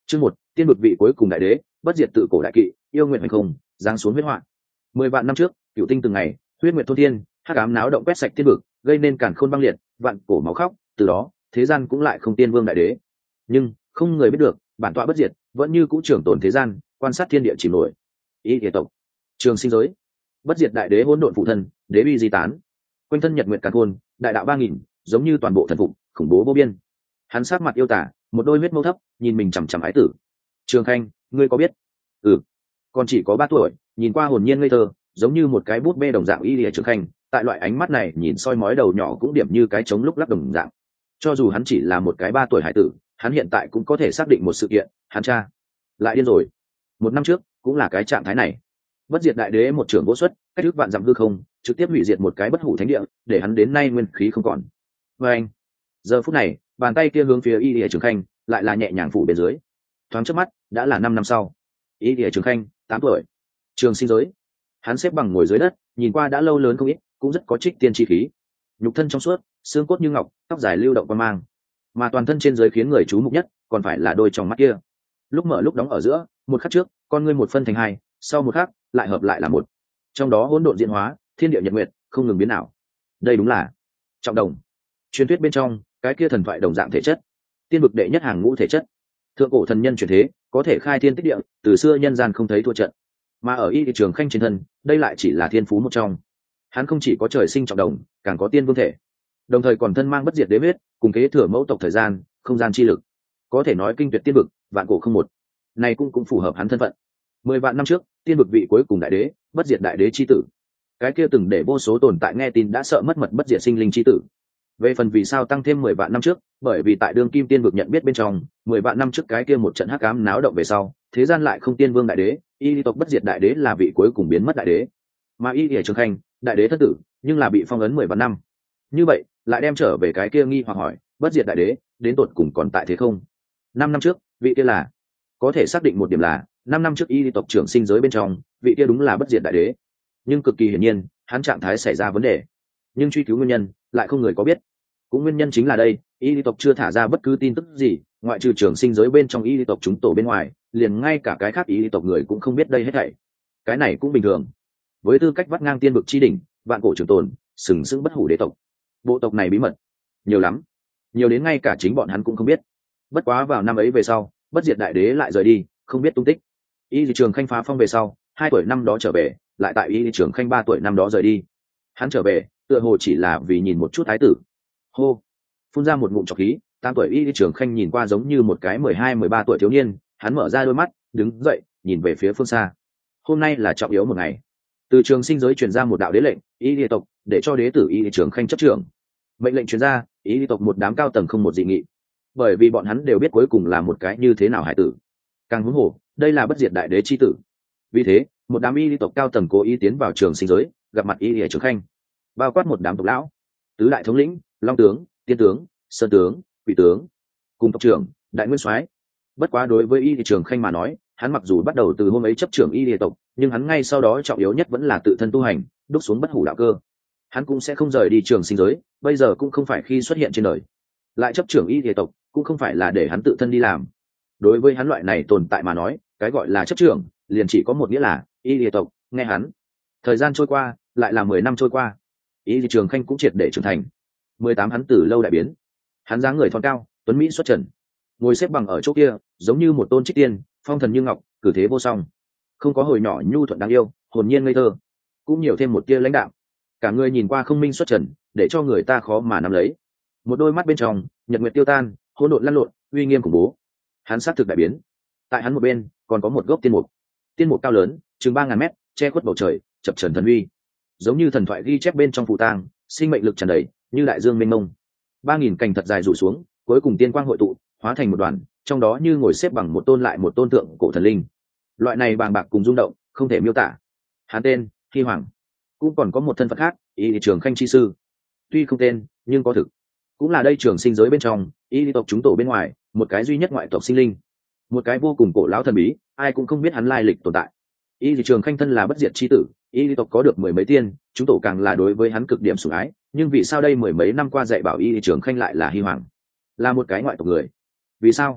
Chương 1, tiên vực vị cuối cùng đại đế, bất diệt tự cổ đại kỵ, yêu nguyện hành không, giáng xuống huyết họa. 10 vạn năm trước, cửu tinh từng ngày, huyết nguyệt thôn thiên, hắc ám náo động quét sạch tiên vực, gây nên càn khôn băng liệt, vạn cổ máu khóc, từ đó, thế gian cũng lại không tiên vương đại đế. Nhưng, không người biết được, bản tọa bất diệt, vẫn như cũ trưởng tồn thế gian, quan sát thiên địa chìm nổi. Ý địa tộc, trường sinh giới, bất diệt đại đế hỗn độn phụ thân, đế uy di tán. Quanh thân nhật nguyệt càn khôn, đại đạo 3000, giống như toàn bộ thần phục, khủng bố vô biên. Hắn sát mặt yêu tả, một đôi huyết mâu thấp, nhìn mình chằm chằm ái tử. Trường Khanh, ngươi có biết? Ừ, còn chỉ có 3 tuổi, nhìn qua hồn nhiên ngây thơ, giống như một cái bút bê đồng dạng. Y Lìa Trường Khanh, tại loại ánh mắt này nhìn soi mói đầu nhỏ cũng điểm như cái trống lúc lắc đồng dạng. Cho dù hắn chỉ là một cái 3 tuổi hải tử, hắn hiện tại cũng có thể xác định một sự kiện, hắn cha lại điên rồi. 1 năm trước, cũng là cái trạng thái này. Bất diệt đại đế một trưởng vô xuất, cách ước vạn dặm hư không, trực tiếp hủy diệt một cái bất hủ thánh địa, để hắn đến nay nguyên khí không còn. Và anh, giờ phút này, bàn tay kia hướng phía Y Lìa Trường Khanh, lại là nhẹ nhàng phủ bên dưới. Thoáng trước mắt, đã là 5 năm sau. Y Lìa Trường Khanh, 8 tuổi, trường sinh giới. Hắn xếp bằng ngồi dưới đất, nhìn qua đã lâu lớn không ít, cũng rất có trích tiên chi khí. Nhục thân trong suốt, xương cốt như ngọc, tóc dài lưu động qua mang, mà toàn thân trên dưới khiến người chú mục nhất còn phải là đôi tròng mắt kia. Lúc mở lúc đóng ở giữa, một khắc trước, con ngươi một phân thành hai, sau một khắc lại hợp lại là một. Trong đó hỗn độn diễn hóa, thiên địa nhật nguyệt, không ngừng biến ảo. Đây đúng là trọng đồng. Truyền thuyết bên trong, cái kia thần thoại đồng dạng thể chất, tiên vực đệ nhất hàng ngũ thể chất, thượng cổ thần nhân truyền thế, có thể khai thiên tích địa, từ xưa nhân gian không thấy thua trận. Mà ở Y Trường Khanh trên thân, đây lại chỉ là thiên phú một trong. Hắn không chỉ có trời sinh trọng đồng, càng có tiên vương thể, đồng thời còn thân mang bất diệt đế huyết, cùng kế thừa mẫu tộc thời gian, không gian chi lực, có thể nói kinh tuyệt tiên vực, vạn cổ không một. Này cũng phù hợp hắn thân phận. 10 vạn năm trước, tiên vực vị cuối cùng đại đế, bất diệt đại đế chi tử. Cái kia từng để vô số tồn tại nghe tin đã sợ mất mật bất diệt sinh linh chi tử. Về phần vì sao tăng thêm 10 vạn năm trước, bởi vì tại đương kim tiên vực nhận biết bên trong, 10 vạn năm trước cái kia một trận hắc ám náo động về sau, thế gian lại không tiên vương đại đế, Y tộc bất diệt đại đế là vị cuối cùng biến mất đại đế. Mà Y Trường Khanh, đại đế thất tử, nhưng là bị phong ấn 10 vạn năm. Như vậy, lại đem trở về cái kia nghi hoặc hỏi, bất diệt đại đế, đến tột cùng còn tại thế không? 5 năm trước, vị kia là, có thể xác định một điểm là, 5 năm trước Y tộc trưởng sinh giới bên trong, vị kia đúng là bất diệt đại đế. Nhưng cực kỳ hiển nhiên, hắn trạng thái xảy ra vấn đề. Nhưng truy cứu nguyên nhân, lại không người có biết. Cũng nguyên nhân chính là đây, Y tộc chưa thả ra bất cứ tin tức gì, ngoại trừ trưởng sinh giới bên trong Y tộc chúng tổ bên ngoài, liền ngay cả cái khác Y tộc người cũng không biết đây hết thảy. Cái này cũng bình thường. Với tư cách vắt ngang tiên vực chi đỉnh, vạn cổ trường tồn, sừng sững bất hủ đế tộc, bộ tộc này bí mật nhiều lắm, nhiều đến ngay cả chính bọn hắn cũng không biết. Bất quá vào năm ấy về sau, bất diệt đại đế lại rời đi, không biết tung tích. Y Trường Khanh phá phong về sau, 2 tuổi năm đó trở về, lại tại Y Trường Khanh 3 tuổi năm đó rời đi. Hắn trở về, tựa hồ chỉ là vì nhìn một chút thái tử. Hô, phun ra một ngụm trọc khí. 8 tuổi Y Trường Khanh nhìn qua giống như một cái 12-13 tuổi thiếu niên. Hắn mở ra đôi mắt, đứng dậy, nhìn về phía phương xa. Hôm nay là trọng yếu một ngày. Từ trường sinh giới truyền ra một đạo đế lệnh, Y Lìa tộc, để cho đế tử Y Trường Khanh chấp trưởng. Mệnh lệnh truyền ra, Y Lìa tộc một đám cao tầng không một dị nghị, bởi vì bọn hắn đều biết cuối cùng là một cái như thế nào hải tử. Càng huống hồ, đây là bất diệt đại đế chi tử. Vì thế, một đám Y Lìa tộc cao tầng cố ý tiến vào trường sinh giới, gặp mặt Y Lìa Trường Khanh, bao quát một đám tộc lão, tứ đại thống lĩnh, long tướng, tiên tướng, sơn tướng, quỷ tướng, cùng tộc trưởng, đại nguyên soái. Bất quá đối với Y Trường Khanh mà nói, hắn mặc dù bắt đầu từ hôm ấy chấp trưởng Y Lìa tộc, nhưng hắn ngay sau đó trọng yếu nhất vẫn là tự thân tu hành, đúc xuống bất hủ đạo cơ. Hắn cũng sẽ không rời đi trường sinh giới, bây giờ cũng không phải khi xuất hiện trên đời. Lại chấp trưởng Y Lìa tộc, cũng không phải là để hắn tự thân đi làm. Đối với hắn loại này tồn tại mà nói, cái gọi là chấp trưởng, liền chỉ có một nghĩa là Y Lìa tộc nghe hắn. Thời gian trôi qua, lại là 10 năm trôi qua. Y Trường Khanh cũng triệt để trưởng thành. 18 hắn từ lâu đại biến. Hắn dáng người thon cao, tuấn mỹ xuất trần, ngồi xếp bằng ở chỗ kia, giống như một tôn trích tiên, phong thần như ngọc, cử thế vô song. Không có hồi nhỏ nhu thuận đáng yêu, hồn nhiên ngây thơ, cũng nhiều thêm một tia lãnh đạo. Cả người nhìn qua không minh xuất trần, để cho người ta khó mà nắm lấy. Một đôi mắt bên trong, nhật nguyệt tiêu tan, hỗn độn lăn lộn, uy nghiêm khủng bố. Hắn sát thực đại biến. Tại hắn một bên, còn có một gốc tiên mục. Tiên mục cao lớn, chừng 3000 mét, che khuất bầu trời, chập chờn thần uy. Giống như thần thoại ghi chép bên trong phù tang, sinh mệnh lực tràn đầy, như đại dương mênh mông. 3000 cành thật dài rủ xuống, cuối cùng tiên quang hội tụ, hóa thành một đoàn, trong đó như ngồi xếp bằng một tôn lại một tôn tượng cổ thần linh. Loại này bàng bạc cùng rung động, không thể miêu tả. Hắn tên Hy Hoàng, cũng còn có một thân phận khác, Y Trường Khanh chi sư. Tuy không tên, nhưng có thực. Cũng là đây trường sinh giới bên trong, Y tộc chúng tổ bên ngoài, một cái duy nhất ngoại tộc sinh linh, một cái vô cùng cổ lão thần bí, ai cũng không biết hắn lai lịch tồn tại. Y Trường Khanh thân là bất diệt chi tử, Y tộc có được 10 mấy tiên, chúng tổ càng là đối với hắn cực điểm sủng ái, nhưng vì sao đây 10 mấy năm qua dạy bảo Y Trường Khanh lại là Hy Hoàng, là một cái ngoại tộc người? Vì sao?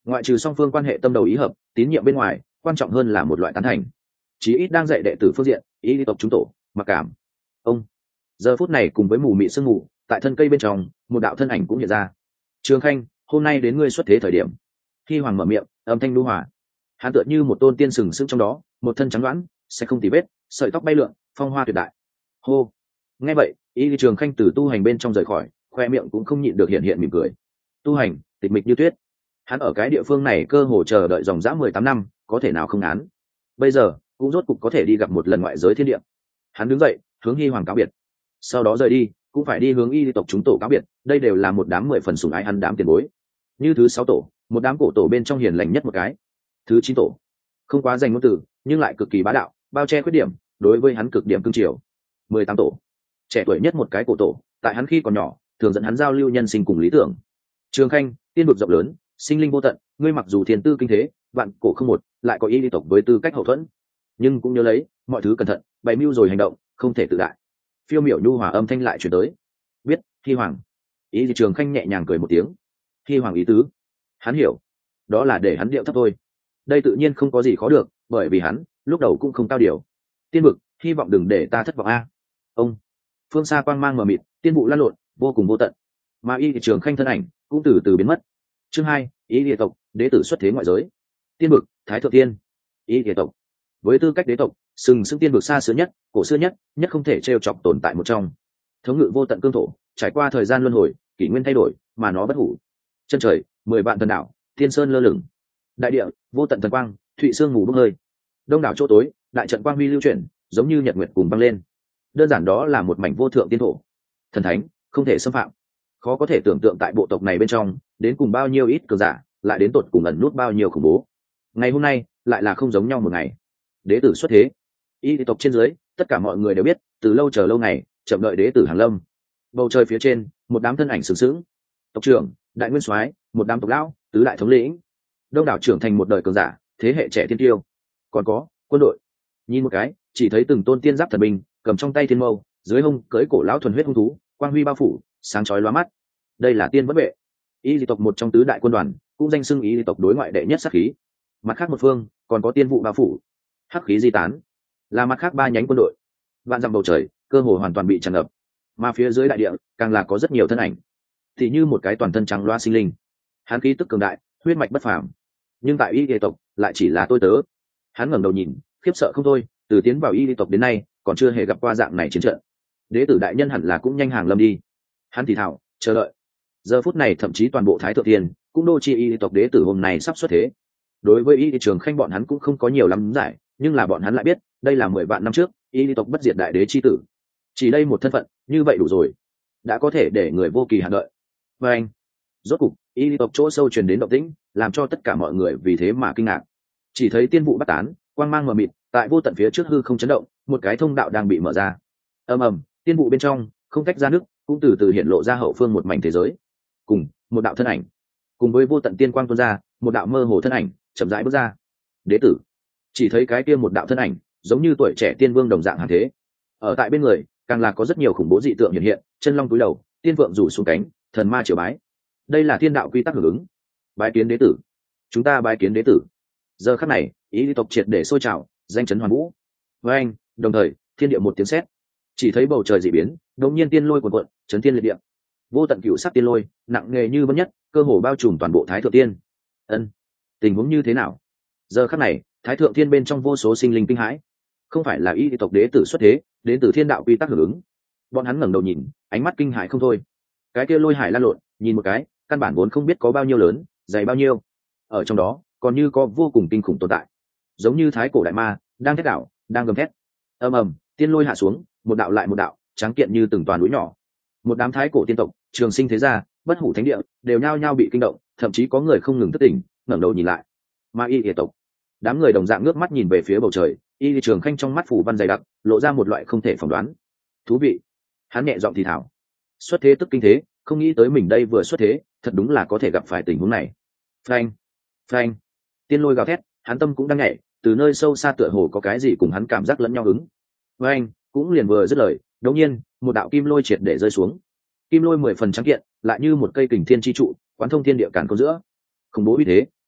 ngoại trừ song phương quan hệ tâm đầu ý hợp, tín nhiệm bên ngoài, quan trọng hơn là một loại tán thành. Chí ít đang dạy đệ tử phương diện, y tộc chúng tổ mặc cảm. Ông giờ phút này cùng với mù mị sương mù, tại thân cây bên trong, một đạo thân ảnh cũng hiện ra. Trường Khanh, hôm nay đến ngươi xuất thế thời điểm. Khi Hoàng mở miệng, âm thanh lưu hòa. Hắn tựa như một tôn tiên sừng sững trong đó, một thân trắng đoán, sẽ không tì vết, sợi tóc bay lượn, phong hoa tuyệt đại. Hô. Nghe vậy, y Trường Khanh từ tu hành bên trong rời khỏi, khoe miệng cũng không nhịn được hiện hiện mỉm cười. Tu hành, tịch mịch như tuyết. Hắn ở cái địa phương này cơ hồ chờ đợi dòng dã 18 năm, có thể nào không án. Bây giờ, cũng rốt cục có thể đi gặp một lần ngoại giới thiên địa. Hắn đứng dậy, hướng Hy Hoàng cáo biệt. Sau đó rời đi, cũng phải đi hướng y tộc chúng tổ cáo biệt, đây đều là một đám 10 phần sủng ái hắn đám tiền bối. Như thứ 6 tổ, một đám cổ tổ bên trong hiền lành nhất một cái. Thứ 9 tổ, không quá dành ngôn từ, nhưng lại cực kỳ bá đạo, bao che khuyết điểm, đối với hắn cực điểm cương triều. 18 tổ, trẻ tuổi nhất một cái cổ tổ, tại hắn khi còn nhỏ, thường dẫn hắn giao lưu nhân sinh cùng lý tưởng. Trường Khanh, tiên vực rộng lớn, sinh linh vô tận, ngươi mặc dù thiên tư kinh thế, vạn cổ không một, lại có y tộc với tư cách hậu thuẫn, nhưng cũng nhớ lấy, mọi thứ cẩn thận, bày mưu rồi hành động, không thể tự đại. Phiêu miểu nhu hòa âm thanh lại chuyển tới. Biết, Hy Hoàng. Ý gì Trường Khanh nhẹ nhàng cười một tiếng. Hy Hoàng ý tứ, hắn hiểu, đó là để hắn điệu thấp thôi. Đây tự nhiên không có gì khó được, bởi vì hắn lúc đầu cũng không cao điều. Tiên vực, hy vọng đừng để ta thất vọng a. Ông. Phương xa quang mang mờ mịt, tiên vụ lan lộn, vô cùng vô tận. Mà y Trường Khanh thân ảnh cũng từ từ biến mất. Chương 2, ý địa tộc, đế tử xuất thế ngoại giới. Tiên vực, thái thượng tiên. Ý địa tộc, với tư cách đế tộc, sừng sững tiên vực xa xưa nhất, cổ xưa nhất, nhất không thể trêu chọc tồn tại một trong. Thống ngự vô tận cương thổ, trải qua thời gian luân hồi, kỷ nguyên thay đổi, mà nó bất hủ. Chân trời, 10 vạn thần đảo, thiên sơn lơ lửng. Đại địa, vô tận thần quang, thụy sương mù bốc hơi. Đông đảo chỗ tối, đại trận quang huy lưu chuyển, giống như nhật nguyệt cùng băng lên. Đơn giản đó là một mảnh vô thượng tiên thổ. Thần thánh, không thể xâm phạm. Khó có thể tưởng tượng tại bộ tộc này bên trong, đến cùng bao nhiêu ít cường giả, lại đến tột cùng ẩn nút bao nhiêu khủng bố. Ngày hôm nay, lại là không giống nhau một ngày. Đế tử xuất thế. Y tộc trên dưới, tất cả mọi người đều biết, từ lâu chờ lâu ngày, chậm đợi đế tử hàng lâm. Bầu trời phía trên, một đám thân ảnh sừng sững. Tộc trưởng, đại nguyên soái, một đám tộc lão, tứ đại thống lĩnh, đông đảo trưởng thành một đời cường giả, thế hệ trẻ tiên tiêu. Còn có quân đội. Nhìn một cái, chỉ thấy từng tôn tiên giáp thần binh, cầm trong tay thiên mâu, dưới hông cưỡi cổ lão thuần huyết hung thú, quang huy bao phủ, sáng chói lóa mắt. Đây là tiên bất vệ. Y tộc một trong tứ đại quân đoàn, cũng danh xưng y tộc đối ngoại đệ nhất sát khí. Mặt khác một phương, còn có tiên vụ bao phủ, hắc khí di tán, là mặt khác 3 nhánh quân đội. Vạn dặm bầu trời, cơ hồ hoàn toàn bị tràn ngập, mà phía dưới đại địa càng là có rất nhiều thân ảnh, thì như một cái toàn thân trắng loa sinh linh. Hắn khí tức cường đại, huyết mạch bất phàm, nhưng tại y tộc lại chỉ là tôi tớ. Hắn ngẩng đầu nhìn, khiếp sợ không thôi, từ tiến vào y tộc đến nay, còn chưa hề gặp qua dạng này chiến trận. Đế tử đại nhân hẳn là cũng nhanh hàng lâm đi. Hắn thì thào, chờ đợi. Giờ phút này thậm chí toàn bộ thái thượng tiên cũng đô chi y tộc đế tử hôm nay sắp xuất thế. Đối với y Trường Khanh bọn hắn cũng không có nhiều lắm giải, nhưng là bọn hắn lại biết, đây là 10 vạn năm trước y tộc bất diệt đại đế chi tử. Chỉ đây một thân phận, như vậy đủ rồi, đã có thể để người vô kỳ hạn đợi. Và anh, rốt cục, y tộc chỗ sâu truyền đến động tĩnh, làm cho tất cả mọi người vì thế mà kinh ngạc. Chỉ thấy tiên vụ bắt tán, quang mang mờ mịt, tại vô tận phía trước hư không chấn động, một cái thông đạo đang bị mở ra. Ầm ầm, tiên vụ bên trong không tách ra nước, cũng từ từ hiện lộ ra hậu phương một mảnh thế giới. Cùng một đạo thân ảnh, cùng với vô tận tiên quang tuôn ra, một đạo mơ hồ thân ảnh chậm rãi bước ra. Đế tử. Chỉ thấy cái kia một đạo thân ảnh, giống như tuổi trẻ tiên vương đồng dạng hàng thế. Ở tại bên người, càng là có rất nhiều khủng bố dị tượng hiện hiện, chân long túi đầu, tiên vượng rủ xuống cánh, thần ma triều bái. Đây là thiên đạo quy tắc hưởng ứng. Bái kiến đế tử. Chúng ta bái kiến đế tử. Giờ khắc này, ý tộc triệt để sôi trào, danh chấn hoàn vũ. Với anh, đồng thời, thiên địa một tiếng sét. Chỉ thấy bầu trời dị biến, đột nhiên tiên lôi cuồn cuộn, chấn thiên liệt địa. Vô tận cửu sắc tiên lôi, nặng nghề như vân nhất, cơ hồ bao trùm toàn bộ thái thượng tiên. Ân, tình huống như thế nào? Giờ khắc này, thái thượng thiên bên trong vô số sinh linh kinh hãi. Không phải là y tộc đế tử xuất thế, đến từ thiên đạo quy tắc hưởng ứng. Bọn hắn ngẩng đầu nhìn, ánh mắt kinh hãi không thôi. Cái kia lôi hải lan lộn, nhìn một cái, căn bản vốn không biết có bao nhiêu lớn, dày bao nhiêu. Ở trong đó, còn như có vô cùng kinh khủng tồn tại, giống như thái cổ đại ma đang thét đảo, đang gầm thét. Ầm ầm, tiên lôi hạ xuống, một đạo lại một đạo, tráng kiện như từng toàn núi nhỏ. Một đám thái cổ tiên tộc, trường sinh thế gia, bất hủ thánh địa, đều nhao nhao bị kinh động, thậm chí có người không ngừng thất tỉnh, ngẩng đầu nhìn lại. Ma y tộc, đám người đồng dạng ngước mắt nhìn về phía bầu trời, y Trường Khanh trong mắt phủ văn dày đặc, lộ ra một loại không thể phỏng đoán. Thú vị. Hắn nhẹ giọng thì thảo. Xuất thế tức kinh thế, không nghĩ tới mình đây vừa xuất thế, thật đúng là có thể gặp phải tình huống này. Phanh, phanh. Tiên lôi gào thét, hắn tâm cũng đang nhảy, từ nơi sâu xa tựa hồ có cái gì cùng hắn cảm giác lẫn nhau ứng. Phanh, cũng liền vừa dứt lời, đột nhiên, một đạo kim lôi triệt để rơi xuống. Kim lôi 10 phần trắng kiện, lại như một cây kình thiên chi trụ, quán thông thiên địa càn câu giữa. Khủng bố uy thế,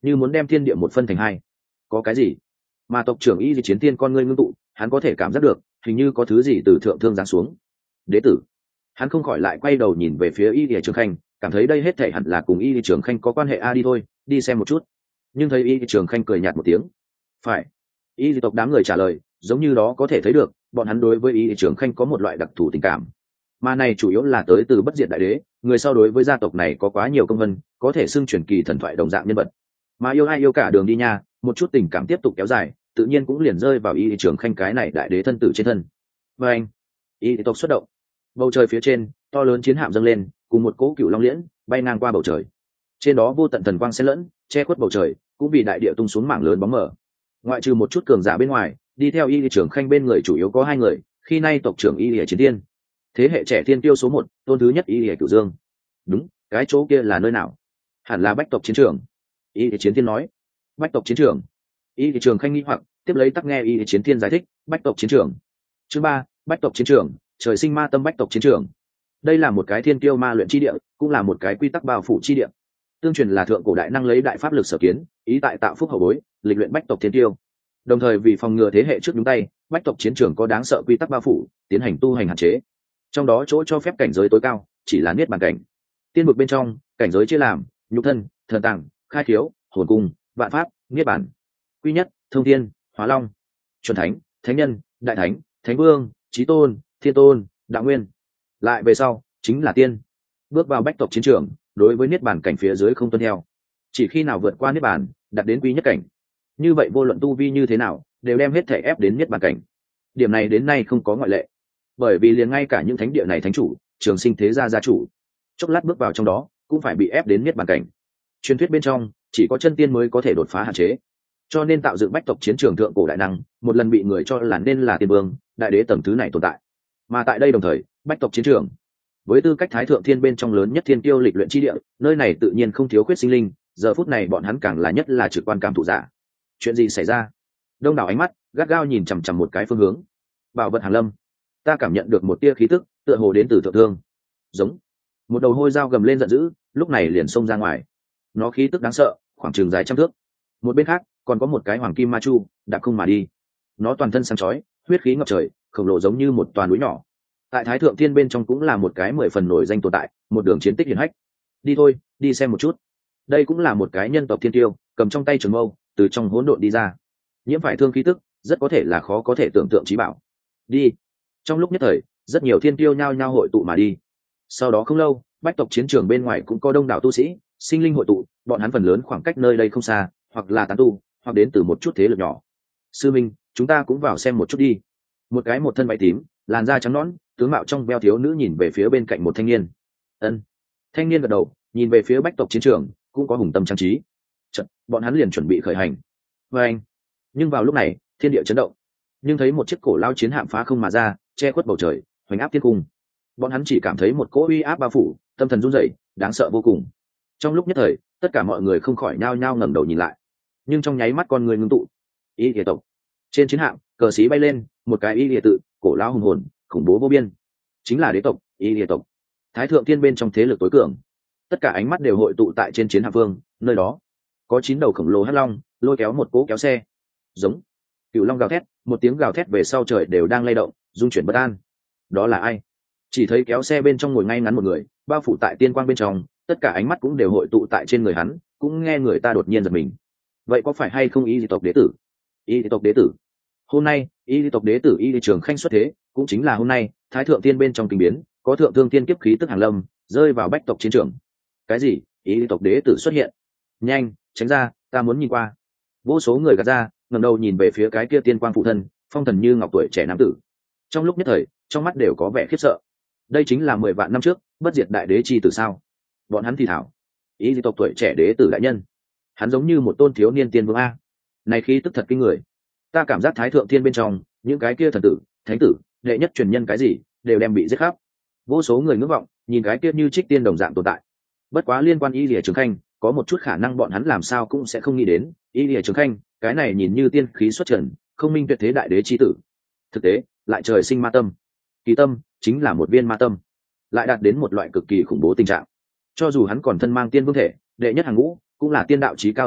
như muốn đem thiên địa một phân thành hai. Có cái gì? Mà tộc trưởng Y Di Chiến Tiên con ngươi ngưng tụ, hắn có thể cảm giác được hình như có thứ gì từ thượng thương giáng xuống. Đế tử. Hắn không khỏi lại quay đầu nhìn về phía Y Di Trường Khanh, cảm thấy đây hết thảy hẳn là cùng Y Di Trường Khanh có quan hệ. Đi thôi, đi xem một chút. Nhưng thấy Y Di Trường Khanh cười nhạt một tiếng. Phải. Y Di tộc đám người trả lời, giống như đó có thể thấy được bọn hắn đối với Y Di Trường Khanh có một loại đặc thù tình cảm, mà này chủ yếu là tới từ bất diệt đại đế, người sau đối với gia tộc này có quá nhiều công vân, có thể xưng truyền kỳ thần thoại đồng dạng nhân vật. Mà yêu ai yêu cả đường đi nha, một chút tình cảm tiếp tục kéo dài, tự nhiên cũng liền rơi vào Y Di Trường Khanh cái này đại đế thân tử trên thân. Và anh, Y Di tộc xuất động, bầu trời phía trên to lớn chiến hạm dâng lên, cùng một cỗ cựu long liễn bay ngang qua bầu trời. Trên đó vô tận thần quang xen lẫn, che khuất bầu trời, cũng vì đại địa tung xuống mảng lớn bóng mờ. Ngoại trừ một chút cường giả bên ngoài, đi theo Y Di Trường Khanh bên người chủ yếu có hai người, khi nay tộc trưởng Y Di Chiến Tiên, thế hệ trẻ thiên tiêu số 1, tôn thứ nhất Y Di Cửu Dương. Đúng, cái chỗ kia là nơi nào? Hẳn là bách tộc chiến trường. Y Di Chiến Tiên nói. Bách tộc chiến trường. Y Di Trường Khanh nghi hoặc, tiếp lấy tắc nghe Y Di Chiến Tiên giải thích, bách tộc chiến trường. Chương 3, bách tộc chiến trường, trời sinh ma tâm bách tộc chiến trường. Đây là một cái thiên tiêu ma luyện chi địa, cũng là một cái quy tắc bao phủ chi địa. Tương truyền là thượng cổ đại năng lấy đại pháp lực sở kiến, ý tại tạo phúc hậu bối, lịch luyện bách tộc thiên tiêu. Đồng thời vì phòng ngừa thế hệ trước nhúng tay, bách tộc chiến trường có đáng sợ quy tắc bao phủ, tiến hành tu hành hạn chế. Trong đó chỗ cho phép cảnh giới tối cao chỉ là niết bàn cảnh. Tiên vực bên trong, cảnh giới chia làm nhục thân, thần tàng, khai khiếu, hồn cung, vạn pháp, niết bàn. Quy nhất, thông thiên, hóa long, chuẩn thánh, thánh nhân, đại thánh, thánh vương, chí tôn, thiên tôn, đạo nguyên. Lại về sau chính là tiên. Bước vào bách tộc chiến trường, đối với niết bàn cảnh phía dưới không tuân theo, chỉ khi nào vượt qua niết bàn, đạt đến quy nhất cảnh, như vậy vô luận tu vi như thế nào đều đem hết thể ép đến niết bàn cảnh. Điểm này đến nay không có ngoại lệ, bởi vì liền ngay cả những thánh địa này thánh chủ, trường sinh thế gia gia chủ, chốc lát bước vào trong đó cũng phải bị ép đến niết bàn cảnh. Truyền thuyết bên trong chỉ có chân tiên mới có thể đột phá hạn chế, cho nên tạo dựng bách tộc chiến trường thượng cổ đại năng một lần bị người cho là nên là tiên vương, đại đế tầng thứ này tồn tại. Mà tại đây đồng thời, bách tộc chiến trường với tư cách thái thượng thiên bên trong lớn nhất thiên tiêu lịch luyện chi địa, nơi này tự nhiên không thiếu khuyết sinh linh. Giờ phút này bọn hắn càng là nhất là trực quan cảm thụ giả. Chuyện gì xảy ra? Đông đảo ánh mắt gắt gao nhìn chằm chằm một cái phương hướng. Bảo vật hàn lâm. Ta cảm nhận được một tia khí tức, tựa hồ đến từ thượng thương. Giống. Một đầu hôi dao gầm lên giận dữ, lúc này liền xông ra ngoài. Nó khí tức đáng sợ, khoảng chừng dài trăm thước. Một bên khác còn có một cái hoàng kim ma chu đạp không mà đi. Nó toàn thân sáng chói, huyết khí ngập trời, khổng lồ giống như một toàn núi nhỏ. Tại thái thượng thiên bên trong cũng là một cái 10 phần nổi danh tồn tại, một đường chiến tích hiển hách. Đi thôi, đi xem một chút. Đây cũng là một cái nhân tộc thiên tiêu, cầm trong tay trường mâu, từ trong hỗn độn đi ra. Nhiễm phải thương khí tức, rất có thể là khó có thể tưởng tượng trí bảo. Đi. Trong lúc nhất thời, rất nhiều thiên tiêu nhao nhao hội tụ mà đi. Sau đó không lâu, bách tộc chiến trường bên ngoài cũng có đông đảo tu sĩ, sinh linh hội tụ, bọn hắn phần lớn khoảng cách nơi đây không xa, hoặc là tán tu, hoặc đến từ một chút thế lực nhỏ. Sư minh, chúng ta cũng vào xem một chút đi. Một cái một thân váy tím, làn da trắng nõn, tướng mạo trong veo thiếu nữ nhìn về phía bên cạnh một thanh niên. Ân. Thanh niên gật đầu, nhìn về phía bách tộc chiến trường, cũng có hùng tâm trang trí. Chợt, bọn hắn liền chuẩn bị khởi hành. Và anh. Nhưng vào lúc này, thiên địa chấn động, nhưng thấy một chiếc cổ lao chiến hạm phá không mà ra, che khuất bầu trời, hoành áp thiên cung. Bọn hắn chỉ cảm thấy một cỗ uy áp bao phủ, tâm thần run rẩy, đáng sợ vô cùng. Trong lúc nhất thời, tất cả mọi người không khỏi nhao nhao ngẩng đầu nhìn lại, nhưng trong nháy mắt con người ngưng tụ. Y Lìa tộc. Trên chiến hạm, cờ xí bay lên, một cái Y Lìa tự, cổ lao hùng hồn, khủng bố vô biên, chính là đế tộc Y Lìa tộc, thái thượng thiên bên trong thế lực tối cường. Tất cả ánh mắt đều hội tụ tại trên chiến hạm vương, nơi đó có 9 đầu khổng lồ hắc long lôi kéo một cỗ kéo xe. Giống. Cựu long gào thét, một tiếng gào thét về sau trời đều đang lay động, dung chuyển bất an. Đó là ai? Chỉ thấy kéo xe bên trong ngồi ngay ngắn một người, bao phủ tại tiên quang bên trong, tất cả ánh mắt cũng đều hội tụ tại trên người hắn, cũng nghe người ta đột nhiên giật mình. Vậy có phải hay không Y Lìa tộc đế tử? Y Lìa tộc đế tử. Hôm nay, Y Lìa tộc đế tử Y Lìa Trường Khanh xuất thế, cũng chính là hôm nay, thái thượng tiên bên trong kinh biến, có thượng thương tiên kiếp khí tức hàng lâm, rơi vào bách tộc chiến trường. Cái gì? Y Lìa tộc đế tử xuất hiện? Nhanh, tránh ra, ta muốn nhìn qua. Vô số người gạt ra, ngẩng đầu nhìn về phía cái kia tiên quang phụ thân, phong thần như ngọc tuổi trẻ nam tử. Trong lúc nhất thời, trong mắt đều có vẻ khiếp sợ. Đây chính là 10 vạn năm trước bất diệt đại đế chi tử sao? Bọn hắn thì thảo, Y Lìa tộc tuổi trẻ đế tử đại nhân, hắn giống như một tôn thiếu niên tiên vương a. Này khí tức thật kinh người. Ta cảm giác thái thượng thiên bên trong những cái kia thần tử, thánh tử, đệ nhất truyền nhân cái gì đều đem bị giết khắp. Vô số người ngưỡng vọng nhìn cái kia như trích tiên đồng dạng tồn tại. Bất quá liên quan Y Lìa Trường Khanh, có một chút khả năng bọn hắn làm sao cũng sẽ không nghĩ đến, Y Lìa Trường Khanh cái này nhìn như tiên khí xuất trần, không minh tuyệt thế đại đế chi tử, thực tế lại trời sinh ma tâm. Kỳ tâm chính là một viên ma tâm, lại đạt đến một loại cực kỳ khủng bố tình trạng. Cho dù hắn còn thân mang tiên vương thể, đệ nhất hàng ngũ, cũng là tiên đạo chí cao thể chất,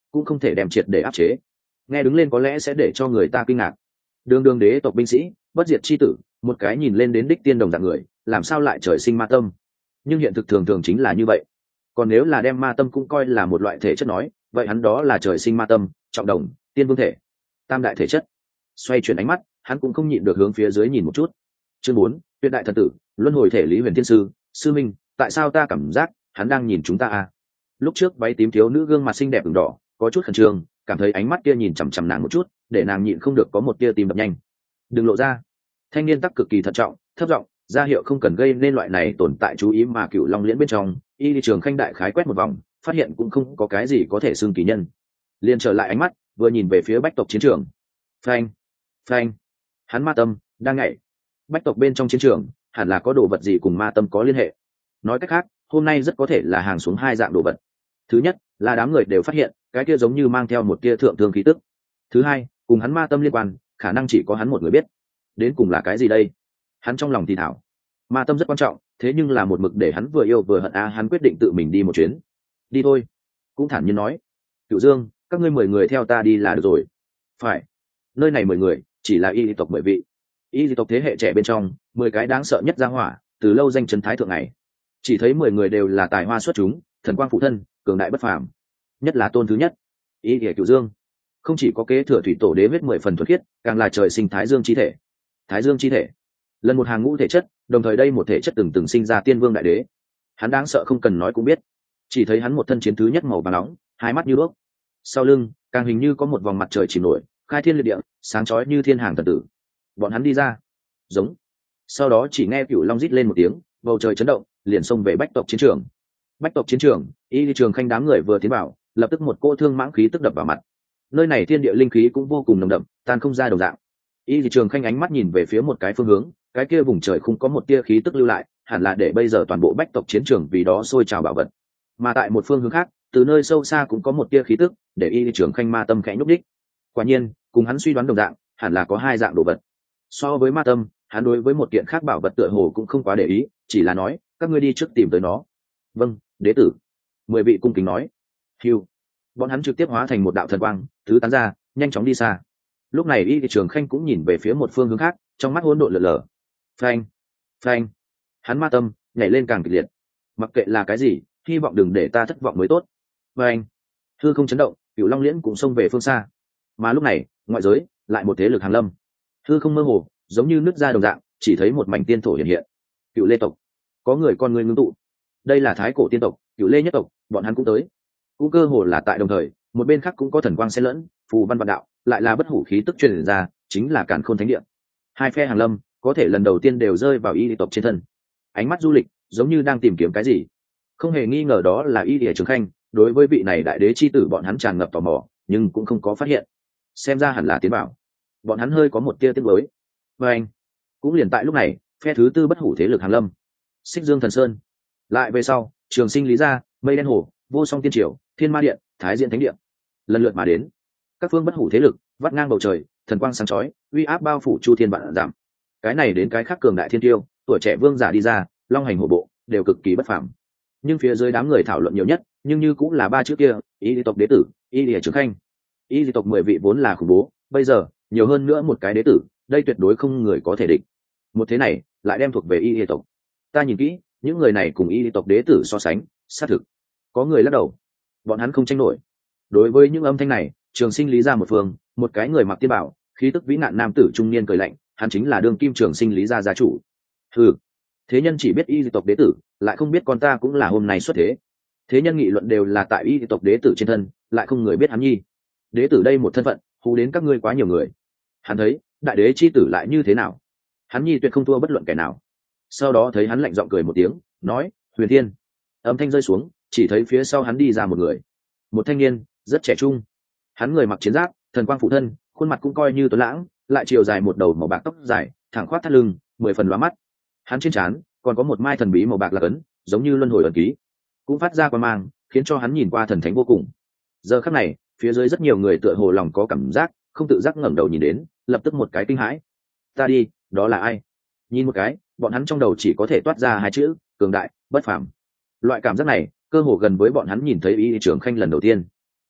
cũng không thể đem triệt để áp chế. Nghe đứng lên có lẽ sẽ để cho người ta kinh ngạc. Đường đế tộc binh sĩ, bất diệt chi tử, một cái nhìn lên đến đích tiên đồng dạng người, làm sao lại trời sinh ma tâm? Nhưng hiện thực thường thường chính là như vậy. Còn nếu là đem ma tâm cũng coi là một loại thể chất nói, vậy hắn đó là trời sinh ma tâm, trọng đồng, tiên vương thể, tam đại thể chất. Xoay chuyển ánh mắt, hắn cũng không nhịn được hướng phía dưới nhìn một chút. Chương 4, tuyệt đại thần tử, luân hồi thể Lý Huyền Thiên sư, sư minh, tại sao ta cảm giác hắn đang nhìn chúng ta à? Lúc trước váy tím thiếu nữ gương mặt xinh đẹp ửng đỏ, có chút khẩn trương, cảm thấy ánh mắt kia nhìn chằm chằm nàng một chút, để nàng nhịn không được có một tia tim đập nhanh. Đừng lộ ra. Thanh niên tắc cực kỳ thận trọng, thấp giọng ra hiệu không cần gây nên loại này tồn tại chú ý, mà Cửu Long liễn bên trong, Y Lý Trường Khanh đại khái quét một vòng, phát hiện cũng không có cái gì có thể xưng kỳ nhân, liền trở lại ánh mắt, vừa nhìn về phía bách tộc chiến trường. Phanh, phanh, hắn ma tâm đang nhảy. Bách tộc bên trong chiến trường hẳn là có đồ vật gì cùng ma tâm có liên hệ. Nói cách khác, hôm nay rất có thể là hàng xuống hai dạng đồ vật. Thứ nhất là đám người đều phát hiện cái kia giống như mang theo một tia thượng thương khí tức. Thứ hai, cùng hắn ma tâm liên quan, khả năng chỉ có hắn một người biết. Đến cùng là cái gì đây? Hắn trong lòng thì thảo. Ma tâm rất quan trọng, thế nhưng là một mực để hắn vừa yêu vừa hận a. Hắn quyết định tự mình đi một chuyến. Đi thôi. Cũng thản nhiên nói. Cửu Dương, các ngươi 10 người theo ta đi là được rồi. Phải. Nơi này 10 người chỉ là y tộc 10 vị. Y tộc thế hệ trẻ bên trong 10 cái đáng sợ nhất ra hỏa, từ lâu danh chấn thái thượng này. Chỉ thấy 10 người đều là tài hoa xuất chúng, thần quang phụ thân, cường đại bất phàm. Nhất là tôn thứ nhất, Y Cửu Dương, không chỉ có kế thừa thủy tổ đế huyết 10 phần thuần khiết, càng là trời sinh thái dương chi thể. Thái dương chi thể, lần một hàng ngũ thể chất, đồng thời đây một thể chất từng sinh ra tiên vương đại đế. Hắn đáng sợ không cần nói cũng biết. Chỉ thấy hắn một thân chiến thứ nhất màu vàng nóng, hai mắt như đuốc. Sau lưng, càng hình như có một vòng mặt trời chìm nổi, khai thiên liệt địa, sáng chói như thiên hàng thần tử. Bọn hắn đi ra, giống. Sau đó chỉ nghe Cửu Long rít lên một tiếng, bầu trời chấn động, liền xông về bách tộc chiến trường. Bách tộc chiến trường, Y Lý Trường Khanh đám người vừa tiến vào, lập tức một cỗ thương mãng khí tức đập vào mặt. Nơi này thiên địa linh khí cũng vô cùng nồng đậm, tan không ra đồng dạng. Y Lý Trường Khanh ánh mắt nhìn về phía một cái phương hướng, cái kia vùng trời không có một tia khí tức lưu lại, hẳn là để bây giờ toàn bộ bách tộc chiến trường vì đó sôi trào bảo vật. Mà tại một phương hướng khác, từ nơi sâu xa cũng có một tia khí tức, để Y Lý Trường Khanh ma tâm khẽ nhúc đích. Quả nhiên, cùng hắn suy đoán đồng dạng, hẳn là có hai dạng đồ vật. So với ma tâm, hắn đối với một kiện khác bảo vật tựa hồ cũng không quá để ý, chỉ là nói, các ngươi đi trước tìm tới nó. Vâng, đế tử. 10 vị cung kính nói. Hiu. Bọn hắn trực tiếp hóa thành một đạo thần quang, thứ tán ra, nhanh chóng đi xa. Lúc này Y Lý Trường Khanh cũng nhìn về phía một phương hướng khác, trong mắt hỗn độn lờ lờ. Phanh, phanh. Hắn ma tâm nhảy lên càng kịch liệt. Mặc kệ là cái gì, hy vọng đừng để ta thất vọng mới tốt. Phanh. Hư không chấn động, Cửu Long liễn cũng xông về phương xa. Mà lúc này, ngoại giới lại một thế lực hàng lâm. Hư không mơ hồ, giống như nứt ra đồng dạng, chỉ thấy một mảnh tiên thổ hiện hiện. Cựu Lê tộc, có người con người ngưng tụ. Đây là thái cổ tiên tộc, Cựu Lê nhất tộc, bọn hắn cũng tới. Cũng cơ hồ là tại đồng thời, một bên khác cũng có thần quang xen lẫn, phù văn vạn đạo, lại là bất hủ khí tức truyền ra, chính là Càn Khôn Thánh Địa. Hai phe hàng lâm, có thể lần đầu tiên đều rơi vào Y tộc trên thân. Ánh mắt du lịch, giống như đang tìm kiếm cái gì. Không hề nghi ngờ đó là Y Trường Khanh, đối với vị này đại đế chi tử bọn hắn tràn ngập tò mò, nhưng cũng không có phát hiện. Xem ra hẳn là tiến bảo. Bọn hắn hơi có một tia tiếc nuối. Và anh, cũng liền tại lúc này, phe thứ tư bất hủ thế lực hàng lâm. Xích Dương Thần Sơn. Lại về sau, Trường Sinh Lý Gia, Mây Đen Hồ, Vô Song Tiên Triều, Thiên Ma Điện, Thái Diện Thánh Điện. Lần lượt mà đến. Các phương bất hủ thế lực, vắt ngang bầu trời, thần quang sáng chói, uy áp bao phủ chu thiên vạn giảm. Cái này đến cái khác cường đại thiên tiêu, tuổi trẻ vương giả đi ra, long hành hổ bộ, đều cực kỳ bất phàm. Nhưng phía dưới đám người thảo luận nhiều nhất, nhưng như cũng là ba chữ kia, Y Lý tộc đế tử, Y Lý Trường Khanh. Y Lý tộc 10 vị vốn là khủng bố, bây giờ nhiều hơn nữa một cái đế tử, đây tuyệt đối không người có thể địch. Một thế này lại đem thuộc về Y Lý tộc. Ta nhìn kỹ, những người này cùng Y Lý tộc đế tử so sánh, xác thực. Có người lắc đầu, bọn hắn không tranh nổi. Đối với những âm thanh này, Trường Sinh Lý Gia một phương, một cái người mặc tiên bảo, khí tức vĩ nạn nam tử trung niên cười lạnh, hắn chính là đương kim Trường Sinh Lý Gia gia chủ. Hừ, thế nhân chỉ biết Y Lý tộc đế tử, lại không biết con ta cũng là hôm nay xuất thế. Thế nhân nghị luận đều là tại Y Lý tộc đế tử trên thân, lại không người biết hắn nhi. Đế tử đây một thân phận, hù đến các ngươi quá nhiều người. Hắn thấy, đại đế chi tử lại như thế nào? Hắn nhi tuyệt không thua bất luận kẻ nào. Sau đó thấy hắn lạnh giọng cười một tiếng, nói, Huyền Thiên. Âm thanh rơi xuống, chỉ thấy phía sau hắn đi ra một người. Một thanh niên, rất trẻ trung. Hắn người mặc chiến giáp, thần quang phụ thân, khuôn mặt cũng coi như tuấn lãng, lại chiều dài một đầu màu bạc tóc dài, thẳng khoát thắt lưng, 10 phần lóa mắt. Hắn trên trán còn có một mai thần bí màu bạc là ấn, giống như luân hồi ấn ký, cũng phát ra quang mang, khiến cho hắn nhìn qua thần thánh vô cùng. Giờ khắc này, phía dưới rất nhiều người tựa hồ lòng có cảm giác, không tự giác ngẩng đầu nhìn đến, lập tức một cái kinh hãi. Ta đi, đó là ai? Nhìn một cái, bọn hắn trong đầu chỉ có thể toát ra hai chữ, cường đại, bất phàm. Loại cảm giác này, cơ hồ gần với bọn hắn nhìn thấy Y Trường Khanh lần đầu tiên.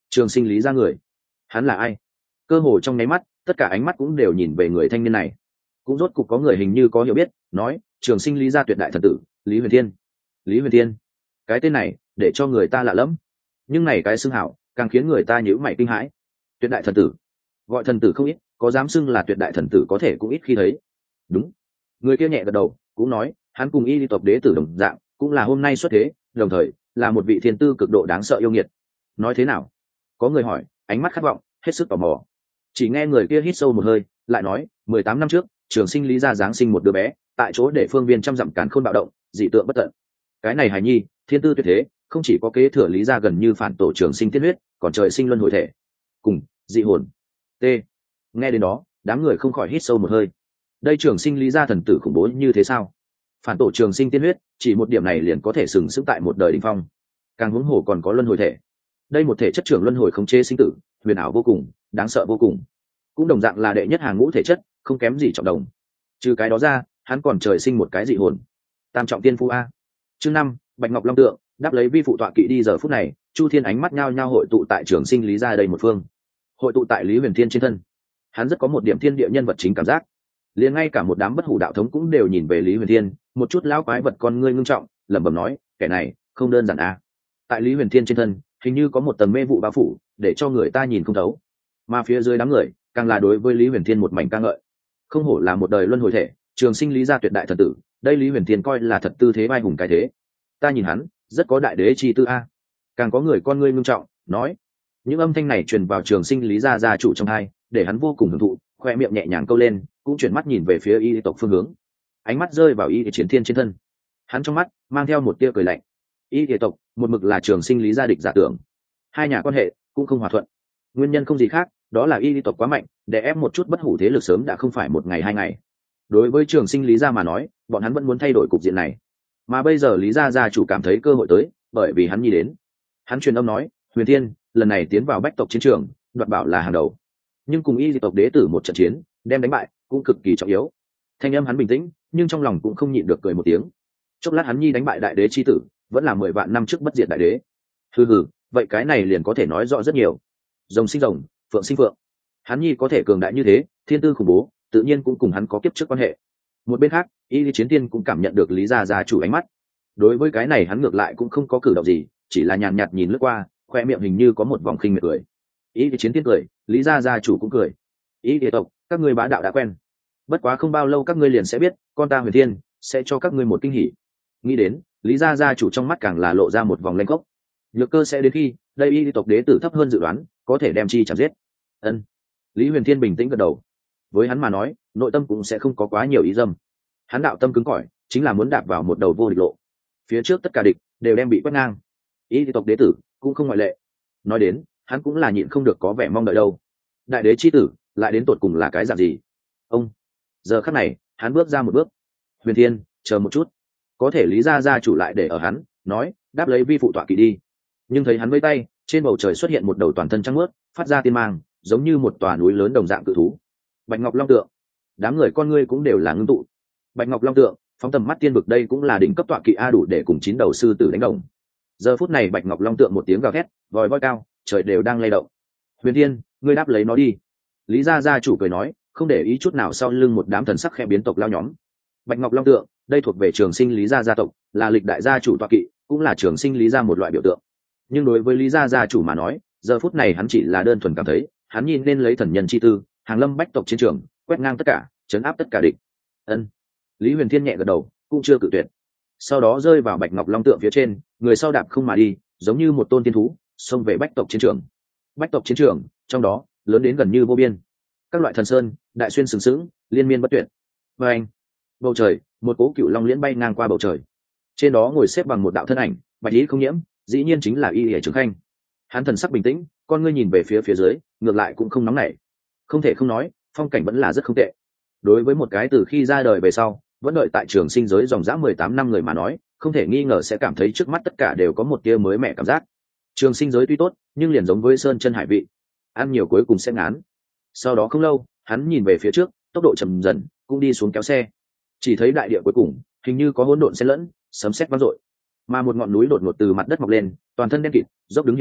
Trường Sinh Lý ra người, hắn là ai? Cơ hồ trong nháy mắt, tất cả ánh mắt cũng đều nhìn về người thanh niên này. Cũng rốt cục có người hình như có hiểu biết, nói Trường Sinh Lý gia tuyệt đại thần tử Lý Huyền Thiên. Lý Huyền Thiên, cái tên này để cho người ta lạ lẫm, nhưng này cái xưng hảo càng khiến người ta nhíu mày kinh hãi. Tuyệt đại thần tử, gọi thần tử không ít, có dám xưng là tuyệt đại thần tử có thể cũng ít khi thấy. Đúng, người kia nhẹ gật đầu, cũng nói hắn cùng y tộc đế tử đồng dạng, cũng là hôm nay xuất thế, đồng thời là một vị thiên tư cực độ đáng sợ yêu nghiệt. Nói thế nào? Có người hỏi, ánh mắt khát vọng, hết sức tò mò. Chỉ nghe người kia hít sâu một hơi, lại nói 18 năm trước Trường Sinh Lý gia giáng sinh một đứa bé, tại chỗ để phương viên trăm dặm càn khôn bạo động, dị tượng bất tận. Cái này hài nhi thiên tư tuyệt thế, không chỉ có kế thừa Lý gia gần như phản tổ Trường Sinh tiên huyết, còn trời sinh luân hồi thể cùng dị hồn. T. Nghe đến đó, đám người không khỏi hít sâu một hơi. Đây Trường Sinh Lý gia thần tử khủng bố như thế sao? Phản tổ Trường Sinh tiên huyết, chỉ một điểm này liền có thể sừng sững tại một đời đỉnh phong, càng huống hồ còn có luân hồi thể. Đây một thể chất trưởng luân hồi khống chế sinh tử, huyền ảo vô cùng, đáng sợ vô cùng, cũng đồng dạng là đệ nhất hàng ngũ thể chất, không kém gì trọng đồng. Trừ cái đó ra, hắn còn trời sinh một cái dị hồn, tam trọng tiên phu a. Chương 5, Bạch Ngọc Long tượng đáp lấy vi phụ tọa kỵ đi. Giờ phút này, Chu Thiên ánh mắt nhao nhao hội tụ tại Trường Sinh Lý gia đây một phương, hội tụ tại Lý Huyền Thiên trên thân. Hắn rất có một điểm thiên địa nhân vật chính cảm giác, liền ngay cả một đám bất hủ đạo thống cũng đều nhìn về Lý Huyền Thiên, một chút lão quái vật con ngươi ngưng trọng, lẩm bẩm nói, kẻ này không đơn giản a. Tại Lý Huyền Thiên trên thân, hình như có một tầng mê vụ bao phủ, để cho người ta nhìn không thấu. Mà phía dưới đám người, càng là đối với Lý Huyền Thiên một mảnh ca ngợi. Không hổ là một đời luân hồi thể, Trường Sinh Lý gia tuyệt đại thần tử, đây Lý Huyền Thiên coi là thật tư thế vai hùng cái thế. Ta nhìn hắn, rất có đại đế chi tư a. Càng có người con ngươi ngưng trọng, nói, những âm thanh này truyền vào Trường Sinh Lý gia gia chủ trong hai, để hắn vô cùng hưởng thụ, khoe miệng nhẹ nhàng câu lên, cũng chuyển mắt nhìn về phía y tộc phương hướng. Ánh mắt rơi vào y chiến thiên trên thân, hắn trong mắt mang theo một tia cười lạnh. Y tộc một mực là Trường Sinh Lý gia địch giả tưởng, hai nhà quan hệ cũng không hòa thuận. Nguyên nhân không gì khác, đó là y tộc quá mạnh, để ép một chút bất hủ thế lực sớm đã không phải một ngày hai ngày. Đối với Trường Sinh Lý gia mà nói, bọn hắn vẫn muốn thay đổi cục diện này, mà bây giờ Lý gia gia chủ cảm thấy cơ hội tới, bởi vì hắn nhi đến. Hắn truyền âm nói, Huyền Thiên lần này tiến vào bách tộc chiến trường, đoạt bảo là hàng đầu, nhưng cùng y tộc đế tử một trận chiến, đem đánh bại cũng cực kỳ trọng yếu. Thanh âm hắn bình tĩnh, nhưng trong lòng cũng không nhịn được cười một tiếng. Chốc lát hắn nhi đánh bại đại đế chi tử, vẫn là 10 vạn năm trước bất diệt đại đế. Hừ, vậy cái này liền có thể nói rõ rất nhiều. Rồng sinh rồng, phượng sinh phượng. Hắn nhi có thể cường đại như thế, thiên tư khủng bố, tự nhiên cũng cùng hắn có kiếp trước quan hệ. Một bên khác, y chiến tiên cũng cảm nhận được Lý gia gia chủ ánh mắt. Đối với cái này hắn ngược lại cũng không có cử động gì, chỉ là nhàn nhạt nhìn lướt qua, khoe miệng hình như có một vòng khinh miệt cười. Y chiến tiên cười, Lý gia gia chủ cũng cười. Y tộc, các ngươi bá đạo đã quen, bất quá không bao lâu các ngươi liền sẽ biết, con ta Huyền Thiên sẽ cho các ngươi một kinh hỉ. Nghĩ đến, Lý gia gia chủ trong mắt càng là lộ ra một vòng lanh gốc. Nhược cơ sẽ đến khi đây y tộc đế tử thấp hơn dự đoán, có thể đem chi chạm giết. Ân. Lý Huyền Thiên bình tĩnh gật đầu. Với hắn mà nói, nội tâm cũng sẽ không có quá nhiều ý dâm. Hắn đạo tâm cứng cỏi, chính là muốn đạp vào một đầu vô địch lộ. Phía trước tất cả địch đều đem bị quét ngang. Y tộc đế tử cũng không ngoại lệ. Nói đến, hắn cũng là nhịn không được có vẻ mong đợi đâu. Đại đế chi tử lại đến tột cùng là cái dạng gì? Ông. Giờ khắc này, hắn bước ra một bước. Huyền Thiên, chờ một chút. Có thể Lý gia gia chủ lại để ở hắn, nói, đáp lấy vi phụ tọa kỵ đi. Nhưng thấy hắn vẫy tay, trên bầu trời xuất hiện một đầu toàn thân trắng muốt, phát ra tiên mang, giống như một tòa núi lớn đồng dạng cự thú. Bạch Ngọc Long tượng. Đám người con ngươi cũng đều là ngưng tụ. Bạch Ngọc Long tượng, phóng tầm mắt tiên vực đây cũng là đỉnh cấp tọa kỵ a, đủ để cùng 9 đầu sư tử đánh đồng. Giờ phút này Bạch Ngọc Long tượng một tiếng gào thét, vòi voi cao, trời đều đang lay động. Huyền Thiên, ngươi đáp lấy nó đi. Lý gia gia chủ cười nói, không để ý chút nào sau lưng một đám thần sắc khẽ biến tộc lao nhóm. Bạch Ngọc Long tượng, đây thuộc về Trường Sinh Lý gia gia tộc, là lịch đại gia chủ tọa kỵ, cũng là Trường Sinh Lý gia một loại biểu tượng. Nhưng đối với Lý gia gia chủ mà nói, giờ phút này hắn chỉ là đơn thuần cảm thấy, hắn nhìn nên lấy thần nhân chi tư, hàng lâm bách tộc chiến trường, quét ngang tất cả, chấn áp tất cả địch. Ân. Lý Huyền Thiên nhẹ gật đầu, cũng chưa cự tuyệt. Sau đó rơi vào Bạch Ngọc Long tượng phía trên, người sau đạp không mà đi, giống như một tôn tiên thú, xông về bách tộc chiến trường. Bách tộc chiến trường, trong đó lớn đến gần như vô biên. Các loại thần sơn, đại xuyên sừng sững, liên miên bất tuyệt. Và anh, bầu trời, một cố cựu long liễn bay ngang qua bầu trời. Trên đó ngồi xếp bằng một đạo thân ảnh, bạch ý không nhiễm, dĩ nhiên chính là Y Lìa Trường Khanh. Hắn thần sắc bình tĩnh, con ngươi nhìn về phía dưới, ngược lại cũng không nóng nảy. Không thể không nói, phong cảnh vẫn là rất không tệ. Đối với một cái từ khi ra đời về sau, vẫn đợi tại trường sinh giới dòng dã 18 năm người mà nói, không thể nghi ngờ sẽ cảm thấy trước mắt tất cả đều có một tia mới mẻ cảm giác. Trường sinh giới tuy tốt, nhưng liền giống với sơn chân hải vị, ăn nhiều cuối cùng sẽ ngán. Sau đó không lâu, hắn nhìn về phía trước, tốc độ chậm dần, cũng đi xuống kéo xe. Chỉ thấy đại địa cuối cùng, hình như có hỗn độn xen lẫn, sấm sét vang dội. Mà một ngọn núi đột ngột từ mặt đất mọc lên, toàn thân đen kịt, dốc đứng hiểm trở,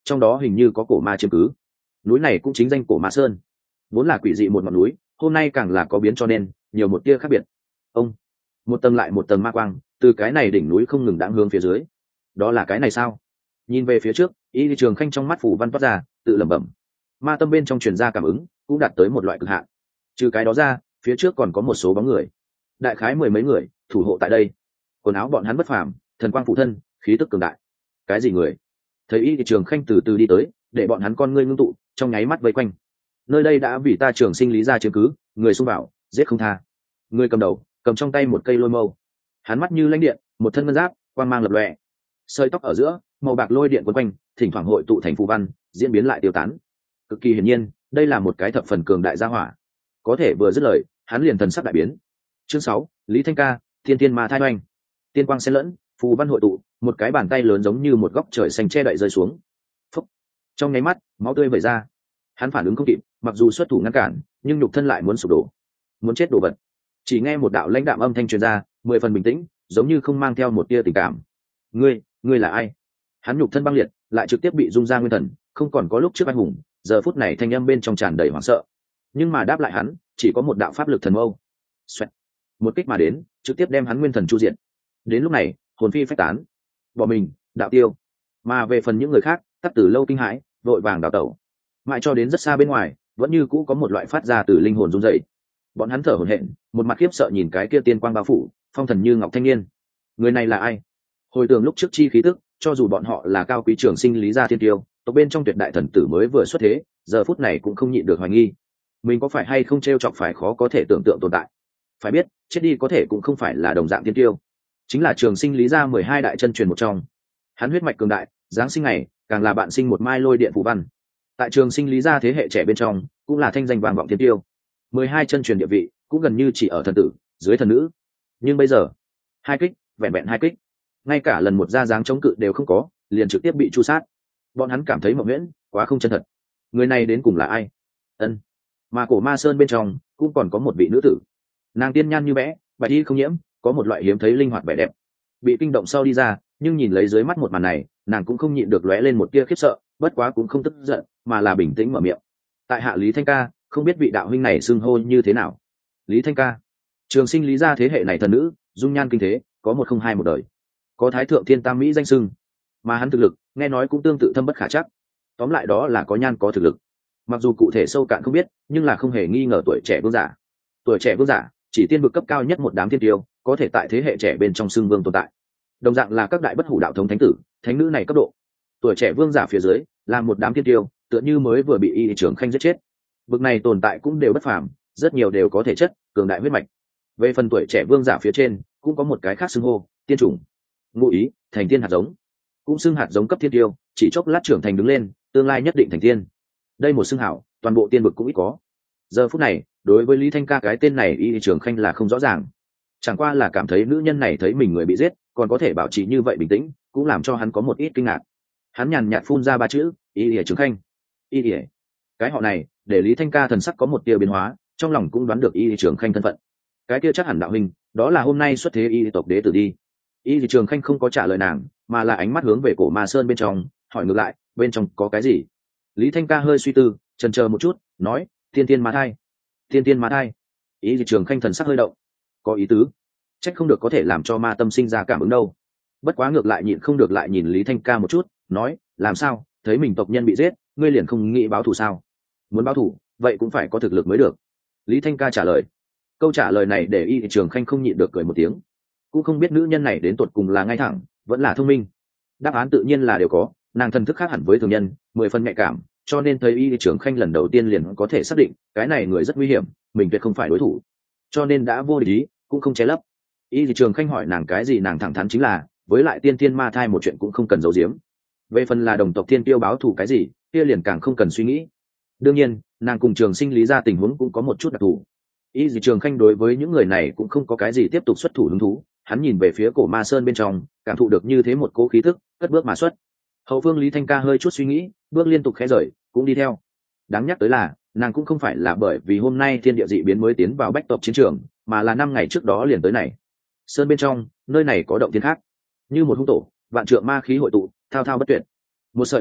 trong đó hình như có cổ ma chiếm cứ. Núi này cũng chính danh cổ ma sơn, vốn là quỷ dị một ngọn núi, hôm nay càng là có biến cho nên nhiều một tia khác biệt. Ông, một tầng lại một tầng ma quang từ cái này đỉnh núi không ngừng đãng hướng phía dưới. Đó là cái này sao? Nhìn về phía trước, Y Trường Khanh trong mắt phủ văn toát ra, tự lẩm bẩm. Ma tâm bên trong truyền ra cảm ứng cũng đạt tới một loại cực hạn. Trừ cái đó ra, phía trước còn có một số bóng người, đại khái mười mấy người thủ hộ tại đây. Quần áo bọn hắn bất phàm, thần quang phụ thân, khí tức cường đại. Cái gì người? Thấy Y Trường Khanh từ từ đi tới, để bọn hắn con ngươi ngưng tụ, trong nháy mắt vây quanh. Nơi đây đã vì ta Trường Sinh Lý gia chiếm cứ, người xung vào, giết không tha. Người cầm đầu, cầm trong tay một cây lôi mâu, hắn mắt như lãnh điện, một thân ngân giáp, quang mang lập lòe, sợi tóc ở giữa màu bạc lôi điện quấn quanh, thỉnh thoảng hội tụ thành phù văn, diễn biến lại tiêu tán. Cực kỳ hiển nhiên, đây là một cái thập phần cường đại gia hỏa. Có thể vừa dứt lời, hắn liền thần sắc đại biến. Chương 6, Lý Thanh Ca, Thiên Tiên Ma Thai Oanh. Tiên quang xen lẫn, phù văn hội tụ, một cái bàn tay lớn giống như một góc trời xanh che đậy rơi xuống. Phốc. Trong nháy mắt, máu tươi vẩy ra. Hắn phản ứng không kịp, mặc dù xuất thủ ngăn cản, nhưng nhục thân lại muốn sụp đổ, muốn chết đồ vật. Chỉ nghe một đạo lãnh đạm âm thanh truyền ra, mười phần bình tĩnh, giống như không mang theo một tia tình cảm. Ngươi là ai? Hắn nhục thân băng liệt, lại trực tiếp bị rung ra nguyên thần, không còn có lúc trước anh hùng, giờ phút này thanh âm bên trong tràn đầy hoảng sợ. Nhưng mà đáp lại hắn, chỉ có một đạo pháp lực thần mâu. Xoẹt. Một kích mà đến, trực tiếp đem hắn nguyên thần chu diện. Đến lúc này, hồn phi phách tán. Bỏ mình, đạo tiêu. Mà về phần những người khác, tắt từ lâu kinh hãi, vội vàng đào tẩu. Mãi cho đến rất xa bên ngoài, vẫn như cũ có một loại phát ra từ linh hồn run rẩy. Bọn hắn thở hổn hển, một mặt khiếp sợ nhìn cái kia tiên quang bao phủ, phong thần như ngọc thanh niên. Người này là ai? Hồi tưởng lúc trước chi khí tức, cho dù bọn họ là cao quý Trường Sinh Lý gia thiên tiêu, tộc bên trong tuyệt đại thần tử mới vừa xuất thế, giờ phút này cũng không nhịn được hoài nghi, mình có phải hay không trêu chọc phải khó có thể tưởng tượng tồn tại. Phải biết, chết đi có thể cũng không phải là đồng dạng thiên tiêu, chính là Trường Sinh Lý gia 12 đại chân truyền một trong. Hắn huyết mạch cường đại, giáng sinh này càng là bạn sinh một mai lôi điện phù văn. Tại Trường Sinh Lý gia thế hệ trẻ bên trong, cũng là thanh danh vang vọng thiên tiêu. 12 chân truyền địa vị cũng gần như chỉ ở thần tử dưới thần nữ. Nhưng bây giờ, hai kích, vẹn vẹn hai kích, ngay cả lần một ra dáng chống cự đều không có, liền trực tiếp bị tru sát. Bọn hắn cảm thấy mộng nguyễn, quá không chân thật. Người này đến cùng là ai? Ân. Mà cổ ma sơn bên trong cũng còn có một vị nữ tử, nàng tiên nhan như vẽ, bạch y không nhiễm, có một loại hiếm thấy linh hoạt vẻ đẹp. Bị kinh động sau đi ra, nhưng nhìn lấy dưới mắt một màn này, nàng cũng không nhịn được lóe lên một tia khiếp sợ, bất quá cũng không tức giận, mà là bình tĩnh mở miệng. Tại hạ Lý Thanh Ca, không biết vị đạo huynh này xưng hô như thế nào? Lý Thanh Ca, Trường Sinh Lý gia thế hệ này thần nữ, dung nhan kinh thế, có một không hai một đời, có thái thượng thiên tam mỹ danh xưng, mà hắn thực lực nghe nói cũng tương tự thâm bất khả chắc. Tóm lại đó là có nhan có thực lực, mặc dù cụ thể sâu cạn không biết, nhưng là không hề nghi ngờ tuổi trẻ vương giả. Tuổi trẻ vương giả chỉ tiên vực cấp cao nhất một đám thiên tiêu, có thể tại thế hệ trẻ bên trong xưng vương tồn tại. Đồng dạng là các đại bất hủ đạo thống thánh tử, thánh nữ này cấp độ. Tuổi trẻ vương giả phía dưới là một đám thiên tiêu, tựa như mới vừa bị Y Trường Khanh giết chết. Bực này tồn tại cũng đều bất phàm, rất nhiều đều có thể chất cường đại huyết mạch. Về phần tuổi trẻ vương giả phía trên, cũng có một cái khác xưng hô, tiên chủng. Ngụ ý thành tiên hạt giống, cũng xưng hạt giống cấp thiên tiêu, chỉ chốc lát trưởng thành đứng lên, tương lai nhất định thành tiên. Đây một xưng hảo, toàn bộ tiên vực cũng ít có. Giờ phút này, đối với Lý Thanh Ca cái tên này Y Trường Khanh là không rõ ràng, chẳng qua là cảm thấy nữ nhân này thấy mình người bị giết, còn có thể bảo trì như vậy bình tĩnh, cũng làm cho hắn có một ít kinh ngạc. Hắn nhàn nhạt phun ra ba chữ, Y Trường Khanh. Y cái họ này để Lý Thanh Ca thần sắc có một tia biến hóa, trong lòng cũng đoán được Y Trường Khanh thân phận. Cái kia chắc hẳn đạo huynh, đó là hôm nay xuất thế Y tộc đế tử đi. Y Trường Khanh không có trả lời nàng, mà là ánh mắt hướng về cổ ma sơn bên trong, hỏi ngược lại, bên trong có cái gì? Lý Thanh Ca hơi suy tư, chần chờ một chút, nói, Thiên Tiên Ma Thai. Thiên Tiên Ma Thai. Y Trường Khanh thần sắc hơi động, có ý tứ, trách không được có thể làm cho ma tâm sinh ra cảm ứng đâu. Bất quá ngược lại nhịn không được lại nhìn Lý Thanh Ca một chút, nói, làm sao, thấy mình tộc nhân bị giết, ngươi liền không nghĩ báo thù sao? Muốn báo thù, vậy cũng phải có thực lực mới được. Lý Thanh Ca trả lời. Câu trả lời này để Y Trường Khanh không nhịn được cười một tiếng, cũng không biết nữ nhân này đến tột cùng là ngay thẳng vẫn là thông minh. Đáp án tự nhiên là đều có, nàng thần thức khác hẳn với thường nhân, 10 phần nhạy cảm, cho nên thấy Y Trường Khanh lần đầu tiên liền có thể xác định cái này người rất nguy hiểm, mình tuyệt không phải đối thủ, cho nên đã vô địch ý, cũng không che lấp. Y Trường Khanh hỏi nàng cái gì nàng thẳng thắn chính là, với lại tiên thiên ma thai một chuyện cũng không cần giấu giếm. Về phần là đồng tộc thiên tiêu báo thù cái gì, kia liền càng không cần suy nghĩ. Đương nhiên, nàng cùng Trường Sinh Lý gia tình huống cũng có một chút đặc thù. Y Trường Khanh đối với những người này cũng không có cái gì tiếp tục xuất thủ hứng thú, hắn nhìn về phía cổ ma sơn bên trong, cảm thụ được như thế một cố khí tức, cất bước mà xuất. Hậu phương Lý Thanh Ca hơi chút suy nghĩ, bước liên tục khẽ rời, cũng đi theo. Đáng nhắc tới là, nàng cũng không phải là bởi vì hôm nay thiên địa dị biến mới tiến vào bách tộc chiến trường, mà là 5 ngày trước đó liền tới này. Sơn bên trong, nơi này có động thiên khác, như một hung tổ, vạn trượng ma khí hội tụ, thao thao bất tuyệt. Một sợi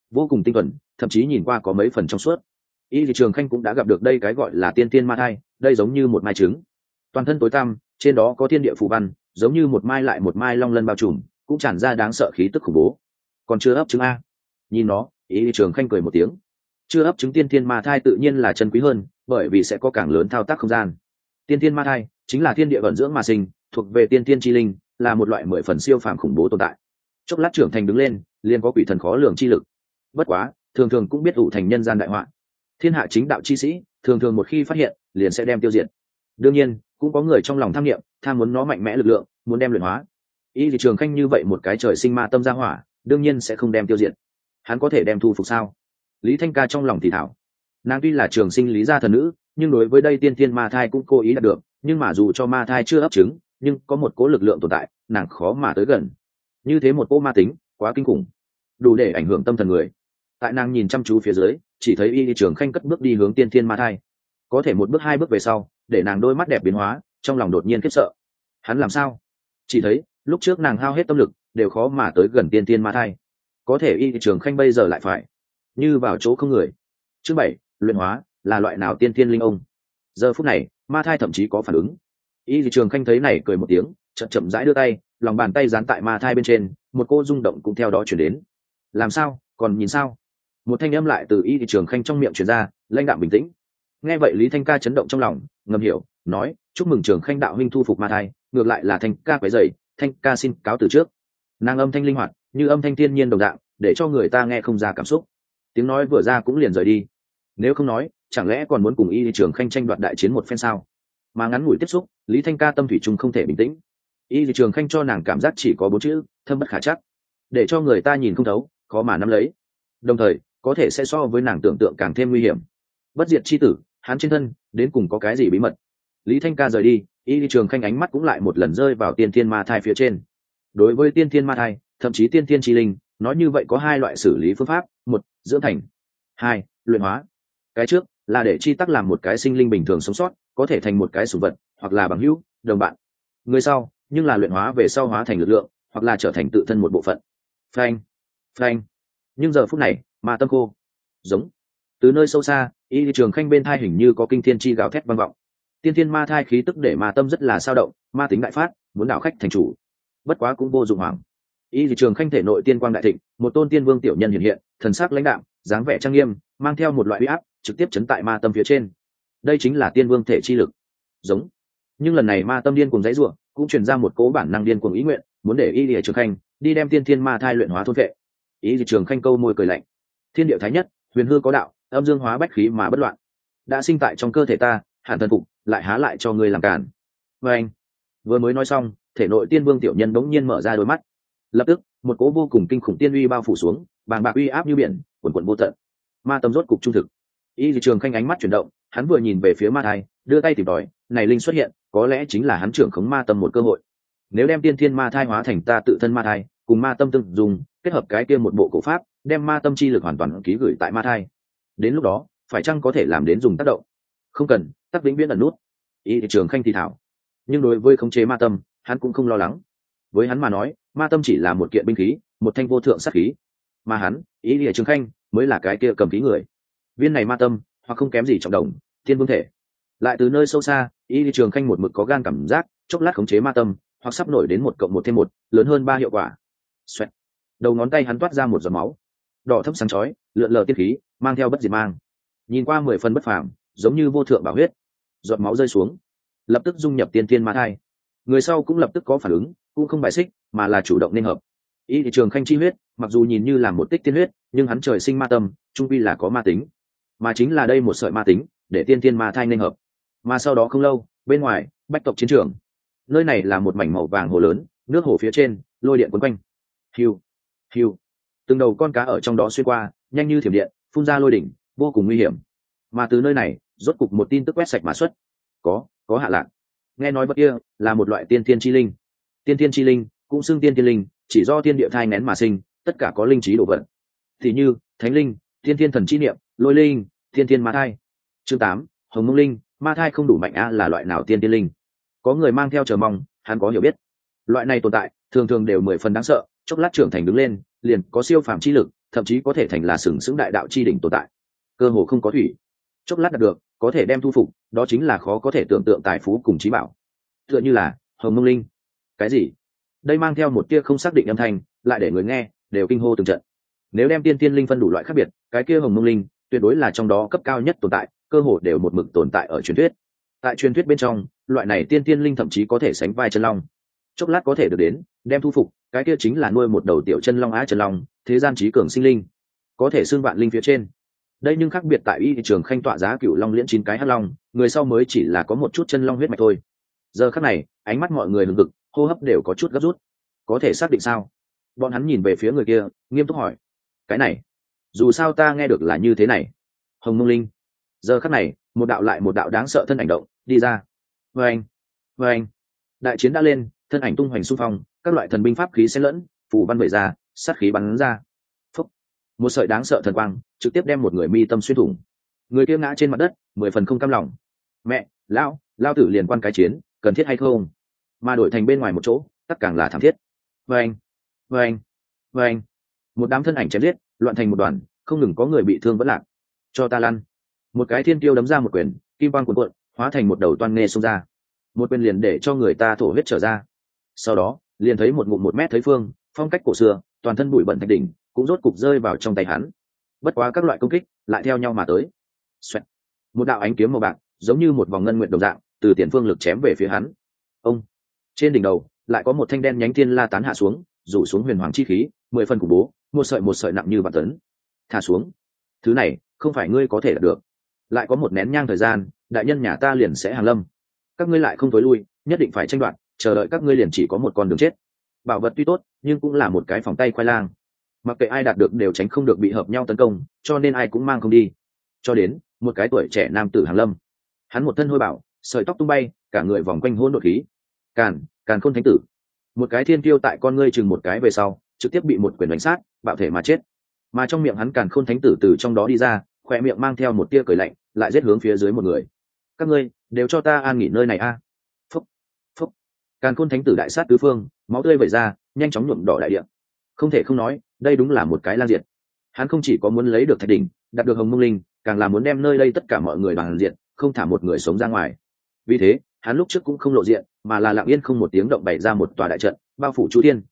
vô cùng tinh thuần, thậm chí nhìn qua có mấy phần trong suốt. Y Trường Khanh cũng đã gặp được đây cái gọi là tiên tiên ma thai, đây giống như một mai trứng, toàn thân tối tăm, trên đó có thiên địa phù văn, giống như một mai lại một mai long lân bao trùm, cũng tràn ra đáng sợ khí tức khủng bố. Còn chưa ấp trứng a? Nhìn nó, Y Trường Khanh cười một tiếng. Chưa ấp trứng tiên tiên ma thai tự nhiên là chân quý hơn, bởi vì sẽ có càng lớn thao tác không gian. Tiên tiên ma thai chính là thiên địa vận dưỡng mà sinh, thuộc về tiên tiên chi linh, là một loại 10 phần siêu phàm khủng bố tồn tại. Chốc lát trưởng thành đứng lên, liền có quỷ thần khó lường chi lực. Bất quá, thường thường cũng biết ủ thành nhân gian đại họa. Thiên hạ chính đạo chi sĩ, thường thường một khi phát hiện, liền sẽ đem tiêu diệt. Đương nhiên, cũng có người trong lòng tham niệm, tham muốn nó mạnh mẽ lực lượng, muốn đem luyện hóa. Y thì Trường Khanh như vậy một cái trời sinh ma tâm ra hỏa, đương nhiên sẽ không đem tiêu diệt. Hắn có thể đem thu phục sao? Lý Thanh Ca trong lòng thì thảo. Nàng tuy là trường sinh lý gia thần nữ, nhưng đối với đây tiên thiên ma thai cũng cố ý đạt được, nhưng mà dù cho ma thai chưa ấp trứng, nhưng có một cố lực lượng tồn tại, nàng khó mà tới gần. Như thế một cỗ ma tính, quá kinh khủng, đủ để ảnh hưởng tâm thần người. Tại nàng nhìn chăm chú phía dưới, chỉ thấy Y Trường Khanh cất bước đi hướng tiên thiên ma thai, có thể một bước hai bước về sau, để nàng đôi mắt đẹp biến hóa, trong lòng đột nhiên khiếp sợ. Hắn làm sao? Chỉ thấy lúc trước nàng hao hết tâm lực, đều khó mà tới gần tiên thiên ma thai, có thể Y Trường Khanh bây giờ lại phải như vào chỗ không người. Chương 7, luyện hóa là loại nào tiên thiên linh ông? Giờ phút này, ma thai thậm chí có phản ứng. Y Trường Khanh thấy này cười một tiếng, chậm chậm rãi đưa tay, lòng bàn tay dán tại ma thai bên trên, một cô rung động cũng theo đó chuyển đến. Làm sao? Còn nhìn sao? Một thanh âm lại từ Y Trường Khanh trong miệng truyền ra, lãnh đạm bình tĩnh. Nghe vậy Lý Thanh Ca chấn động trong lòng, ngầm hiểu, nói: chúc mừng Trường Khanh đạo huynh thu phục ma thai, ngược lại là Thanh Ca quấy rầy, Thanh Ca xin cáo từ trước. Nàng âm thanh linh hoạt, như âm thanh thiên nhiên đồng dạng, để cho người ta nghe không ra cảm xúc. Tiếng nói vừa ra cũng liền rời đi. Nếu không nói, chẳng lẽ còn muốn cùng Y Trường Khanh tranh đoạt đại chiến một phen sao? Mà ngắn ngủi tiếp xúc, Lý Thanh Ca tâm thủy chung không thể bình tĩnh. Y Trường Khanh cho nàng cảm giác chỉ có 4 chữ: thâm bất khả chắc, để cho người ta nhìn không thấu, khó mà nắm lấy. Đồng thời, có thể sẽ so với nàng tưởng tượng càng thêm nguy hiểm. Bất diệt chi tử, hắn trên thân đến cùng có cái gì bí mật? Lý Thanh Ca rời đi, Y Trường Khanh ánh mắt cũng lại một lần rơi vào tiên thiên ma thai phía trên. Đối với tiên thiên ma thai, thậm chí tiên thiên chi linh, nói như vậy có 2 loại xử lý phương pháp: 1, dưỡng thành; 2, luyện hóa. Cái trước là để chi tắc làm một cái sinh linh bình thường sống sót, có thể thành một cái sủng vật, hoặc là bằng hữu, đồng bạn. Người sau, nhưng là luyện hóa về sau hóa thành lực lượng, hoặc là trở thành tự thân một bộ phận. Phanh, phanh. Nhưng giờ phút này, ma tâm cô, giống. Từ nơi sâu xa, Y Trường Khanh bên thai hình như có kinh thiên chi gào thét vang vọng. Tiên thiên ma thai khí tức để ma tâm rất là sao động, ma tính đại phát, muốn đảo khách thành chủ. Bất quá cũng vô dụng hoảng. Y Trường Khanh thể nội tiên quang đại thịnh, một tôn tiên vương tiểu nhân hiện hiện, thần sắc lãnh đạm, dáng vẻ trang nghiêm, mang theo một loại uy áp, trực tiếp chấn tại ma tâm phía trên. Đây chính là tiên vương thể chi lực. Giống. Nhưng lần này ma tâm điên cuồng giãy giụa, cũng truyền ra một cố bản năng điên cuồng ý nguyện, muốn để Y Trường Khanh đi đem tiên thiên ma thai luyện hóa thôn vệ. Y Trường Khanh câu môi cười lạnh: thiên địa thái nhất, huyền hư có đạo, âm dương hóa bách khí mà bất loạn. Đã sinh tại trong cơ thể ta, hạn thần phục, lại há lại cho ngươi làm cản. Và anh vừa mới nói xong, thể nội tiên vương tiểu nhân đống nhiên mở ra đôi mắt. Lập tức, một cỗ vô cùng kinh khủng tiên uy bao phủ xuống, bàng bạc uy áp như biển, quần quần vô tận. Ma tâm rốt cục trung thực. Y Trường Khanh ánh mắt chuyển động, hắn vừa nhìn về phía ma thai, đưa tay tìm tòi, này linh xuất hiện, có lẽ chính là hắn trưởng khống ma tâm một cơ hội. Nếu đem tiên thiên ma thai hóa thành ta tự thân ma thai, cùng ma tâm tương dùng, kết hợp cái kia một bộ cổ pháp, đem ma tâm chi lực hoàn toàn ký gửi tại ma thai. Đến lúc đó, phải chăng có thể làm đến dùng tác động? Không cần, tắc vĩnh viễn ẩn nút. Y Trường Khanh thì thảo. Nhưng đối với khống chế ma tâm, hắn cũng không lo lắng. Với hắn mà nói, ma tâm chỉ là một kiện binh khí, một thanh vô thượng sát khí. Mà hắn, Y Trường Khanh, mới là cái kia cầm khí người. Viên này ma tâm, hoặc không kém gì trọng đồng, tiên vương thể. Lại từ nơi sâu xa, Y Trường Khanh một mực có gan cảm giác, chốc lát khống chế ma tâm, hoặc sắp nổi đến 1 + 1 = 1, lớn hơn 3 hiệu quả. Xoẹt. Đầu ngón tay hắn toát ra một giọt máu, đỏ thẫm sáng chói, lượn lờ tiên khí, mang theo bất diệt mang. Nhìn qua 10 phần bất phàm, giống như vô thượng bảo huyết. Giọt máu rơi xuống, lập tức dung nhập tiên thiên ma thai. Người sau cũng lập tức có phản ứng, cũng không bài xích, mà là chủ động nên hợp. Y Trường Khanh chi huyết, mặc dù nhìn như là một tích tiên huyết, nhưng hắn trời sinh ma tâm, trung quy là có ma tính. Mà chính là đây một sợi ma tính, để tiên thiên ma thai nên hợp. Mà sau đó không lâu, bên ngoài, bách tộc chiến trường. Nơi này là một mảnh màu vàng hồ lớn, nước hồ phía trên, lôi điện quấn quanh. Hiu, hiu. Từng đầu con cá ở trong đó xuyên qua, nhanh như thiểm điện, phun ra lôi đỉnh, vô cùng nguy hiểm. Mà từ nơi này, rốt cục một tin tức quét sạch mà xuất. Có hạ lạc. Nghe nói bất kia là một loại tiên thiên chi linh. Tiên thiên chi linh, cũng xưng tiên thiên linh, chỉ do thiên địa thai nén mà sinh, tất cả có linh trí độ vận. Thì như thánh linh, tiên thiên thần chi niệm, lôi linh, tiên thiên ma thai. Chương 8, hồng mông linh, ma thai không đủ mạnh là loại nào tiên thiên linh? Có người mang theo chờ mong, hắn có hiểu biết. Loại này tồn tại, thường thường đều 10 phần đáng sợ, chốc lát trưởng thành đứng lên, liền có siêu phàm chi lực, thậm chí có thể thành là sừng sững đại đạo chi đỉnh tồn tại. Cơ hồ không có thủy, chốc lát đạt được, có thể đem thu phục, đó chính là khó có thể tưởng tượng tài phú cùng trí bảo. Tựa như là Hồng Mông Linh. Cái gì? Đây mang theo một tia không xác định âm thanh, lại để người nghe đều kinh hô từng trận. Nếu đem tiên tiên linh phân đủ loại khác biệt, cái kia Hồng Mông Linh tuyệt đối là trong đó cấp cao nhất tồn tại, cơ hồ đều một mực tồn tại ở truyền thuyết. Tại truyền thuyết bên trong, loại này tiên tiên linh thậm chí có thể sánh vai chân long. Chốc lát có thể được đến, đem thu phục, cái kia chính là nuôi một đầu tiểu chân long á chân long, thế gian trí cường sinh linh, có thể xương vạn linh phía trên. Đây nhưng khác biệt tại y trường khanh tọa giá cửu long liễn 9 cái hắc long, người sau mới chỉ là có một chút chân long huyết mạch thôi. Giờ khắc này, ánh mắt mọi người hừng hực, hô hấp đều có chút gấp rút. Có thể xác định sao? Bọn hắn nhìn về phía người kia, nghiêm túc hỏi. Cái này, dù sao ta nghe được là như thế này. Hồng Mông Linh. Giờ khắc này, một đạo lại một đạo đáng sợ thân ảnh động đi ra. Vâng, vâng. Đại chiến đã lên, thân ảnh tung hoành xung phong, các loại thần binh pháp khí xen lẫn, phù văn vẩy ra, sát khí bắn ra. Phúc. Một sợi đáng sợ thần quang trực tiếp đem một người mi tâm xuyên thủng. Người kia ngã trên mặt đất, 10 phần không cam lòng. Mẹ, lao tử liền quan cái chiến, cần thiết hay không? Mà đổi thành bên ngoài một chỗ, tất càng là thảm thiết. Vâng, vâng, vâng. Một đám thân ảnh chém giết, loạn thành một đoàn, không ngừng có người bị thương vẫn lạc. Cho ta lăn. Một cái thiên tiêu đấm ra một quyền, kim quang cuộn cuộn, hóa thành một đầu toan nghe xông ra. Một quyền liền để cho người ta thổ huyết trở ra. Sau đó, liền thấy một ngụm 1 mét thấy phương, phong cách cổ xưa, toàn thân bụi bẩn thạch đỉnh, cũng rốt cục rơi vào trong tay hắn. Bất quá các loại công kích lại theo nhau mà tới. Xoẹt. Một đạo ánh kiếm màu bạc, giống như một vòng ngân nguyệt đồng dạng, từ tiền phương lực chém về phía hắn. Ông. Trên đỉnh đầu, lại có một thanh đen nhánh thiên la tán hạ xuống, rủ xuống huyền hoàng chi khí, 10 phần khủng bố, một sợi nặng như vạn tấn. Thả xuống. Thứ này, không phải ngươi có thể đạt được. Lại có một nén nhang thời gian, đại nhân nhà ta liền sẽ hàng lâm. Các ngươi lại không tối lui, nhất định phải tranh đoạt, chờ đợi các ngươi liền chỉ có một con đường chết. Bảo vật tuy tốt, nhưng cũng là một cái phòng tay khoai lang. Mặc kệ ai đạt được đều tránh không được bị hợp nhau tấn công, cho nên ai cũng mang không đi. Cho đến một cái tuổi trẻ nam tử hàng lâm, hắn một thân hôi bảo, sợi tóc tung bay, cả người vòng quanh hỗn độn khí. Càn khôn thánh tử. Một cái thiên tiêu tại con ngươi chừng một cái về sau, trực tiếp bị một quyền đánh sát, bạo thể mà chết. Mà trong miệng hắn càn khôn thánh tử từ trong đó đi ra, khỏe miệng mang theo một tia cười lạnh, lại giết hướng phía dưới một người. Các ngươi đều cho ta an nghỉ nơi này a. Phúc, phúc. Càn khôn thánh tử đại sát tứ phương, máu tươi vẩy ra, nhanh chóng nhuộm đỏ đại địa. Không thể không nói, đây đúng là một cái lang diệt. Hắn không chỉ có muốn lấy được thạch đỉnh, đạt được Hồng Mông Linh, càng là muốn đem nơi đây tất cả mọi người đoàn diện, không thả một người sống ra ngoài. Vì thế, hắn lúc trước cũng không lộ diện, mà là lặng yên không một tiếng động bày ra một tòa đại trận, bao phủ Chu Thiên.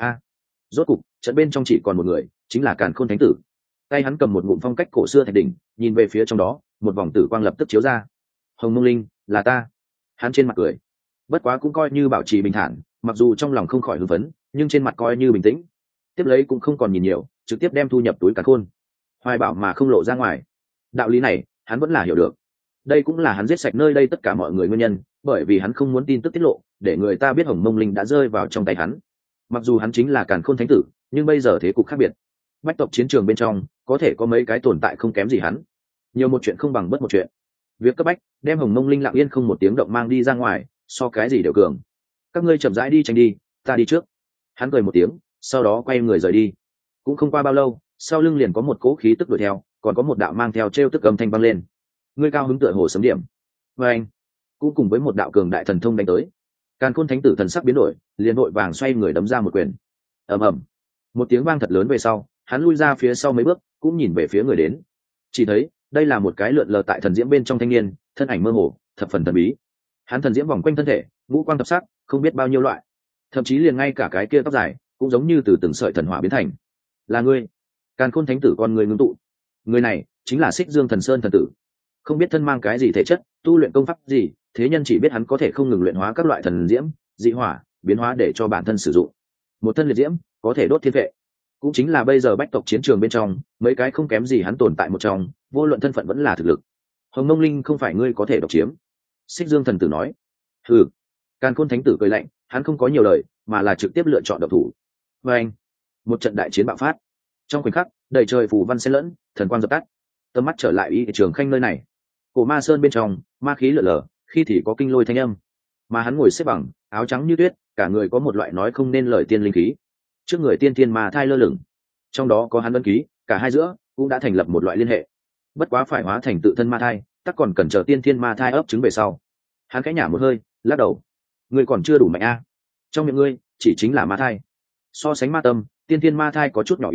Rốt cục, trận bên trong chỉ còn một người, chính là Càn Khôn Thánh tử. Tay hắn cầm một ngụm phong cách cổ xưa thạch đỉnh, nhìn về phía trong đó, một vòng tử quang lập tức chiếu ra. Hồng Mông Linh, là ta. Hắn trên mặt cười. Bất quá cũng coi như bảo trì bình thản, mặc dù trong lòng không khỏi hưng phấn, nhưng trên mặt coi như bình tĩnh. Tiếp lấy cũng không còn nhìn nhiều, trực tiếp đem thu nhập túi Càn Khôn. Hoài bảo mà không lộ ra ngoài. Đạo lý này, hắn vẫn là hiểu được. Đây cũng là hắn giết sạch nơi đây tất cả mọi người nguyên nhân, bởi vì hắn không muốn tin tức tiết lộ, để người ta biết Hồng Mông Linh đã rơi vào trong tay hắn. Mặc dù hắn chính là Càn Khôn Thánh tử, nhưng bây giờ thế cục khác biệt. Bách tộc chiến trường bên trong, có thể có mấy cái tồn tại không kém gì hắn. Nhiều một chuyện không bằng bất một chuyện. Việc cấp bách, đem Hồng Mông Linh lặng yên không một tiếng động mang đi ra ngoài, so cái gì đều cường. Các ngươi chậm rãi đi tránh đi, ta đi trước. Hắn cười một tiếng, sau đó quay người rời đi. Cũng không qua bao lâu, sau lưng liền có một cỗ khí tức đuổi theo, còn có một đạo mang theo trêu tức âm thanh vang lên. Ngươi cao hứng tựa hồ sấm điểm. Và anh cũng cùng với một đạo cường đại thần thông đánh tới. Càn Khôn Thánh tử thần sắc biến đổi, liền vội vàng xoay người đấm ra một quyền. Ầm ầm. Một tiếng vang thật lớn về sau, hắn lui ra phía sau mấy bước, cũng nhìn về phía người đến. Chỉ thấy, đây là một cái lượn lờ tại thần diễm bên trong thanh niên, thân ảnh mơ hồ, thập phần thần bí. Hắn thần diễm vòng quanh thân thể, ngũ quang thập sắc, không biết bao nhiêu loại. Thậm chí liền ngay cả cái kia tóc dài, cũng giống như từ từng sợi thần hỏa biến thành. Là ngươi? Càn Khôn Thánh tử con người ngưng tụ. Người này chính là Xích Dương Thần Sơn thần tử. Không biết thân mang cái gì thể chất, tu luyện công pháp gì, thế nhân chỉ biết hắn có thể không ngừng luyện hóa các loại thần diễm, dị hỏa, biến hóa để cho bản thân sử dụng. Một thân liệt diễm, có thể đốt thiên vệ. Cũng chính là bây giờ bách tộc chiến trường bên trong, mấy cái không kém gì hắn tồn tại một trong, vô luận thân phận vẫn là thực lực. Hồng Mông Linh không phải ngươi có thể độc chiếm. Xích Dương thần tử nói. Ừ. Càn Khôn Thánh tử cười lạnh, hắn không có nhiều lời, mà là trực tiếp lựa chọn độc thủ. Và anh, một trận đại chiến bạo phát. Trong khoảnh khắc, đầy trời phù văn xen lẫn, thần quang dập tắt. Tầm mắt trở lại y trường khanh nơi này. Cổ Ma Sơn bên trong, ma khí lở lở, khi thì có kinh lôi thanh âm. Mà hắn ngồi xếp bằng, áo trắng như tuyết, cả người có một loại nói không nên lời tiên linh khí. Trước người tiên thiên ma thai lơ lửng, trong đó có hắn ân ký, cả hai giữa cũng đã thành lập một loại liên hệ. Bất quá phải hóa thành tự thân ma thai, tất còn cần chờ tiên thiên ma thai ấp trứng về sau. Hắn khẽ nhả một hơi, lắc đầu. Ngươi còn chưa đủ mạnh a. Trong miệng ngươi chỉ chính là ma thai. So sánh ma tâm, tiên thiên ma thai có chút nhỏ yếu,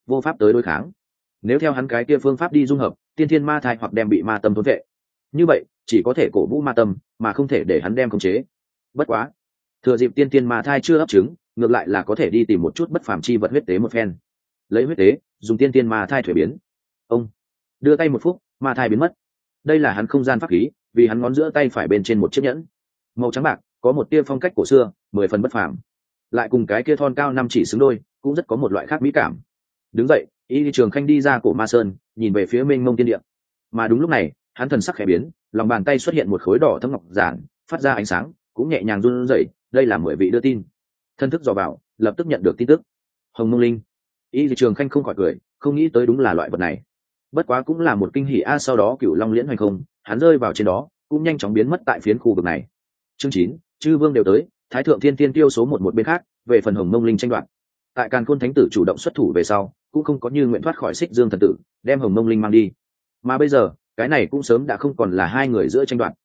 vô pháp tới đối kháng. Nếu theo hắn cái kia phương pháp đi dung hợp tiên thiên ma thai hoặc đem bị ma tâm thôn vệ, như vậy chỉ có thể cổ vũ ma tâm mà không thể để hắn đem khống chế. Bất quá thừa dịp tiên thiên ma thai chưa ấp trứng, ngược lại là có thể đi tìm một chút bất phàm chi vật huyết tế một phen. Lấy huyết tế dùng tiên thiên ma thai thuế biến. Ông đưa tay một phút, ma thai biến mất. Đây là hắn không gian pháp khí, vì hắn ngón giữa tay phải bên trên một chiếc nhẫn màu trắng bạc, có một tia phong cách cổ xưa 10 phần bất phàm, lại cùng cái kia thon cao 5 chỉ xứng đôi, cũng rất có một loại khác mỹ cảm. Đứng dậy, Y Trường Khanh đi ra cổ ma sơn, nhìn về phía mênh mông tiên địa. Mà đúng lúc này, hắn thần sắc khẽ biến, lòng bàn tay xuất hiện một khối đỏ thẫm ngọc giản, phát ra ánh sáng, cũng nhẹ nhàng run rẩy. Đây là 10 vị đưa tin. Thân thức dò vào, lập tức nhận được tin tức. Hồng Mông Linh. Y Trường Khanh không khỏi cười, không nghĩ tới đúng là loại vật này. Bất quá cũng là một kinh hỉ a. Sau đó Cửu Long Liễn hoành không, hắn rơi vào trên đó, cũng nhanh chóng biến mất tại phiến khu vực này. Chương 9, chư vương đều tới, Thái thượng thiên tiên tiêu số một bên khác, về phần Hồng Mông Linh tranh đoạt. Tại Càn Khôn Thánh tử chủ động xuất thủ về sau, cũng không có như nguyện thoát khỏi Xích Dương thần tử, đem Hồng Mông Linh mang đi. Mà bây giờ, cái này cũng sớm đã không còn là hai người giữa tranh đoạt.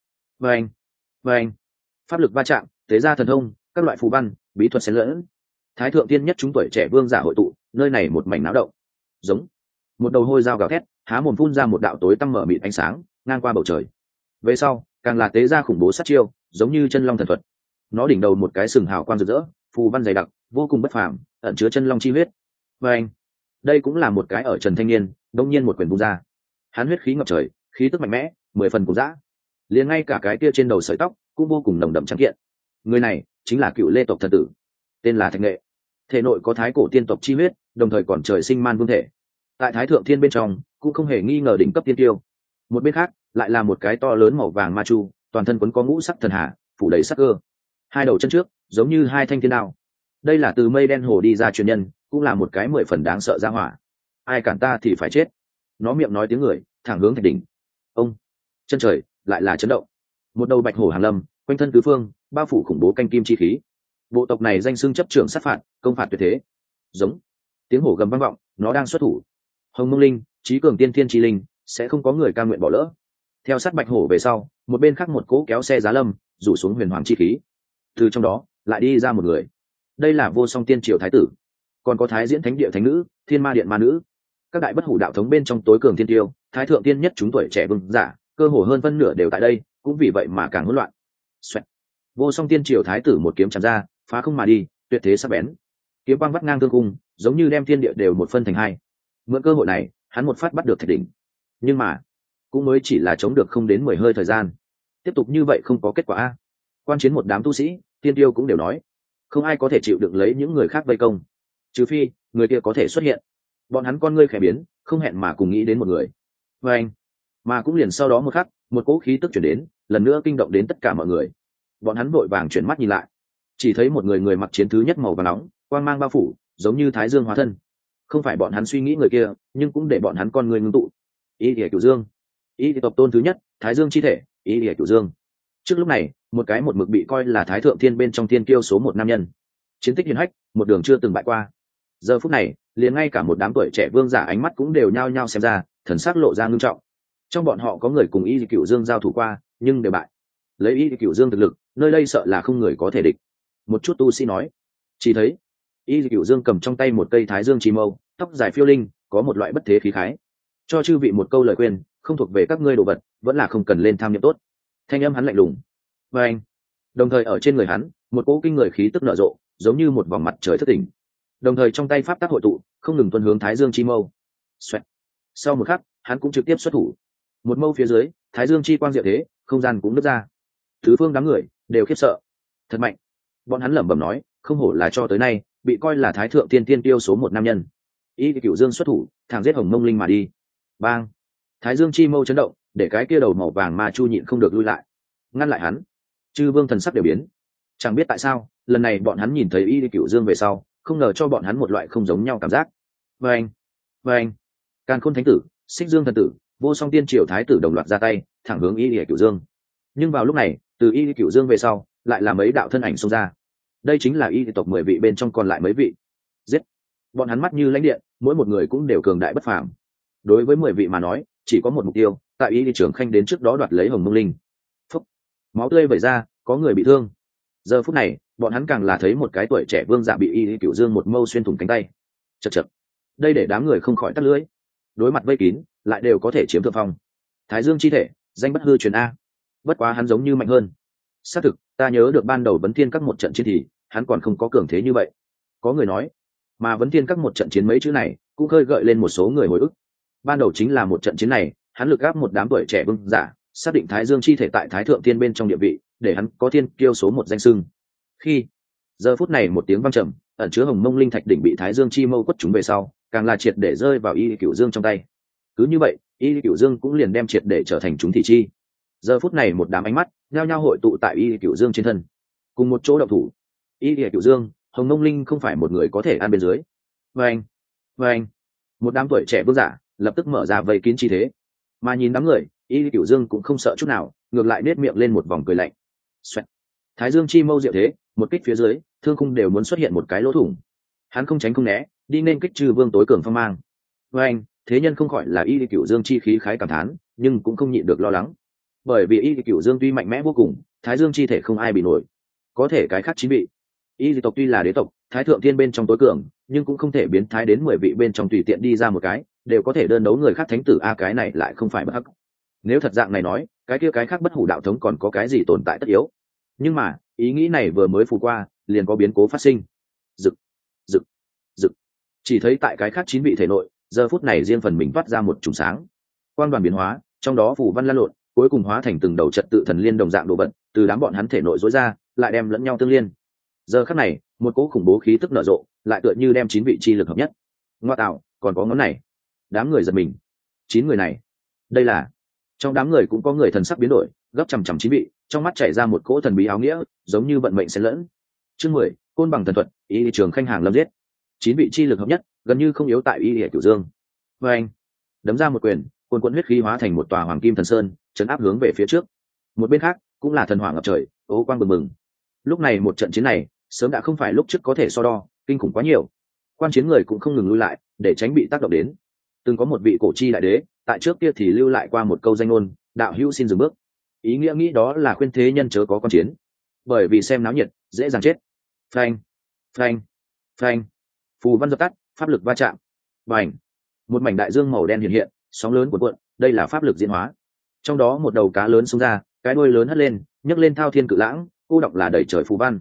Vâng, pháp lực va chạm, tế gia thần thông, các loại phù văn, bí thuật xen lẫn. Thái thượng tiên nhất chúng tuổi trẻ vương giả hội tụ, nơi này một mảnh náo động. Giống một đầu hôi dao gào thét, há mồm phun ra một đạo tối tăm mở mịt ánh sáng, ngang qua bầu trời. Về sau, càng là tế gia khủng bố sát chiêu, giống như chân long thần thuật. Nó đỉnh đầu một cái sừng hào quang rực rỡ, phù văn dày đặc, vô cùng bất phàm, ẩn chứa chân long chi huyết. Vâng, đây cũng là một cái ở Trần Thanh Niên, đông nhiên một quyền vung ra. Hắn huyết khí ngập trời, khí tức mạnh mẽ, 10 phần cùng dã. Liền ngay cả cái kia trên đầu sợi tóc cũng vô cùng nồng đậm trắng kiện. Người này chính là Cựu Lê tộc thần tử, tên là Thạch Nghệ. Thể nội có thái cổ tiên tộc chi huyết, đồng thời còn trời sinh man vương thể. Tại Thái thượng thiên bên trong, cũng không hề nghi ngờ đỉnh cấp tiên tiêu. Một bên khác, lại là một cái to lớn màu vàng ma chu, toàn thân quấn có ngũ sắc thần hà, phủ đầy sắc cơ. Hai đầu chân trước, giống như hai thanh thiên đao. Đây là từ mây đen hồ đi ra truyền nhân, cũng là một cái 10 phần đáng sợ ra hỏa. Ai cản ta thì phải chết. Nó miệng nói tiếng người, thẳng hướng thạch đỉnh. Ông chân trời lại là chấn động. Một đầu bạch hổ hàng lâm, quanh thân tứ phương, bao phủ khủng bố canh kim chi khí. Bộ tộc này danh xưng chấp trưởng sát phạt, công phạt tuyệt thế. Giống tiếng hổ gầm vang vọng, nó đang xuất thủ. Hồng Mông Linh, trí cường tiên thiên chi linh, sẽ không có người ca nguyện bỏ lỡ. Theo sát bạch hổ về sau, một bên khác một cỗ kéo xe giá lâm, rủ xuống huyền hoàng chi khí. Từ trong đó lại đi ra một người. Đây là Vô Song Tiên Triều thái tử, còn có Thái Diễn Thánh Địa thánh nữ, Thiên Ma Điện ma nữ, các đại bất hủ đạo thống bên trong tối cường thiên tiêu, thái thượng tiên nhất chúng tuổi trẻ vương giả, cơ hồ hơn phân nửa đều tại đây, cũng vì vậy mà càng hỗn loạn. Xoẹt. Vô Song Tiên Triều thái tử một kiếm chém ra, phá không mà đi, tuyệt thế sắc bén. Kiếm quang vắt ngang thương cung, giống như đem thiên địa đều một phân thành hai. Mượn cơ hội này, hắn một phát bắt được thạch đỉnh. Nhưng mà, cũng mới chỉ là chống được không đến 10 hơi thời gian. Tiếp tục như vậy không có kết quả a. Quan chiến một đám tu sĩ, tiên tiêu cũng đều nói, không ai có thể chịu đựng lấy những người khác vây công, trừ phi người kia có thể xuất hiện. Bọn hắn con ngươi khẽ biến, không hẹn mà cùng nghĩ đến một người. Và anh, mà cũng liền sau đó một khắc, một cỗ khí tức chuyển đến, lần nữa kinh động đến tất cả mọi người. Bọn hắn vội vàng chuyển mắt nhìn lại, chỉ thấy một người người mặc chiến thứ nhất màu vàng nóng, quang mang bao phủ, giống như thái dương hóa thân. Không phải bọn hắn suy nghĩ người kia, nhưng cũng để bọn hắn con ngươi ngưng tụ. Y Lìa Cửu Dương, Y tộc tôn thứ nhất, thái dương chi thể, Y Lìa Cửu Dương. Trước lúc này, một cái một mực bị coi là thái thượng thiên bên trong thiên kiêu số một nam nhân, chiến tích hiển hách, một đường chưa từng bại qua. Giờ phút này, liền ngay cả một đám tuổi trẻ vương giả ánh mắt cũng đều nhao nhao xem ra, thần sắc lộ ra ngưng trọng. Trong bọn họ có người cùng Y Cửu Dương giao thủ qua, nhưng đều bại. Lấy Y Cửu Dương thực lực, nơi đây sợ là không người có thể địch. Một chút tu sĩ nói, chỉ thấy Y Cửu Dương cầm trong tay một cây thái dương chi mâu, tóc dài phiêu linh, có một loại bất thế khí khái. Cho chư vị một câu lời khuyên, không thuộc về các ngươi đồ vật, vẫn là không cần lên tham nhậm tốt. Thanh âm hắn lạnh lùng. Và anh, đồng thời ở trên người hắn, một cỗ kinh người khí tức nở rộ, giống như một vòng mặt trời thất tỉnh. Đồng thời trong tay pháp tác hội tụ, không ngừng tuân hướng thái dương chi mâu. Xoẹt. Sau một khắc, hắn cũng trực tiếp xuất thủ. Một mâu phía dưới, thái dương chi quang diệu thế, không gian cũng nứt ra. Tứ phương đám người đều khiếp sợ. Thật mạnh. Bọn hắn lẩm bẩm nói, không hổ là cho tới nay bị coi là thái thượng tiên tiên tiêu số một nam nhân. Y Cửu Dương xuất thủ, thẳng giết Hồng Mông Linh mà đi. Bang. Thái dương chi mâu chấn động, để cái kia đầu màu vàng ma chu nhịn không được lui lại, ngăn lại hắn. Chư vương thần sắc đều biến. Chẳng biết tại sao, lần này bọn hắn nhìn thấy Y Cửu Dương về sau, không ngờ cho bọn hắn một loại không giống nhau cảm giác. Vâng, Càn Khôn Thánh tử, Xích Dương thần tử, Vô Song Tiên Triều thái tử đồng loạt ra tay, thẳng hướng Y Cửu Dương. Nhưng vào lúc này, từ Y Cửu Dương về sau, lại là mấy đạo thân ảnh xông ra. Đây chính là Y tộc 10 vị bên trong còn lại mấy vị. Giết. Bọn hắn mắt như lãnh điện, mỗi một người cũng đều cường đại bất phàm. Đối với 10 vị mà nói, chỉ có một mục tiêu, tại Y Trường Khanh đến trước đó đoạt lấy Hồng Mông Linh. Phúc. Máu tươi vẩy ra, có người bị thương. Giờ phút này, bọn hắn càng là thấy một cái tuổi trẻ vương giả bị Y Cửu Dương một mâu xuyên thủng cánh tay. Chậc chậc. đây để đám người không khỏi tắt lưỡi. Đối mặt vây kín lại đều có thể chiếm thượng phong. Thái Dương chi thể, danh bất hư truyền a. Bất quá hắn giống như mạnh hơn. Xác thực, ta nhớ được ban đầu vấn thiên các một trận chiến thì hắn còn không có cường thế như vậy. Có người nói, mà vấn thiên các một trận chiến mấy chữ này cũng khơi gợi lên một số người hồi ức. Ban đầu chính là một trận chiến này, hắn lực áp một đám tuổi trẻ vương giả, xác định Thái Dương chi thể tại Thái thượng thiên bên trong địa vị, để hắn có thiên kiêu số một danh xưng. Khi giờ phút này một tiếng vang trầm, ẩn chứa hồng mông linh thạch đỉnh bị Thái Dương chi mâu quất chúng về sau, càng là triệt để rơi vào Y Cửu Dương trong tay. Cứ như vậy, Y Cửu Dương cũng liền đem triệt để trở thành chúng thị chi. Giờ phút này một đám ánh mắt nhao nhao hội tụ tại Y Cửu Dương trên thân, cùng một chỗ động thủ. Y Cửu Dương, hồng mông linh không phải một người có thể ăn bên dưới. Vâng, vâng, một đám tuổi trẻ vương giả lập tức mở ra vây kín chi thế, mà nhìn đám người, Y Cửu Dương cũng không sợ chút nào, ngược lại nết miệng lên một vòng cười lạnh. Xoẹt. Thái Dương chi mâu diệu thế, một kích phía dưới, thương khung đều muốn xuất hiện một cái lỗ thủng. Hắn không tránh không né, đi nên kích trừ vương tối cường phong mang. Với anh, thế nhân không khỏi là Y Cửu Dương chi khí khái cảm thán, nhưng cũng không nhịn được lo lắng. Bởi vì Y Cửu Dương tuy mạnh mẽ vô cùng, Thái Dương chi thể không ai bị nổi. Có thể cái khác chín vị. Y tộc tuy là đế tộc, Thái thượng thiên bên trong tối cường, nhưng cũng không thể biến thái đến 10 vị bên trong tùy tiện đi ra một cái, đều có thể đơn đấu người khác thánh tử a, cái này lại không phải bất hắc. Nếu thật dạng này nói, cái kia cái khác bất hủ đạo thống còn có cái gì tồn tại tất yếu. Nhưng mà, ý nghĩ này vừa mới phù qua, liền có biến cố phát sinh. Rực, rực, rực. Chỉ thấy tại cái khác 9 vị thể nội, giờ phút này riêng phần mình toát ra một chùm sáng. Quang đoàn biến hóa, trong đó phù văn lan lộn, cuối cùng hóa thành từng đầu trật tự thần liên đồng dạng đồ vật, từ đám bọn hắn thể nội rối ra, lại đem lẫn nhau tương liên. Giờ khắc này, một cỗ khủng bố khí tức nở rộ, lại tựa như đem 9 vị chi lực hợp nhất. Ngoa tạo, còn có ngón này. Đám người giật mình. 9 người này, đây là... Trong đám người cũng có người thần sắc biến đổi, gấp chằm chằm 9 vị, trong mắt chảy ra một cỗ thần bí áo nghĩa, giống như vận mệnh xen lẫn. Chương 10, côn bằng thần thuật, Y Trường Khanh hàng lâm giết. 9 vị chi lực hợp nhất, gần như không yếu tại Y Cửu Dương. Và anh đấm ra một quyền, cuồn cuộn huyết khí hóa thành một tòa hoàng kim thần sơn, chấn áp hướng về phía trước. Một bên khác, cũng là thần hỏa ngập trời, ố quang bừng bừng. Lúc này một trận chiến này, sớm đã không phải lúc trước có thể so đo, kinh khủng quá nhiều. Quan chiến người cũng không ngừng lui lại, để tránh bị tác động đến. Từng có một vị cổ chi đại đế, tại trước kia thì lưu lại qua một câu danh ngôn, đạo hữu xin dừng bước. Ý nghĩa nghĩ đó là khuyên thế nhân chớ có con chiến, bởi vì xem náo nhiệt dễ dàng chết. Phanh, phanh, phanh. Phù văn dập tắt, pháp lực va chạm. Bành. Một mảnh đại dương màu đen hiện hiện, sóng lớn cuộn cuộn, đây là pháp lực diễn hóa. Trong đó một đầu cá lớn xông ra, cái đuôi lớn hất lên, nhấc lên thao thiên cự lãng, cô đọng là đầy trời phù văn.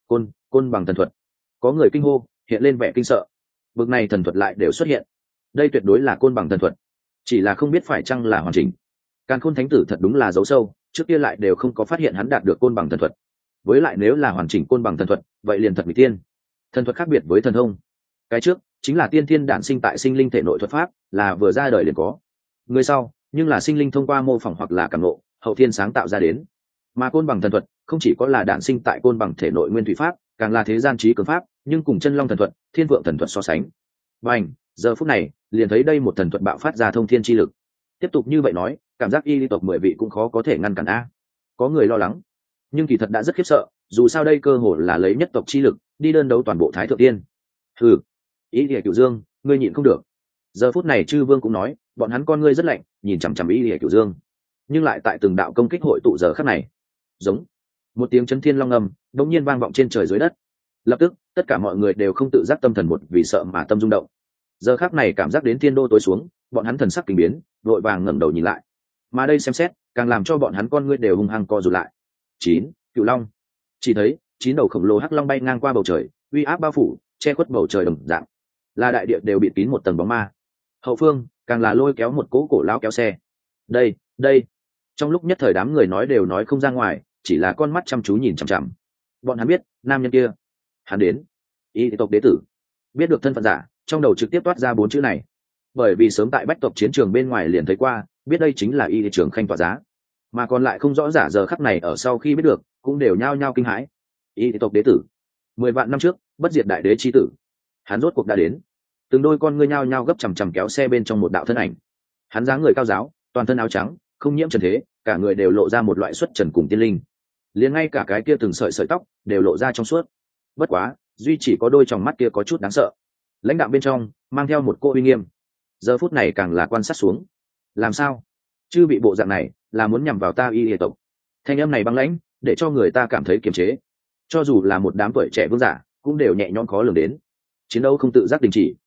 Côn bằng thần thuật. Có người kinh hô, hiện lên vẻ kinh sợ. Bực này thần thuật lại đều xuất hiện. Đây tuyệt đối là côn bằng thần thuật, chỉ là không biết phải chăng là hoàn chỉnh. Càn Khôn Thánh Tử thật đúng là giấu sâu, trước kia lại đều không có phát hiện hắn đạt được côn bằng thần thuật. Với lại nếu là hoàn chỉnh côn bằng thần thuật, vậy liền thật mỹ tiên. Thần thuật khác biệt với thần thông. Cái trước chính là tiên thiên đản sinh tại sinh linh thể nội thuật pháp, là vừa ra đời liền có. Người sau, nhưng là sinh linh thông qua mô phỏng hoặc là cảm ngộ, hậu thiên sáng tạo ra đến. Mà côn bằng thần thuật không chỉ có là đản sinh tại côn bằng thể nội nguyên thủy pháp, càng là thế gian trí cường pháp, nhưng cùng chân long thần thuật, thiên vượng thần thuật so sánh. Bành, giờ phút này, liền thấy đây một thần thuật bạo phát ra thông thiên chi lực. Tiếp tục như vậy nói, cảm giác Y tộc 10 vị cũng khó có thể ngăn cản a. Có người lo lắng, nhưng kỳ thật đã rất khiếp sợ, dù sao đây cơ hội là lấy nhất tộc chi lực đi đơn đấu toàn bộ Thái thượng tiên. Hừ, Y Cửu Dương, ngươi nhịn không được. Giờ phút này Chư Vương cũng nói, bọn hắn con ngươi rất lạnh, nhìn chằm chằm Y Cửu Dương, nhưng lại tại từng đạo công kích hội tụ giờ khắc này. Giống một tiếng chấn thiên long ngầm đống nhiên vang vọng trên trời dưới đất. Lập tức, tất cả mọi người đều không tự giác tâm thần một vì sợ mà tâm rung động. Giờ khắc này cảm giác đến thiên đô tối xuống, bọn hắn thần sắc kinh biến, vội vàng ngẩng đầu nhìn lại. Mà đây xem xét, càng làm cho bọn hắn con ngươi đều hung hăng co rụt lại. 9, Cửu Long. Chỉ thấy 9 đầu khổng lồ hắc long bay ngang qua bầu trời, uy áp bao phủ, che khuất bầu trời đồng dạng. Là đại địa đều bị kín một tầng bóng ma. Hậu phương, càng là lôi kéo một cỗ cổ lão kéo xe. Đây. Trong lúc nhất thời đám người nói đều nói không ra ngoài, chỉ là con mắt chăm chú nhìn chằm chằm. Bọn hắn biết, nam nhân kia, hắn đến. Y tộc đế tử. Biết được thân phận giả, trong đầu trực tiếp toát ra 4 chữ này. Bởi vì sớm tại bách tộc chiến trường bên ngoài liền thấy qua, biết đây chính là Y Trường Khanh tỏa giá. Mà còn lại không rõ giả giờ khắc này ở sau khi biết được, cũng đều nhao nhao kinh hãi. Y tộc đế tử, 10 vạn năm trước, bất diệt đại đế chi tử, hắn rốt cuộc đã đến. Từng đôi con ngươi nhao nhao gấp chằm chằm kéo xe bên trong một đạo thân ảnh. Hắn dáng người cao giáo, toàn thân áo trắng, không nhiễm trần thế, cả người đều lộ ra một loại xuất trần cùng tiên linh. Liền ngay cả cái kia từng sợi sợi tóc đều lộ ra trong suốt. Bất quá, duy chỉ có đôi tròng mắt kia có chút đáng sợ. Lãnh đạo bên trong mang theo một cô uy nghiêm. Giờ phút này càng là quan sát xuống. Làm sao? Chư bị bộ dạng này là muốn nhằm vào ta Y tộc. Thanh âm này băng lãnh, để cho người ta cảm thấy kiềm chế. Cho dù là một đám tuổi trẻ vương giả, cũng đều nhẹ nhõm khó lường đến. Chiến đấu không tự giác đình chỉ.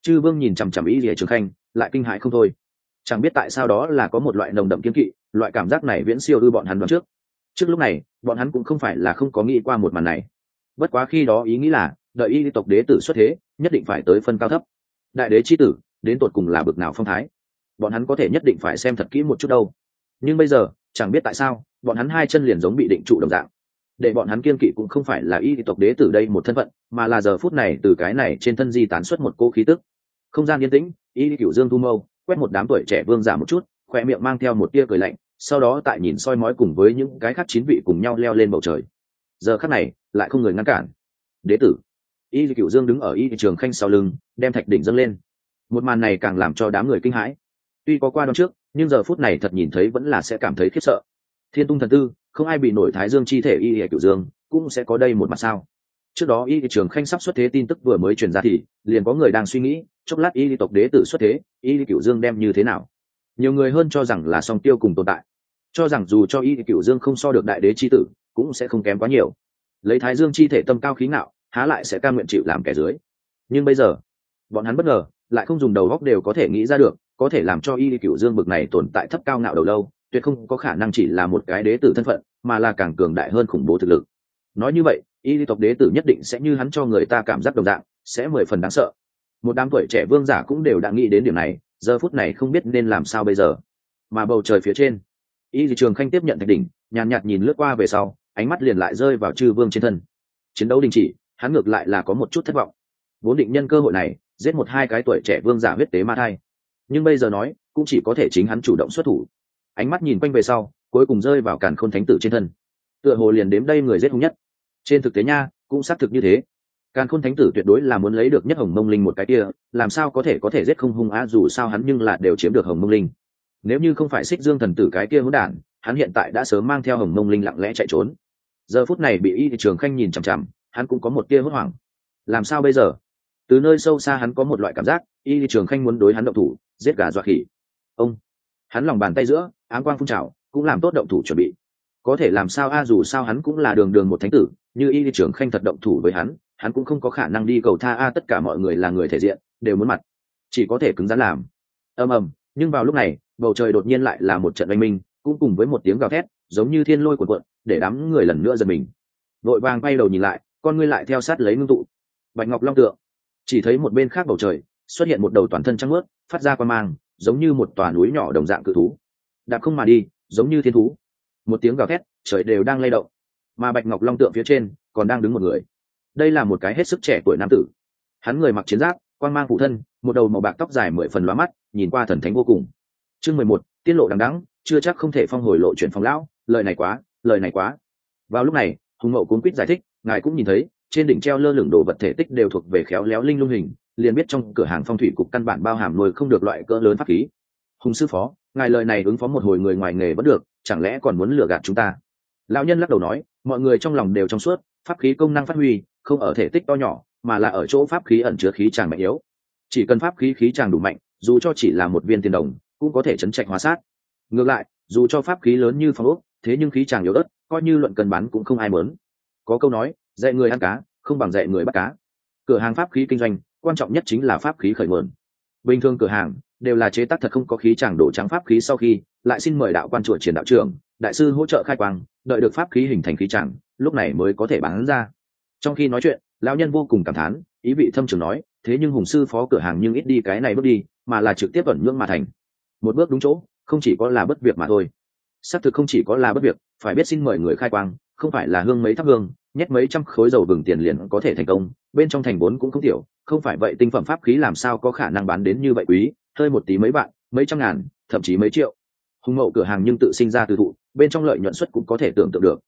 Chư Vương nhìn chằm chằm Y Lìa Trường Khanh, lại kinh hãi không thôi. Chẳng biết tại sao đó là có một loại nồng đậm kiên kỵ, loại cảm giác này viễn siêu ư bọn hắn đoán trước. Trước lúc này, bọn hắn cũng không phải là không có nghĩ qua một màn này. Bất quá khi đó ý nghĩ là, đợi Y tộc đế tử xuất thế, nhất định phải tới phân cao thấp. Đại đế chi tử, đến tột cùng là bực nào phong thái, bọn hắn có thể nhất định phải xem thật kỹ một chút đâu. Nhưng bây giờ, chẳng biết tại sao, bọn hắn hai chân liền giống bị định trụ đồng dạng. Để bọn hắn kiên kỵ cũng không phải là Y tộc đế tử đây một thân phận, mà là giờ phút này từ cái này trên thân di tán xuất một cô khí tức. Không gian yên tĩnh, Y Cửu Dương thu mâu, quét một đám tuổi trẻ vương giả một chút, khoe miệng mang theo một tia cười lạnh, sau đó tại nhìn soi mói cùng với những cái khác 9 vị cùng nhau leo lên bầu trời. Giờ khắc này, lại không người ngăn cản. Đế tử. Y Cửu Dương đứng ở Y Trường Khanh sau lưng, đem thạch đỉnh dâng lên. Một màn này càng làm cho đám người kinh hãi. Tuy có qua đón trước, nhưng giờ phút này thật nhìn thấy vẫn là sẽ cảm thấy khiếp sợ. Thiên Tung thần tư, không ai bị nổi Thái Dương chi thể Y Cửu Dương, cũng sẽ có đây một mặt sao? Trước đó Y Trường Khanh sắp xuất thế tin tức vừa mới truyền ra thì liền có người đang suy nghĩ, chốc lát Y tộc đế tử xuất thế, Y Cửu Dương đem như thế nào? Nhiều người hơn cho rằng là song tiêu cùng tồn tại, cho rằng dù cho Y Cửu Dương không so được đại đế chi tử, cũng sẽ không kém quá nhiều. Lấy Thái Dương chi thể tâm cao khí ngạo, há lại sẽ cam nguyện chịu làm kẻ dưới. Nhưng bây giờ, bọn hắn bất ngờ, lại không dùng đầu óc đều có thể nghĩ ra được, có thể làm cho Y Cửu Dương bực này tồn tại thấp cao ngạo đầu lâu, tuyệt không có khả năng chỉ là một cái đế tử thân phận, mà là càng cường đại hơn khủng bố thực lực. Nói như vậy, Y tộc đế tử nhất định sẽ như hắn cho người ta cảm giác đồng dạng, sẽ 10 phần đáng sợ. Một đám tuổi trẻ vương giả cũng đều đã nghĩ đến điểm này, giờ phút này không biết nên làm sao bây giờ. Mà bầu trời phía trên, Y Trường Khanh tiếp nhận thạch đỉnh, nhàn nhạt nhìn lướt qua về sau, ánh mắt liền lại rơi vào Chư Vương trên thân. Chiến đấu đình chỉ, hắn ngược lại là có một chút thất vọng. Vốn định nhân cơ hội này, giết một hai cái tuổi trẻ vương giả huyết tế ma thai. Nhưng bây giờ nói, cũng chỉ có thể chính hắn chủ động xuất thủ. Ánh mắt nhìn quanh về sau, cuối cùng rơi vào Càn Khôn Thánh tử trên thân. Tựa hồ liền đếm đây người giết hung nhất. Trên thực tế nha, cũng xác thực như thế. Càn Khôn Thánh tử tuyệt đối là muốn lấy được nhất Hồng Mông Linh một cái kia, làm sao có thể giết không hung á, dù sao hắn nhưng là đều chiếm được Hồng Mông Linh. Nếu như không phải Xích Dương thần tử cái kia hỗn đản, hắn hiện tại đã sớm mang theo Hồng Mông Linh lặng lẽ chạy trốn. Giờ phút này bị Y Trường Khanh nhìn chằm chằm, hắn cũng có một tia hốt hoảng. Làm sao bây giờ? Từ nơi sâu xa hắn có một loại cảm giác, Y Trường Khanh muốn đối hắn động thủ, giết gà dọa khỉ. Ông, hắn lòng bàn tay giữa, áng quang phun trào, cũng làm tốt động thủ chuẩn bị. Có thể làm sao a, dù sao hắn cũng là đường đường một thánh tử, như Y Trường Khanh thật động thủ với hắn cũng không có khả năng đi cầu tha a, tất cả mọi người là người thể diện, đều muốn mặt, chỉ có thể cứng rắn làm. Ầm ầm, nhưng vào lúc này, bầu trời đột nhiên lại là một trận oanh minh, cũng cùng với một tiếng gào thét, giống như thiên lôi cuộn cuộn, để đám người lần nữa giật mình. Vội vàng quay đầu nhìn lại, con ngươi lại theo sát lấy ngưng tụ. Bạch Ngọc Long tượng, chỉ thấy một bên khác bầu trời xuất hiện một đầu toàn thân trắng muốt, phát ra quang mang, giống như một tòa núi nhỏ đồng dạng cự thú, đạp không mà đi, giống như thiên thú. Một tiếng gào thét, trời đều đang lay động, mà Bạch Ngọc Long tượng phía trên còn đang đứng một người. Đây là một cái hết sức trẻ tuổi nam tử, hắn người mặc chiến giáp, quang mang phụ thân, một đầu màu bạc tóc dài 10 phần lóa mắt, nhìn qua thần thánh vô cùng. Chương 11, tiết lộ đằng đẵng, chưa chắc không thể phong hồi lộ chuyển phong lão, lời này quá. Vào lúc này, Hùng Mậu cuống quýt giải thích, ngài cũng nhìn thấy, trên đỉnh treo lơ lửng đồ vật thể tích đều thuộc về khéo léo linh lung hình, liền biết trong cửa hàng phong thủy cục căn bản bao hàm nuôi không được loại cỡ lớn pháp khí. Hùng sư phó, ngài lời này ứng phó một hồi người ngoài nghề vẫn được, chẳng lẽ còn muốn lừa gạt chúng ta? Lão nhân lắc đầu nói, mọi người trong lòng đều trong suốt, pháp khí công năng phát huy không ở thể tích to nhỏ, mà là ở chỗ pháp khí ẩn chứa khí tràng mạnh yếu. Chỉ cần pháp khí khí tràng đủ mạnh, dù cho chỉ là một viên tiền đồng, cũng có thể chấn trạch hóa sát. Ngược lại, dù cho pháp khí lớn như phong ốc, thế nhưng khí tràng yếu ớt, coi như luận cân bán cũng không ai muốn. Có câu nói, dạy người ăn cá, không bằng dạy người bắt cá. Cửa hàng pháp khí kinh doanh, quan trọng nhất chính là pháp khí khởi nguồn. Bình thường cửa hàng đều là chế tác thật không có khí tràng đổ trắng pháp khí, sau khi lại xin mời đạo quan chùa triển đạo trưởng, đại sư hỗ trợ khai quang, đợi được pháp khí hình thành khí tràng, lúc này mới có thể bán ra. Trong khi nói chuyện, lão nhân vô cùng cảm thán, ý vị thâm trường nói, thế nhưng Hùng sư phó cửa hàng nhưng ít đi cái này bước đi, mà là trực tiếp ẩn nhưỡng mà thành. Một bước đúng chỗ, không chỉ có là bất việc mà thôi. Xác thực không chỉ có là bất việc, phải biết xin mời người khai quang, không phải là hương mấy thắp hương, nhét mấy trăm khối dầu vừng tiền liền có thể thành công, bên trong thành vốn cũng không tiểu, không phải vậy tinh phẩm pháp khí làm sao có khả năng bán đến như vậy quý, hơi một tí mấy vạn, mấy trăm ngàn, thậm chí mấy triệu. Hùng Mậu cửa hàng nhưng tự sinh ra từ thụ, bên trong lợi nhuận suất cũng có thể tưởng tượng được.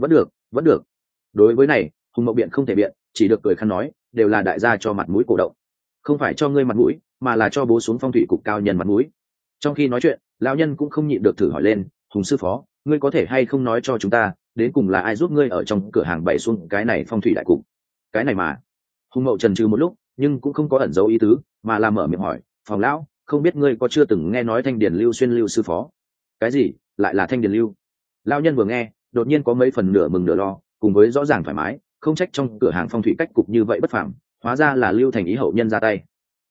Vẫn được. Đối với này, Hùng Mậu biện không thể biện, chỉ được cười khăn nói, đều là đại gia cho mặt mũi cổ động, không phải cho ngươi mặt mũi, mà là cho bố xuống phong thủy cục cao nhân mặt mũi. Trong khi nói chuyện, lão nhân cũng không nhịn được thử hỏi lên, Hùng sư phó, ngươi có thể hay không nói cho chúng ta, đến cùng là ai giúp ngươi ở trong cửa hàng bày xuống cái này phong thủy đại cục? Cái này mà. Hùng Mậu chần chừ một lúc, nhưng cũng không có ẩn giấu ý tứ, mà là mở miệng hỏi, phòng lão, không biết ngươi có chưa từng nghe nói Thanh Điền Lưu Xuyên Lưu sư phó? Cái gì? Lại là Thanh Điền Lưu? Lão nhân vừa nghe, đột nhiên có mấy phần nửa mừng nửa lo, cùng với rõ ràng thoải mái, không trách trong cửa hàng phong thủy cách cục như vậy bất phàm, hóa ra là Lưu Thành ý hậu nhân ra tay.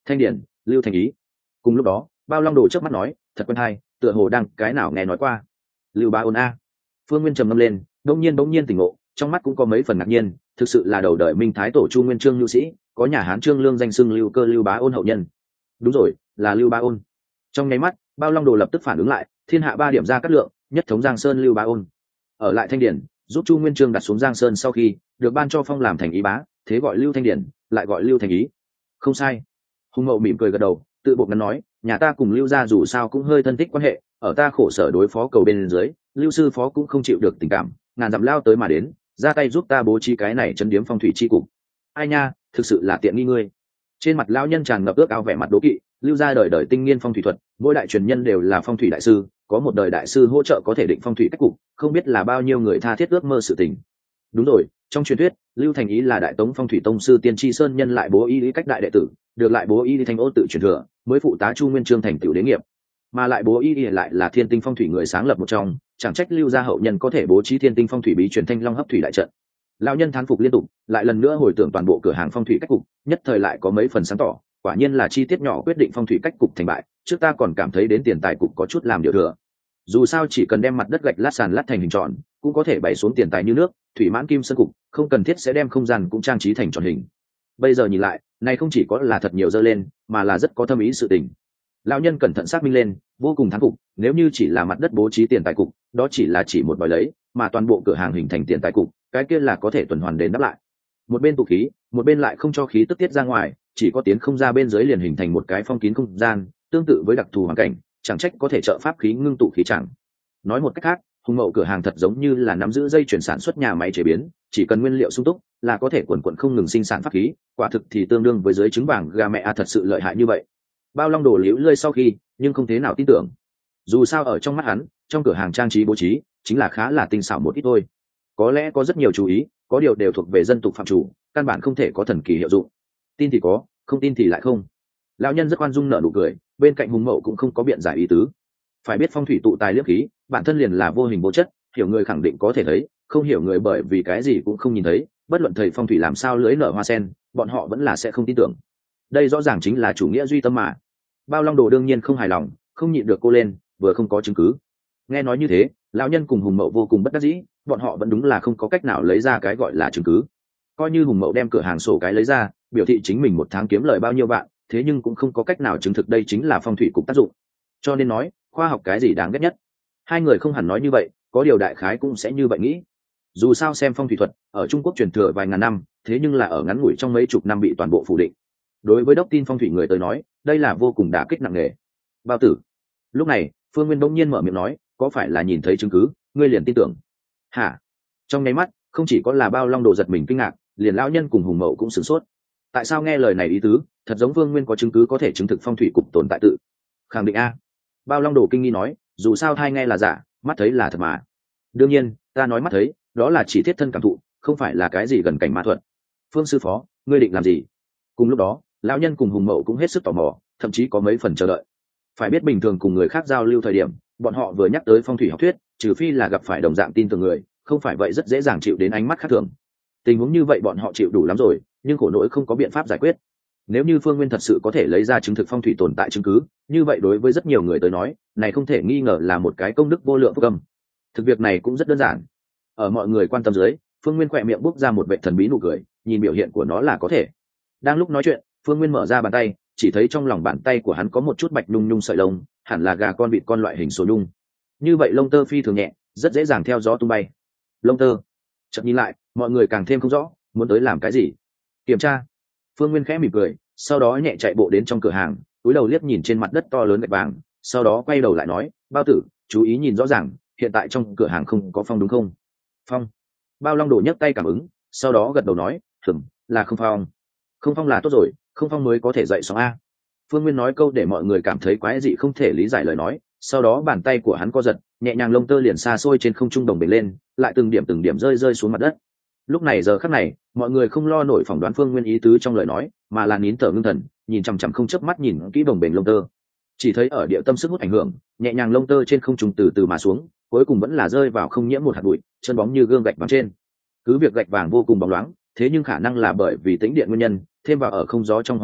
Thanh Điển, Lưu Thành Ý. Cùng lúc đó Bao Long Đồ trước mắt nói, thật quen hay, tựa hồ đang cái nào nghe nói qua. Lưu Bá Ôn a. Phương Nguyên trầm ngâm lên, bỗng nhiên tỉnh ngộ, trong mắt cũng có mấy phần ngạc nhiên, thực sự là đầu đời Minh Thái Tổ Chu Nguyên Chương lưu sĩ, có nhà Hán Trương Lương danh xưng Lưu Cơ Lưu Bá Ôn hậu nhân. Đúng rồi, là Lưu Bá Ôn. Trong nháy mắt Bao Long Đồ lập tức phản ứng lại, thiên hạ 3 điểm ra cát lượng, nhất thống Giang Sơn Lưu Bá Ôn. Ở lại Thanh Điển, giúp Chu Nguyên Chương đặt xuống Giang Sơn sau khi được ban cho phong làm thành ý bá, thế gọi Lưu Thanh Điển, lại gọi Lưu Thành Ý. Không sai. Hùng Mậu mỉm cười gật đầu, tự bộc ngắn nói, nhà ta cùng Lưu gia dù sao cũng hơi thân thích quan hệ, ở ta khổ sở đối phó cầu bên dưới, Lưu sư phó cũng không chịu được tình cảm, ngàn dặm lao tới mà đến, ra tay giúp ta bố trí cái này chấn điếm phong thủy chi cục. Ai nha, thực sự là tiện nghi ngươi. Trên mặt lão nhân tràn ngập ước ao vẻ mặt đố kỵ, Lưu gia đời đời tinh nghiên phong thủy thuật, mỗi đại truyền nhân đều là phong thủy đại sư, có một đời đại sư hỗ trợ có thể định phong thủy cách cục, không biết là bao nhiêu người tha thiết ước mơ sự tình. Đúng rồi, trong truyền thuyết Lưu Thành Ý là đại tống phong thủy tông sư tiên tri sơn nhân lại bố y lý cách đại đệ tử, được lại bố y lý thanh ô tự truyền thừa, mới phụ tá Chu Nguyên Chương thành tựu đế nghiệp, mà lại bố y lý lại là thiên tinh phong thủy người sáng lập một trong, chẳng trách Lưu gia hậu nhân có thể bố trí thiên tinh phong thủy bí truyền thanh long hấp thủy đại trận. Lão nhân thán phục liên tục, lại lần nữa hồi tưởng toàn bộ cửa hàng phong thủy cách cục, nhất thời lại có mấy phần sáng tỏ, quả nhiên là chi tiết nhỏ quyết định phong thủy cách cục thành bại, trước ta còn cảm thấy đến tiền tài cục có chút làm điều thừa. Dù sao chỉ cần đem mặt đất gạch lát sàn lát thành hình tròn, cũng có thể bày xuống tiền tài như nước, thủy mãn kim sơn cục, không cần thiết sẽ đem không gian cũng trang trí thành tròn hình. Bây giờ nhìn lại, này không chỉ có là thật nhiều dơ lên, mà là rất có thâm ý sự tình. Lão nhân cẩn thận xác minh lên, vô cùng thán phục, nếu như chỉ là mặt đất bố trí tiền tài cục, đó chỉ là chỉ một bòi lấy, mà toàn bộ cửa hàng hình thành tiền tài cục, cái kia là có thể tuần hoàn đến đáp lại. Một bên tụ khí, một bên lại không cho khí tức tiết ra ngoài, chỉ có tiến không ra bên dưới liền hình thành một cái phong kín không gian, tương tự với đặc thù hoàn cảnh, chẳng trách có thể trợ pháp khí ngưng tụ khí chẳng. Nói một cách khác, Hùng Mậu cửa hàng thật giống như là nắm giữ dây chuyển sản xuất nhà máy chế biến, chỉ cần nguyên liệu sung túc là có thể quần quần không ngừng sinh sản pháp khí, quả thực thì tương đương với dưới trứng vàng gà mẹ thật sự lợi hại như vậy. Bao Long Đồ liễu lơi sau khi, nhưng không thế nào tin tưởng. Dù sao ở trong mắt hắn, trong cửa hàng trang trí bố trí chính là khá là tinh xảo một ít thôi. Có lẽ có rất nhiều chú ý, có điều đều thuộc về dân tục phạm chủ, căn bản không thể có thần kỳ hiệu dụng. Tin thì có, không tin thì lại không. Lão nhân rất khoan dung nở nụ cười, bên cạnh Hùng Mậu cũng không có biện giải ý tứ. Phải biết phong thủy tụ tài liếc khí, bản thân liền là vô hình vô chất, hiểu người khẳng định có thể thấy, không hiểu người bởi vì cái gì cũng không nhìn thấy, bất luận thầy phong thủy làm sao lưỡi nở hoa sen, bọn họ vẫn là sẽ không tin tưởng. Đây rõ ràng chính là chủ nghĩa duy tâm mà. Bao Long Đồ đương nhiên không hài lòng, không nhịn được cô lên, vừa không có chứng cứ. Nghe nói như thế, lão nhân cùng Hùng Mậu vô cùng bất đắc dĩ, bọn họ vẫn đúng là không có cách nào lấy ra cái gọi là chứng cứ. Coi như Hùng Mậu đem cửa hàng sổ cái lấy ra, biểu thị chính mình một tháng kiếm lời bao nhiêu vạn, thế nhưng cũng không có cách nào chứng thực đây chính là phong thủy cục tác dụng. Cho nên nói, khoa học cái gì đáng ghét nhất. Hai người không hẳn nói như vậy, có điều đại khái cũng sẽ như vậy nghĩ. Dù sao xem phong thủy thuật ở Trung Quốc truyền thừa vài ngàn năm, thế nhưng là ở ngắn ngủi trong mấy chục năm bị toàn bộ phủ định. Đối với đốc tin phong thủy người tới nói, đây là vô cùng đả kích nặng nề. Bao tử. Lúc này Phương Nguyên bỗng nhiên mở miệng nói, có phải là nhìn thấy chứng cứ ngươi liền tin tưởng? Hả? Trong nháy mắt, không chỉ có là Bao Long Đồ giật mình kinh ngạc, liền lão nhân cùng Hùng Mậu cũng sửng sốt. Tại sao nghe lời này ý tứ thật giống Phương Nguyên có chứng cứ có thể chứng thực phong thủy cục tồn tại tự? Khẳng định a. Bao Long Đồ kinh nghi nói, dù sao thai nghe là giả, mắt thấy là thật mà. Đương nhiên ta nói mắt thấy, đó là chỉ thiết thân cảm thụ, không phải là cái gì gần cảnh ma thuật. Phương sư phó, ngươi định làm gì? Cùng lúc đó lão nhân cùng Hùng Mậu cũng hết sức tò mò, thậm chí có mấy phần chờ đợi. Phải biết bình thường cùng người khác giao lưu thời điểm, bọn họ vừa nhắc tới phong thủy học thuyết, trừ phi là gặp phải đồng dạng tin tưởng người, không phải vậy rất dễ dàng chịu đến ánh mắt khác thường. Tình huống như vậy bọn họ chịu đủ lắm rồi, nhưng khổ nỗi không có biện pháp giải quyết. Nếu như Phương Nguyên thật sự có thể lấy ra chứng thực phong thủy tồn tại chứng cứ, như vậy đối với rất nhiều người tới nói, này không thể nghi ngờ là một cái công đức vô lượng phúc âm. Thực việc này cũng rất đơn giản. Ở mọi người quan tâm dưới, Phương Nguyên khỏe miệng bốc ra một vệ thần bí nụ cười, nhìn biểu hiện của nó là có thể. Đang lúc nói chuyện, Phương Nguyên mở ra bàn tay, chỉ thấy trong lòng bàn tay của hắn có một chút bạch nhung nhung sợi lông, hẳn là gà con vịt con loại hình sổ nhung. Như vậy lông tơ phi thường nhẹ, rất dễ dàng theo gió tung bay. Lông tơ. Chợt nhìn lại, mọi người càng thêm không rõ, muốn tới làm cái gì. Kiểm tra. Phương Nguyên khẽ mỉm cười, sau đó nhẹ chạy bộ đến trong cửa hàng, cúi đầu liếc nhìn trên mặt đất to lớn gạch vàng, sau đó quay đầu lại nói, Bao tử, chú ý nhìn rõ ràng, hiện tại trong cửa hàng không có phong đúng không? Phong. Bao Long Đồ nhấc tay cảm ứng, sau đó gật đầu nói, là không phong. Không phong là tốt rồi, không phong mới có thể dậy sóng a. Phương Nguyên nói câu để mọi người cảm thấy quái dị không thể lý giải lời nói, sau đó bàn tay của hắn co giật, nhẹ nhàng lông tơ liền xa xôi trên không trung đồng bền lên, lại từng điểm rơi xuống mặt đất. Lúc này giờ khắc này, mọi người không lo nổi phỏng đoán Phương Nguyên ý tứ trong lời nói, mà là nín thở ngưng thần, nhìn chằm chằm không chớp mắt nhìn kỹ đồng bền lông tơ. Chỉ thấy ở địa tâm sức hút ảnh hưởng, nhẹ nhàng lông tơ trên không trung từ từ mà xuống, cuối cùng vẫn là rơi vào không nhiễm một hạt bụi, chân bóng như gương gạch vàng trên. Cứ việc gạch vàng vô cùng bóng loáng, thế nhưng khả năng là bởi vì tĩnh điện nguyên nhân, thêm vào ở không gió trong hoàn cảnh,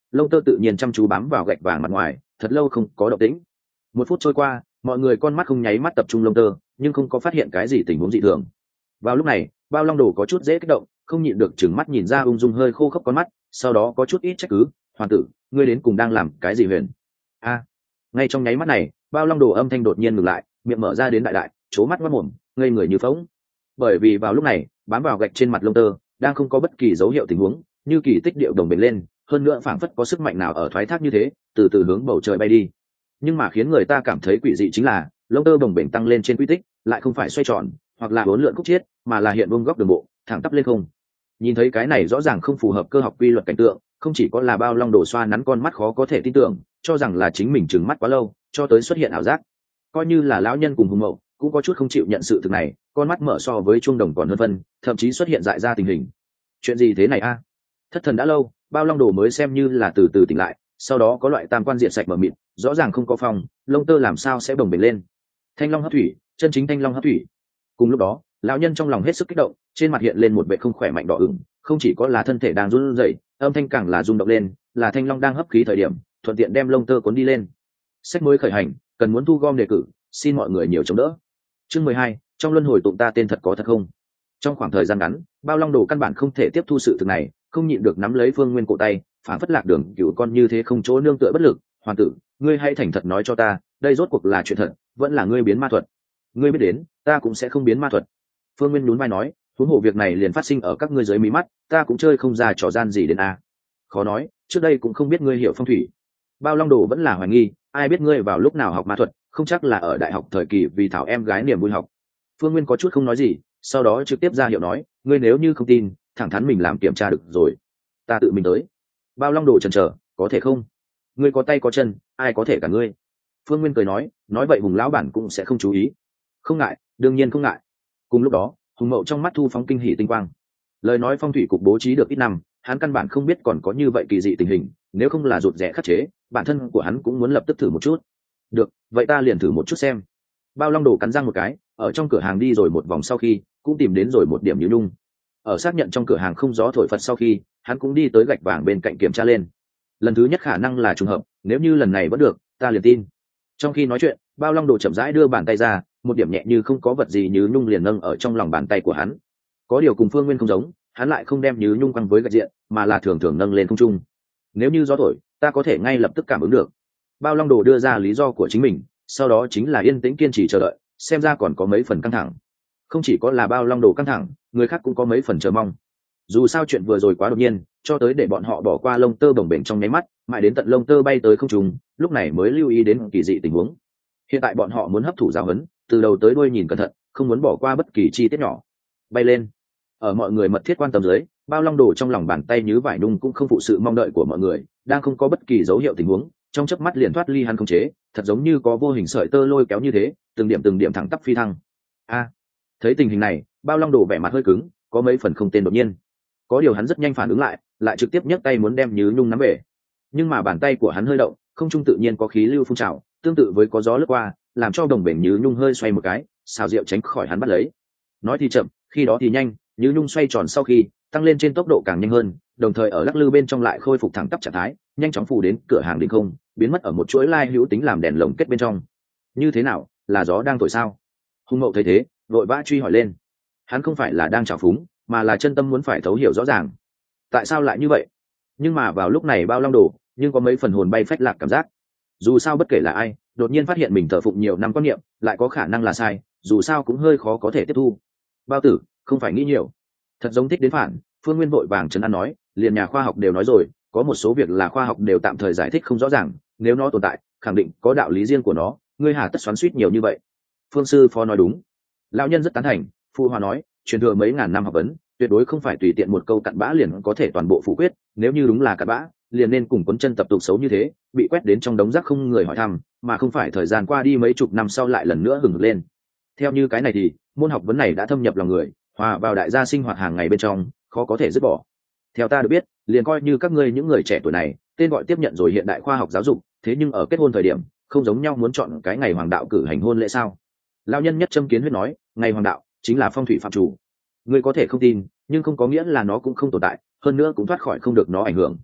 lông tơ tự nhiên chăm chú bám vào gạch vàng mặt ngoài, thật lâu không có động tĩnh. 1 phút trôi qua, mọi người con mắt không nháy mắt tập trung lông tơ, nhưng không có phát hiện cái gì tình huống dị thường. Vào lúc này, Bao Long Đồ có chút dễ kích động, không nhịn được trừng mắt nhìn ra ung dung hơi khô khốc con mắt, sau đó có chút ít trách cứ, "Hoàng tử, ngươi đến cùng đang làm cái gì huyền?" Ngay trong nháy mắt này, Bao Long Đồ âm thanh đột nhiên ngừng lại, miệng mở ra đến đại đại, trố mắt ngoác mồm, ngây người như phỗng. Bởi vì vào lúc này, bám vào gạch trên mặt lông tơ, đang không có bất kỳ dấu hiệu tình huống, như kỳ tích điệu đồng bền lên, hơn nữa phảng phất có sức mạnh nào ở thoái thác như thế, từ từ hướng bầu trời bay đi. Nhưng mà khiến người ta cảm thấy quỷ dị chính là, lông tơ đồng bền tăng lên trên quy tích, lại không phải xoay tròn, hoặc là uốn lượn khúc chiết, mà là hiện vuông góc đường bộ, thẳng tắp lên không. Nhìn thấy cái này rõ ràng không phù hợp cơ học quy luật cảnh tượng, không chỉ có là Bao Long Đồ xoa nắn con mắt khó có thể tin tưởng, cho rằng là chính mình trừng mắt quá lâu, cho tới xuất hiện ảo giác. Coi như là lão nhân cùng Hùng Mậu, cũng có chút không chịu nhận sự thực này, con mắt mở so với chuông đồng còn hơn phân, thậm chí xuất hiện dại ra tình hình. Chuyện gì thế này a? Thất thần đã lâu, Bao Long Đồ mới xem như là từ từ tỉnh lại, sau đó có loại tam quan diện sạch mờ mịt, rõ ràng không có phòng, lông tơ làm sao sẽ bồng bềnh lên. Thanh long hấp thủy, chân chính thanh long hấp thủy. Cùng lúc đó, lão nhân trong lòng hết sức kích động, trên mặt hiện lên một vẻ không khỏe mạnh đỏ ửng, không chỉ có là thân thể đang run rẩy, âm thanh càng là rung động lên, là thanh long đang hấp khí thời điểm, thuận tiện đem lông tơ cuốn đi lên. Sách mới khởi hành, cần muốn thu gom đề cử, xin mọi người nhiều chống đỡ. Chương 12, trong luân hồi tụng ta tên thật có thật không? Trong khoảng thời gian ngắn, Bao Long Đồ căn bản không thể tiếp thu sự thực này, không nhịn được nắm lấy Phương Nguyên cổ tay, phản phất lạc đường cựu con như thế không chỗ nương tựa bất lực. "Hoàng tử, ngươi hãy thành thật nói cho ta, đây rốt cuộc là chuyện thật, vẫn là ngươi biến ma thuật?" "Ngươi biết đến, ta cũng sẽ không biến ma thuật." Phương Nguyên nhún vai nói, "Huống hồ việc này liền phát sinh ở các ngươi dưới mí mắt, ta cũng chơi không ra trò gian gì đến a." "Khó nói, trước đây cũng không biết ngươi hiểu phong thủy." Bao Long Đồ vẫn là hoài nghi, ai biết ngươi vào lúc nào học ma thuật, không chắc là ở đại học thời kỳ vì thảo em gái niềm vui học. Phương Nguyên có chút không nói gì, sau đó trực tiếp ra hiệu nói, ngươi nếu như không tin, thẳng thắn mình làm kiểm tra được rồi, ta tự mình tới. Bao Long Đồ chần chờ, có thể không? Ngươi có tay có chân, ai có thể cả ngươi? Phương Nguyên cười nói vậy Hùng lão bản cũng sẽ không chú ý. Không ngại, đương nhiên không ngại. Cùng lúc đó, Hùng Mậu trong mắt thu phóng kinh hỉ tinh quang. Lời nói phong thủy cục bố trí được ít năm, hắn căn bản không biết còn có như vậy kỳ dị tình hình, nếu không là rụt rẽ khắc chế, bản thân của hắn cũng muốn lập tức thử một chút. Được, vậy ta liền thử một chút xem. Bao Long Đồ cắn răng một cái, ở trong cửa hàng đi rồi một vòng sau khi, cũng tìm đến rồi một điểm nhũ nhung. Ở xác nhận trong cửa hàng không gió thổi phật sau khi, hắn cũng đi tới gạch vàng bên cạnh kiểm tra lên. Lần thứ nhất khả năng là trùng hợp, nếu như lần này vẫn được, ta liền tin. Trong khi nói chuyện, Bao Long Đồ chậm rãi đưa bàn tay ra, một điểm nhẹ như không có vật gì nhứ nhung liền nâng ở trong lòng bàn tay của hắn. Có điều cùng Phương Nguyên không giống, hắn lại không đem nhứ nhung quăng với gạch diện, mà là thường thường nâng lên không trung. Nếu như gió thổi, ta có thể ngay lập tức cảm ứng được. Bao Long Đồ đưa ra lý do của chính mình, sau đó chính là yên tĩnh kiên trì chờ đợi, xem ra còn có mấy phần căng thẳng. Không chỉ có là Bao Long Đồ căng thẳng, người khác cũng có mấy phần chờ mong. Dù sao chuyện vừa rồi quá đột nhiên, cho tới để bọn họ bỏ qua lông tơ bồng bềnh trong nháy mắt, mãi đến tận lông tơ bay tới không trung, lúc này mới lưu ý đến kỳ dị tình huống. Hiện tại bọn họ muốn hấp thụ giáo huấn, từ đầu tới đuôi nhìn cẩn thận, không muốn bỏ qua bất kỳ chi tiết nhỏ. Bay lên. Ở mọi người mật thiết quan tâm dưới, Bao Long Đồ trong lòng bàn tay như vải nung cũng không phụ sự mong đợi của mọi người, đang không có bất kỳ dấu hiệu tình huống, trong chớp mắt liền thoát ly hắn khống chế, thật giống như có vô hình sợi tơ lôi kéo như thế, từng điểm thẳng tắp phi thăng. Thấy tình hình này, Bao Long Đồ vẻ mặt hơi cứng, có mấy phần không tên đột nhiên. Có điều hắn rất nhanh phản ứng lại trực tiếp nhấc tay muốn đem Nhứ Nhung nắm về. Nhưng mà bàn tay của hắn hơi động, không trung tự nhiên có khí lưu phun trào, tương tự với có gió lướt qua, làm cho đồng bể Nhứ Nhung hơi xoay một cái, xào rượu tránh khỏi hắn bắt lấy. Nói thì chậm, khi đó thì nhanh, Nhứ Nhung xoay tròn sau khi tăng lên trên tốc độ càng nhanh hơn, đồng thời ở lắc lư bên trong lại khôi phục thẳng tắp trạng thái, nhanh chóng phủ đến cửa hàng đỉnh không, biến mất ở một chuỗi lai hữu tính làm đèn lồng kết bên trong. Như thế nào, là gió đang thổi sao? Hung Mậu thấy thế, vội vã truy hỏi lên. Hắn không phải là đang trào phúng, mà là chân tâm muốn phải thấu hiểu rõ ràng. Tại sao lại như vậy? Nhưng mà vào lúc này Bao Long Đồ nhưng có mấy phần hồn bay phách lạc cảm giác. Dù sao bất kể là ai, đột nhiên phát hiện mình thờ phụng nhiều năm quan niệm, lại có khả năng là sai, dù sao cũng hơi khó có thể tiếp thu. Bao tử, không phải nghĩ nhiều. Thật giống thích đến phản, Phương Nguyên vội vàng trấn an nói, liền nhà khoa học đều nói rồi, có một số việc là khoa học đều tạm thời giải thích không rõ ràng, nếu nó tồn tại, khẳng định có đạo lý riêng của nó, ngươi hà tất xoắn xuýt nhiều như vậy. Phương sư phó nói đúng. Lão nhân rất tán thành, Phu Hòa nói, truyền thừa mấy ngàn năm học vấn, tuyệt đối không phải tùy tiện một câu cặn bã liền có thể toàn bộ phủ quyết, nếu như đúng là cặn bã, liền nên cùng cuốn chân tập tục xấu như thế, bị quét đến trong đống rác không người hỏi thăm, mà không phải thời gian qua đi mấy chục năm sau lại lần nữa hừng hực lên. Theo như cái này thì, môn học vấn này đã thâm nhập lòng người, hòa vào đại gia sinh hoạt hàng ngày bên trong, khó có thể dứt bỏ. Theo ta được biết, liền coi như các ngươi những người trẻ tuổi này, tên gọi tiếp nhận rồi hiện đại khoa học giáo dục, thế nhưng ở kết hôn thời điểm, không giống nhau muốn chọn cái ngày hoàng đạo cử hành hôn lễ sao? Lão nhân nhất châm kiến huyết nói, ngày hoàng đạo chính là phong thủy phạm chủ. Ngươi có thể không tin, nhưng không có nghĩa là nó cũng không tồn tại, hơn nữa cũng thoát khỏi không được nó ảnh hưởng.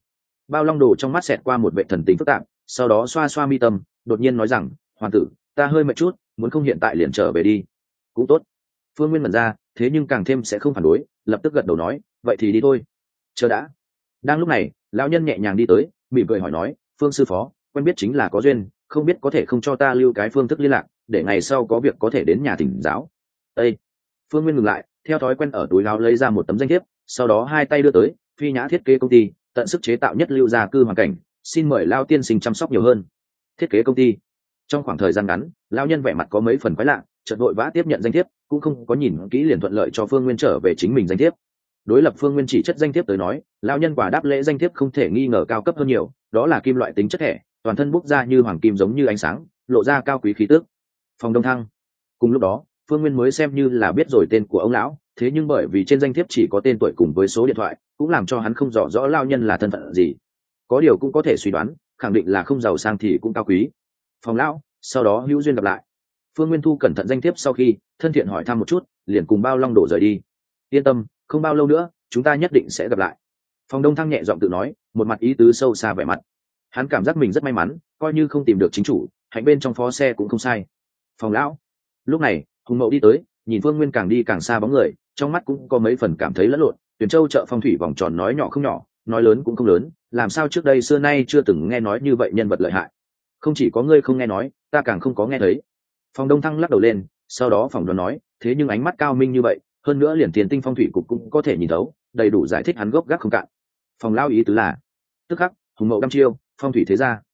Bao Long Đồ trong mắt xẹt qua một vệ thần tình phức tạp, sau đó xoa xoa mi tâm, đột nhiên nói rằng, hoàng tử, ta hơi mệt chút, muốn không hiện tại liền trở về đi. Cũng tốt. Phương Nguyên mẩn ra, thế nhưng càng thêm sẽ không phản đối, lập tức gật đầu nói, vậy thì đi thôi. Chờ đã. Đang lúc này, lão nhân nhẹ nhàng đi tới, mỉm cười hỏi nói, Phương sư phó, quen biết chính là có duyên, không biết có thể không cho ta lưu cái phương thức liên lạc, để ngày sau có việc có thể đến nhà thỉnh giáo. Ê! Phương Nguyên ngừng lại, theo thói quen ở túi áo lấy ra một tấm danh thiếp, sau đó hai tay đưa tới, Phi Nhã thiết kế công ty, tận sức chế tạo nhất lưu gia cư hoàn cảnh, xin mời lao tiên sinh chăm sóc nhiều hơn. Thiết kế công ty. Trong khoảng thời gian ngắn, lão nhân vẻ mặt có mấy phần quái lạ, chợt vội vã tiếp nhận danh thiếp, cũng không có nhìn kỹ liền thuận lợi cho Phương Nguyên trở về chính mình danh thiếp. Đối lập Phương Nguyên chỉ chất danh thiếp tới nói, lão nhân quả đáp lễ danh thiếp không thể nghi ngờ cao cấp hơn nhiều, đó là kim loại tính chất thẻ, toàn thân bốc ra như hoàng kim giống như ánh sáng, lộ ra cao quý khí tước. Phòng Đông Thăng. Cùng lúc đó, Phương Nguyên mới xem như là biết rồi tên của ông lão, thế nhưng bởi vì trên danh thiếp chỉ có tên tuổi cùng với số điện thoại, cũng làm cho hắn không rõ lão nhân là thân phận gì. Có điều cũng có thể suy đoán, khẳng định là không giàu sang thì cũng cao quý. Phòng lão, sau đó hữu duyên gặp lại. Phương Nguyên thu cẩn thận danh thiếp sau khi thân thiện hỏi thăm một chút, liền cùng Bao Long Đổ rời đi. Yên tâm, không bao lâu nữa chúng ta nhất định sẽ gặp lại. Phòng Đông Thăng nhẹ giọng tự nói, một mặt ý tứ sâu xa vẻ mặt. Hắn cảm giác mình rất may mắn, coi như không tìm được chính chủ, hạnh bên trong phó xe cũng không sai. Phòng lão. Lúc này Hùng Mậu đi tới, nhìn Phương Nguyên càng đi càng xa bóng người, trong mắt cũng có mấy phần cảm thấy lẫn lộn. Tuyền Châu chợ phong thủy vòng tròn nói nhỏ không nhỏ, nói lớn cũng không lớn, làm sao trước đây xưa nay chưa từng nghe nói như vậy nhân vật lợi hại. Không chỉ có ngươi không nghe nói, ta càng không có nghe thấy. Phòng Đông Thăng lắc đầu lên, sau đó phòng đoán nói, thế nhưng ánh mắt cao minh như vậy, hơn nữa liền tiền tinh phong thủy cục cũng có thể nhìn thấu, đầy đủ giải thích hắn gốc gác không cạn. Phòng lao ý tứ là, tức khắc Hùng Mậu đăm chiêu, phong thủy thế gia.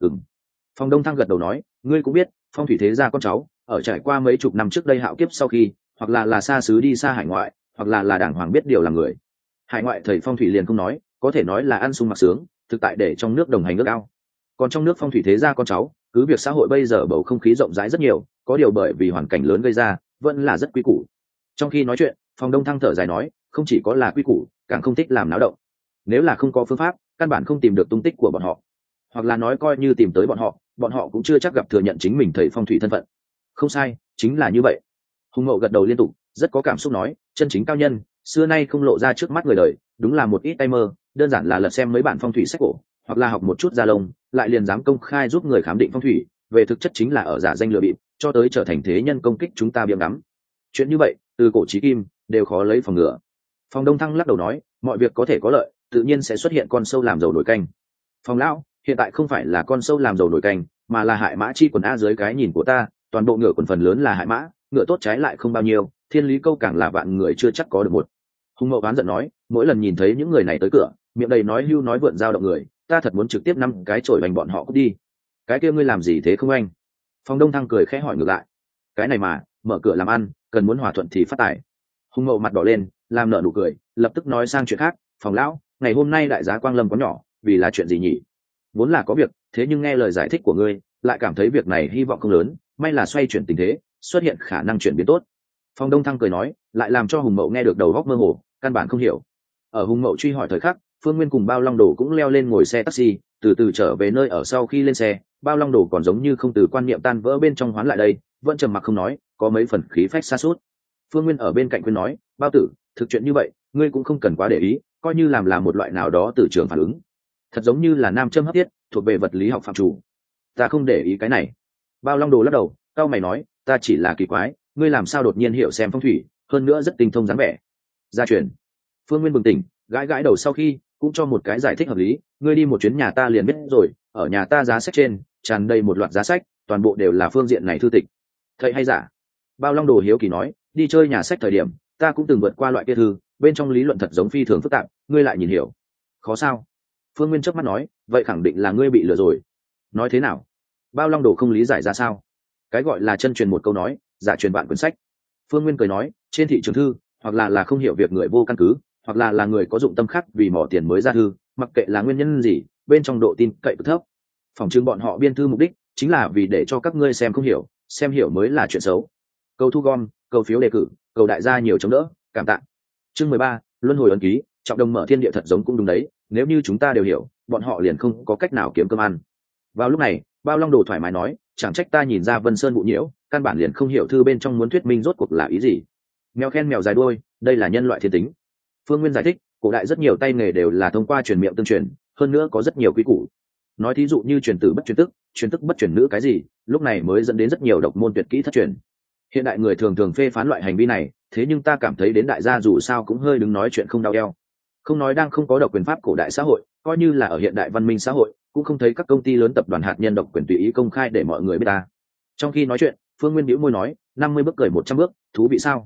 Phòng Đông Thăng gật đầu nói, ngươi cũng biết, phong thủy thế gia con cháu ở trải qua mấy chục năm trước đây hạo kiếp sau khi, hoặc là xa xứ đi xa hải ngoại, hoặc là đàng hoàng biết điều làm người. Hải ngoại thầy phong thủy liền không nói, có thể nói là ăn sung mặc sướng, thực tại để trong nước đồng hành ước ao. Còn trong nước phong thủy thế gia con cháu, cứ việc xã hội bây giờ bầu không khí rộng rãi rất nhiều, có điều bởi vì hoàn cảnh lớn gây ra, vẫn là rất quý củ. Trong khi nói chuyện, Phòng Đông Thăng thở dài nói, không chỉ có là quý củ, càng không thích làm náo động. Nếu là không có phương pháp, căn bản không tìm được tung tích của bọn họ, hoặc là nói coi như tìm tới bọn họ cũng chưa chắc gặp thừa nhận chính mình thầy phong thủy thân phận. Không sai, chính là như vậy. Hùng Mậu gật đầu liên tục, rất có cảm xúc nói, chân chính cao nhân xưa nay không lộ ra trước mắt người đời, đúng là một ít tay mơ, đơn giản là lật xem mấy bản phong thủy sách cổ, hoặc là học một chút gia lông, lại liền dám công khai giúp người khám định phong thủy, về thực chất chính là ở giả danh lừa bịp, cho tới trở thành thế nhân công kích chúng ta biếng ngắm. Chuyện như vậy, từ cổ chí kim đều khó lấy phòng ngừa. Phòng Đông Thăng lắc đầu nói, mọi việc có thể có lợi, tự nhiên sẽ xuất hiện con sâu làm dầu nổi canh. Phòng lão, hiện tại không phải là con sâu làm dầu nổi canh, mà là hại mã chi quần a. Dưới cái nhìn của ta, toàn bộ ngựa quần phần lớn là hại mã, ngựa tốt trái lại không bao nhiêu, thiên lý câu càng là vạn người chưa chắc có được một. Hùng Mậu oán giận nói, mỗi lần nhìn thấy những người này tới cửa, miệng đầy nói hưu nói vượn giao động người, ta thật muốn trực tiếp năm cái chổi bành bọn họ cút đi. Cái kia ngươi làm gì thế không anh? Phòng Đông Thăng cười khẽ hỏi ngược lại. Cái này mà, mở cửa làm ăn, cần muốn hòa thuận thì phát tài. Hùng Mậu mặt đỏ lên, làm nở nụ cười, lập tức nói sang chuyện khác, Phòng lão, ngày hôm nay đại giá Quang Lâm có nhỏ, vì là chuyện gì nhỉ? Vốn là có việc, thế nhưng nghe lời giải thích của ngươi, lại cảm thấy việc này hy vọng không lớn, may là xoay chuyển tình thế, xuất hiện khả năng chuyển biến tốt. Phòng Đông Thăng cười nói, lại làm cho Hùng Mậu nghe được đầu óc mơ hồ, căn bản không hiểu. Ở Hùng Mậu truy hỏi thời khắc, Phương Nguyên cùng Bao Long Đồ cũng leo lên ngồi xe taxi, từ từ trở về nơi ở. Sau khi lên xe, Bao Long Đồ còn giống như không từ quan niệm tan vỡ bên trong hoán lại đây, vẫn trầm mặc không nói, có mấy phần khí phách xa suốt. Phương Nguyên ở bên cạnh khuyên nói, Bao tử, thực chuyện như vậy, ngươi cũng không cần quá để ý, coi như làm là một loại nào đó từ trường phản ứng. Thật giống như là nam châm hấp tiết, thuộc về vật lý học phạm chủ. Ta không để ý cái này. Bao Long Đồ lắc đầu, cau mày nói, ta chỉ là kỳ quái, ngươi làm sao đột nhiên hiểu xem phong thủy, hơn nữa rất tinh thông dáng vẻ. Gia truyền. Phương Nguyên bừng tỉnh, gãi gãi đầu sau khi cũng cho một cái giải thích hợp lý, ngươi đi một chuyến nhà ta liền biết rồi, ở nhà ta giá sách trên tràn đầy một loạt giá sách, toàn bộ đều là phương diện này thư tịch. Thầy hay giả? Bao Long Đồ hiếu kỳ nói, đi chơi nhà sách thời điểm ta cũng từng vượt qua loại kia thư, bên trong lý luận thật giống phi thường phức tạp, ngươi lại nhìn hiểu. Khó sao? Phương Nguyên chớp mắt nói, vậy khẳng định là ngươi bị lừa rồi. Nói thế nào? Bao Long Đồ không lý giải ra sao. Cái gọi là chân truyền một câu nói, giả truyền vạn quyển sách. Phương Nguyên cười nói, trên thị trường thư, hoặc là không hiểu việc người vô căn cứ, hoặc là người có dụng tâm khác vì mỏ tiền mới ra thư, mặc kệ là nguyên nhân gì, bên trong độ tin cậy cực thấp. Phòng trưng bọn họ biên thư mục đích chính là vì để cho các ngươi xem không hiểu, xem hiểu mới là chuyện xấu. Cầu thu gom, cầu phiếu đề cử, cầu đại gia nhiều chống đỡ, cảm tạ. Chương 13, luân hồi ấn ký, trọng đồng mở thiên địa thật giống cũng đúng đấy, nếu như chúng ta đều hiểu, bọn họ liền không có cách nào kiếm cơm ăn. Vào lúc này, Bao Long Đồ thoải mái nói, chẳng trách ta nhìn ra Vân Sơn Bụ Nhiễu, căn bản liền không hiểu thư bên trong muốn thuyết minh rốt cuộc là ý gì. Mèo khen mèo dài đuôi, đây là nhân loại thiên tính. Phương Nguyên giải thích, cổ đại rất nhiều tay nghề đều là thông qua truyền miệng tương truyền, hơn nữa có rất nhiều quy củ. Nói thí dụ như truyền tử bất truyền tức, truyền tức bất truyền nữ cái gì, lúc này mới dẫn đến rất nhiều độc môn tuyệt kỹ thất truyền. Hiện đại người thường thường phê phán loại hành vi này, thế nhưng ta cảm thấy đến đại gia dù sao cũng hơi đứng nói chuyện không đau eo. Không nói đang không có độc quyền pháp cổ đại xã hội, coi như là ở hiện đại văn minh xã hội, cũng không thấy các công ty lớn tập đoàn hạt nhân độc quyền tùy ý công khai để mọi người biết ta. Trong khi nói chuyện, Phương Nguyên bĩu môi nói, 50 bước cười 100 bước, thú vị sao?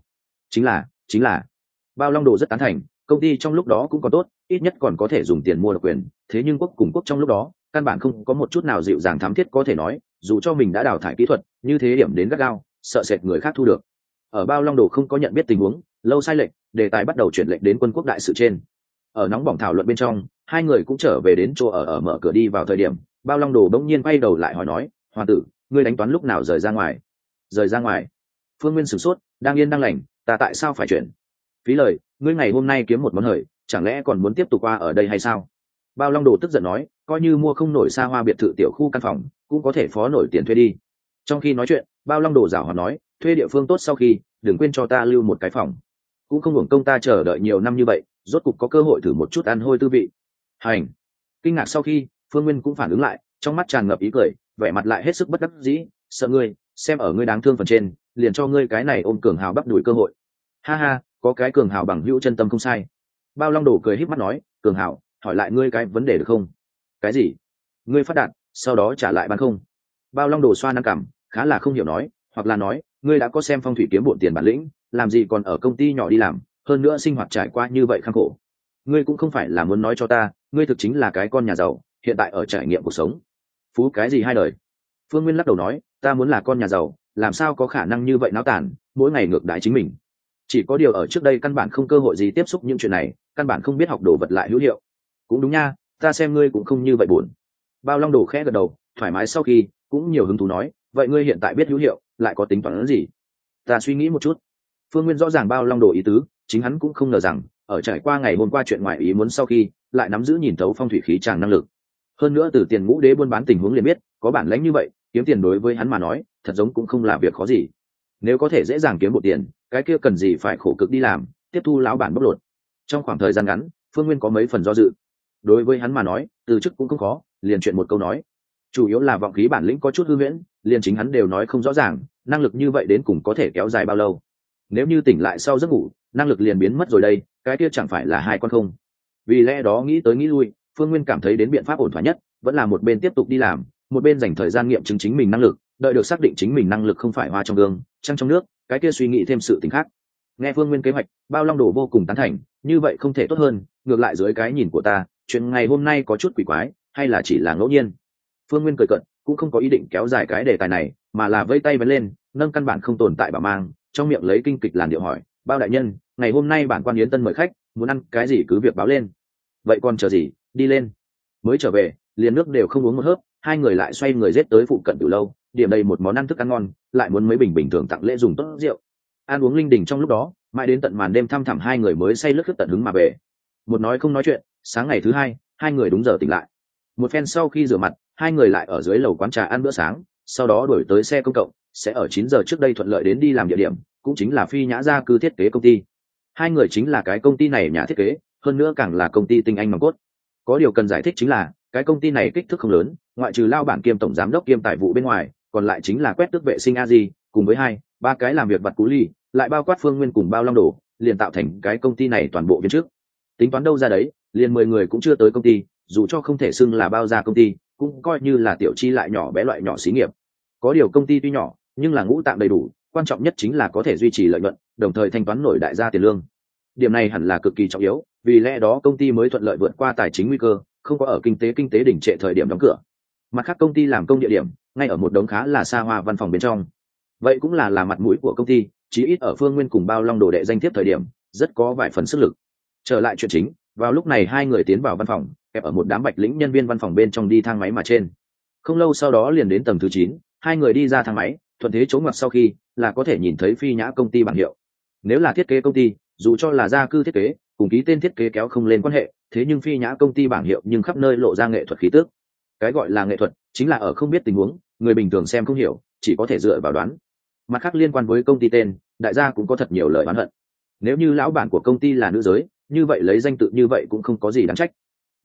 Chính là. Bao Long Đồ rất tán thành, công ty trong lúc đó cũng còn tốt, ít nhất còn có thể dùng tiền mua độc quyền, thế nhưng quốc cùng quốc trong lúc đó, căn bản không có một chút nào dịu dàng thám thiết có thể nói, dù cho mình đã đào thải kỹ thuật, như thế điểm đến gắt gao, sợ sệt người khác thu được. Ở Bao Long Đồ không có nhận biết tình huống, lâu sai lệch, đề tài bắt đầu chuyển lệch đến quân quốc đại sự trên. Ở nóng bỏng thảo luận bên trong, hai người cũng trở về đến chỗ ở mở cửa đi vào thời điểm, Bao Long Đồ bỗng nhiên quay đầu lại hỏi nói, hoàng tử, ngươi đánh toán lúc nào rời ra ngoài? Rời ra ngoài? Phương Nguyên sửng sốt, đang yên đang lành, ta tại sao phải chuyển? Phí lời, ngươi ngày hôm nay kiếm một món hời, chẳng lẽ còn muốn tiếp tục qua ở đây hay sao? Bao Long Đồ tức giận nói, coi như mua không nổi xa hoa biệt thự tiểu khu căn phòng, cũng có thể phó nổi tiền thuê đi. Trong khi nói chuyện, Bao Long Đồ giảo hoạt nói, thuê địa phương tốt sau khi, đừng quên cho ta lưu một cái phòng. Cũng không hưởng công ta chờ đợi nhiều năm như vậy, rốt cục có cơ hội thử một chút ăn hôi tư vị. Hành. Kinh ngạc sau khi, Phương Nguyên cũng phản ứng lại, trong mắt tràn ngập ý cười, vẻ mặt lại hết sức bất đắc dĩ, sợ ngươi, xem ở ngươi đáng thương phần trên, liền cho ngươi cái này ôm cường hào bắp đuổi cơ hội. Ha ha, có cái cường hào bằng hữu chân tâm không sai. Bao Long Đồ cười híp mắt nói, cường hào, hỏi lại ngươi cái vấn đề được không? Cái gì? Ngươi phát đạt, sau đó trả lại bán không? Bao Long Đồ xoa nắm cằm, khá là không hiểu nói, hoặc là nói, ngươi đã có xem phong thủy kiếm bộn tiền bản lĩnh, làm gì còn ở công ty nhỏ đi làm, hơn nữa sinh hoạt trải qua như vậy khăng khổ. Ngươi cũng không phải là muốn nói cho ta, ngươi thực chính là cái con nhà giàu, hiện tại ở trải nghiệm cuộc sống. Phú cái gì hai đời? Phương Nguyên lắc đầu nói, ta muốn là con nhà giàu, làm sao có khả năng như vậy náo tản, mỗi ngày ngược đãi chính mình. Chỉ có điều ở trước đây căn bản không cơ hội gì tiếp xúc những chuyện này, căn bản không biết học đồ vật lại hữu hiệu. Cũng đúng nha, ta xem ngươi cũng không như vậy buồn. Bao Long Đồ khẽ gật đầu, thoải mái sau khi, cũng nhiều hứng thú nói, vậy ngươi hiện tại biết hữu hiệu, lại có tính toán gì? Ta suy nghĩ một chút. Phương Nguyên rõ ràng Bao Long Đồ ý tứ, chính hắn cũng không ngờ rằng, ở trải qua ngày hôm qua chuyện ngoài ý muốn sau khi, lại nắm giữ nhìn thấu phong thủy khí tràng năng lực. Hơn nữa từ tiền ngũ đế buôn bán tình huống liền biết, có bản lãnh như vậy, kiếm tiền đối với hắn mà nói, thật giống cũng không là việc khó gì. Nếu có thể dễ dàng kiếm một tiền, cái kia cần gì phải khổ cực đi làm, tiếp thu lão bản bóc lột. Trong khoảng thời gian ngắn, Phương Nguyên có mấy phần do dự. Đối với hắn mà nói, từ chức cũng không khó, liền chuyện một câu nói. Chủ yếu là vọng khí bản lĩnh có chút hư huyễn, liền chính hắn đều nói không rõ ràng, năng lực như vậy đến cùng có thể kéo dài bao lâu. Nếu như tỉnh lại sau giấc ngủ, năng lực liền biến mất rồi đây, cái kia chẳng phải là hai con không. Vì lẽ đó nghĩ tới nghĩ lui, Phương Nguyên cảm thấy đến biện pháp ổn thỏa nhất, vẫn là một bên tiếp tục đi làm, một bên dành thời gian nghiệm chứng chính mình năng lực, đợi được xác định chính mình năng lực không phải hoa trong gương, trăng trong nước, cái kia suy nghĩ thêm sự tình khác. Nghe Phương Nguyên kế hoạch, Bao Long Đồ vô cùng tán thành, như vậy không thể tốt hơn, ngược lại dưới cái nhìn của ta, chuyện ngày hôm nay có chút quỷ quái, hay là chỉ là ngẫu nhiên. Phương Nguyên cười cợt, cũng không có ý định kéo dài cái đề tài này, mà là vây tay vấn lên, nâng căn bản không tồn tại bảo mang, trong miệng lấy kinh kịch làn điệu hỏi, Bao đại nhân, ngày hôm nay bản quan Yến Tân mời khách, muốn ăn cái gì cứ việc báo lên. Vậy còn chờ gì, đi lên. Mới trở về, liền nước đều không uống một hớp, hai người lại xoay người rết tới phụ cận từ lâu, điểm đây một món ăn thức ăn ngon, lại muốn mấy bình bình thường tặng lễ dùng tốt rượu. Ăn uống linh đình trong lúc đó, mãi đến tận màn đêm thăm thẳm hai người mới say lướt tận hứng mà về. Một nói không nói chuyện, sáng ngày thứ hai, hai người đúng giờ tỉnh lại. Một phen sau khi rửa mặt, hai người lại ở dưới lầu quán trà ăn bữa sáng, sau đó đổi tới xe công cộng, sẽ ở 9 giờ trước đây thuận lợi đến đi làm địa điểm, cũng chính là Phi Nhã Gia Cư thiết kế công ty. Hai người chính là cái công ty này nhà thiết kế, hơn nữa càng là công ty tinh anh nòng cốt. Có điều cần giải thích chính là, cái công ty này kích thước không lớn, ngoại trừ lao bản kiêm tổng giám đốc kiêm tài vụ bên ngoài, còn lại chính là quét tước vệ sinh a di, cùng với hai, ba cái làm việc vặt cú ly, lại bao quát Phương Nguyên cùng Bao Long Đồ, liền tạo thành cái công ty này toàn bộ viên trước. Tính toán đâu ra đấy, liền 10 người cũng chưa tới công ty, dù cho không thể xưng là bao gia công ty, cũng coi như là tiểu chi lại nhỏ bé loại nhỏ xí nghiệp. Có điều công ty tuy nhỏ, nhưng là ngũ tạng đầy đủ, quan trọng nhất chính là có thể duy trì lợi nhuận, đồng thời thanh toán nổi đại gia tiền lương. Điểm này hẳn là cực kỳ trọng yếu, vì lẽ đó công ty mới thuận lợi vượt qua tài chính nguy cơ, không có ở kinh tế đỉnh trệ thời điểm đóng cửa. Mặt khác công ty làm công địa điểm, ngay ở một đống khá là xa hoa văn phòng bên trong. Vậy cũng là mặt mũi của công ty, chí ít ở Phương Nguyên cùng Bao Long Đồ đệ danh thiếp thời điểm, rất có vài phần sức lực. Trở lại chuyện chính, vào lúc này hai người tiến vào văn phòng, kẹp ở một đám bạch lĩnh nhân viên văn phòng bên trong đi thang máy mà trên. Không lâu sau đó liền đến tầng thứ 9, hai người đi ra thang máy, thuận thế chỗ ngoặt sau khi, là có thể nhìn thấy Phi Nhã công ty bảng hiệu. Nếu là thiết kế công ty, dù cho là gia cư thiết kế, cùng ký tên thiết kế kéo không lên quan hệ, thế nhưng Phi Nhã công ty bảng hiệu nhưng khắp nơi lộ ra nghệ thuật khí tức. Cái gọi là nghệ thuật, chính là ở không biết tình huống, người bình thường xem không hiểu, chỉ có thể dựa vào đoán. Mặt khác liên quan với công ty tên, đại gia cũng có thật nhiều lời oán hận. Nếu như lão bản của công ty là nữ giới, như vậy lấy danh tự như vậy cũng không có gì đáng trách.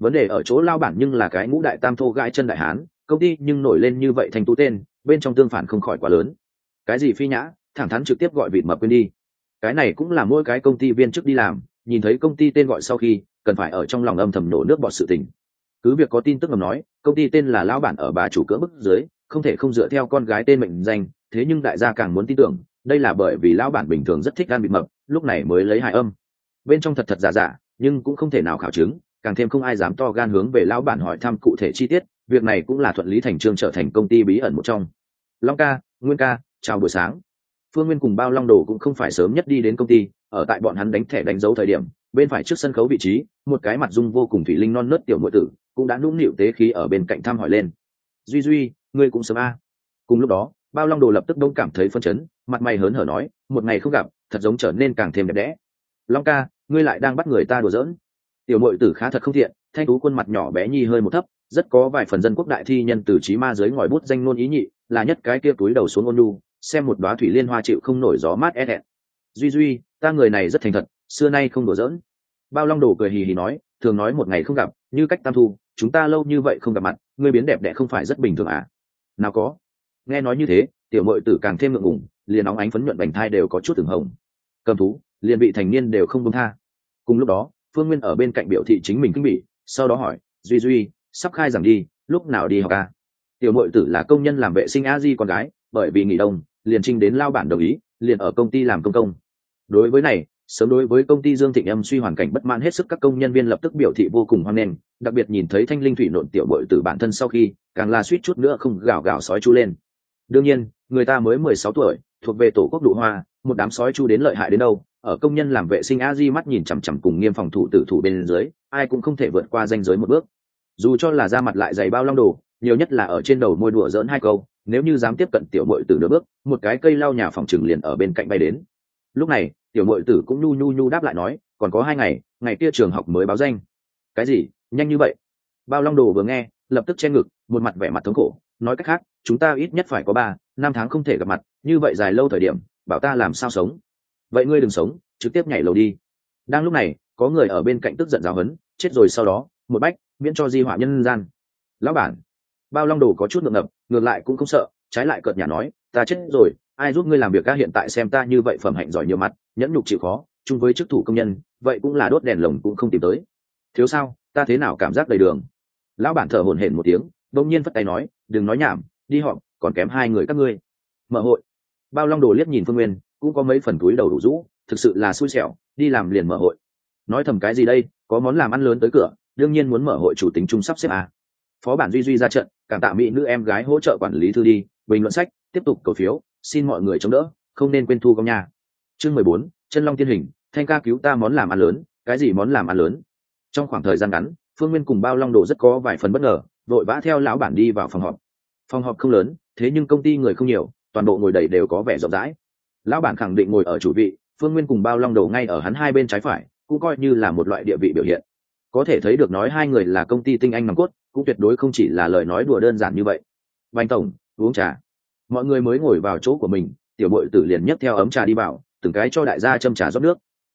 vấn đề ở chỗ lao bản nhưng là cái ngũ đại tam thô gãi chân đại hán, công ty nhưng nổi lên như vậy thành tú tên, bên trong tương phản không khỏi quá lớn. Cái gì phi nhã, thẳng thắn trực tiếp gọi vịt mập quên đi. Cái này cũng là mỗi cái công ty viên chức đi làm, nhìn thấy công ty tên gọi sau khi cần phải ở trong lòng âm thầm nổ nước bọt sự tình. Cứ việc có tin tức ngầm nói công ty tên là lão bản ở bà chủ cưỡng bức dưới, không thể không dựa theo con gái tên mệnh danh, thế nhưng đại gia càng muốn tin tưởng đây là bởi vì lão bản bình thường rất thích gan vịt mập, lúc này mới lấy hài âm. Bên trong thật thật giả giả, nhưng cũng không thể nào khảo chứng, càng thêm không ai dám to gan hướng về lão bản hỏi thăm cụ thể chi tiết. Việc này cũng là thuận lý thành trương trở thành công ty bí ẩn một trong. Long ca, Nguyên ca, chào buổi sáng. Phương Nguyên cùng Bao Long Đồ cũng không phải sớm nhất đi đến công ty, ở tại bọn hắn đánh thẻ đánh dấu thời điểm, bên phải trước sân khấu vị trí, một cái mặt dung vô cùng thủy linh non nớt tiểu muội tử, cũng đã nũng nịu tế khí ở bên cạnh thăm hỏi lên. Duy Duy, ngươi cũng sớm a? Cùng lúc đó, Bao Long Đồ lập tức đông cảm thấy phân chấn, mặt mày hớn hở nói, một ngày không gặp, thật giống trở nên càng thêm đẹp đẽ. Long ca, ngươi lại đang bắt người ta đùa giỡn. Tiểu muội tử khá thật không thiện, thanh tú khuôn mặt nhỏ bé nhi hơi một thấp, rất có vài phần dân quốc đại thi nhân từ trí ma dưới ngòi bút danh ngôn ý nhị, là nhất cái kia túi đầu xuống ôn nhu, xem một đóa thủy liên hoa chịu không nổi gió mát é ẹn. Duy Duy, ta người này rất thành thật, xưa nay không đùa giỡn. Bao Long Đồ cười hì hì nói, thường nói một ngày không gặp, như cách tam thu, chúng ta lâu như vậy không gặp mặt, ngươi biến đẹp đẽ không phải rất bình thường à? Nào có. Nghe nói như thế, tiểu muội tử càng thêm ngượng ngùng, liền óng ánh phấn nhuận vành thai đều có chút từng hồng. Cầm thú, liền bị thành niên đều không buông tha. Cùng lúc đó, Phương Nguyên ở bên cạnh biểu thị chính mình kinh bỉ, sau đó hỏi, Duy Duy, sắp khai giảng đi, lúc nào đi học à? Tiểu muội tử là công nhân làm vệ sinh a di con gái, bởi vì nghỉ đông, liền trinh đến lao bản đồng ý, liền ở công ty làm công công. Đối với này, sớm đối với công ty Dương Thịnh Âm suy hoàn cảnh bất mãn hết sức các công nhân viên lập tức biểu thị vô cùng hoan nghênh, đặc biệt nhìn thấy thanh linh thủy nộn tiểu muội tử bản thân sau khi, càng là suýt chút nữa không gào gào sói chu lên. Đương nhiên, người ta mới 16 tuổi, thuộc về tổ quốc Đụ Hoa, một đám sói chu đến lợi hại đến đâu, ở công nhân làm vệ sinh a di mắt nhìn chằm chằm cùng nghiêm phòng thủ tử thủ bên dưới, ai cũng không thể vượt qua ranh giới một bước. Dù cho là da mặt lại dày Bao Long Đồ, nhiều nhất là ở trên đầu môi đùa giỡn hai câu, nếu như dám tiếp cận tiểu muội tử nửa bước, một cái cây lau nhà phòng trừng liền ở bên cạnh bay đến. Lúc này, tiểu muội tử cũng nhu đáp lại nói, còn có 2 ngày, ngày kia trường học mới báo danh. Cái gì, nhanh như vậy? Bao Long Đồ vừa nghe, lập tức che ngực, một mặt vẻ mặt thống khổ, nói cách khác, chúng ta ít nhất phải có 3-5 tháng không thể gặp mặt, như vậy dài lâu thời điểm, bảo ta làm sao sống? Vậy ngươi đừng sống, trực tiếp nhảy lầu đi. Đang lúc này, có người ở bên cạnh tức giận giáo huấn, chết rồi sau đó, một bách, miễn cho di họa nhân gian. Lão bản. Bao Long Đồ có chút ngượng ngập, ngược lại cũng không sợ, trái lại cợt nhả nói, ta chết rồi, ai giúp ngươi làm việc? Các hiện tại xem ta như vậy phẩm hạnh giỏi nhiều mặt, nhẫn nhục chịu khó, chung với chức thủ công nhân, vậy cũng là đốt đèn lồng cũng không tìm tới. Thiếu sao, ta thế nào cảm giác đầy đường? Lão bản thở hổn hển một tiếng, đột nhiên phất tay nói, đừng nói nhảm, đi họp, còn kém 2 người các ngươi. Mở hội. Bao Long Đồ liếc nhìn Phương Nguyên, cũng có mấy phần túi đầu đủ rũ, thực sự là xui xẻo, đi làm liền mở hội. Nói thầm cái gì đây, có món làm ăn lớn tới cửa, đương nhiên muốn mở hội chủ tính chung sắp xếp à. Phó bản Duy Duy ra trận, cảm tạ mỹ nữ em gái hỗ trợ quản lý thư đi, bình luận sách, tiếp tục cầu phiếu, xin mọi người chống đỡ, không nên quên thu công nha. Chương 14, chân long tiên hình, Thanh ca cứu ta món làm ăn lớn. Cái gì món làm ăn lớn? Trong khoảng thời gian ngắn, Phương Nguyên cùng Bao Long Đồ rất có vài phần bất ngờ, vội vã theo lão bản đi vào phòng họp. Phòng họp không lớn, thế nhưng công ty người không nhiều, toàn bộ ngồi đầy đều có vẻ rộng rãi. Lão bản khẳng định ngồi ở chủ vị, Phương Nguyên cùng Bao Long Đồ ngay ở hắn hai bên trái phải, cũng coi như là một loại địa vị biểu hiện. Có thể thấy được nói hai người là công ty tinh anh nòng cốt, cũng tuyệt đối không chỉ là lời nói đùa đơn giản như vậy. Bành tổng, uống trà. Mọi người mới ngồi vào chỗ của mình, tiểu bội tử liền nhấc theo ấm trà đi vào, từng cái cho đại gia châm trà rót nước.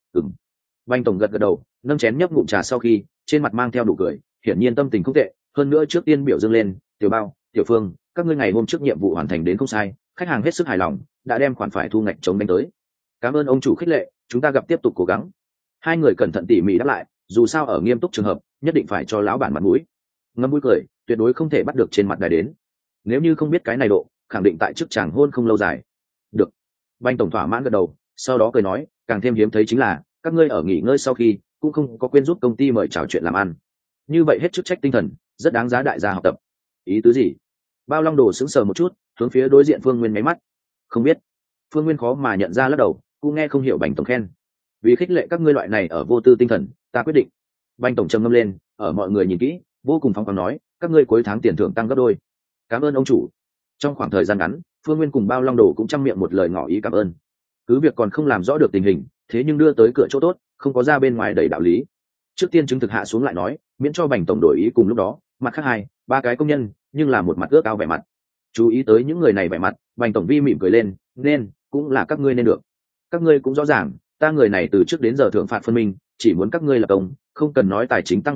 Bành tổng gật gật đầu, nâng chén nhấp ngụm trà sau khi, trên mặt mang theo nụ cười, hiển nhiên tâm tình không tệ. Hơn nữa trước tiên biểu dương lên, tiểu Bao, tiểu Phương, các ngươi ngày hôm trước nhiệm vụ hoàn thành đến không sai, khách hàng hết sức hài lòng, đã đem khoản phải thu ngạch chống đánh tới. Cảm ơn ông chủ khích lệ, chúng ta gặp tiếp tục cố gắng. Hai người cẩn thận tỉ mỉ đáp lại, dù sao ở nghiêm túc trường hợp, nhất định phải cho lão bản mặt mũi. Ngâm mũi cười, tuyệt đối không thể bắt được trên mặt đài đến. Nếu như không biết cái này độ, khẳng định tại chức chàng hôn không lâu dài. Được. Bành tổng thỏa mãn gật đầu, sau đó cười nói, càng thêm hiếm thấy chính là các ngươi ở nghỉ ngơi sau khi cũng không có quên giúp công ty mời chào chuyện làm ăn. Như vậy hết chức trách tinh thần, rất đáng giá đại gia học tập. Ý tứ gì? Bao Long Đồ sững sờ một chút, hướng phía đối diện Phương Nguyên máy mắt. Không biết. Phương Nguyên khó mà nhận ra lắc đầu, cũng nghe không hiểu Bành tổng khen. Vì khích lệ các ngươi loại này ở vô tư tinh thần, ta quyết định. Bành tổng trầm ngâm lên, ở mọi người nhìn kỹ, vô cùng phóng khoáng nói, các ngươi cuối tháng tiền thưởng tăng gấp đôi. Cảm ơn ông chủ. Trong khoảng thời gian ngắn, Phương Nguyên cùng Bao Long Đồ cũng trăm miệng một lời ngỏ ý cảm ơn. Cứ việc còn không làm rõ được tình hình, thế nhưng đưa tới cửa chỗ tốt, không có ra bên ngoài đầy đạo lý. Trước tiên chứng thực hạ xuống lại nói, miễn cho Bành tổng đổi ý cùng lúc đó, mặt khác 2-3 cái công nhân, nhưng là một mặt ước ao vẻ mặt. Chú ý tới những người này vẻ mặt, Bành tổng vi mỉm cười lên, nên cũng là các ngươi nên được. Các ngươi cũng rõ ràng, ta người này từ trước đến giờ thưởng phạt phân minh, chỉ muốn các ngươi lập công, không cần nói tài chính tăng gấp đôi,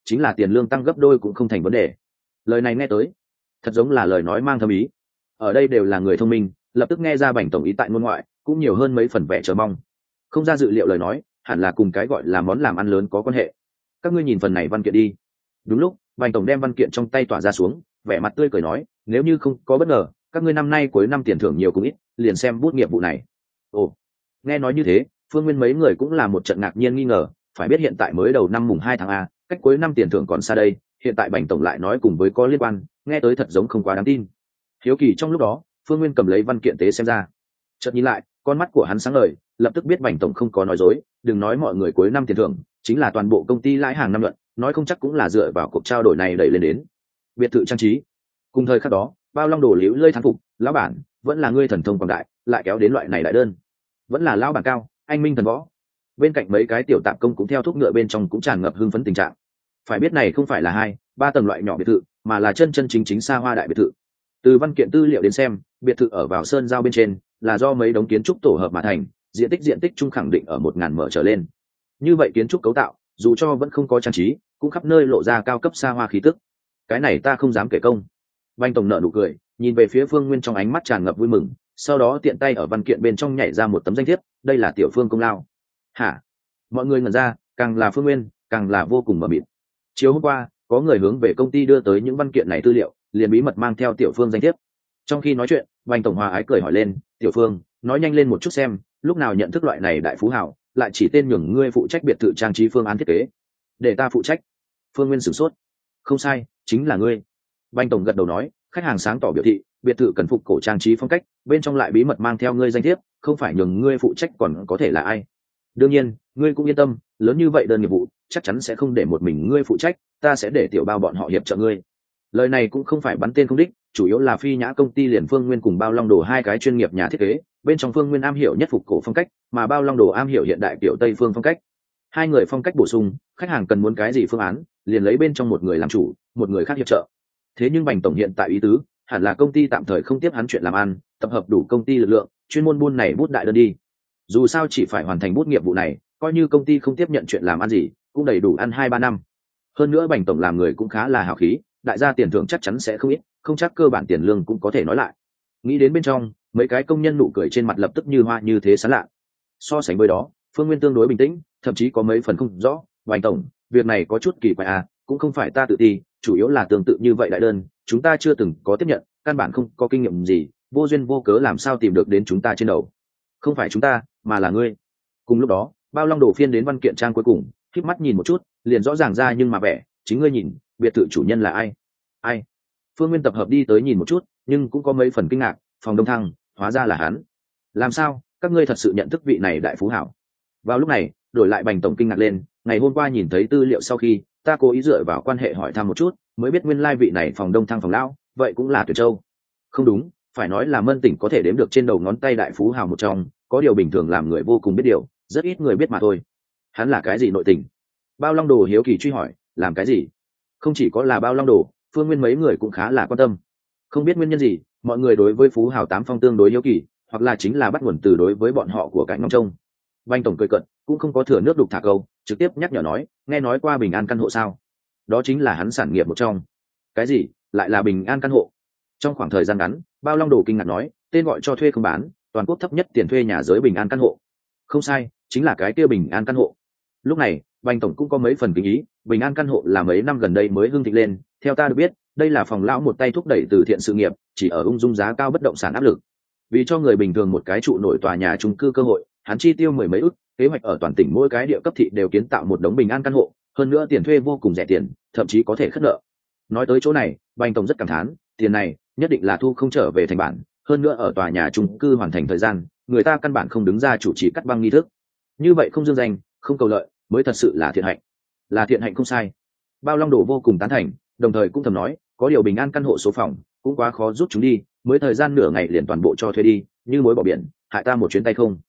chính là tiền lương tăng gấp đôi cũng không thành vấn đề. Lời này nghe tới thật giống là lời nói mang thâm ý. Ở đây đều là người thông minh, lập tức nghe ra Bành tổng ý tại ngôn ngoại, cũng nhiều hơn mấy phần vẻ chờ mong. Không ra dự liệu lời nói, hẳn là cùng cái gọi là món làm ăn lớn có quan hệ. Các ngươi nhìn phần này văn kiện đi. Đúng lúc Bành tổng đem văn kiện trong tay tỏa ra xuống, vẻ mặt tươi cười nói, nếu như không có bất ngờ, các ngươi năm nay cuối năm tiền thưởng nhiều cũng ít, liền xem bút nghiệp vụ này. Ồ, nghe nói như thế, Phương Nguyên mấy người cũng là một trận ngạc nhiên nghi ngờ, phải biết hiện tại mới đầu năm mùng 2 tháng a, cách cuối năm tiền thưởng còn xa đây, hiện tại Bành tổng lại nói cùng với có liên quan, nghe tới thật giống không quá đáng tin. Hiếu kỳ trong lúc đó, Phương Nguyên cầm lấy văn kiện tế xem ra, chợt nhìn lại, con mắt của hắn sáng ngời, lập tức biết Bành tổng không có nói dối, đừng nói mọi người cuối năm tiền thưởng, chính là toàn bộ công ty lãi hàng năm luận, nói không chắc cũng là dựa vào cuộc trao đổi này đẩy lên đến. Biệt thự trang trí. Cùng thời khắc đó, Bao Long đổ liễu lơi thán phục, lão bản, vẫn là ngươi thần thông quảng đại, lại kéo đến loại này đại đơn. Vẫn là lão bản cao, anh minh thần võ. Bên cạnh mấy cái tiểu tạp công cũng theo thúc ngựa bên trong cũng tràn ngập hưng phấn tình trạng. Phải biết này không phải là 2-3 tầng loại nhỏ biệt thự, mà là chân chân chính chính xa hoa đại biệt thự. Từ văn kiện tư liệu đến xem, biệt thự ở vào sơn giao bên trên, là do mấy đống kiến trúc tổ hợp mà thành, diện tích chung khẳng định ở 1000 mở trở lên. Như vậy kiến trúc cấu tạo, dù cho vẫn không có trang trí, cũng khắp nơi lộ ra cao cấp xa hoa khí tức. Cái này ta không dám kể công. Bành tổng nợ nụ cười, nhìn về phía Phương Nguyên trong ánh mắt tràn ngập vui mừng, sau đó tiện tay ở văn kiện bên trong nhảy ra một tấm danh thiếp, đây là tiểu Phương công lao. Hả? Mọi người ngẩn ra, càng là Phương Nguyên, càng là vô cùng mờ mịt. Chiều hôm qua, có người hướng về công ty đưa tới những văn kiện này tư liệu, liền bí mật mang theo tiểu Phương danh thiếp. Trong khi nói chuyện, Bành tổng hòa ái cười hỏi lên, tiểu Phương, nói nhanh lên một chút xem, lúc nào nhận thức loại này đại phú hào, lại chỉ tên nhường ngươi phụ trách biệt thự trang trí phương án thiết kế. Để ta phụ trách. Phương Nguyên sửng sốt. Không sai, chính là ngươi. Bành tổng gật đầu nói, khách hàng sáng tỏ biểu thị biệt thự cần phục cổ trang trí phong cách, bên trong lại bí mật mang theo ngươi danh thiếp, không phải nhường ngươi phụ trách còn có thể là ai. Đương nhiên ngươi cũng yên tâm, lớn như vậy đơn nghiệp vụ chắc chắn sẽ không để một mình ngươi phụ trách, ta sẽ để tiểu Bao bọn họ hiệp trợ ngươi. Lời này cũng không phải bắn tên không đích, chủ yếu là Phi Nhã công ty liền Phương Nguyên cùng Bao Long Đồ hai cái chuyên nghiệp nhà thiết kế, bên trong Phương Nguyên am hiểu nhất phục cổ phong cách, mà Bao Long Đồ am hiểu hiện đại kiểu Tây phương phong cách. Hai người phong cách bổ sung, khách hàng cần muốn cái gì phương án, liền lấy bên trong một người làm chủ, một người khác hiệp trợ. Thế nhưng Bành tổng hiện tại ý tứ, hẳn là công ty tạm thời không tiếp hắn chuyện làm ăn, tập hợp đủ công ty lực lượng, chuyên môn buôn này bút đại đơn đi. Dù sao chỉ phải hoàn thành bút nghiệp vụ này, coi như công ty không tiếp nhận chuyện làm ăn gì, cũng đầy đủ ăn 2-3 năm. Hơn nữa Bành tổng làm người cũng khá là hào khí, đại gia tiền thưởng chắc chắn sẽ không ít, không chắc cơ bản tiền lương cũng có thể nói lại. Nghĩ đến bên trong, mấy cái công nhân nụ cười trên mặt lập tức như hoa như thế sán lạ. So sánh với đó, Phương Nguyên tương đối bình tĩnh, thậm chí có mấy phần không rõ, Bành tổng, việc này có chút kỳ quái à, cũng không phải ta tự ti, chủ yếu là tương tự như vậy đại đơn, chúng ta chưa từng có tiếp nhận, căn bản không có kinh nghiệm gì, vô duyên vô cớ làm sao tìm được đến chúng ta trên đầu. Không phải chúng ta, mà là ngươi. Cùng lúc đó, Bao Long đổ phiên đến văn kiện trang cuối cùng, khép mắt nhìn một chút, liền rõ ràng ra nhưng mà vẻ, chính ngươi nhìn, biệt thự chủ nhân là ai? Ai? Phương Nguyên tập hợp đi tới nhìn một chút, nhưng cũng có mấy phần kinh ngạc, Phòng Đông Thăng, hóa ra là hắn. Làm sao, các ngươi thật sự nhận thức vị này đại phú hảo? Vào lúc này, đổi lại Bành tổng kinh ngạc lên, ngày hôm qua nhìn thấy tư liệu sau khi, ta cố ý dựa vào quan hệ hỏi thăm một chút, mới biết nguyên lai vị này Phòng Đông Thăng Phòng lão, vậy cũng là Tuyệt Châu. Không đúng, phải nói là Mân Tỉnh có thể đếm được trên đầu ngón tay đại phú hào một trong, có điều bình thường làm người vô cùng biết điều, rất ít người biết mà thôi. Hắn là cái gì nội tình? Bao Long Đồ hiếu kỳ truy hỏi, làm cái gì? Không chỉ có là Bao Long Đồ, Phương Nguyên mấy người cũng khá là quan tâm. Không biết nguyên nhân gì, mọi người đối với phú hào Tám Phong tương đối hiếu kỳ, hoặc là chính là bắt nguồn từ đối với bọn họ của cảnh Ngong Trông. Bành tổng cười cận, cũng không có thừa nước đục thả câu, trực tiếp nhắc nhở nói, nghe nói qua Bình An căn hộ sao? Đó chính là hắn sản nghiệp một trong. Cái gì? Lại là Bình An căn hộ? Trong khoảng thời gian ngắn, Bao Long Đồ kinh ngạc nói, tên gọi cho thuê không bán, toàn quốc thấp nhất tiền thuê nhà giới Bình An căn hộ. Không sai, chính là cái kia Bình An căn hộ. Lúc này, Bành tổng cũng có mấy phần kinh ý, Bình An căn hộ là mấy năm gần đây mới hưng thịnh lên, theo ta được biết, đây là Phòng lão một tay thúc đẩy từ thiện sự nghiệp, chỉ ở ung dung giá cao bất động sản áp lực. Vì cho người bình thường một cái trụ nổi tòa nhà chung cư cơ hội, hắn chi tiêu mười mấy ức, kế hoạch ở toàn tỉnh mỗi cái địa cấp thị đều kiến tạo một đống Bình An căn hộ, hơn nữa tiền thuê vô cùng rẻ tiền, thậm chí có thể khất nợ. Nói tới chỗ này, Bành tổng rất cảm thán, tiền này nhất định là thu không trở về thành bản, hơn nữa ở tòa nhà chung cư hoàn thành thời gian, người ta căn bản không đứng ra chủ trì cắt băng nghi thức. Như vậy không dương danh, không cầu lợi, mới thật sự là thiện hạnh. Là thiện hạnh không sai. Bao Long Đồ vô cùng tán thành, đồng thời cũng thầm nói, có điều Bình An căn hộ số phòng cũng quá khó rút chúng đi, mới thời gian nửa ngày liền toàn bộ cho thuê đi, như mối bỏ biển, hại ta một chuyến tay không.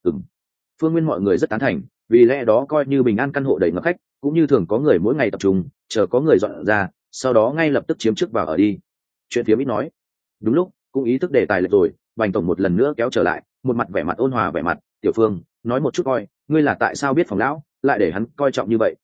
Phương Nguyên mọi người rất tán thành, vì lẽ đó coi như Bình An căn hộ đầy ngập khách, cũng như thường có người mỗi ngày tập trung, chờ có người dọn ra, sau đó ngay lập tức chiếm chức vào ở đi. Chuyện phía ít nói. Đúng lúc, cũng ý thức đề tài lệch rồi, Bành tổng một lần nữa kéo trở lại, một mặt vẻ mặt ôn hòa vẻ mặt, "Tiểu Phương, nói một chút coi, ngươi là tại sao biết Phòng lão, lại để hắn coi trọng như vậy,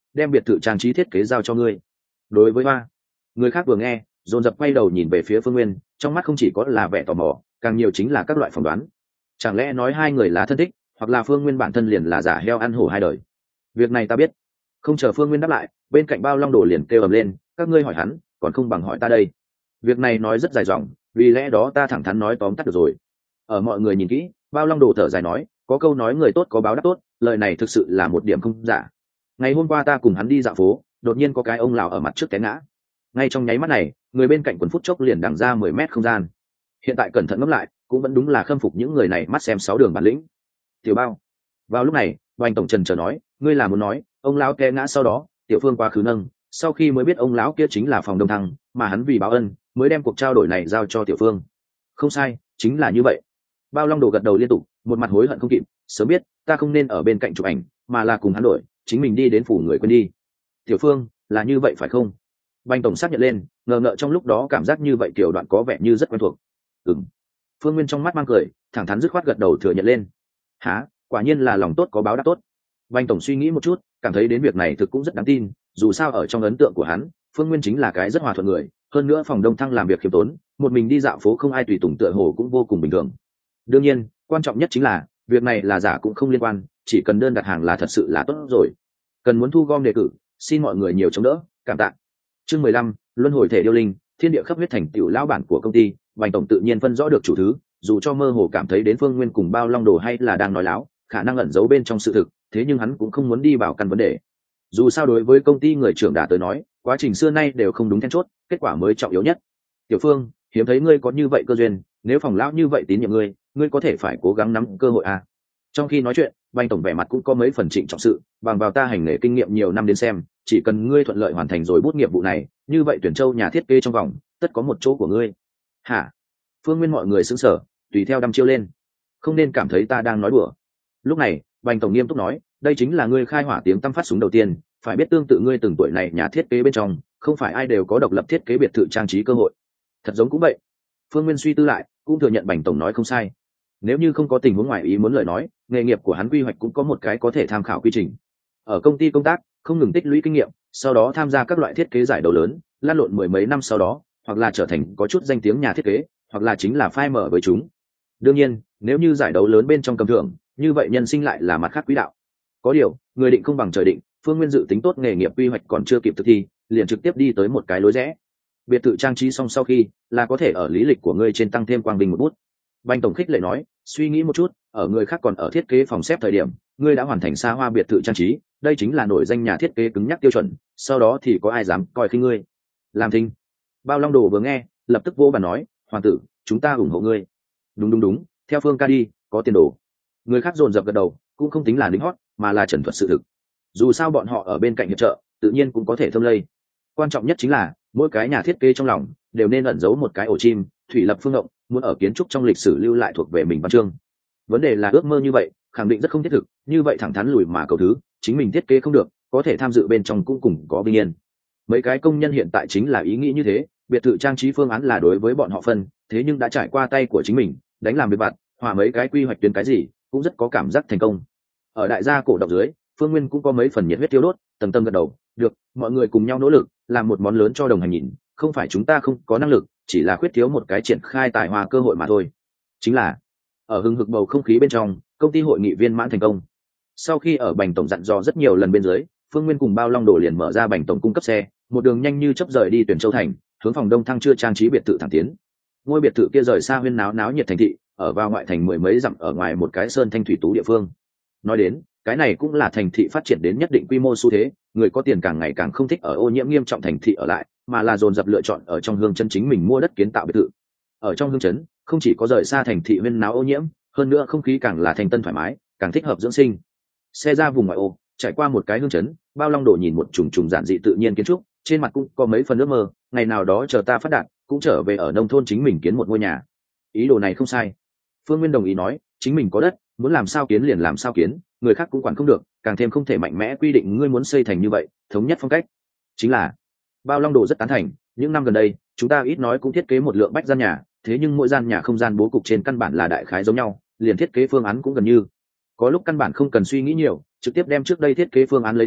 đem biệt thự trang trí thiết kế giao cho ngươi. Đối với hoa, người khác vừa nghe dồn dập quay đầu nhìn về phía Phương Nguyên, trong mắt không chỉ có là vẻ tò mò, càng nhiều chính là các loại phỏng đoán. Chẳng lẽ nói hai người là thân thích, hoặc là Phương Nguyên bản thân liền là giả heo ăn hổ hai đời? Việc này ta biết. Không chờ Phương Nguyên đáp lại, bên cạnh Bao Long Đồ liền kêu ầm lên, các ngươi hỏi hắn còn không bằng hỏi ta đây. Việc này nói rất dài dòng, vì lẽ đó ta thẳng thắn nói tóm tắt được rồi. Ở mọi người nhìn kỹ, Bao Long Đồ thở dài nói, có câu nói người tốt có báo đáp tốt, lời này thực sự là một điểm không giả. Ngày hôm qua ta cùng hắn đi dạo phố, đột nhiên có cái ông lão ở mặt trước té ngã. Ngay trong nháy mắt này, người bên cạnh quần phút chốc liền đằng ra 10 mét không gian. Hiện tại cẩn thận ngẫm lại, cũng vẫn đúng là khâm phục những người này mắt xem 6 đường bản lĩnh. Tiểu Bao. Vào lúc này, Hoành tổng trần chờ nói, ngươi là muốn nói, ông lão té ngã sau đó, Tiểu Phương quá khứ nâng, sau khi mới biết ông lão kia chính là Phòng Đông Thăng, mà hắn vì báo ân, mới đem cuộc trao đổi này giao cho Tiểu Phương. Không sai, chính là như vậy. Bao Long Đồ gật đầu liên tục, một mặt hối hận không kịp, sớm biết ta không nên ở bên cạnh chụp ảnh, mà là cùng hắn đổi, chính mình đi đến phủ người quên đi. Tiểu Phương, là như vậy phải không? Bành tổng xác nhận lên, ngờ ngợ trong lúc đó cảm giác như vậy kiểu đoạn có vẻ như rất quen thuộc. Ừm. Phương Nguyên trong mắt mang cười, thẳng thắn dứt khoát gật đầu thừa nhận lên. Hả, quả nhiên là lòng tốt có báo đáp tốt. Bành tổng suy nghĩ một chút, cảm thấy đến việc này thực cũng rất đáng tin, dù sao ở trong ấn tượng của hắn, Phương Nguyên chính là cái rất hòa thuận người, hơn nữa Phòng Đông Thăng làm việc khiêm tốn, một mình đi dạo phố không ai tùy tùng tựa hồ cũng vô cùng bình thường. Đương nhiên, quan trọng nhất chính là việc này là giả cũng không liên quan, chỉ cần đơn đặt hàng là thật sự là tốt rồi. Cần muốn thu gom đề cử, xin mọi người nhiều chống đỡ, cảm tạ. Chương 15, luân hồi thể điêu linh, thiên địa khắp huyết thành tiểu lão bản của công ty, Bành tổng tự nhiên phân rõ được chủ thứ, dù cho mơ hồ cảm thấy đến Phương Nguyên cùng Bao Long Đồ hay là đang nói láo, khả năng ẩn giấu bên trong sự thực, thế nhưng hắn cũng không muốn đi vào căn vấn đề. Dù sao đối với công ty người trưởng đã tới nói, quá trình xưa nay đều không đúng then chốt, kết quả mới trọng yếu nhất. Tiểu Phương, hiếm thấy ngươi có như vậy cơ duyên, nếu Phòng lão như vậy tín nhiệm ngươi có thể phải cố gắng nắm cơ hội à. Trong khi nói chuyện, Bành tổng vẻ mặt cũng có mấy phần trịnh trọng sự, bằng vào ta hành nghề kinh nghiệm nhiều năm đến xem, chỉ cần ngươi thuận lợi hoàn thành rồi bút nghiệp vụ này, như vậy tuyển châu nhà thiết kế trong vòng tất có một chỗ của ngươi. Hả? Phương Nguyên mọi người sững sờ, tùy theo đăm chiêu lên. Không nên cảm thấy ta đang nói đùa. Lúc này, Bành tổng nghiêm túc nói, đây chính là ngươi khai hỏa tiếng tăm phát súng đầu tiên, phải biết tương tự ngươi từng tuổi này nhà thiết kế bên trong, không phải ai đều có độc lập thiết kế biệt thự trang trí cơ hội. Thật giống cũng vậy. Phương Nguyên suy tư lại, cũng thừa nhận Bành tổng nói không sai. Nếu như không có tình huống ngoài ý muốn lời nói, nghề nghiệp của hắn quy hoạch cũng có một cái có thể tham khảo quy trình. Ở công ty công tác, không ngừng tích lũy kinh nghiệm, sau đó tham gia các loại thiết kế giải đấu lớn, lan lộn mười mấy năm sau đó, hoặc là trở thành có chút danh tiếng nhà thiết kế, hoặc là chính là phai mở với chúng. Đương nhiên, nếu như giải đấu lớn bên trong cầm thưởng, như vậy nhân sinh lại là mặt khác quỹ đạo. Có điều, người định không bằng trời định, Phương Nguyên dự tính tốt nghề nghiệp quy hoạch còn chưa kịp thực thi, liền trực tiếp đi tới một cái lối rẽ. Biệt thự trang trí xong sau khi, là có thể ở lý lịch của ngươi trên tăng thêm quang vinh một bút. Bành tổng khích lệ nói, suy nghĩ một chút, ở người khác còn ở thiết kế phòng xếp thời điểm, ngươi đã hoàn thành xa hoa biệt thự trang trí, đây chính là nổi danh nhà thiết kế cứng nhắc tiêu chuẩn, sau đó thì có ai dám coi khinh ngươi. Làm thinh. Bao Long Đồ vừa nghe, lập tức vô bàn nói, hoàng tử, chúng ta ủng hộ ngươi. Đúng, theo Phương ca đi, có tiền đồ. Người khác dồn dập gật đầu, cũng không tính là lính hót, mà là trần thuật sự thực. Dù sao bọn họ ở bên cạnh hiệp trợ, tự nhiên cũng có thể thâm lây. Quan trọng nhất chính là mỗi cái nhà thiết kế trong lòng đều nên ẩn giấu một cái ổ chim, thủy lập phương động, muốn ở kiến trúc trong lịch sử lưu lại thuộc về mình văn chương. Vấn đề là ước mơ như vậy khẳng định rất không thiết thực, như vậy thẳng thắn lùi mà cầu thứ, chính mình thiết kế không được, có thể tham dự bên trong cũng cùng có bình yên. Mấy cái công nhân hiện tại chính là ý nghĩ như thế, biệt thự trang trí phương án là đối với bọn họ phân, thế nhưng đã trải qua tay của chính mình, đánh làm việc vặt, hòa mấy cái quy hoạch tuyến cái gì, cũng rất có cảm giác thành công. Ở đại gia cổ động dưới, Phương Nguyên cũng có mấy phần nhiệt huyết tiêu đốt, tầng tầng gật đầu, được, mọi người cùng nhau nỗ lực, làm một món lớn cho đồng hành nhìn, không phải chúng ta không có năng lực, chỉ là khuyết thiếu một cái triển khai tài hoa cơ hội mà thôi. Chính là ở hưng hực bầu không khí bên trong, công ty hội nghị viên mãn thành công. Sau khi ở Bành tổng dặn dò rất nhiều lần bên dưới, Phương Nguyên cùng Bao Long Đồ liền mở ra Bành tổng cung cấp xe, một đường nhanh như chớp rời đi Tuyển Châu thành, hướng Phòng Đông Thăng chưa trang trí biệt thự thẳng tiến. Ngôi biệt thự kia rời xa huyên náo náo nhiệt thành thị, ở vào ngoại thành mười mấy dặm ở ngoài một cái sơn thanh thủy tú địa phương. Nói đến, cái này cũng là thành thị phát triển đến nhất định quy mô xu thế, người có tiền càng ngày càng không thích ở ô nhiễm nghiêm trọng thành thị ở lại, mà là dồn dập lựa chọn ở trong hương chân chính mình mua đất kiến tạo biệt thự. Ở trong hương trấn, không chỉ có rời xa thành thị huyên náo ô nhiễm, hơn nữa không khí càng là thanh tân thoải mái, càng thích hợp dưỡng sinh. Xe ra vùng ngoại ô, trải qua một cái hương trấn, Bao Long Đồ nhìn một trùng trùng giản dị tự nhiên kiến trúc, trên mặt cũng có mấy phần ước mơ, ngày nào đó chờ ta phát đạt, cũng trở về ở nông thôn chính mình kiến một ngôi nhà. Ý đồ này không sai. Phương Nguyên đồng ý nói, chính mình có đất, muốn làm sao kiến liền làm sao kiến, người khác cũng quản không được, càng thêm không thể mạnh mẽ quy định ngươi muốn xây thành như vậy, thống nhất phong cách. Chính là Bao Long Đồ rất tán thành, những năm gần đây, chúng ta ít nói cũng thiết kế một lượng bách gian nhà, thế nhưng mỗi gian nhà không gian bố cục trên căn bản là đại khái giống nhau, liền thiết kế phương án cũng gần như. Có lúc căn bản không cần suy nghĩ nhiều, trực tiếp đem trước đây thiết kế phương án lấy tới,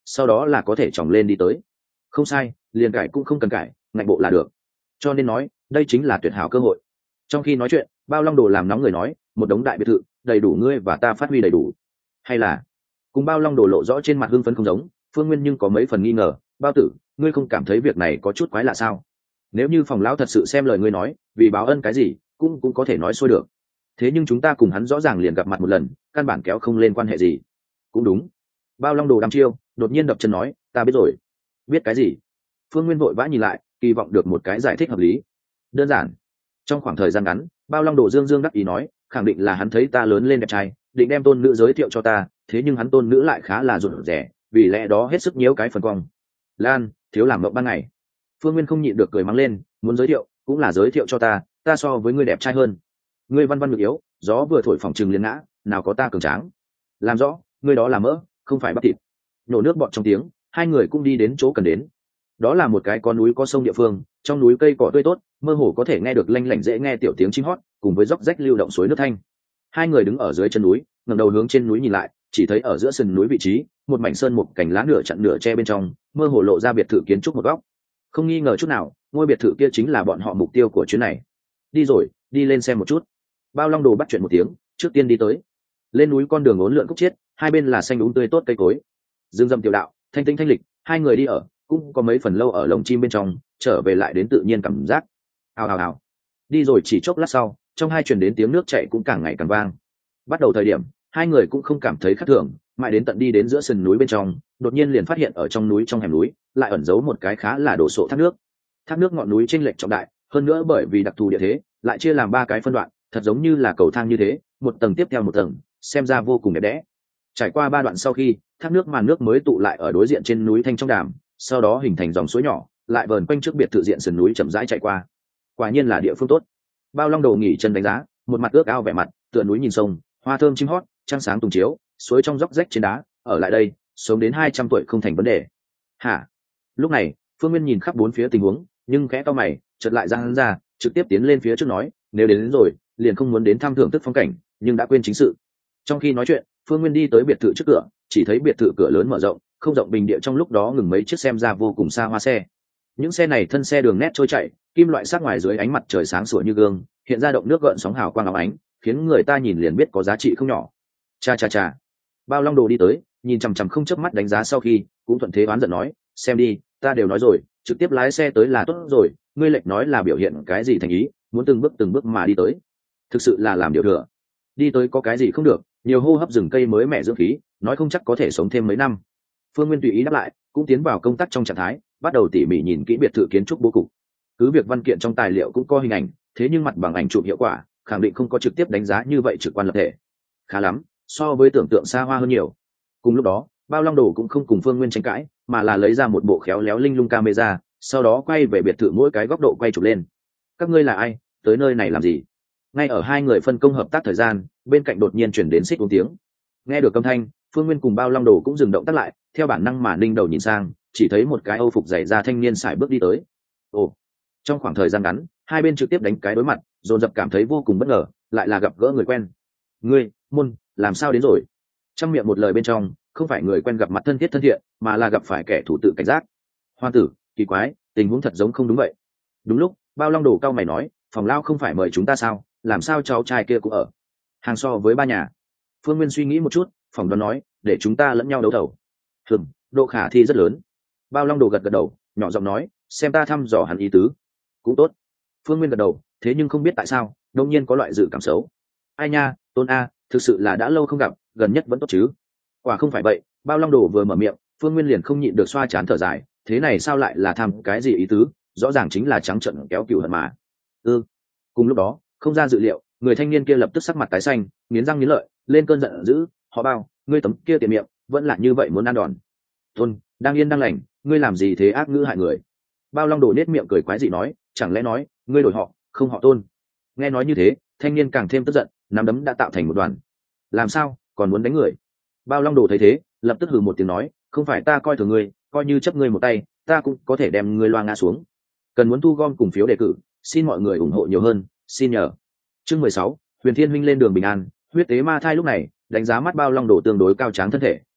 sau đó là có thể chỏng lên đi tới. Không sai, liền cải cũng không cần cải, ngạnh bộ là được. Cho nên nói đây chính là tuyệt hảo cơ hội. Trong khi nói chuyện, Bao Long Đồ làm nóng người nói, một đống đại biệt thự đầy đủ ngươi và ta phát huy đầy đủ. Hay là cùng Bao Long Đồ lộ rõ trên mặt hưng phấn không giống, Phương Nguyên nhưng có mấy phần nghi ngờ. Bao tử, ngươi không cảm thấy việc này có chút quái lạ sao? Nếu như phòng lão thật sự xem lời ngươi nói, vì báo ân cái gì cũng có thể nói xuôi được. Thế nhưng chúng ta cùng hắn rõ ràng liền gặp mặt một lần, căn bản kéo không lên quan hệ gì. Cũng đúng. Bao Long Đồ đăm chiêu đột nhiên đập chân nói, ta biết rồi. Biết cái gì? Phương Nguyên vội vã nhìn lại, kỳ vọng được một cái giải thích hợp lý. Đơn giản, trong khoảng thời gian ngắn, Bao Long Đồ dương dương đắc ý nói, khẳng định là hắn thấy ta lớn lên đẹp trai, định đem tôn nữ giới thiệu cho ta, thế nhưng hắn tôn nữ lại khá là rụt rẻ, vì lẽ đó hết sức nhiễu cái phần cong. Lan, thiếu làm mộng ban ngày. Phương Nguyên không nhịn được cười mắng lên, muốn giới thiệu cũng là giới thiệu cho ta, ta so với ngươi đẹp trai hơn. Ngươi văn văn ngực yếu, gió vừa thổi phòng trừng liền ngã, nào có ta cường tráng. Làm rõ, ngươi đó là mỡ, không phải bắp thịt. Nhổ nước bọt trong tiếng, hai người cũng đi đến chỗ cần đến. Đó là một cái có núi có sông địa phương, trong núi cây cỏ tươi tốt, mơ hồ có thể nghe được lanh lảnh dễ nghe tiểu tiếng chim hót, cùng với róc rách lưu động suối nước thanh. Hai người đứng ở dưới chân núi, ngẩng đầu hướng trên núi nhìn lại, chỉ thấy ở giữa sườn núi vị trí, một mảnh sơn một cành lá nửa chặn nửa che bên trong, mơ hồ lộ ra biệt thự kiến trúc một góc. Không nghi ngờ chút nào, ngôi biệt thự kia chính là bọn họ mục tiêu của chuyến này. Đi rồi, đi lên xem một chút. Bao Long Đồ bắt chuyện một tiếng, trước tiên đi tới. Lên núi con đường uốn lượn khúc chiết, hai bên là xanh đúng tươi tốt cây cối. Dương dâm tiểu đạo, thanh tinh thanh lịch, hai người đi ở, cũng có mấy phần lâu ở lồng chim bên trong, trở về lại đến tự nhiên cảm giác. Hào hào hào. Đi rồi chỉ chốc lát sau, trong hai truyền đến tiếng nước chảy cũng càng ngày càng vang. Bắt đầu thời điểm, hai người cũng không cảm thấy khác thường, mãi đến tận đi đến giữa sườn núi bên trong, đột nhiên liền phát hiện ở trong núi trong hẻm núi, lại ẩn giấu một cái khá là đồ sộ thác nước. Thác nước ngọn núi chênh lệch trọng đại, hơn nữa bởi vì đặc thù địa thế, lại chia làm ba cái phân đoạn, thật giống như là cầu thang như thế, một tầng tiếp theo một tầng, xem ra vô cùng đẹp đẽ. Trải qua ba đoạn sau khi, thác nước màn nước mới tụ lại ở đối diện trên núi thanh trong đàm, sau đó hình thành dòng suối nhỏ, lại vờn quanh trước biệt thự diện sườn núi chậm rãi chạy qua. Quả nhiên là địa phương tốt. Bao Long Đồ nghỉ chân đánh giá, một mặt ước ao vẻ mặt, tựa núi nhìn sông, hoa thơm chim hót, trăng sáng tùng chiếu, suối trong róc rách trên đá, ở lại đây, sống đến 200 tuổi không thành vấn đề. Hả? Lúc này, Phương Nguyên nhìn khắp bốn phía tình huống, nhưng khẽ cau mày, chợt lại giang hắn ra, trực tiếp tiến lên phía trước nói, nếu đến rồi, liền không muốn đến thăm thưởng thức phong cảnh, nhưng đã quên chính sự. Trong khi nói chuyện, Phương Nguyên đi tới biệt thự trước cửa, chỉ thấy biệt thự cửa lớn mở rộng, không rộng bình địa, trong lúc đó ngừng mấy chiếc xem ra vô cùng xa hoa xe. Những xe này thân xe đường nét trôi chảy, kim loại sắc ngoài dưới ánh mặt trời sáng sủa như gương, hiện ra động nước gợn sóng hào quang óng ánh, khiến người ta nhìn liền biết có giá trị không nhỏ. Cha cha cha. Bao Long Đồ đi tới, nhìn chằm chằm không chớp mắt đánh giá sau khi, cũng thuận thế oán giận nói, xem đi, ta đều nói rồi, trực tiếp lái xe tới là tốt rồi, ngươi lệch nói là biểu hiện cái gì thành ý, muốn từng bước mà đi tới. Thực sự là làm điều thừa. Đi tới có cái gì không được, nhiều hô hấp rừng cây mới mẻ dưỡng khí, nói không chắc có thể sống thêm mấy năm. Phương Nguyên tùy ý đáp lại, cũng tiến vào công tác trong trạng thái, bắt đầu tỉ mỉ nhìn kỹ biệt thự kiến trúc bố cục. Cứ việc văn kiện trong tài liệu cũng có hình ảnh, thế nhưng mặt bằng ảnh chụp hiệu quả, khẳng định không có trực tiếp đánh giá như vậy trực quan lập thể. Khá lắm, so với tưởng tượng xa hoa hơn nhiều. Cùng lúc đó, Bao Long Đồ cũng không cùng Phương Nguyên tranh cãi, mà là lấy ra một bộ khéo léo linh lung camera, sau đó quay về biệt thự mỗi cái góc độ quay chụp lên. Các ngươi là ai, tới nơi này làm gì? Ngay ở hai người phân công hợp tác thời gian, bên cạnh đột nhiên chuyển đến xích uống tiếng. Nghe được âm thanh, Phương Nguyên cùng Bao Long Đồ cũng dừng động tác lại, theo bản năng mà ninh đầu nhìn sang, chỉ thấy một cái âu phục dày da thanh niên sải bước đi tới. Ồ! Trong khoảng thời gian ngắn, hai bên trực tiếp đánh cái đối mặt, dồn dập cảm thấy vô cùng bất ngờ, lại là gặp gỡ người quen. Ngươi, Môn, làm sao đến rồi? Trong miệng một lời bên trong, không phải người quen gặp mặt thân thiết thân thiện, mà là gặp phải kẻ thủ tự cảnh giác. Hoa tử, kỳ quái, tình huống thật giống không đúng vậy. Đúng lúc, Bao Long Đồ cao mày nói, phòng lao không phải mời chúng ta sao, làm sao cháu trai kia cũng ở hàng so với ba nhà. Phương Nguyên suy nghĩ một chút, phỏng đoán nói, để chúng ta lẫn nhau đấu đầu. Độ khả thi rất lớn. Bao Long Đồ gật gật đầu, nhỏ giọng nói, xem ta thăm dò hắn ý tứ. Cũng tốt. Phương Nguyên gật đầu, thế nhưng không biết tại sao, đột nhiên có loại dự cảm xấu. Ai nha, Tôn A, thực sự là đã lâu không gặp, gần nhất vẫn tốt chứ? Quả không phải vậy. Bao Long Đồ vừa mở miệng, Phương Nguyên liền không nhịn được xoa chán thở dài, thế này sao lại là tham cái gì ý tứ, rõ ràng chính là trắng trợn kéo cừu hận mà. Cùng lúc đó, không ra dự liệu, người thanh niên kia lập tức sắc mặt tái xanh, nghiến răng nghiến lợi, lên cơn giận dữ, họ Bao, ngươi tấm kia tiện miệng, vẫn là như vậy muốn ăn đòn. Tôn, đang yên đang lành, ngươi làm gì thế, ác ngữ hại người. Bao Long Đồ nết miệng cười quái dị nói, chẳng lẽ nói ngươi đổi họ, không họ Tôn? Nghe nói như thế, thanh niên càng thêm tức giận, nắm đấm đã tạo thành một đoàn. Làm sao, còn muốn đánh người? Bao Long Đồ thấy thế, lập tức hừ một tiếng nói, không phải ta coi thường ngươi, coi như chấp ngươi một tay, ta cũng có thể đem ngươi loa ngã xuống. Cần muốn thu gom cùng phiếu đề cử, xin mọi người ủng hộ nhiều hơn, xin nhờ. Chương 16, Huyền Thiên huynh lên đường bình an. Huyết tế ma thai lúc này đánh giá mắt Bao Long Đồ tương đối cao tráng thân thể,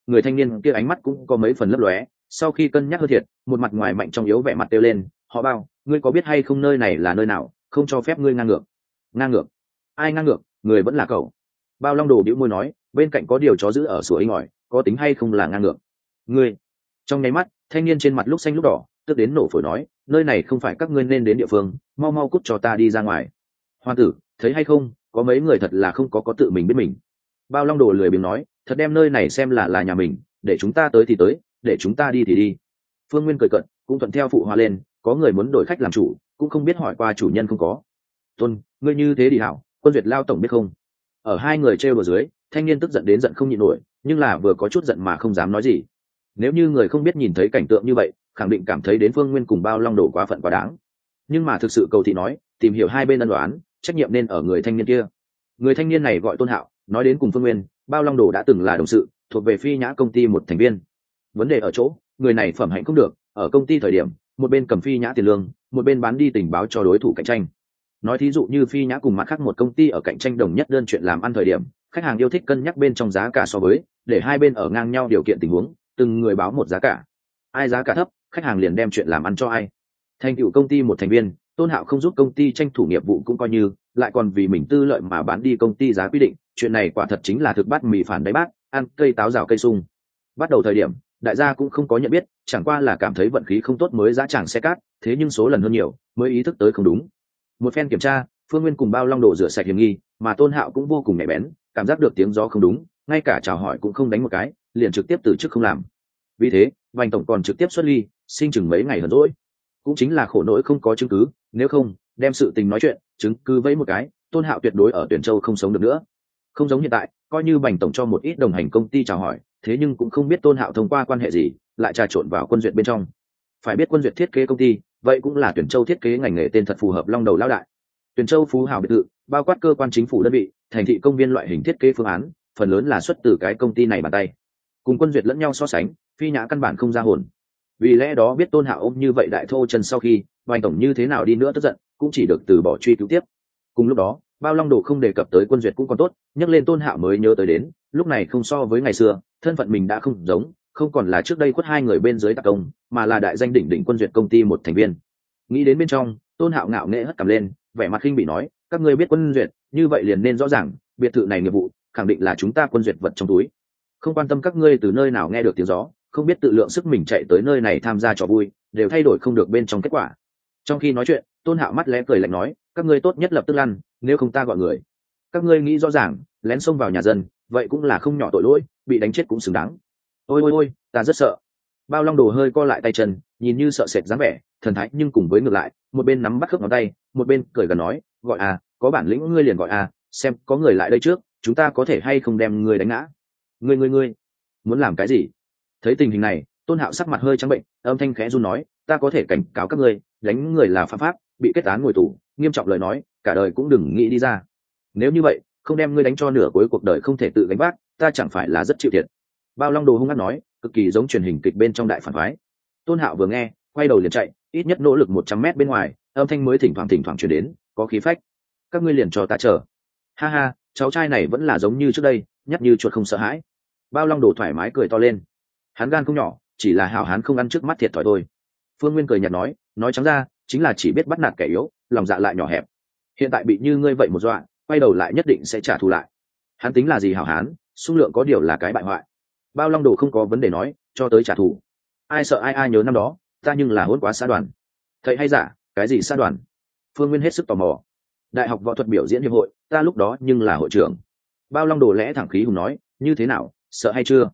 người thanh niên kia ánh mắt cũng có mấy phần lấp lóe, sau khi cân nhắc hơn thiệt, một mặt ngoài mạnh trong yếu vẻ mặt kêu lên, họ Bao, ngươi có biết hay không nơi này là nơi nào, không cho phép ngươi ngang ngược. Ngang ngược? Ai ngang ngược? Người vẫn là cậu. Bao Long Đồ bĩu môi nói, bên cạnh có điều chó giữ ở sủa inh ỏi, có tính hay không là ngang ngược. Ngươi. Trong nháy mắt, thanh niên trên mặt lúc xanh lúc đỏ, tức đến nổ phổi nói, nơi này không phải các ngươi nên đến địa phương, mau mau cút cho ta đi ra ngoài. Hoa tử, thấy hay không, có mấy người thật là không có tự mình biết mình. Bao Long Đồ lười biếng nói, thật đem nơi này xem là nhà mình, để chúng ta tới thì tới, để chúng ta đi thì đi. Phương Nguyên cười cợt, cũng thuận theo phụ hòa lên, có người muốn đổi khách làm chủ, cũng không biết hỏi qua chủ nhân không có. Tôn, ngươi như thế đi hảo, Quân Duyệt lao tổng biết không? Ở hai người trêu đùa dưới, thanh niên tức giận đến giận không nhịn nổi, nhưng là vừa có chút giận mà không dám nói gì. Nếu như người không biết nhìn thấy cảnh tượng như vậy, khẳng định cảm thấy đến Phương Nguyên cùng Bao Long Đồ quá phận quá đáng. Nhưng mà thực sự cầu thị nói, tìm hiểu hai bên ân đoán, trách nhiệm nên ở người thanh niên kia. Người thanh niên này gọi Tôn Hạo, nói đến cùng Phương Nguyên, Bao Long Đồ đã từng là đồng sự, thuộc về Phi Nhã công ty một thành viên. Vấn đề ở chỗ, người này phẩm hạnh không được, ở công ty thời điểm, một bên cầm Phi Nhã tiền lương, một bên bán đi tình báo cho đối thủ cạnh tranh. Nói thí dụ như Phi Nhã cùng mặt khác một công ty ở cạnh tranh đồng nhất đơn chuyện làm ăn thời điểm, khách hàng yêu thích cân nhắc bên trong giá cả so với, để hai bên ở ngang nhau điều kiện tình huống, từng người báo một giá cả. Ai giá cả thấp, khách hàng liền đem chuyện làm ăn cho ai. Thành tựu công ty một thành viên, Tôn Hạo không giúp công ty tranh thủ nghiệp vụ cũng coi như, lại còn vì mình tư lợi mà bán đi công ty giá quy định, chuyện này quả thật chính là thực bát mì phản đáy bát, ăn cây táo rào cây sung. Bắt đầu thời điểm, đại gia cũng không có nhận biết, chẳng qua là cảm thấy vận khí không tốt mới dã tràng xe cát, thế nhưng số lần hơn nhiều, mới ý thức tới không đúng. Một phen kiểm tra, Phương Nguyên cùng Bao Long Đồ rửa sạch hiểm nghi, mà Tôn Hạo cũng vô cùng nhạy bén, cảm giác được tiếng gió không đúng, ngay cả chào hỏi cũng không đánh một cái, liền trực tiếp từ chức không làm. Vì thế, Vành tổng còn trực tiếp xuất ly, sinh chừng mấy ngày hờn dỗi. Cũng chính là khổ nỗi không có chứng cứ, nếu không, đem sự tình nói chuyện, chứng cứ vẫy một cái, Tôn Hạo tuyệt đối ở Tuyển Châu không sống được nữa. Không giống hiện tại, coi như Bành tổng cho một ít đồng hành công ty chào hỏi, thế nhưng cũng không biết Tôn Hạo thông qua quan hệ gì, lại trà trộn vào Quân Duyệt bên trong. Phải biết Quân Duyệt thiết kế công ty, vậy cũng là Tuyển Châu thiết kế ngành nghề tên thật phù hợp long đầu lão đại. Tuyển Châu phú hào biệt thự, bao quát cơ quan chính phủ đơn vị, thành thị công viên loại hình thiết kế phương án, phần lớn là xuất từ cái công ty này bàn tay. Cùng Quân Duyệt lẫn nhau so sánh, Phi Nhã căn bản không ra hồn. Vì lẽ đó biết Tôn Hạo ôm như vậy đại thô chân sau khi, Bành tổng như thế nào đi nữa tức giận, cũng chỉ được từ bỏ truy cứu tiếp. Cùng lúc đó, Bao Long Đồ không đề cập tới Quân Duyệt cũng còn tốt, nhắc lên Tôn Hạo mới nhớ tới đến, lúc này không so với ngày xưa, thân phận mình đã không giống, không còn là trước đây khuất hai người bên dưới tạc công, mà là đại danh đỉnh đỉnh Quân Duyệt công ty một thành viên. Nghĩ đến bên trong, Tôn Hạo ngạo nghễ hất cằm lên, vẻ mặt khinh bị nói, các ngươi biết Quân Duyệt, như vậy liền nên rõ ràng, biệt thự này nghiệp vụ, khẳng định là chúng ta Quân Duyệt vật trong túi. Không quan tâm các ngươi từ nơi nào nghe được tiếng gió, không biết tự lượng sức mình chạy tới nơi này tham gia trò vui, đều thay đổi không được bên trong kết quả. Trong khi nói chuyện, Tôn Hạo mắt lẽ cười lạnh nói, các ngươi tốt nhất lập tức lăn, nếu không ta gọi người. Các ngươi nghĩ rõ ràng, lén xông vào nhà dân, vậy cũng là không nhỏ tội lỗi, bị đánh chết cũng xứng đáng. Ôi ôi ôi, ta rất sợ. Bao Long Đồ hơi co lại tay chân, nhìn như sợ sệt dáng vẻ, thần thái nhưng cùng với ngược lại, một bên nắm bắt khớp ngón tay, một bên cười gần nói, gọi à, có bản lĩnh ngươi liền gọi à, xem có người lại đây trước, chúng ta có thể hay không đem ngươi đánh ngã. Ngươi muốn làm cái gì? Thấy tình hình này, Tôn Hạo sắc mặt hơi trắng bệnh, âm thanh khẽ run nói, ta có thể cảnh cáo các ngươi, đánh người là phạm pháp, bị kết án ngồi tù, nghiêm trọng lời nói, cả đời cũng đừng nghĩ đi ra. Nếu như vậy, không đem ngươi đánh cho nửa cuối cuộc đời không thể tự gánh vác, ta chẳng phải là rất chịu thiệt. Bao Long Đồ hung hăng nói, cực kỳ giống truyền hình kịch bên trong đại phản phái. Tôn Hạo vừa nghe, quay đầu liền chạy, ít nhất nỗ lực 100 mét bên ngoài, âm thanh mới thỉnh thoảng truyền đến, có khí phách. Các ngươi liền cho ta chờ. Ha ha, cháu trai này vẫn là giống như trước đây, nhát như chuột không sợ hãi. Bao Long Đồ thoải mái cười to lên. Hắn gan không nhỏ, chỉ là hảo hán không ăn trước mắt thiệt thòi thôi. Phương Nguyên cười nhạt nói trắng ra, chính là chỉ biết bắt nạt kẻ yếu, lòng dạ lại nhỏ hẹp. Hiện tại bị như ngươi vậy một dọa, quay đầu lại nhất định sẽ trả thù lại. Hắn tính là gì hảo hán, xung lượng có điều là cái bại hoại. Bao Long Đồ không có vấn đề nói, cho tới trả thù. Ai sợ ai nhớ năm đó, ta nhưng là hỗn quá xã đoàn. Thầy hay giả, cái gì xã đoàn? Phương Nguyên hết sức tò mò. Đại học võ thuật biểu diễn hiệp hội, ta lúc đó nhưng là hội trưởng. Bao Long Đồ lẽ thẳng khí hùng nói, như thế nào, sợ hay chưa?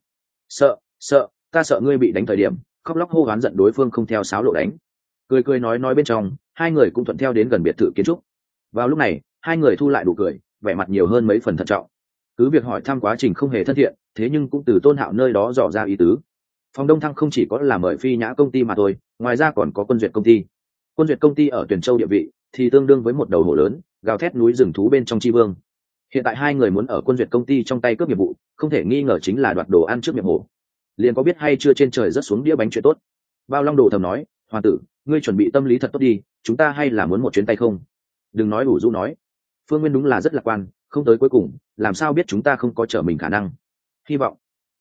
Sợ, ta sợ ngươi bị đánh thời điểm, khóc lóc hô hoán giận đối phương không theo sáo lộ đánh. Cười nói bên trong, hai người cũng thuận theo đến gần biệt thự kiến trúc. Vào lúc này, hai người thu lại đủ cười, vẻ mặt nhiều hơn mấy phần thận trọng. Cứ việc hỏi thăm quá trình không hề thân thiện, thế nhưng cũng từ Tôn Hạo nơi đó dò ra ý tứ. Phòng Đông Thăng không chỉ có là mời Phi Nhã công ty mà thôi, ngoài ra còn có Quân Duyệt công ty. Quân Duyệt công ty ở Tuyển Châu địa vị thì tương đương với một đầu hổ lớn, gào thét núi rừng thú bên trong tri vương. Hiện tại hai người muốn ở Quân Duyệt công ty trong tay cướp nghiệp vụ, không thể nghi ngờ chính là đoạt đồ ăn trước miệng hổ. Liền có biết hay chưa trên trời rớt xuống đĩa bánh chuyện tốt. Bao Long Đồ thầm nói, hoàng tử, ngươi chuẩn bị tâm lý thật tốt đi, chúng ta hay là muốn một chuyến tay không? Đừng nói đủ rũ nói. Phương Nguyên đúng là rất lạc quan, không tới cuối cùng, làm sao biết chúng ta không có trở mình khả năng. Hy vọng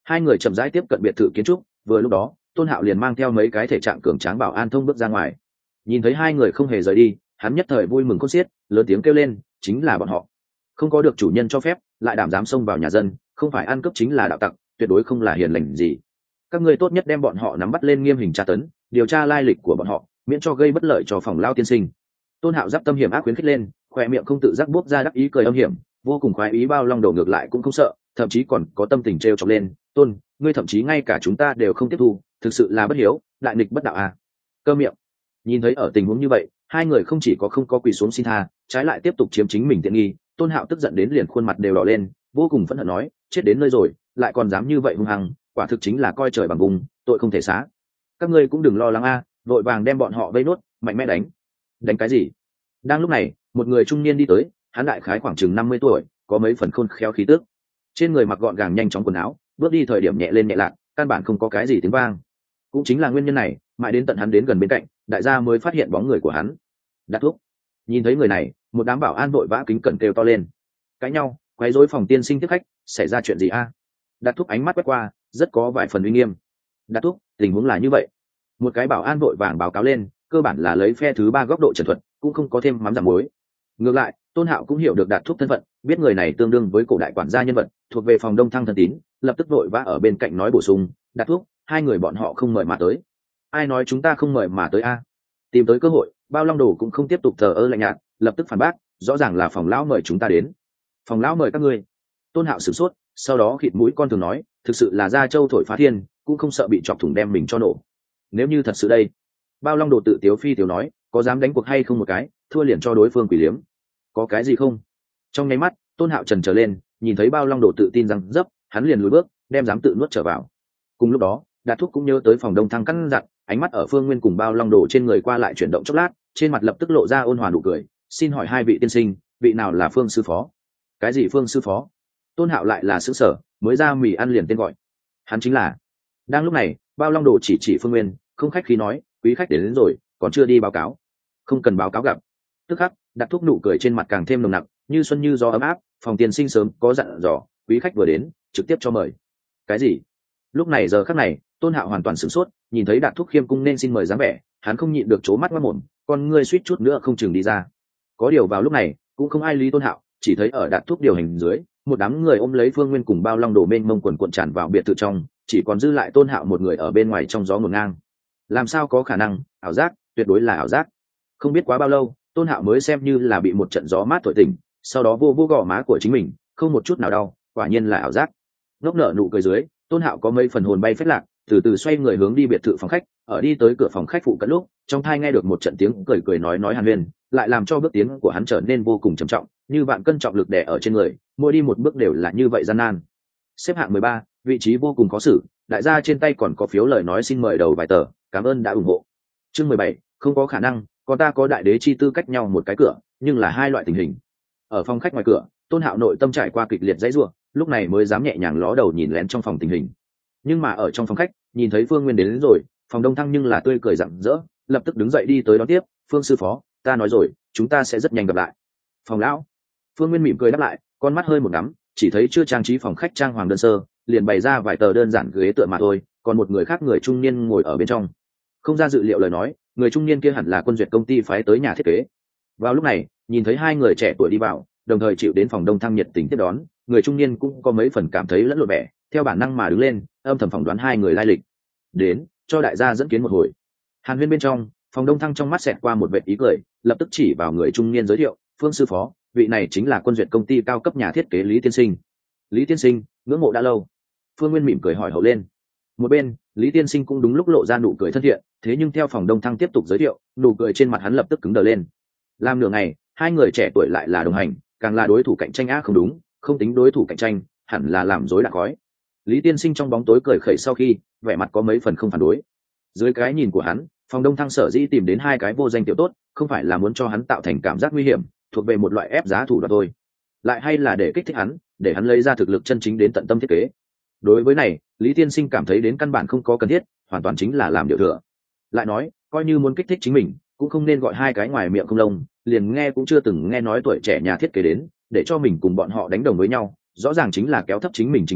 Hai người chậm rãi tiếp cận biệt thự kiến trúc, vừa lúc đó Tôn Hạo liền mang theo mấy cái thể trạng cường tráng bảo an thông bước ra ngoài. Nhìn thấy hai người không hề rời đi, hắn nhất thời vui mừng khôn xiết, lớn tiếng kêu lên, chính là bọn họ. Không có được chủ nhân cho phép lại đảm dám xông vào nhà dân, không phải ăn cướp chính là đạo tặc, tuyệt đối không là hiền lành gì. Các ngươi tốt nhất đem bọn họ nắm bắt lên nghiêm hình tra tấn, điều tra lai lịch của bọn họ, miễn cho gây bất lợi cho phòng lao tiên sinh. Tôn Hạo giáp tâm hiểm ác khuyến khích lên, khoe miệng không tự giác buốc ra đắc ý cười âm hiểm, vô cùng khoái ý. Bao Long Đầu ngược lại cũng không sợ, thậm chí còn có tâm tình trêu chọc lên. Tôn, ngươi thậm chí ngay cả chúng ta đều không tiếp thu, thực sự là bất hiếu, đại nghịch bất đạo à. Cơ miệng. Nhìn thấy ở tình huống như vậy, hai người không chỉ có không có quỳ xuống xin tha, trái lại tiếp tục chiếm chính mình tiện nghi. Tôn Hạo tức giận đến liền khuôn mặt đều đỏ lên, vô cùng phẫn hận nói, chết đến nơi rồi lại còn dám như vậy hung hăng, quả thực chính là coi trời bằng vùng, tội không thể xá. Các ngươi cũng đừng lo lắng a, vội vàng đem bọn họ vây nốt, mạnh mẽ đánh. Đánh cái gì? Đang lúc này, một người trung niên đi tới, hắn đại khái khoảng chừng 50 tuổi, có mấy phần khôn khéo khí tức. Trên người mặc gọn gàng nhanh chóng quần áo, bước đi thời điểm nhẹ lên nhẹ lạc, căn bản không có cái gì tiếng vang. Cũng chính là nguyên nhân này, mãi đến tận hắn đến gần bên cạnh, đại gia mới phát hiện bóng người của hắn. Đạt Thúc. Nhìn thấy người này, một đám bảo an vội vã kính cẩn kêu to lên. Cãi nhau, quấy rối phòng tiên sinh tiếp khách, xảy ra chuyện gì a? Đạt Thúc ánh mắt quét qua, rất có vài phần uy nghiêm. Đạt Thúc, tình huống là như vậy. Một cái bảo an vội vàng báo cáo lên, cơ bản là lấy phe thứ ba góc độ trần thuật, cũng không có thêm mắm giảm muối. Ngược lại, Tôn Hạo cũng hiểu được Đạt Thúc thân phận, biết người này tương đương với cổ đại quản gia nhân vật, thuộc về phòng Đông Thăng thân tín, lập tức vội vã ở bên cạnh nói bổ sung, Đạt Thúc, hai người bọn họ không mời mà tới. Ai nói chúng ta không mời mà tới a? Tìm tới cơ hội, Bao Long Đồ cũng không tiếp tục thờ ơ lạnh nhạt, lập tức phản bác, rõ ràng là phòng lão mời chúng ta đến. Phòng lão mời các ngươi? Tôn Hạo sửng sốt, sau đó khịt mũi con thường nói, thực sự là Gia Châu thổi phá thiên, cũng không sợ bị chọc thủng đem mình cho nổ. Nếu như thật sự đây, Bao Long Đồ tự tiếu phi tiếu nói, có dám đánh cuộc hay không một cái, thua liền cho đối phương quỷ liếm. Có cái gì không? Trong nháy mắt, Tôn Hạo trần trở lên, nhìn thấy Bao Long Đồ tự tin rằng dấp, hắn liền lùi bước, đem dám tự nuốt trở vào. Cùng lúc đó, Đạt Thúc cũng nhớ tới phòng Đông Thăng căn dặn, ánh mắt ở Phương Nguyên cùng Bao Long Đồ trên người qua lại chuyển động chốc lát, trên mặt lập tức lộ ra ôn hòa nụ cười, xin hỏi hai vị tiên sinh, vị nào là Phương sư phó? Cái gì Phương sư phó? Tôn Hạo lại là xứ sở, mới ra mì ăn liền tên gọi. Hắn chính là. Đang lúc này, Bao Long Đồ chỉ Phương Nguyên, không khách khí nói, quý khách đến rồi, còn chưa đi báo cáo. Không cần báo cáo gặp. Tức khắc, Đạt Thúc nụ cười trên mặt càng thêm nồng nặc, như xuân như gió ấm áp, phòng tiên sinh sớm có dặn dò, quý khách vừa đến, trực tiếp cho mời. Cái gì? Lúc này giờ khắc này, Tôn Hạo hoàn toàn sửng sốt, nhìn thấy Đạt Thúc khiêm cung nên xin mời dáng vẻ, hắn không nhịn được trố mắt mắt mồm, con ngươi suýt chút nữa không chừng đi ra. Có điều vào lúc này, cũng không ai lý Tôn Hạo, chỉ thấy ở Đạt Thúc điều hành dưới, một đám người ôm lấy Phương Nguyên cùng Bao Long Đồ mênh mông quần cuộn tràn vào biệt thự trong, chỉ còn dư lại Tôn Hạo một người ở bên ngoài trong gió ngổn ngang. Làm sao có khả năng? Ảo giác, tuyệt đối là ảo giác. Không biết quá bao lâu, Tôn Hạo mới xem như là bị một trận gió mát thổi tỉnh, sau đó vô gò má của chính mình, không một chút nào đau, quả nhiên là ảo giác. Ngốc nở nụ cười dưới, Tôn Hạo có mấy phần hồn bay phết lạc, từ từ xoay người hướng đi biệt thự phòng khách, ở đi tới cửa phòng khách phụ cận lúc, trong tai nghe được một trận tiếng cười cười nói hàn huyên, lại làm cho bước tiến của hắn trở nên vô cùng trầm trọng, như vạn cân trọng lực đè ở trên người, mỗi đi một bước đều là như vậy gian nan. Xếp hạng 13, vị trí vô cùng khó xử, đại gia trên tay còn có phiếu lời nói xin mời đầu vài tờ, cảm ơn đã ủng hộ. Chương 17, không có khả năng, còn ta có đại đế chi tư cách nhau một cái cửa, nhưng là hai loại tình hình. Ở phòng khách ngoài cửa, Tôn Hạo nội tâm trải qua kịch liệt dãy rủa, lúc này mới dám nhẹ nhàng ló đầu nhìn lén trong phòng tình hình. Nhưng mà ở trong phòng khách, nhìn thấy Phương Nguyên đến rồi, phòng Đông Thăng nhưng là tươi cười rạng rỡ, lập tức đứng dậy đi tới đón tiếp, Phương sư phó, ta nói rồi, chúng ta sẽ rất nhanh gặp lại. Phòng lão. Phương Nguyên mỉm cười đáp lại, con mắt hơi một ngắm, chỉ thấy chưa trang trí phòng khách trang hoàng đơn sơ, liền bày ra vài tờ đơn giản ghế tựa mà thôi, còn một người khác người trung niên ngồi ở bên trong. Không ra dự liệu lời nói, người trung niên kia hẳn là Quân Duyệt công ty phái tới nhà thiết kế. Vào lúc này, nhìn thấy hai người trẻ tuổi đi vào, đồng thời chịu đến phòng Đông Thăng nhiệt tình tiếp đón, người trung niên cũng có mấy phần cảm thấy lẫn lộn vẻ, theo bản năng mà đứng lên, âm thầm phỏng đoán hai người lai lịch. Đến, cho đại gia dẫn kiến một hồi. Hàn Huyên bên trong, phòng Đông Thăng trong mắt xẹt qua một vệt ý cười, lập tức chỉ vào người trung niên giới thiệu, Phương sư phó, vị này chính là Quân Duyệt công ty cao cấp nhà thiết kế Lý tiên sinh. Lý tiên sinh, ngưỡng mộ đã lâu. Phương Nguyên mỉm cười hỏi hậu lên. Một bên, Lý tiên sinh cũng đúng lúc lộ ra nụ cười thân thiện, thế nhưng theo phòng Đông Thăng tiếp tục giới thiệu, nụ cười trên mặt hắn lập tức cứng đờ lên. Làm nửa ngày, hai người trẻ tuổi lại là đồng hành, càng là đối thủ cạnh tranh không đúng, không tính đối thủ cạnh tranh, hẳn là làm rối lạc gói. Lý tiên sinh trong bóng tối cười khẩy sau khi, vẻ mặt có mấy phần không phản đối. Dưới cái nhìn của hắn, phòng Đông Thăng sở dĩ tìm đến hai cái vô danh tiểu tốt, không phải là muốn cho hắn tạo thành cảm giác nguy hiểm, thuộc về một loại ép giá thủ đoạn thôi, lại hay là để kích thích hắn, để hắn lấy ra thực lực chân chính đến tận tâm thiết kế. Đối với này, Lý tiên sinh cảm thấy đến căn bản không có cần thiết, hoàn toàn chính là làm điều thừa. Lại nói, coi như muốn kích thích chính mình, cũng không nên gọi hai cái ngoài miệng không lông, liền nghe cũng chưa từng nghe nói tuổi trẻ nhà thiết kế đến, để cho mình cùng bọn họ đánh đồng với nhau, rõ ràng chính là kéo thấp chính mình trình độ,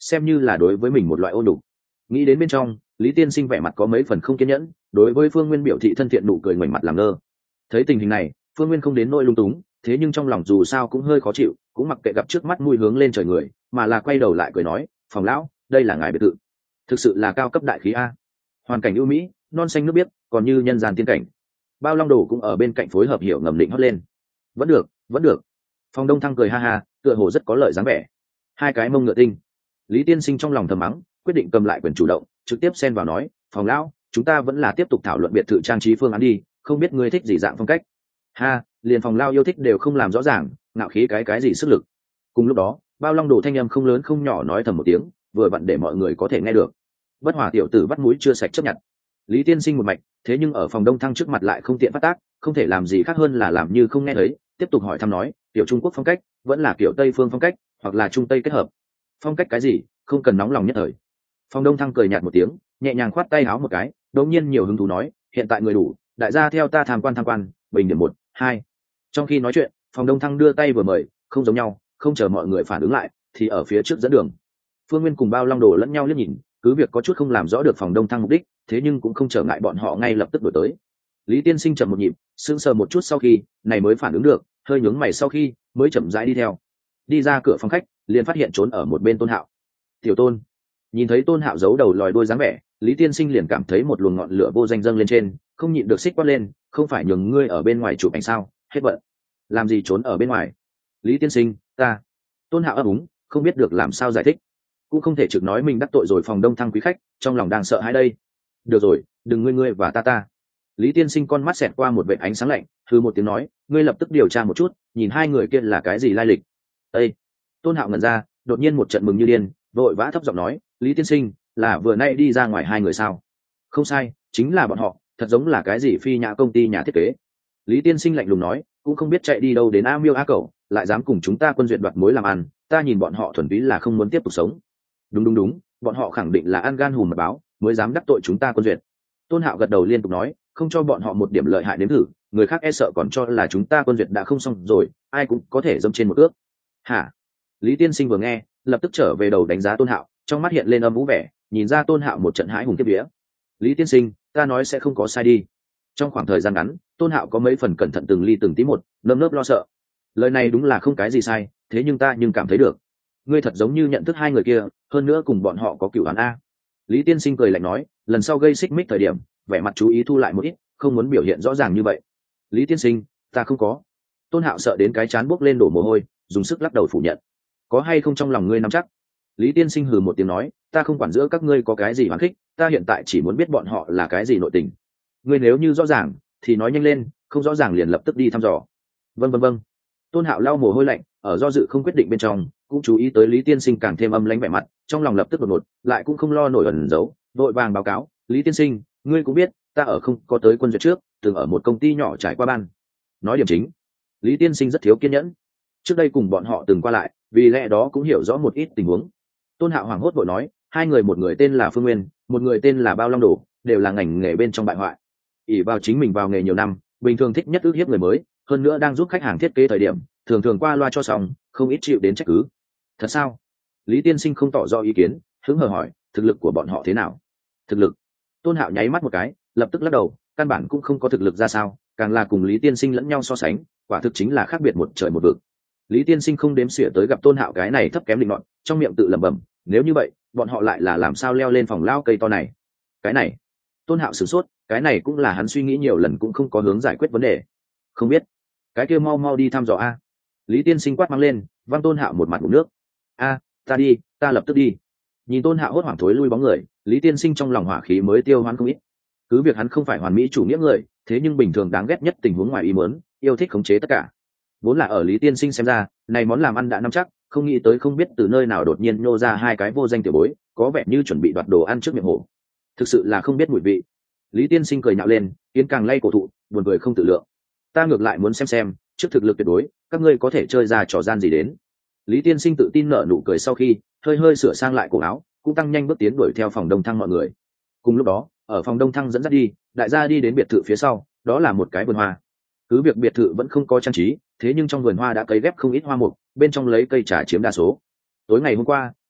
xem như là đối với mình một loại ôn đủ. Nghĩ đến bên trong, Lý Tiên Sinh vẻ mặt có mấy phần không kiên nhẫn, đối với Phương Nguyên biểu thị thân thiện nụ cười ngoảnh mặt làm ngơ. Thấy tình hình này, Phương Nguyên không đến nỗi lung túng, thế nhưng trong lòng dù sao cũng hơi khó chịu, cũng mặc kệ gặp trước mắt mùi hướng lên trời người, mà là quay đầu lại cười nói, "Phòng lão, đây là ngài biệt thự, thực sự là cao cấp đại khí a. Hoàn cảnh ưu mỹ, non xanh nước biếc, còn như nhân gian tiên cảnh." Bao Long Đồ cũng ở bên cạnh phối hợp hiểu ngầm định hót lên. "Vẫn được, vẫn được." Phòng Đông Thăng cười ha ha, tựa hồ rất có lợi dáng vẻ. Hai cái mông ngựa tinh. Lý Tiên Sinh trong lòng thầm mắng, quyết định cầm lại quyền chủ động, trực tiếp xen vào nói, "Phòng lão, chúng ta vẫn là tiếp tục thảo luận biệt thự trang trí phương án đi, không biết ngươi thích gì dạng phong cách." Ha, liền Phòng lao yêu thích đều không làm rõ ràng, ngạo khí cái gì sức lực. Cùng lúc đó, Bao Long Đồ thanh âm không lớn không nhỏ nói thầm một tiếng, vừa vặn để mọi người có thể nghe được. Bất Hòa tiểu tử bắt mũi chưa sạch chấp nhận. Lý Tiên Sinh một mạch, thế nhưng ở Phòng Đông Thăng trước mặt lại không tiện phát tác, không thể làm gì khác hơn là làm như không nghe thấy, tiếp tục hỏi thăm nói, "Tiểu Trung Quốc phong cách, vẫn là kiểu Tây phương phong cách, hoặc là Trung Tây kết hợp?" "Phong cách cái gì, không cần nóng lòng nhất thời." Phòng Đông Thăng cười nhạt một tiếng, nhẹ nhàng khoát tay áo một cái, đột nhiên nhiều hứng thú nói, "Hiện tại người đủ, đại gia theo ta tham quan, bình điểm 1, 2." Trong khi nói chuyện, Phòng Đông Thăng đưa tay vừa mời, không giống nhau, không chờ mọi người phản ứng lại, thì ở phía trước dẫn đường. Phương Nguyên cùng Bao Long Đồ lẫn nhau liếc nhìn, cứ việc có chút không làm rõ được Phòng Đông Thăng mục đích, thế nhưng cũng không trở ngại bọn họ ngay lập tức đuổi tới. Lý Tiên Sinh chậm một nhịp, sững sờ một chút sau khi, này mới phản ứng được, hơi nhướng mày sau khi, mới chậm rãi đi theo. Đi ra cửa phòng khách, liền phát hiện trốn ở một bên Tôn Hạo. "Tiểu Tôn." Nhìn thấy Tôn Hạo giấu đầu lòi đuôi dáng vẻ, Lý Tiên Sinh liền cảm thấy một luồng ngọn lửa vô danh dâng lên trên, không nhịn được xích quát lên, "Không phải nhường ngươi ở bên ngoài chụp ảnh sao, hết bận. Làm gì trốn ở bên ngoài?" "Lý Tiên Sinh, ta..." Tôn Hạo ấp úng, không biết được làm sao giải thích, cũng không thể trực nói mình đắc tội rồi Phòng Đông Thăng quý khách, trong lòng đang sợ hãi đây. "Được rồi, đừng ngươi và ta." Lý Tiên Sinh con mắt xẹt qua một vệt ánh sáng lạnh, hừ một tiếng nói, "Ngươi lập tức điều tra một chút, nhìn hai người kia là cái gì lai lịch." Ê! Tôn Hạo ngẩn ra, đột nhiên một trận mừng như điên, vội vã thấp giọng nói, "Lý Tiên Sinh, là vừa nay đi ra ngoài hai người sao?" "Không sai, chính là bọn họ, thật giống là cái gì phi nhã công ty nhà thiết kế." Lý Tiên Sinh lạnh lùng nói, "Cũng không biết chạy đi đâu đến A Miêu A Cẩu, lại dám cùng chúng ta Quân Duyệt đoạt mối làm ăn, ta nhìn bọn họ thuần túy là không muốn tiếp tục sống." Đúng, bọn họ khẳng định là ăn gan hùm mật báo, mới dám đắc tội chúng ta Quân Duyệt." Tôn Hạo gật đầu liên tục nói, "Không cho bọn họ một điểm lợi hại đến thử, người khác e sợ còn cho là chúng ta Quân Duyệt đã không xong rồi, ai cũng có thể dâm trên một ước." "Hả?" Lý Tiên Sinh vừa nghe, lập tức trở về đầu đánh giá Tôn Hạo, trong mắt hiện lên âm vũ vẻ, nhìn ra Tôn Hạo một trận hãi hùng kiếp vía. "Lý Tiên Sinh, ta nói sẽ không có sai đi." Trong khoảng thời gian ngắn, Tôn Hạo có mấy phần cẩn thận từng ly từng tí một, nơm nớp lo sợ. Lời này đúng là không cái gì sai, thế nhưng ta cảm thấy được, ngươi thật giống như nhận thức hai người kia, hơn nữa cùng bọn họ có cửu án a. Lý Tiên Sinh cười lạnh nói, lần sau gây xích mích thời điểm, vẻ mặt chú ý thu lại một ít, không muốn biểu hiện rõ ràng như vậy. "Lý Tiên Sinh, ta không có." Tôn Hạo sợ đến cái chán buốc lên đổ mồ hôi, dùng sức lắc đầu phủ nhận. "Có hay không trong lòng ngươi nắm chắc?" Lý Tiên Sinh hừ một tiếng nói, "Ta không quản giữa các ngươi có cái gì hoán khích, ta hiện tại chỉ muốn biết bọn họ là cái gì nội tình. Ngươi nếu như rõ ràng thì nói nhanh lên, không rõ ràng liền lập tức đi thăm dò." Vâng. Tôn Hạo lau mồ hôi lạnh, ở do dự không quyết định bên trong, cũng chú ý tới Lý Tiên Sinh càng thêm âm lãnh vẻ mặt, trong lòng lập tức đột ngột, lại cũng không lo nổi ẩn giấu, vội vàng báo cáo, "Lý Tiên Sinh, ngươi cũng biết, ta ở không có tới Quân Duyệt trước, từng ở một công ty nhỏ trải qua ban." Nói điểm chính. Lý Tiên Sinh rất thiếu kiên nhẫn. Trước đây cùng bọn họ từng qua lại, vì lẽ đó cũng hiểu rõ một ít tình huống. Tôn Hạo hoảng hốt vội nói, hai người, một người tên là Phương Nguyên, một người tên là Bao Long Đồ, đều là ngành nghề bên trong bại hoại. Ỷ vào chính mình vào nghề nhiều năm, bình thường thích nhất ức hiếp người mới, hơn nữa đang giúp khách hàng thiết kế thời điểm, thường qua loa cho xong, không ít chịu đến trách cứ. Thật sao? Lý Tiên Sinh không tỏ rõ ý kiến, hứng hờ hỏi, thực lực của bọn họ thế nào? Thực lực? Tôn Hạo nháy mắt một cái, lập tức lắc đầu, căn bản cũng không có thực lực ra sao, càng là cùng Lý Tiên Sinh lẫn nhau so sánh, quả thực chính là khác biệt một trời một vực. Lý Tiên Sinh không đếm xỉa tới gặp Tôn Hạo cái này thấp kém định luận, trong miệng tự lẩm bẩm, nếu như vậy, bọn họ lại là làm sao leo lên phòng lao cây to này? Cái này, Tôn Hạo sửng sốt, cái này cũng là hắn suy nghĩ nhiều lần cũng không có hướng giải quyết vấn đề. Không biết, cái kia mau đi thăm dò a. Lý Tiên Sinh quát mang lên, văng Tôn Hạo một mặt ngụm nước. "A, ta đi, ta lập tức đi." Nhìn Tôn Hạo hốt hoảng thối lui bóng người, Lý Tiên Sinh trong lòng hỏa khí mới tiêu hoán không ít. Cứ việc hắn không phải hoàn mỹ chủ nghĩa người, thế nhưng bình thường đáng ghét nhất tình huống ngoài ý muốn, yêu thích khống chế tất cả. Vốn là ở Lý Tiên Sinh xem ra, này món làm ăn đã nắm chắc, không nghĩ tới không biết từ nơi nào đột nhiên nhô ra hai cái vô danh tiểu bối, có vẻ như chuẩn bị đoạt đồ ăn trước miệng hổ. Thực sự là không biết mùi vị. Lý Tiên Sinh cười nhạo lên, kiến càng lay cổ thụ, buồn cười không tự lượng. "Ta ngược lại muốn xem, trước thực lực tuyệt đối, các ngươi có thể chơi ra trò gian gì đến." Lý Tiên Sinh tự tin nở nụ cười sau khi, hơi sửa sang lại cổ áo, cũng tăng nhanh bước tiến đuổi theo phòng Đông Thăng mọi người. Cùng lúc đó, ở phòng Đông Thăng dẫn dắt đi, đại gia đi đến biệt thự phía sau, đó là một cái vườn hoa. Cứ việc biệt thự vẫn không có trang trí, thế nhưng trong vườn hoa đã cấy ghép không ít hoa mục, bên trong lấy cây trà chiếm đa số. Tối ngày hôm qua,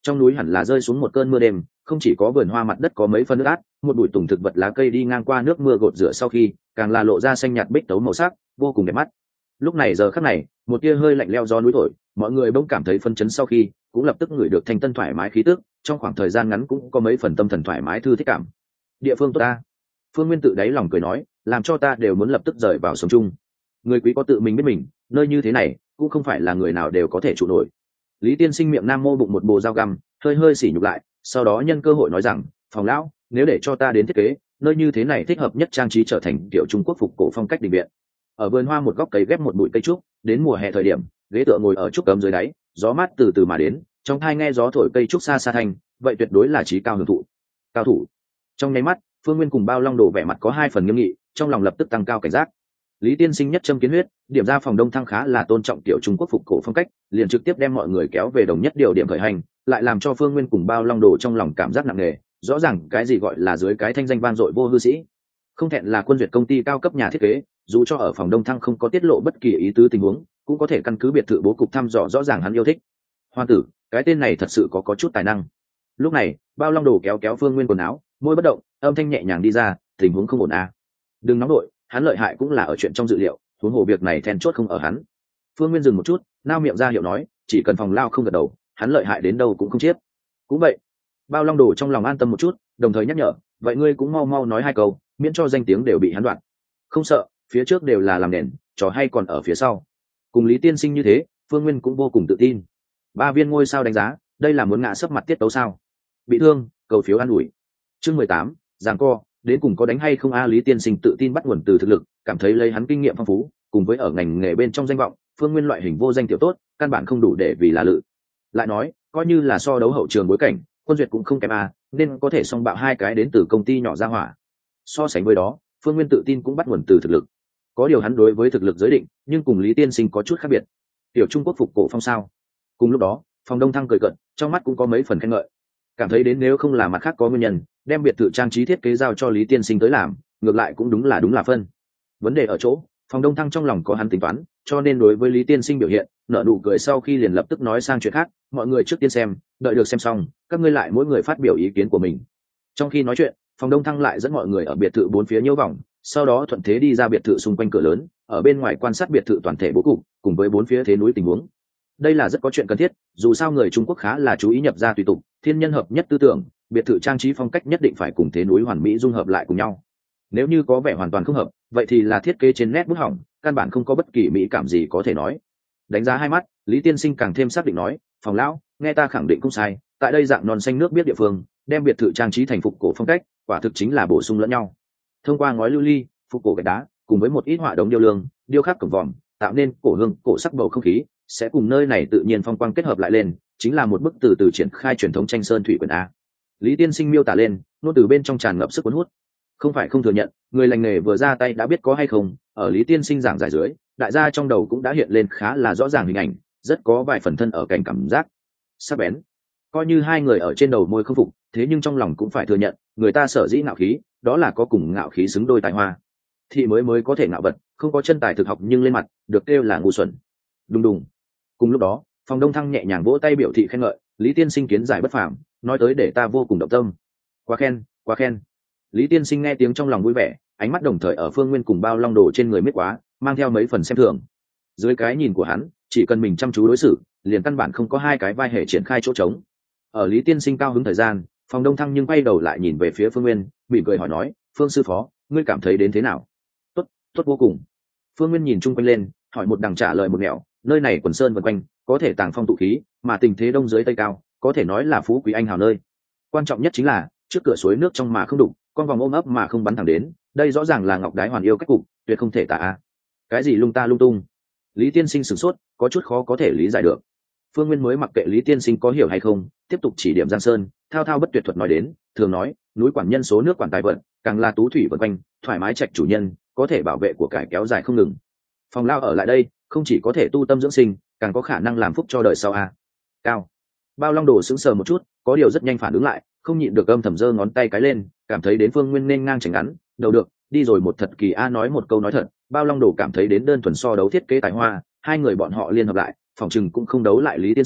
trong núi hẳn là rơi xuống một cơn mưa đêm, không chỉ có vườn hoa mặt đất có mấy phân nước át, một bụi tùng thực vật lá cây đi ngang qua nước mưa gột rửa sau khi càng là lộ ra xanh nhạt bích tấu màu sắc vô cùng đẹp mắt. Lúc này giờ khắc này, một tia hơi lạnh leo gió núi thổi, mọi người bỗng cảm thấy phân chấn, sau khi cũng lập tức ngửi được thanh tân thoải mái khí tức, trong khoảng thời gian ngắn cũng có mấy phần tâm thần thoải mái thư thích cảm. Địa phương tốt ta. Phương Nguyên tự đáy lòng cười nói, làm cho ta đều muốn lập tức rời vào sống chung. Người quý có tự mình biết mình, nơi như thế này cũng không phải là người nào đều có thể trụ nổi. Lý Tiên Sinh miệng nam mô bụng một bồ dao găm, hơi hơi sỉ nhục lại, sau đó nhân cơ hội nói rằng, phòng lão, nếu để cho ta đến thiết kế, nơi như thế này thích hợp nhất trang trí trở thành kiểu Trung Quốc phục cổ phong cách đình viện. Ở vườn hoa một góc cấy ghép một bụi cây trúc, đến mùa hè thời điểm, ghế tựa ngồi ở trúc cấm dưới đáy, gió mát từ từ mà đến, trong hai nghe gió thổi cây trúc xa xa thành, vậy tuyệt đối là trí cao hưởng thụ. Cao thủ. Trong nháy mắt, Phương Nguyên cùng Bao Long Đồ vẻ mặt có hai phần nghiêm nghị, trong lòng lập tức tăng cao cảnh giác. Lý Tiên Sinh nhất châm kiến huyết, điểm ra phòng Đông Thăng khá là tôn trọng tiểu Trung Quốc phục cổ phong cách, liền trực tiếp đem mọi người kéo về đồng nhất điều điểm khởi hành, lại làm cho Phương Nguyên cùng Bao Long Đồ trong lòng cảm giác nặng nề, rõ ràng cái gì gọi là dưới cái thanh danh vang dội vô hư sĩ. Không thẹn là quân duyệt công ty cao cấp nhà thiết kế, dù cho ở phòng Đông Thăng không có tiết lộ bất kỳ ý tứ tình huống, cũng có thể căn cứ biệt thự bố cục thăm dò rõ ràng hắn yêu thích. Hoa tử, cái tên này thật sự có chút tài năng. Lúc này, Bao Long Đồ kéo kéo Phương Nguyên quần áo, môi bất động, âm thanh nhẹ nhàng đi ra, tình huống không ổn à. Đừng nóng đội, hắn lợi hại cũng là ở chuyện trong dự liệu, huống hồ việc này then chốt không ở hắn. Phương Nguyên dừng một chút, nao miệng ra hiệu nói, chỉ cần phòng lao không gật đầu, hắn lợi hại đến đâu cũng không chết. Cũng vậy. Bao Long Đồ trong lòng an tâm một chút, đồng thời nhắc nhở, vậy ngươi cũng mau mau nói hai câu, miễn cho danh tiếng đều bị hắn đoạn. Không sợ, phía trước đều là làm nền, trò hay còn ở phía sau. Cùng Lý Tiên Sinh như thế, Phương Nguyên cũng vô cùng tự tin. 3 viên ngôi sao đánh giá, đây là muốn ngã sấp mặt tiết tấu sao? Bị thương, cầu phiếu an ủi. Chương 18, giằng co, đến cùng có đánh hay không a? Lý Tiên Sinh tự tin bắt nguồn từ thực lực, cảm thấy lấy hắn kinh nghiệm phong phú, cùng với ở ngành nghề bên trong danh vọng, Phương Nguyên loại hình vô danh tiểu tốt, căn bản không đủ để vì là lự. Lại nói, coi như là so đấu hậu trường bối cảnh, quân duyệt cũng không kém a, nên có thể song bạo hai cái đến từ công ty nhỏ ra hỏa. So sánh với đó, Phương Nguyên tự tin cũng bắt nguồn từ thực lực. Có điều hắn đối với thực lực giới định, nhưng cùng Lý Tiên Sinh có chút khác biệt. Tiểu Trung Quốc phục cổ phong sao? Cùng lúc đó, phòng Đông Thăng cười cợt, trong mắt cũng có mấy phần khen ngợi. Cảm thấy đến nếu không là mặt khác có nguyên nhân, đem biệt thự trang trí thiết kế giao cho Lý Tiên Sinh tới làm, ngược lại cũng đúng là phân. Vấn đề ở chỗ, phòng Đông Thăng trong lòng có hắn tính toán, cho nên đối với Lý Tiên Sinh biểu hiện, nở nụ cười sau khi liền lập tức nói sang chuyện khác, mọi người trước tiên xem, đợi được xem xong, các ngươi lại mỗi người phát biểu ý kiến của mình. Trong khi nói chuyện, phòng Đông Thăng lại dẫn mọi người ở biệt thự bốn phía nhiễu vòng, sau đó thuận thế đi ra biệt thự xung quanh cửa lớn, ở bên ngoài quan sát biệt thự toàn thể bố cục, cùng với bốn phía thế núi tình huống. Đây là rất có chuyện cần thiết, dù sao người Trung Quốc khá là chú ý nhập gia tùy tục, thiên nhân hợp nhất tư tưởng, biệt thự trang trí phong cách nhất định phải cùng thế núi hoàn mỹ dung hợp lại cùng nhau. Nếu như có vẻ hoàn toàn không hợp, vậy thì là thiết kế trên nét bút hỏng, căn bản không có bất kỳ mỹ cảm gì có thể nói. Đánh giá hai mắt, Lý Tiên Sinh càng thêm xác định nói, phòng lão, nghe ta khẳng định không sai, tại đây dạng non xanh nước biết địa phương, đem biệt thự trang trí thành phục cổ phong cách, quả thực chính là bổ sung lẫn nhau. Thông qua ngói lưu ly, phục cổ gạch đá, cùng với một ít họa đống điêu lương, điêu khắc cổng vòm, tạo nên cổ hương, cổ sắc bầu không khí, sẽ cùng nơi này tự nhiên phong quang kết hợp lại lên, chính là một bức từ từ triển khai truyền thống tranh sơn thủy quyển a. Lý Tiên Sinh miêu tả lên, nốt từ bên trong tràn ngập sức cuốn hút. Không phải không thừa nhận, người lành nghề vừa ra tay đã biết có hay không, ở Lý Tiên Sinh giảng giải dưới, đại gia trong đầu cũng đã hiện lên khá là rõ ràng hình ảnh, rất có vài phần thân ở cảnh cảm giác sắc bén. Coi như hai người ở trên đầu môi không phục, thế nhưng trong lòng cũng phải thừa nhận, người ta sở dĩ ngạo khí, đó là có cùng ngạo khí xứng đôi tài hoa. Thì mới có thể ngạo vật, không có chân tài thực học nhưng lên mặt, được kêu là ngu xuẩn. Đùng đùng. Cùng lúc đó, phòng Đông Thăng nhẹ nhàng vỗ tay biểu thị khen ngợi, Lý Tiên Sinh kiến giải bất phàm, nói tới để ta vô cùng động tâm. Quá khen, quá khen. Lý Tiên Sinh nghe tiếng trong lòng vui vẻ, ánh mắt đồng thời ở Phương Nguyên cùng Bao Long Đồ trên người miết quá, mang theo mấy phần xem thường. Dưới cái nhìn của hắn, chỉ cần mình chăm chú đối xử, liền căn bản không có hai cái vai hệ triển khai chỗ trống. Ở Lý Tiên Sinh cao hứng thời gian, phòng Đông Thăng nhưng quay đầu lại nhìn về phía Phương Nguyên, mỉm cười hỏi nói, Phương sư phó, ngươi cảm thấy đến thế nào? Tốt, tốt vô cùng. Phương Nguyên nhìn chung quanh lên, hỏi một đằng trả lời một nẻo, nơi này quần sơn vần quanh, có thể tàng phong tụ khí, mà tình thế đông dưới tây cao, có thể nói là phú quý anh hào nơi. Quan trọng nhất chính là trước cửa suối nước trong mà không đục, con vòng ôm ấp mà không bắn thẳng đến, đây rõ ràng là Ngọc Đái Hoàn yêu cách cục, tuyệt không thể tả. Cái gì lung ta lung tung? Lý Tiên Sinh sửng sốt, có chút khó có thể lý giải được. Phương Nguyên mới mặc kệ Lý Tiên Sinh có hiểu hay không, tiếp tục chỉ điểm Giang Sơn, thao thao bất tuyệt thuật nói đến, thường nói, núi quản nhân số nước quản tài vận, càng là tú thủy vận quanh, thoải mái trạch chủ nhân, có thể bảo vệ của cải kéo dài không ngừng. Phòng lao ở lại đây, không chỉ có thể tu tâm dưỡng sinh, càng có khả năng làm phúc cho đời sau a. Cao. Bao Long Đồ sững sờ một chút, có điều rất nhanh phản ứng lại, không nhịn được âm thầm giơ ngón tay cái lên, cảm thấy đến Phương Nguyên nên ngang chảnh ngắn, đầu được, đi rồi một thật kỳ a. Nói một câu nói thật, Bao Long Đồ cảm thấy đến đơn thuần so đấu thiết kế tài hoa, hai người bọn họ liên hợp lại, phòng chừng cũng không đấu lại Lý Tiên Sinh,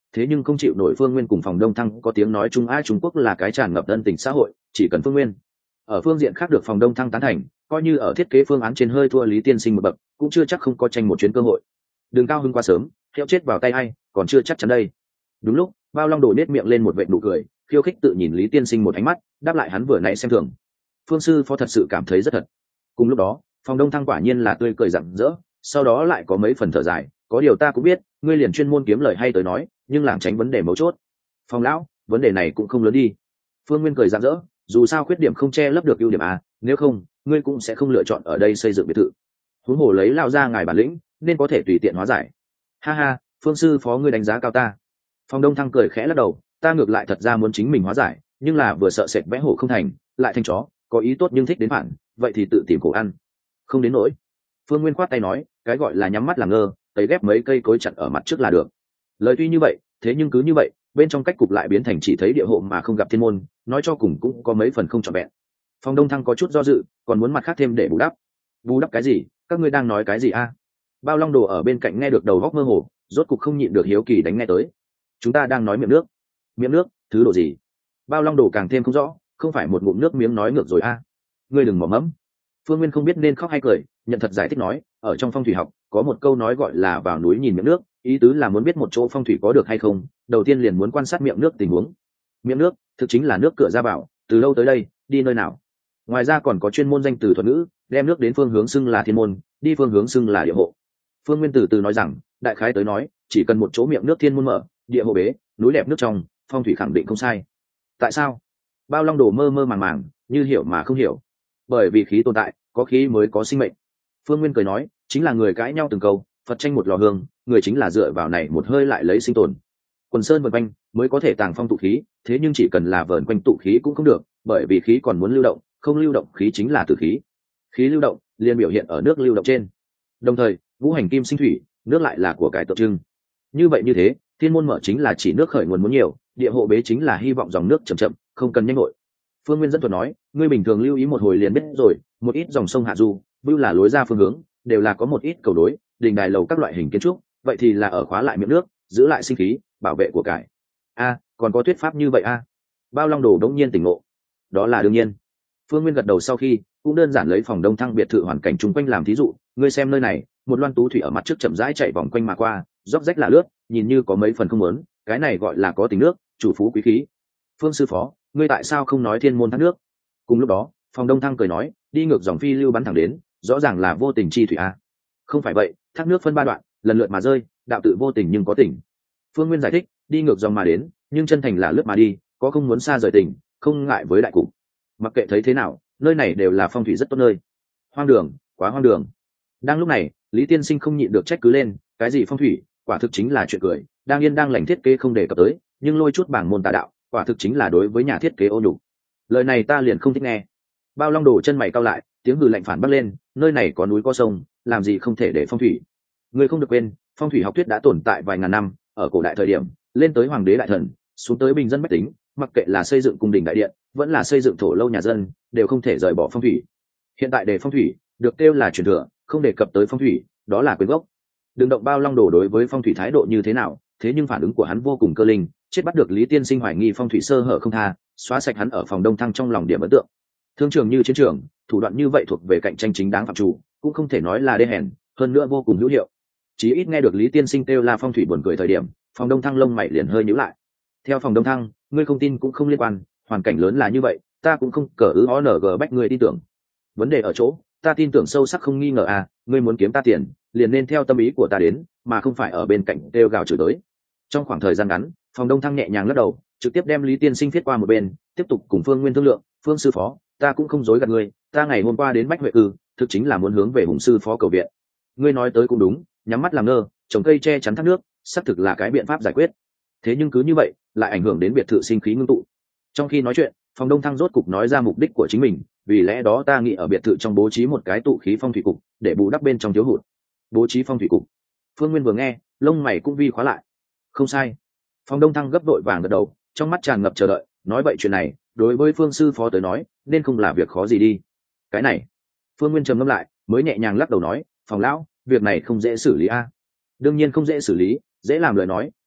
thế nhưng không chịu nổi Phương Nguyên cùng Phòng Đông Thăng có tiếng nói chung Trung Quốc là cái tràn ngập ân tình xã hội, chỉ cần Phương Nguyên ở phương diện khác được Phòng Đông Thăng tán thành, coi như ở thiết kế phương án trên hơi thua Lý Tiên Sinh một bậc, cũng chưa chắc không có tranh một chuyến cơ hội. Đừng cao hứng quá sớm, theo chết vào tay ai, còn chưa chắc chắn đây. Đúng lúc, Bao Long Đồ nết miệng lên một vệt nụ cười, khiêu khích tự nhìn Lý Tiên Sinh một ánh mắt, đáp lại hắn vừa nãy xem thường. Phương sư phó thật sự cảm thấy rất thật. Cùng lúc đó, Phòng Đông Thăng quả nhiên là tươi cười rạng rỡ, sau đó lại có mấy phần thở dài, có điều ta cũng biết, ngươi liền chuyên môn kiếm lời hay tới nói, nhưng lảng tránh vấn đề mấu chốt. Phòng lão, vấn đề này cũng không lớn đi. Phương Nguyên cười rạng rỡ, dù sao khuyết điểm không che lấp được ưu điểm à, nếu không, ngươi cũng sẽ không lựa chọn ở đây xây dựng biệt thự. Huống hồ lấy lao ra ngài bản lĩnh, nên có thể tùy tiện hóa giải. Ha ha, Phương sư phó ngươi đánh giá cao ta. Phòng Đông Thăng cười khẽ lắc đầu, ta ngược lại thật ra muốn chính mình hóa giải, nhưng là vừa sợ sệt vẽ hổ không thành, lại thành chó, có ý tốt nhưng thích đến phản, vậy thì tự tìm khổ ăn. Không đến nỗi. Phương Nguyên khoát tay nói, cái gọi là nhắm mắt làm ngơ, tấy ghép mấy cây cối chặn ở mặt trước là được. Lời tuy như vậy, thế nhưng cứ như vậy, bên trong cách cục lại biến thành chỉ thấy địa hộ mà không gặp thiên môn, nói cho cùng cũng có mấy phần không trọn vẹn. Phòng Đông Thăng có chút do dự, còn muốn mặt khác thêm để bù đắp. Bù đắp cái gì? Các ngươi đang nói cái gì a? Bao Long Đồ ở bên cạnh nghe được đầu góc mơ hồ, rốt cục không nhịn được hiếu kỳ đánh nghe tới. Chúng ta đang nói miệng nước. Miệng nước, thứ đồ gì? Bao Long Đồ càng thêm không rõ, không phải một ngụm nước miếng nói ngược rồi a? Ngươi đừng mỏ mẫm. Phương Nguyên không biết nên khóc hay cười, nhận thật giải thích nói, ở trong phong thủy học có một câu nói gọi là vào núi nhìn miệng nước, ý tứ là muốn biết một chỗ phong thủy có được hay không, đầu tiên liền muốn quan sát miệng nước tình huống. Miệng nước thực chính là nước cửa ra vào, từ đâu tới đây, đi nơi nào. Ngoài ra còn có chuyên môn danh từ thuật ngữ, đem nước đến phương hướng xưng là thiên môn, đi phương hướng xưng là địa hộ. Phương Nguyên từ từ nói rằng, đại khái tới nói, chỉ cần một chỗ miệng nước thiên môn mở, địa hộ bế, núi đẹp nước trong, phong thủy khẳng định không sai. Tại sao? Bao Long Đồ mơ mơ màng màng, như hiểu mà không hiểu. Bởi vì khí tồn tại, có khí mới có sinh mệnh. Phương Nguyên cười nói, chính là người cãi nhau từng câu, Phật tranh một lò hương, người chính là dựa vào này một hơi lại lấy sinh tồn. Quần sơn vần quanh mới có thể tàng phong tụ khí, thế nhưng chỉ cần là vờn quanh tụ khí cũng không được, bởi vì khí còn muốn lưu động, không lưu động khí chính là tử khí. Khí lưu động liền biểu hiện ở nước lưu động trên. Đồng thời, ngũ hành kim sinh thủy, nước lại là của cải tượng trưng. Như vậy như thế, thiên môn mở chính là chỉ nước khởi nguồn muốn nhiều, địa hộ bế chính là hy vọng dòng nước chậm chậm, không cần nhanh vội. Phương Nguyên dẫn thuật nói, ngươi bình thường lưu ý một hồi liền biết rồi, một ít dòng sông hạ du, vưu là lối ra phương hướng, đều là có một ít cầu đối, đình đài lầu các loại hình kiến trúc, vậy thì là ở khóa lại miệng nước, giữ lại sinh khí, bảo vệ của cải. Còn có thuyết pháp như vậy a? Bao Long Đồ đống nhiên tỉnh ngộ. Đó là đương nhiên. Phương Nguyên gật đầu sau khi, cũng đơn giản lấy Phòng Đông Thăng biệt thự hoàn cảnh chung quanh làm thí dụ, ngươi xem nơi này, một loan tú thủy ở mặt trước chậm rãi chạy vòng quanh mà qua, róc rách là lướt, nhìn như có mấy phần không muốn, cái này gọi là có tình nước, chủ phú quý khí. Phương sư phó, ngươi tại sao không nói thiên môn thác nước? Cùng lúc đó, Phòng Đông Thăng cười nói, đi ngược dòng phi lưu bắn thẳng đến, rõ ràng là vô tình chi thủy a. Không phải vậy, thác nước phân ba đoạn, lần lượt mà rơi, đạo tự vô tình nhưng có tình. Phương Nguyên giải thích, đi ngược dòng mà đến, nhưng chân thành là lướt mà đi, có không muốn xa rời tình, không ngại với đại cục. Mặc kệ thấy thế nào, nơi này đều là phong thủy rất tốt nơi. Hoang đường, quá hoang đường. Đang lúc này, Lý Tiên Sinh không nhịn được trách cứ lên, cái gì phong thủy, quả thực chính là chuyện cười, đang yên đang lành thiết kế không đề cập tới, nhưng lôi chút bảng môn tà đạo, quả thực chính là đối với nhà thiết kế ô nhục. Lời này ta liền không thích nghe. Bao Long Đồ chân mày cau lại, tiếng hừ lạnh phản bác lên, nơi này có núi có sông, làm gì không thể để phong thủy. Ngươi không được quên, phong thủy học thuyết đã tồn tại vài ngàn năm, ở cổ đại thời điểm, lên tới hoàng đế đại thần, xuống tới bình dân bách tính, mặc kệ là xây dựng cung đình đại điện, vẫn là xây dựng thổ lâu nhà dân, đều không thể rời bỏ phong thủy. Hiện tại đề phong thủy, được kêu là truyền thừa, không đề cập tới phong thủy, đó là quyền gốc. Đừng động Bao Long Đồ đối với phong thủy thái độ như thế nào, thế nhưng phản ứng của hắn vô cùng cơ linh, chết bắt được Lý Tiên Sinh hoài nghi phong thủy sơ hở không tha, xóa sạch hắn ở Phòng Đông Thăng trong lòng điểm ấn tượng. Thương trường như chiến trường, thủ đoạn như vậy thuộc về cạnh tranh chính đáng phạm chủ, cũng không thể nói là đê hèn, hơn nữa vô cùng hữu hiệu. Chí ít nghe được Lý Tiên Sinh kêu là phong thủy buồn cười thời điểm, Phòng Đông Thăng lông mày liền hơi nhíu lại. Theo Phòng Đông Thăng, ngươi không tin cũng không liên quan, hoàn cảnh lớn là như vậy, ta cũng không cờ ứ ONG bách ngươi tin tưởng. Vấn đề ở chỗ, ta tin tưởng sâu sắc không nghi ngờ ngươi muốn kiếm ta tiền, liền nên theo tâm ý của ta đến, mà không phải ở bên cạnh kêu gào chửi tới. Trong khoảng thời gian ngắn, Phòng Đông Thăng nhẹ nhàng lắc đầu, trực tiếp đem Lý Tiên Sinh viết qua một bên, tiếp tục cùng Phương Nguyên thương lượng, Phương sư phó, ta cũng không dối gạt ngươi, ta ngày hôm qua đến Bách Huệ Cư, thực chính là muốn hướng về Hùng sư phó cầu viện. Ngươi nói tới cũng đúng, nhắm mắt làm ngơ, trồng cây che chắn thác nước, xác thực là cái biện pháp giải quyết. Thế nhưng cứ như vậy, lại ảnh hưởng đến biệt thự sinh khí ngưng tụ. Trong khi nói chuyện, Phòng Đông Thăng rốt cục nói ra mục đích của chính mình, vì lẽ đó ta nghĩ ở biệt thự trong bố trí một cái tụ khí phong thủy cục, để bù đắp bên trong thiếu hụt. Bố trí phong thủy cục. Phương Nguyên vừa nghe, lông mày cũng vi khóa lại. Không sai. Phòng Đông Thăng gấp đội vàng gật đầu, trong mắt tràn ngập chờ đợi, nói vậy chuyện này, đối với Phương sư phó tới nói, nên không là việc khó gì đi. Cái này, Phương Nguyên trầm ngâm lại, mới nhẹ nhàng lắc đầu nói, Phòng lão, việc này không dễ xử lý a. Đương nhiên không dễ xử lý, dễ làm lời nói,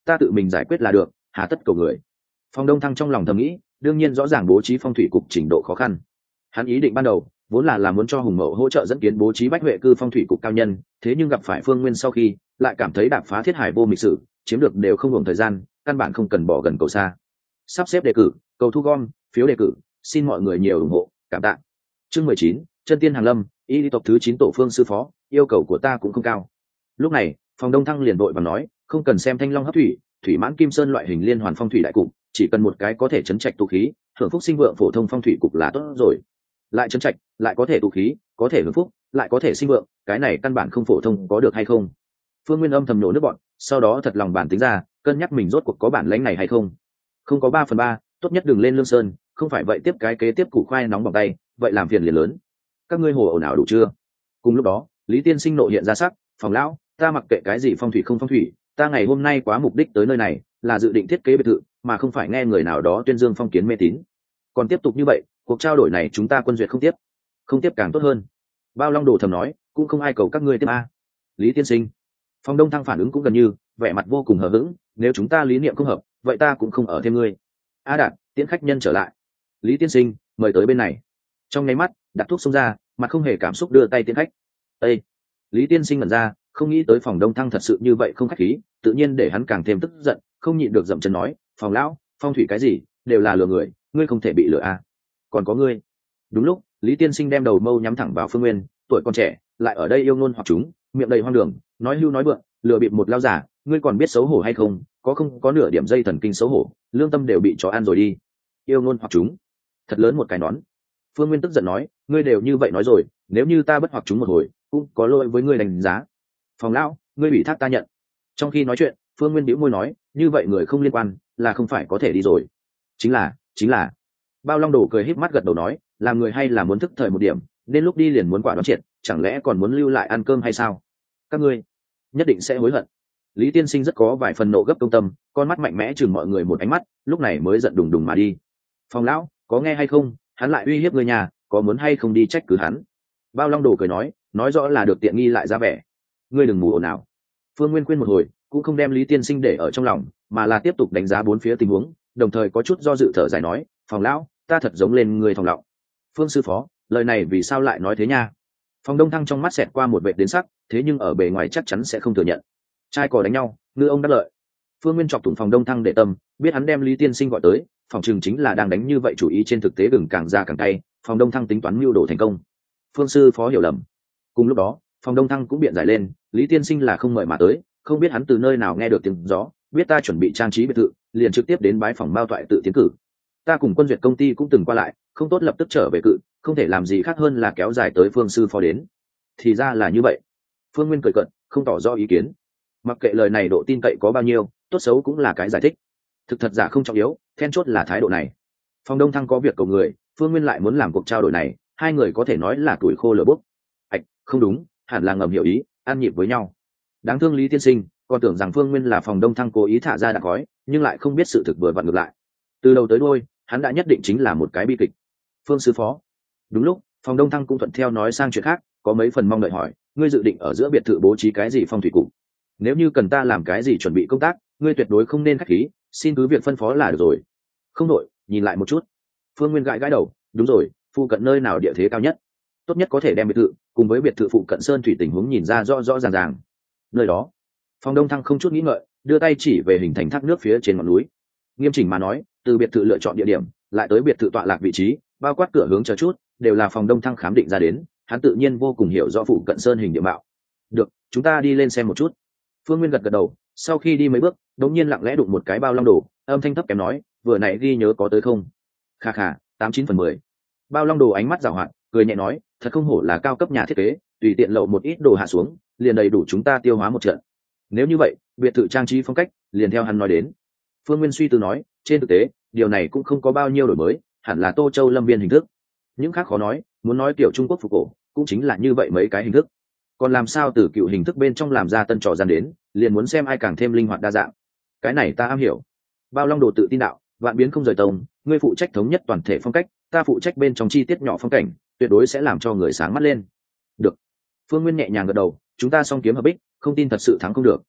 ta tự mình giải quyết là được, hà tất cầu người. Phòng Đông Thăng trong lòng thầm nghĩ, đương nhiên rõ ràng bố trí phong thủy cục trình độ khó khăn. Hắn ý định ban đầu vốn là muốn cho Hùng Mậu hỗ trợ dẫn kiến bố trí bách huệ cư phong thủy cục cao nhân, thế nhưng gặp phải Phương Nguyên sau khi, lại cảm thấy đạp phá thiết hải vô mịch sử, chiếm được đều không hưởng thời gian, căn bản không cần bỏ gần cầu xa. Sắp xếp đề cử, cầu thu gom, phiếu đề cử, xin mọi người nhiều ủng hộ, cảm tạ. Chương 19, Chân Tiên Hàn Lâm, y tộc thứ 9 tổ Phương sư phó, yêu cầu của ta cũng không cao. Lúc này, Phòng Đông Thăng liền vội và nói, không cần xem Thanh Long hấp thủy, thủy mãn kim sơn loại hình liên hoàn phong thủy đại cục, chỉ cần một cái có thể chấn trạch tụ khí, hưởng phúc sinh vượng phổ thông phong thủy cục là tốt rồi. Lại chấn trạch, lại có thể tụ khí, có thể hưởng phúc, lại có thể sinh vượng, cái này căn bản không phổ thông có được hay không? Phương Nguyên âm thầm nhổ nước bọn, sau đó thật lòng bản tính ra, cân nhắc mình rốt cuộc có bản lĩnh này hay không. Không có 3/3, tốt nhất đừng lên Lương Sơn, không phải vậy tiếp cái kế tiếp củ khoai nóng bằng tay, vậy làm phiền liền lớn. Các ngươi hồ ồn ào đủ chưa? Cùng lúc đó, Lý Tiên Sinh nộ hiện ra sắc, Phòng lão, ta mặc kệ cái gì phong thủy không phong thủy, ta ngày hôm nay quá mục đích tới nơi này, là dự định thiết kế biệt thự, mà không phải nghe người nào đó tuyên dương phong kiến mê tín. Còn tiếp tục như vậy, cuộc trao đổi này chúng ta quân duyệt không tiếp càng tốt hơn. Bao Long Đồ thầm nói, cũng không ai cầu các ngươi tiếp a. Lý Tiên Sinh, Phong Đông Thăng phản ứng cũng gần như vẻ mặt vô cùng hờ hững, nếu chúng ta lý niệm không hợp, vậy ta cũng không ở thêm ngươi. A Đạt, tiễn khách nhân trở lại. Lý Tiên Sinh, mời tới bên này. Trong nháy mắt, đặt thuốc xông ra, mặt không hề cảm xúc đưa tay tiễn khách. Ê! Lý Tiên Sinh ngẩn ra, không nghĩ tới Phòng Đông Thăng thật sự như vậy không khách khí, tự nhiên để hắn càng thêm tức giận, không nhịn được dậm chân nói, Phòng lão, phong thủy cái gì, đều là lừa người, ngươi không thể bị lừa a. Còn có ngươi. Đúng lúc, Lý Tiên Sinh đem đầu mâu nhắm thẳng vào Phương Nguyên, tuổi còn trẻ, lại ở đây yêu ngôn hoặc chúng, miệng đầy hoang đường, nói hưu nói vượng, lừa bịp một lao giả, ngươi còn biết xấu hổ hay không? Không có nửa điểm dây thần kinh xấu hổ, lương tâm đều bị chó ăn rồi đi. Yêu ngôn hoặc chúng, thật lớn một cái nón. Phương Nguyên tức giận nói, ngươi đều như vậy nói rồi, nếu như ta bất hoặc chúng một hồi, cũng có lỗi với ngươi đánh giá. Phòng lão, ngươi bị thác ta nhận. Trong khi nói chuyện, Phương Nguyên bĩu môi nói, như vậy người không liên quan, là không phải có thể đi rồi. Chính là. Bao Long Đồ cười híp mắt gật đầu nói, làm người hay là muốn thức thời một điểm, nên lúc đi liền muốn quả đoán triệt, chẳng lẽ còn muốn lưu lại ăn cơm hay sao? Các ngươi nhất định sẽ hối hận. Lý Tiên Sinh rất có vài phần nộ gấp công tâm, con mắt mạnh mẽ chừng mọi người một ánh mắt, lúc này mới giận đùng đùng mà đi. Phòng lão, có nghe hay không? Hắn lại uy hiếp người nhà, có muốn hay không đi trách cứ hắn? Bao Long Đồ cười nói rõ là được tiện nghi lại ra vẻ. Ngươi đừng mù ồn ào. Phương Nguyên khuyên một hồi, cũng không đem Lý Tiên Sinh để ở trong lòng, mà là tiếp tục đánh giá bốn phía tình huống, đồng thời có chút do dự thở dài nói, Phòng lão, ta thật giống lên người thòng lọng. Phương sư phó, lời này vì sao lại nói thế nha? Phòng Đông Thăng trong mắt xẹt qua một vệt đến sắc, thế nhưng ở bề ngoài chắc chắn sẽ không thừa nhận. Trai cò đánh nhau, ngư ông đắc lợi. Phương Nguyên chọc thủng Phòng Đông Thăng để tâm, biết hắn đem Lý Tiên Sinh gọi tới, phòng trường chính là đang đánh như vậy chủ ý, trên thực tế gừng càng ra càng cay. Phòng Đông Thăng tính toán mưu đồ thành công. Phương sư phó hiểu lầm. Cùng lúc đó, Phòng Đông Thăng cũng biện giải lên, Lý Tiên Sinh là không mời mà tới, không biết hắn từ nơi nào nghe được tiếng gió, biết ta chuẩn bị trang trí biệt thự, liền trực tiếp đến bái phòng Mao Toại tự tiến cử. Ta cùng quân duyệt công ty cũng từng qua lại, không tốt lập tức trở về cự, không thể làm gì khác hơn là kéo dài tới Phương sư phó đến. Thì ra là như vậy. Phương Nguyên cười cợt, không tỏ rõ ý kiến. Mặc kệ lời này độ tin cậy có bao nhiêu, tốt xấu cũng là cái giải thích. Thực thật giả không trọng yếu, then chốt là thái độ này. Phòng Đông Thăng có việc cầu người, Phương Nguyên lại muốn làm cuộc trao đổi này, hai người có thể nói là tuổi khô lửa bốc. Không đúng, hẳn là ngầm hiểu ý, ăn nhịp với nhau. Đáng thương Lý Tiên Sinh, còn tưởng rằng Phương Nguyên là Phòng Đông Thăng cố ý thả ra đạn gói, nhưng lại không biết sự thực vừa vặn ngược lại. Từ đầu tới đuôi, hắn đã nhất định chính là một cái bi kịch. Phương sư phó. Đúng lúc, Phòng Đông Thăng cũng thuận theo nói sang chuyện khác, có mấy phần mong đợi hỏi, ngươi dự định ở giữa biệt thự bố trí cái gì phong thủy cục? Nếu như cần ta làm cái gì chuẩn bị công tác, ngươi tuyệt đối không nên khách khí, xin cứ việc phân phó là được rồi. Không đội, nhìn lại một chút. Phương Nguyên gãi đầu, đúng rồi, phụ cận nơi nào địa thế cao nhất, tốt nhất có thể đem biệt thự cùng với biệt thự phụ cận sơn thủy tình huống nhìn ra rõ rõ ràng ràng. Nơi đó. Phòng Đông Thăng không chút nghĩ ngợi, đưa tay chỉ về hình thành thác nước phía trên ngọn núi. Nghiêm chỉnh mà nói, từ biệt thự lựa chọn địa điểm, lại tới biệt thự tọa lạc vị trí, bao quát cửa hướng chờ chút, đều là Phòng Đông Thăng khám định ra đến, hắn tự nhiên vô cùng hiểu rõ phụ cận sơn hình địa mạo. Được, chúng ta đi lên xem một chút. Phương Nguyên gật đầu, sau khi đi mấy bước, đống nhiên lặng lẽ đụng một cái Bao Long Đồ, âm thanh thấp kém nói, vừa nãy ghi nhớ có tới không? Kha kha, 89/10. Bao Long Đồ ánh mắt giảo hoạt, cười nhẹ nói, thật không hổ là cao cấp nhà thiết kế, tùy tiện lậu một ít đồ hạ xuống, liền đầy đủ chúng ta tiêu hóa một trận. Nếu như vậy, biệt thự trang trí phong cách, liền theo hắn nói đến. Phương Nguyên suy tư nói, trên thực tế, điều này cũng không có bao nhiêu đổi mới, hẳn là Tô Châu Lâm Viên hình thức. Những khác khó nói, muốn nói kiểu Trung Quốc phục cổ, cũng chính là như vậy mấy cái hình thức. Còn làm sao từ cựu hình thức bên trong làm ra tân trò gian đến, liền muốn xem ai càng thêm linh hoạt đa dạng. Cái này ta am hiểu. Bao Long Đồ tự tin đạo, vạn biến không rời tông, ngươi phụ trách thống nhất toàn thể phong cách, ta phụ trách bên trong chi tiết nhỏ phong cảnh, tuyệt đối sẽ làm cho người sáng mắt lên. Được. Phương Nguyên nhẹ nhàng gật đầu, chúng ta song kiếm hợp bích, không tin thật sự thắng không được.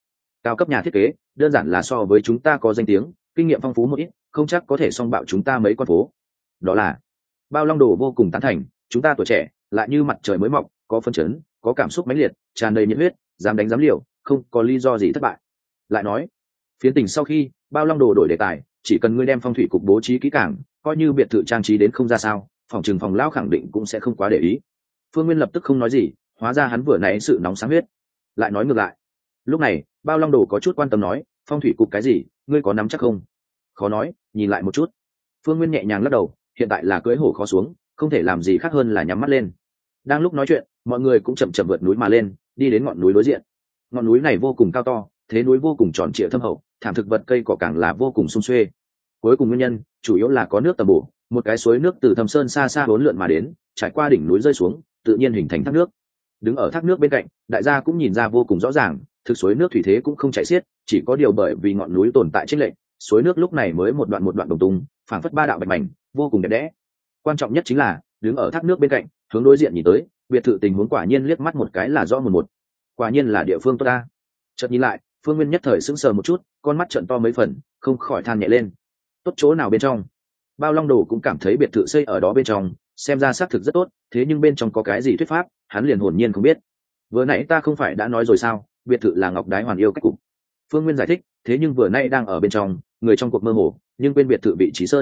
cao cấp nhà thiết kế đơn giản là so với chúng ta có danh tiếng kinh nghiệm phong phú một ít, không chắc có thể song bạo chúng ta mấy con phố. Đó là Bao Long Đồ vô cùng tán thành, chúng ta tuổi trẻ lại như mặt trời mới mọc, có phấn chấn, có cảm xúc mãnh liệt, tràn đầy nhiệt huyết, dám đánh dám liều, không có lý do gì thất bại. Lại nói phiến tình sau khi Bao Long Đồ đổi đề tài, chỉ cần ngươi đem phong thủy cục bố trí kỹ càng, coi như biệt thự trang trí đến không ra sao, phòng trừng phòng lão khẳng định cũng sẽ không quá để ý. Phương Nguyên lập tức không nói gì, hóa ra hắn vừa nãy sự nóng sáng huyết. Lại nói ngược lại, lúc này Bao Long Đồ có chút quan tâm nói, phong thủy cục cái gì, ngươi có nắm chắc không? Khó nói, nhìn lại một chút. Phương Nguyên nhẹ nhàng lắc đầu, hiện tại là cưỡi hổ khó xuống, không thể làm gì khác hơn là nhắm mắt lên. Đang lúc nói chuyện, mọi người cũng chậm chậm vượt núi mà lên, đi đến ngọn núi đối diện. Ngọn núi này vô cùng cao to, thế núi vô cùng tròn trịa thâm hậu, thảm thực vật cây cỏ càng là vô cùng sum xuê. Cuối cùng nguyên nhân chủ yếu là có nước tầm bổ, một cái suối nước từ thâm sơn xa xa hỗn lượn mà đến, trải qua đỉnh núi rơi xuống, tự nhiên hình thành thác nước. Đứng ở thác nước bên cạnh, đại gia cũng nhìn ra vô cùng rõ ràng, thực suối nước thủy thế cũng không chảy xiết, chỉ có điều bởi vì ngọn núi tồn tại chênh lệch, suối nước lúc này mới một đoạn đồng tung, phảng phất ba đạo bạch mảnh, vô cùng đẹp đẽ. Quan trọng nhất chính là đứng ở thác nước bên cạnh, hướng đối diện nhìn tới, biệt thự tình huống quả nhiên liếc mắt một cái là rõ một. Quả nhiên là địa phương tốt ta. Chợt nhìn lại, Phương Nguyên nhất thời sững sờ một chút, con mắt trợn to mấy phần, không khỏi than nhẹ lên. Tốt chỗ nào bên trong? Bao Long Đồ cũng cảm thấy biệt thự xây ở đó bên trong, xem ra xác thực rất tốt, thế nhưng bên trong có cái gì thuyết pháp, hắn liền hồn nhiên không biết. Vừa nãy ta không phải đã nói rồi sao, biệt thự là Ngọc Đái Hoàn yêu cách cục. Phương Nguyên giải thích, thế nhưng vừa nãy đang ở bên trong, người trong cuộc mơ hồ, nhưng quên biệt thự vị trí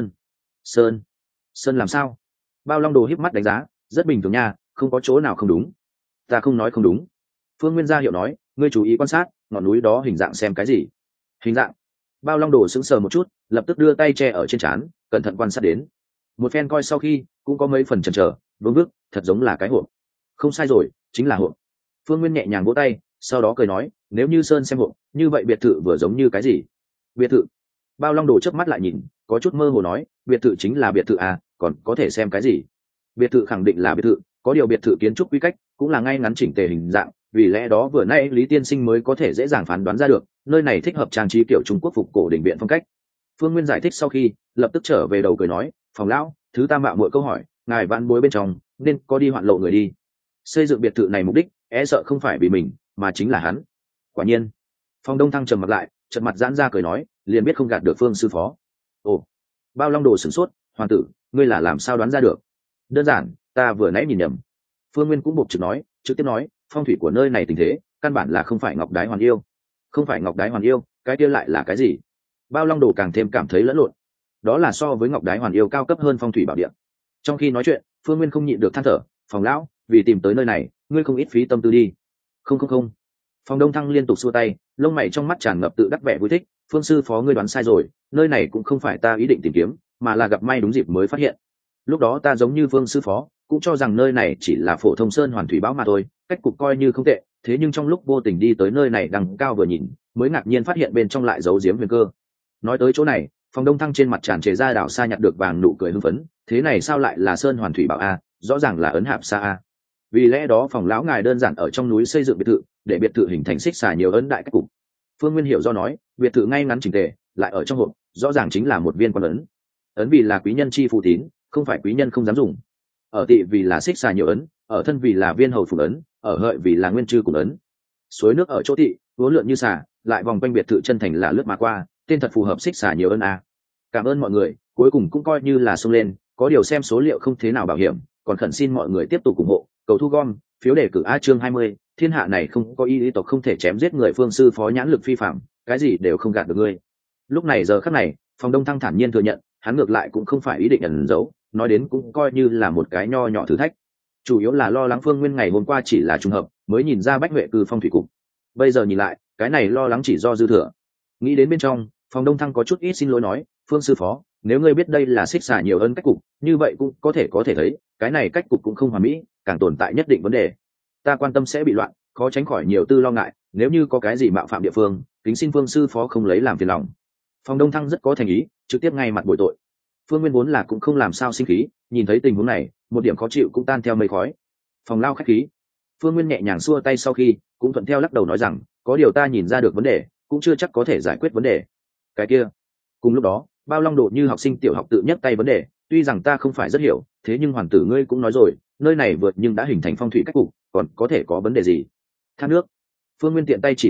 sơn làm sao? Bao Long Đồ híp mắt đánh giá, rất bình thường nha, không có chỗ nào không đúng. Ta không nói không đúng. Phương Nguyên ra hiệu nói, ngươi chú ý quan sát ngọn núi đó hình dạng xem cái gì. Hình dạng? Bao Long Đồ sững sờ một chút, lập tức đưa tay che ở trên trán, cẩn thận quan sát đến. Một phen coi sau khi, cũng có mấy phần chần chờ, vương vức, thật giống là cái hộp. Không sai rồi, chính là hộp. Phương Nguyên nhẹ nhàng vỗ tay, sau đó cười nói, nếu như sơn xem hộp, như vậy biệt thự vừa giống như cái gì? Biệt thự? Bao Long Đồ chớp mắt lại nhìn, có chút mơ hồ nói, biệt thự chính là biệt thự à, còn có thể xem cái gì? Biệt thự khẳng định là biệt thự, có điều biệt thự kiến trúc quy cách cũng là ngay ngắn chỉnh tề hình dạng, vì lẽ đó vừa nay Lý Tiên Sinh mới có thể dễ dàng phán đoán ra được, nơi này thích hợp trang trí kiểu Trung Quốc phục cổ đỉnh viện phong cách. Phương Nguyên giải thích sau khi, lập tức trở về đầu cười nói, phòng lão, thứ ta mạo muội câu hỏi, ngài vãn bối bên trong, nên có đi hoạn lộ người đi. Xây dựng biệt thự này mục đích, e sợ không phải vì mình, mà chính là hắn. Quả nhiên. Phòng Đông Thăng trầm mặt lại, chợt mặt giãn ra cười nói, liền biết không gạt được Phương sư phó. Ồ. Bao Long Đồ sửng sốt, hoàng tử, ngươi là làm sao đoán ra được? Đơn giản, ta vừa nãy nhìn nhầm. Phương Nguyên cũng buộc trực tiếp nói, phong thủy của nơi này tình thế, căn bản là không phải Ngọc Đái Hoàn yêu. Không phải Ngọc Đái Hoàn yêu, cái kia lại là cái gì? Bao Long Đồ càng thêm cảm thấy lẫn lộn. Đó là so với Ngọc Đái Hoàn yêu cao cấp hơn phong thủy bảo địa. Trong khi nói chuyện, Phương Nguyên không nhịn được than thở, phòng lão, vì tìm tới nơi này, ngươi không ít phí tâm tư đi. Không. Phòng Đông Thăng liên tục xua tay, lông mày trong mắt tràn ngập tự đắc vẻ vui thích, Phương sư phó ngươi đoán sai rồi, nơi này cũng không phải ta ý định tìm kiếm, mà là gặp may đúng dịp mới phát hiện. Lúc đó ta giống như Phương sư phó, cũng cho rằng nơi này chỉ là phổ thông sơn hoàn thủy bão mà thôi, cách cục coi như không tệ, thế nhưng trong lúc vô tình đi tới nơi này đằng cao vừa nhìn, mới ngạc nhiên phát hiện bên trong lại giấu giếm huyền cơ. Nói tới chỗ này, Phòng Đông Thăng trên mặt tràn trề ra đảo xa nhặt được vàng nụ cười hưng phấn, thế này sao lại là sơn hoàn thủy bảo a, rõ ràng là ấn hạp xa a. Vì lẽ đó phòng lão ngài đơn giản ở trong núi xây dựng biệt thự, để biệt thự hình thành xích xà nhiều ấn đại cách cục. Phương Nguyên hiểu do nói, biệt thự ngay ngắn chỉnh tề, lại ở trong hộp, rõ ràng chính là một viên quan ấn. Ấn vì là quý nhân chi phù tín, không phải quý nhân không dám dùng. Ở tỵ vì là xích xà nhiều ấn, ở thân vì là viên hầu phủ ấn, ở hợi vì là nguyên chư cùng ấn. Suối nước ở chỗ tỵ, uốn lượn như xà, lại vòng quanh biệt thự chân thành là lướt mà qua, tên thật phù hợp xích xà nhiều ấn a. Cảm ơn mọi người, cuối cùng cũng coi như là xông lên, có điều xem số liệu không thế nào bảo hiểm, còn khẩn xin mọi người tiếp tục ủng hộ, cầu thu gom, phiếu đề cử A chương 20, thiên hạ này không có y lý tộc không thể chém giết người, Phương sư phó nhãn lực phi phạm, cái gì đều không gạt được ngươi. Lúc này giờ khắc này, Phòng Đông Thăng thản nhiên thừa nhận, hắn ngược lại cũng không phải ý định ẩn giấu, nói đến cũng coi như là một cái nho nhỏ thử thách. Chủ yếu là lo lắng Phương Nguyên ngày hôm qua chỉ là trùng hợp, mới nhìn ra Bách Huệ cư phong thủy cục. Bây giờ nhìn lại, cái này lo lắng chỉ do dư thừa. Nghĩ đến bên trong, Phòng Đông Thăng có chút ít xin lỗi nói, Phương sư phó, nếu ngươi biết đây là xích xà nhiều hơn cách cục, như vậy cũng có thể thấy, cái này cách cục cũng không hoàn mỹ, càng tồn tại nhất định vấn đề. Ta quan tâm sẽ bị loạn, khó tránh khỏi nhiều tư lo ngại, nếu như có cái gì mạo phạm địa phương, kính xin Phương sư phó không lấy làm phiền lòng. Phòng Đông Thăng rất có thành ý, trực tiếp ngay mặt bồi tội. Phương Nguyên vốn là cũng không làm sao sinh khí, nhìn thấy tình huống này, một điểm khó chịu cũng tan theo mây khói. Phòng lao khách khí. Phương Nguyên nhẹ nhàng xua tay sau khi, cũng thuận theo lắc đầu nói rằng, có điều ta nhìn ra được vấn đề, cũng chưa chắc có thể giải quyết vấn đề. Cái kia. Cùng lúc đó, Bao Long Độ như học sinh tiểu học tự nhấc tay vấn đề, tuy rằng ta không phải rất hiểu, thế nhưng hoàn tử ngươi cũng nói rồi, nơi này vượt nhưng đã hình thành phong thủy cách cục, còn có thể có vấn đề gì? Thác nước. Phương Nguyên tiện tay chỉ tay,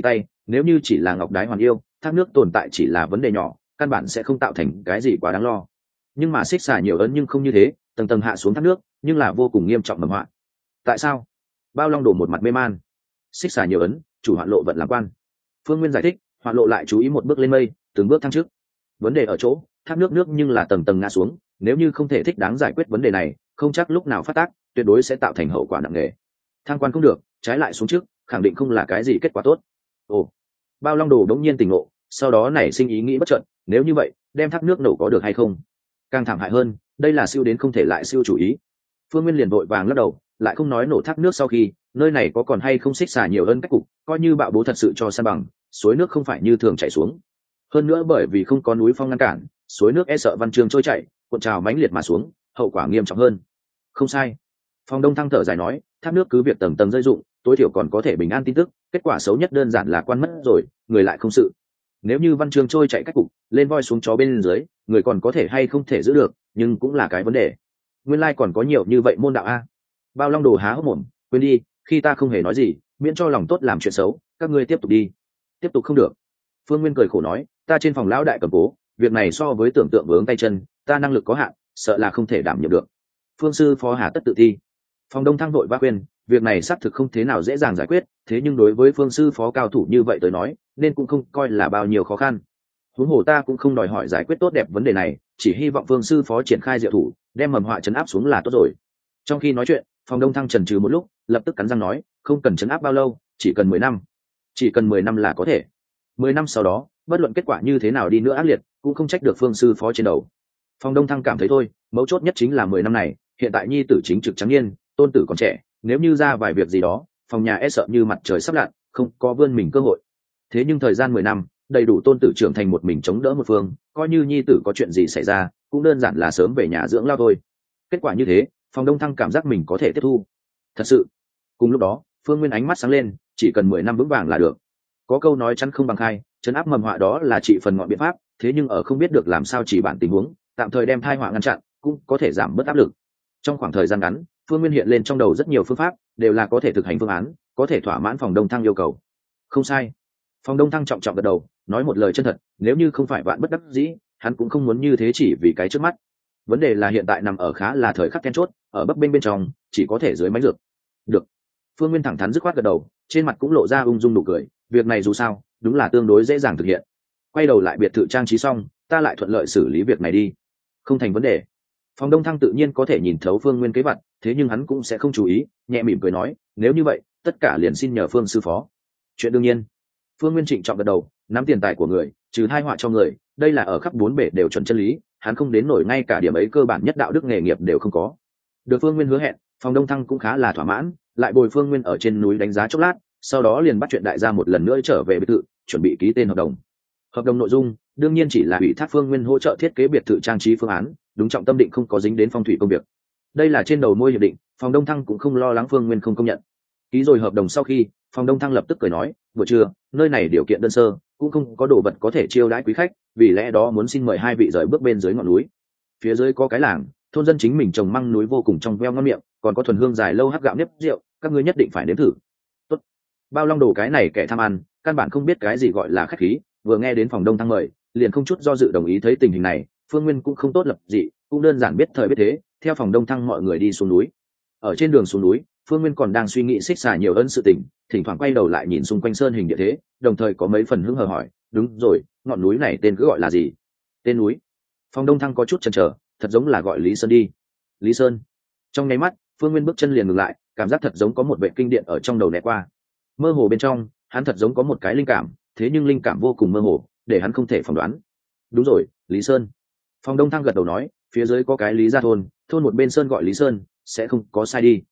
nếu như chỉ là ngọc đái hoàn yêu, thác nước tồn tại chỉ là vấn đề nhỏ, căn bản sẽ không tạo thành cái gì quá đáng lo. Nhưng mà xích xà nhiều ấn nhưng không như thế, tầng tầng hạ xuống thác nước nhưng là vô cùng nghiêm trọng mầm họa. Tại sao? Bao Long đổ một mặt mê man. Xích xà nhiều ấn, chủ hoạn lộ vận làm quan. Phương Nguyên giải thích, hoạn lộ lại chú ý một bước lên mây, từng bước thăng trước. Vấn đề ở chỗ thác nước nhưng là tầng tầng ngã xuống, nếu như không thể thích đáng giải quyết vấn đề này, không chắc lúc nào phát tác, tuyệt đối sẽ tạo thành hậu quả nặng nề. Thang quan không được, trái lại xuống trước, khẳng định không là cái gì kết quả tốt. Ồ, Bao Long đồ đống nhiên tỉnh ngộ, sau đó nảy sinh ý nghĩ bất chợt, nếu như vậy, đem thác nước nổ có được hay không? Càng thảm hại hơn, đây là siêu đến không thể lại siêu chủ ý. Phương Nguyên liền vội vàng lắc đầu, lại không nói nổ thác nước sau khi, nơi này có còn hay không xích xả nhiều hơn cách cục, coi như bạo bố thật sự cho san bằng, suối nước không phải như thường chảy xuống. Hơn nữa bởi vì không có núi phong ngăn cản, suối nước e sợ văn chương trôi chảy, cuộn trào mãnh liệt mà xuống, hậu quả nghiêm trọng hơn. Không sai. Phong Đông Thăng thở dài nói, thác nước cứ việc tầng tầng rơi dụng, tối thiểu còn có thể bình an tin tức, kết quả xấu nhất đơn giản là quan mất rồi, người lại không sự. Nếu như văn chương trôi chạy cách cục, lên voi xuống chó bên dưới, người còn có thể hay không thể giữ được, nhưng cũng là cái vấn đề. Nguyên lai còn có nhiều như vậy môn đạo a. Bao Long đồ há hốc mồm, quên đi, khi ta không hề nói gì, miễn cho lòng tốt làm chuyện xấu, các ngươi tiếp tục đi. Tiếp tục không được. Phương Nguyên cười khổ nói, ta trên phòng lão đại cầm cố, việc này so với tưởng tượng vướng tay chân, ta năng lực có hạn, sợ là không thể đảm nhiệm được. Phương sư phó hà tất tự thi. Phòng Đông Thăng vội vã khuyên, việc này xác thực không thế nào dễ dàng giải quyết, thế nhưng đối với phương sư phó cao thủ như vậy tới nói, nên cũng không coi là bao nhiêu khó khăn. Huống hồ ta cũng không đòi hỏi giải quyết tốt đẹp vấn đề này, chỉ hy vọng phương sư phó triển khai diệu thủ, đem mầm họa chấn áp xuống là tốt rồi. Trong khi nói chuyện, Phòng Đông Thăng chần chừ một lúc, lập tức cắn răng nói, không cần chấn áp bao lâu, chỉ cần 10 năm. Chỉ cần 10 năm là có thể. 10 năm sau đó, bất luận kết quả như thế nào đi nữa ác liệt, cũng không trách được phương sư phó trên đầu. Phòng Đông Thăng cảm thấy thôi, mấu chốt nhất chính là 10 năm này, hiện tại nhi tử chính trực trắng niên, tôn tử còn trẻ, nếu như ra vài việc gì đó, phòng nhà e sợ như mặt trời sắp lặn, không có vươn mình cơ hội. Thế nhưng thời gian 10 năm, đầy đủ tôn tử trưởng thành một mình chống đỡ một phương, coi như nhi tử có chuyện gì xảy ra, cũng đơn giản là sớm về nhà dưỡng lao thôi. Kết quả như thế, Phòng Đông Thăng cảm giác mình có thể tiếp thu. Thật sự. Cùng lúc đó, Phương Nguyên ánh mắt sáng lên, chỉ cần 10 năm vững vàng là được. Có câu nói chắn không bằng khai, trấn áp mầm họa đó là trị phần ngọn biện pháp, thế nhưng ở không biết được làm sao chỉ bản tình huống, tạm thời đem tai họa ngăn chặn, cũng có thể giảm bớt áp lực. Trong khoảng thời gian ngắn, Phương Nguyên hiện lên trong đầu rất nhiều phương pháp, đều là có thể thực hành phương án, có thể thỏa mãn Phòng Đông Thăng yêu cầu. Không sai. Phòng Đông Thăng trọng trọng gật đầu, nói một lời chân thật, nếu như không phải vạn bất đắc dĩ, hắn cũng không muốn như thế chỉ vì cái trước mắt. Vấn đề là hiện tại nằm ở khá là thời khắc then chốt, ở bấp bênh bên trong, chỉ có thể dưới máy dược. Được. Phương Nguyên thẳng thắn dứt khoát gật đầu, trên mặt cũng lộ ra ung dung nụ cười, việc này dù sao, đúng là tương đối dễ dàng thực hiện. Quay đầu lại biệt thự trang trí xong, ta lại thuận lợi xử lý việc này đi. Không thành vấn đề. Phòng Đông Thăng tự nhiên có thể nhìn thấu Phương Nguyên kế vật, thế nhưng hắn cũng sẽ không chú ý, nhẹ mỉm cười nói, nếu như vậy, tất cả liền xin nhờ Phương sư phó. Chuyện đương nhiên. Phương Nguyên trịnh trọng gật đầu, nắm tiền tài của người, trừ hai họa cho người, đây là ở khắp bốn bể đều chuẩn chân lý, hắn không đến nổi ngay cả điểm ấy cơ bản nhất đạo đức nghề nghiệp đều không có. Được Phương Nguyên hứa hẹn, Phòng Đông Thăng cũng khá là thỏa mãn, lại bồi Phương Nguyên ở trên núi đánh giá chốc lát, sau đó liền bắt chuyện đại gia một lần nữa trở về biệt thự, chuẩn bị ký tên hợp đồng. Hợp đồng nội dung đương nhiên chỉ là ủy thác Phương Nguyên hỗ trợ thiết kế biệt thự trang trí phương án, đúng trọng tâm định không có dính đến phong thủy công việc. Đây là trên đầu môi hiệp định, Phòng Đông Thăng cũng không lo lắng Phương Nguyên không công nhận. Ký rồi hợp đồng sau khi, Phòng Đông Thăng lập tức cười nói, buổi trưa, nơi này điều kiện đơn sơ, cũng không có đồ vật có thể chiêu đãi quý khách, vì lẽ đó muốn xin mời hai vị rời bước bên dưới ngọn núi. Phía dưới có cái làng, thôn dân chính mình trồng măng núi vô cùng trong veo ngon miệng, còn có thuần hương dài lâu hắc gạo nếp rượu, các ngươi nhất định phải nếm thử. Tốt. Bao Long đồ cái này kẻ tham ăn, căn bản không biết cái gì gọi là khách khí, vừa nghe đến Phòng Đông Thăng mời, liền không chút do dự đồng ý. Thấy tình hình này, Phương Nguyên cũng không tốt lập dị, cũng đơn giản biết thời biết thế, theo Phòng Đông Thăng mọi người đi xuống núi. Ở trên đường xuống núi, Phương Nguyên còn đang suy nghĩ xích xà nhiều ân sự tình, thỉnh thoảng quay đầu lại nhìn xung quanh sơn hình địa thế, đồng thời có mấy phần hứng hờ hỏi, đúng rồi, ngọn núi này tên cứ gọi là gì? Tên núi? Phòng Đông Thăng có chút chần chờ, thật giống là gọi Lý Sơn đi. Lý Sơn. Trong nháy mắt, Phương Nguyên bước chân liền ngừng lại, cảm giác thật giống có một vệ kinh điện ở trong đầu né qua. Mơ hồ bên trong, hắn thật giống có một cái linh cảm, thế nhưng linh cảm vô cùng mơ hồ, để hắn không thể phỏng đoán. Đúng rồi, Lý Sơn. Phòng Đông Thăng gật đầu nói, phía dưới có cái Lý gia thôn, thôn một bên sơn gọi Lý Sơn, sẽ không có sai đi.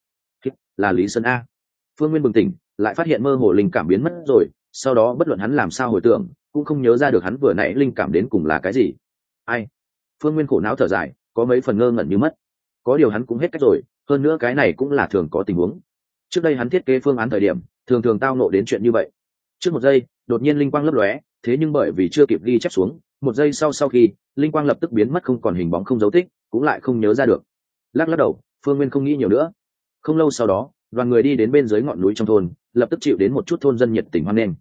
Là Lý Sơn a. Phương Nguyên bừng tỉnh, lại phát hiện mơ hồ linh cảm biến mất rồi, sau đó bất luận hắn làm sao hồi tưởng, cũng không nhớ ra được hắn vừa nãy linh cảm đến cùng là cái gì. Ai? Phương Nguyên khổ não thở dài, có mấy phần ngơ ngẩn như mất. Có điều hắn cũng hết cách rồi, hơn nữa cái này cũng là thường có tình huống. Trước đây hắn thiết kế phương án thời điểm, thường thường tao nộ đến chuyện như vậy. Trước một giây, đột nhiên linh quang lấp lóe, thế nhưng bởi vì chưa kịp ghi chép xuống, một giây sau khi, linh quang lập tức biến mất không còn hình bóng không dấu tích, cũng lại không nhớ ra được. Lắc đầu, Phương Nguyên không nghĩ nhiều nữa. Không lâu sau đó, đoàn người đi đến bên dưới ngọn núi trong thôn, lập tức chịu đến một chút thôn dân nhiệt tình hoan nghênh.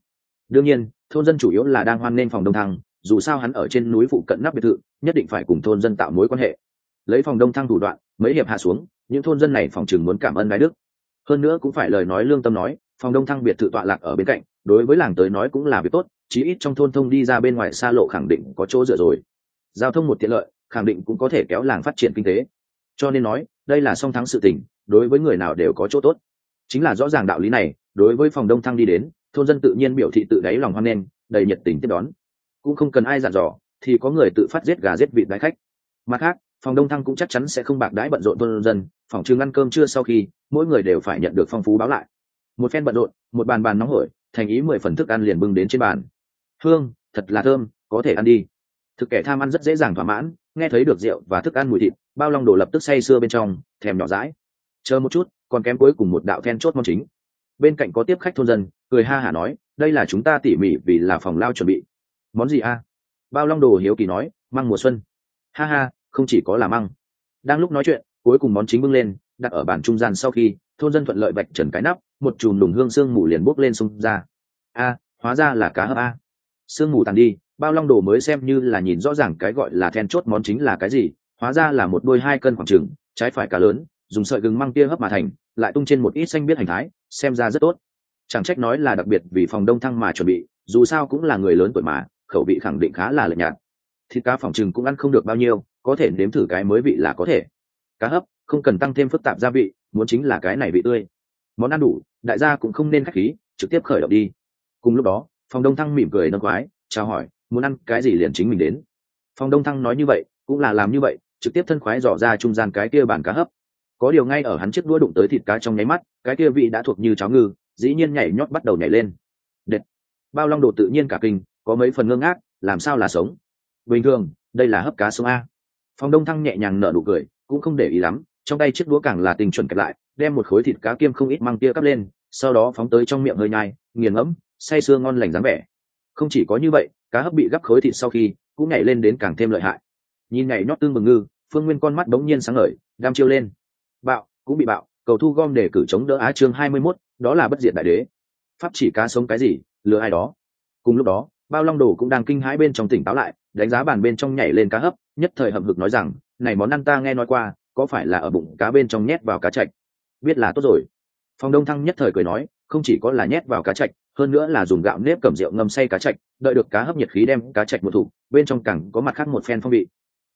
đương nhiên thôn dân chủ yếu là đang hoan nghênh Phòng Đông Thăng, dù sao hắn ở trên núi phụ cận nắp biệt thự, nhất định phải cùng thôn dân tạo mối quan hệ. Lấy Phòng Đông Thăng thủ đoạn, mấy hiệp hạ xuống, những thôn dân này phòng chừng muốn cảm ơn đái đức. Hơn nữa cũng phải lời nói lương tâm nói, Phòng Đông Thăng biệt thự tọa lạc ở bên cạnh, đối với làng tới nói cũng là việc tốt, chí ít trong thôn thông đi ra bên ngoài xa lộ khẳng định có chỗ dựa rồi. Giao thông một tiện lợi, khẳng định cũng có thể kéo làng phát triển kinh tế. Cho nên nói, đây là song thắng sự tình, đối với người nào đều có chỗ tốt. Chính là rõ ràng đạo lý này, đối với Phòng Đông Thăng đi đến, thôn dân tự nhiên biểu thị tự đáy lòng hoan nghênh, đầy nhiệt tình tiếp đón. Cũng không cần ai dặn dò, thì có người tự phát giết gà giết vịt đái khách. Mặt khác, Phòng Đông Thăng cũng chắc chắn sẽ không bạc đãi bận rộn thôn dân, phòng trường ăn cơm trưa sau khi, mỗi người đều phải nhận được phong phú báo lại. Một phen bận rộn, một bàn bàn nóng hổi, thành ý 10 phần thức ăn liền bưng đến trên bàn. Hương, thật là thơm, có thể ăn đi. Thực kẻ tham ăn rất dễ dàng thỏa mãn, nghe thấy được rượu và thức ăn mùi thịt, Bao Long Đồ lập tức say sưa bên trong, thèm nhỏ dãi. Chờ một chút, còn kém cuối cùng một đạo then chốt món chính. Bên cạnh có tiếp khách thôn dân, cười ha hả nói, đây là chúng ta tỉ mỉ vì là phòng lao chuẩn bị. Món gì a? Bao Long Đồ hiếu kỳ nói, măng mùa xuân. Ha ha, không chỉ có là măng. Đang lúc nói chuyện, cuối cùng món chính bưng lên, đặt ở bàn trung gian sau khi, thôn dân thuận lợi vạch trần cái nắp, một chùm lùng hương sương mù liền bốc lên xung ra. A, hóa ra là cá hấp a. Sương mù tàn đi, Bao Long Đồ mới xem như là nhìn rõ ràng cái gọi là then chốt món chính là cái gì, hóa ra là một đôi 2 cân khoảng chừng, trái phải cá lớn, dùng sợi gừng măng tia hấp mà thành, lại tung trên một ít xanh biết hành thái, xem ra rất tốt. Chẳng trách nói là đặc biệt vì Phòng Đông Thăng mà chuẩn bị, dù sao cũng là người lớn tuổi mà, khẩu vị khẳng định khá là lệch nhạt. Thịt cá phòng chừng cũng ăn không được bao nhiêu, có thể nếm thử cái mới vị là có thể. Cá hấp không cần tăng thêm phức tạp gia vị, muốn chính là cái này vị tươi. Món ăn đủ, đại gia cũng không nên khách khí, trực tiếp khởi động đi. Cùng lúc đó, Phòng Đông Thăng mỉm cười nâng quái, chào hỏi, muốn ăn cái gì liền chính mình đến. Phòng Đông Thăng nói như vậy, cũng là làm như vậy, trực tiếp thân khoái dò ra trung gian cái kia bàn cá hấp. Có điều ngay ở hắn chiếc đũa đụng tới thịt cá trong nháy mắt, cái kia vị đã thuộc như cháo ngư, dĩ nhiên nhảy nhót bắt đầu nhảy lên. Đệt. Bao Long Đồ tự nhiên cả kinh, có mấy phần ngơ ngác, làm sao là sống? Bình thường, đây là hấp cá sống a. Phòng Đông Thăng nhẹ nhàng nở nụ cười, cũng không để ý lắm, trong tay chiếc đũa càng là tình chuẩn kẹp lại, đem một khối thịt cá kiêm không ít măng tia cắp lên, sau đó phóng tới trong miệng hơi nhai, nghiền ngẫm, say sưa ngon lành dáng vẻ. Không chỉ có như vậy, cá hấp bị gắp khối thịt sau khi, cũng nhảy lên đến càng thêm lợi hại. Nhìn nhảy nhót tương bừng ngư, Phương Nguyên con mắt bỗng nhiên sáng ngời, đam chiêu lên. Bạo, cũng bị bạo, cầu thu gom để cử chống đỡ Á chương 21, đó là bất diệt đại đế. Pháp chỉ cá sống cái gì, lừa ai đó. Cùng lúc đó, Bao Long Đồ cũng đang kinh hãi bên trong tỉnh táo lại, đánh giá bàn bên trong nhảy lên cá hấp, nhất thời hậm hực nói rằng, này món ăn ta nghe nói qua, có phải là ở bụng cá bên trong nhét vào cá trạch? Biết là tốt rồi. Phòng Đông Thăng nhất thời cười nói, không chỉ có là nhét vào cá trạch, hơn nữa là dùng gạo nếp cầm rượu ngâm xay cá trạch, đợi được cá hấp nhiệt khí đem cá trạch một thủ, bên trong càng có mặt khác một phen phong vị.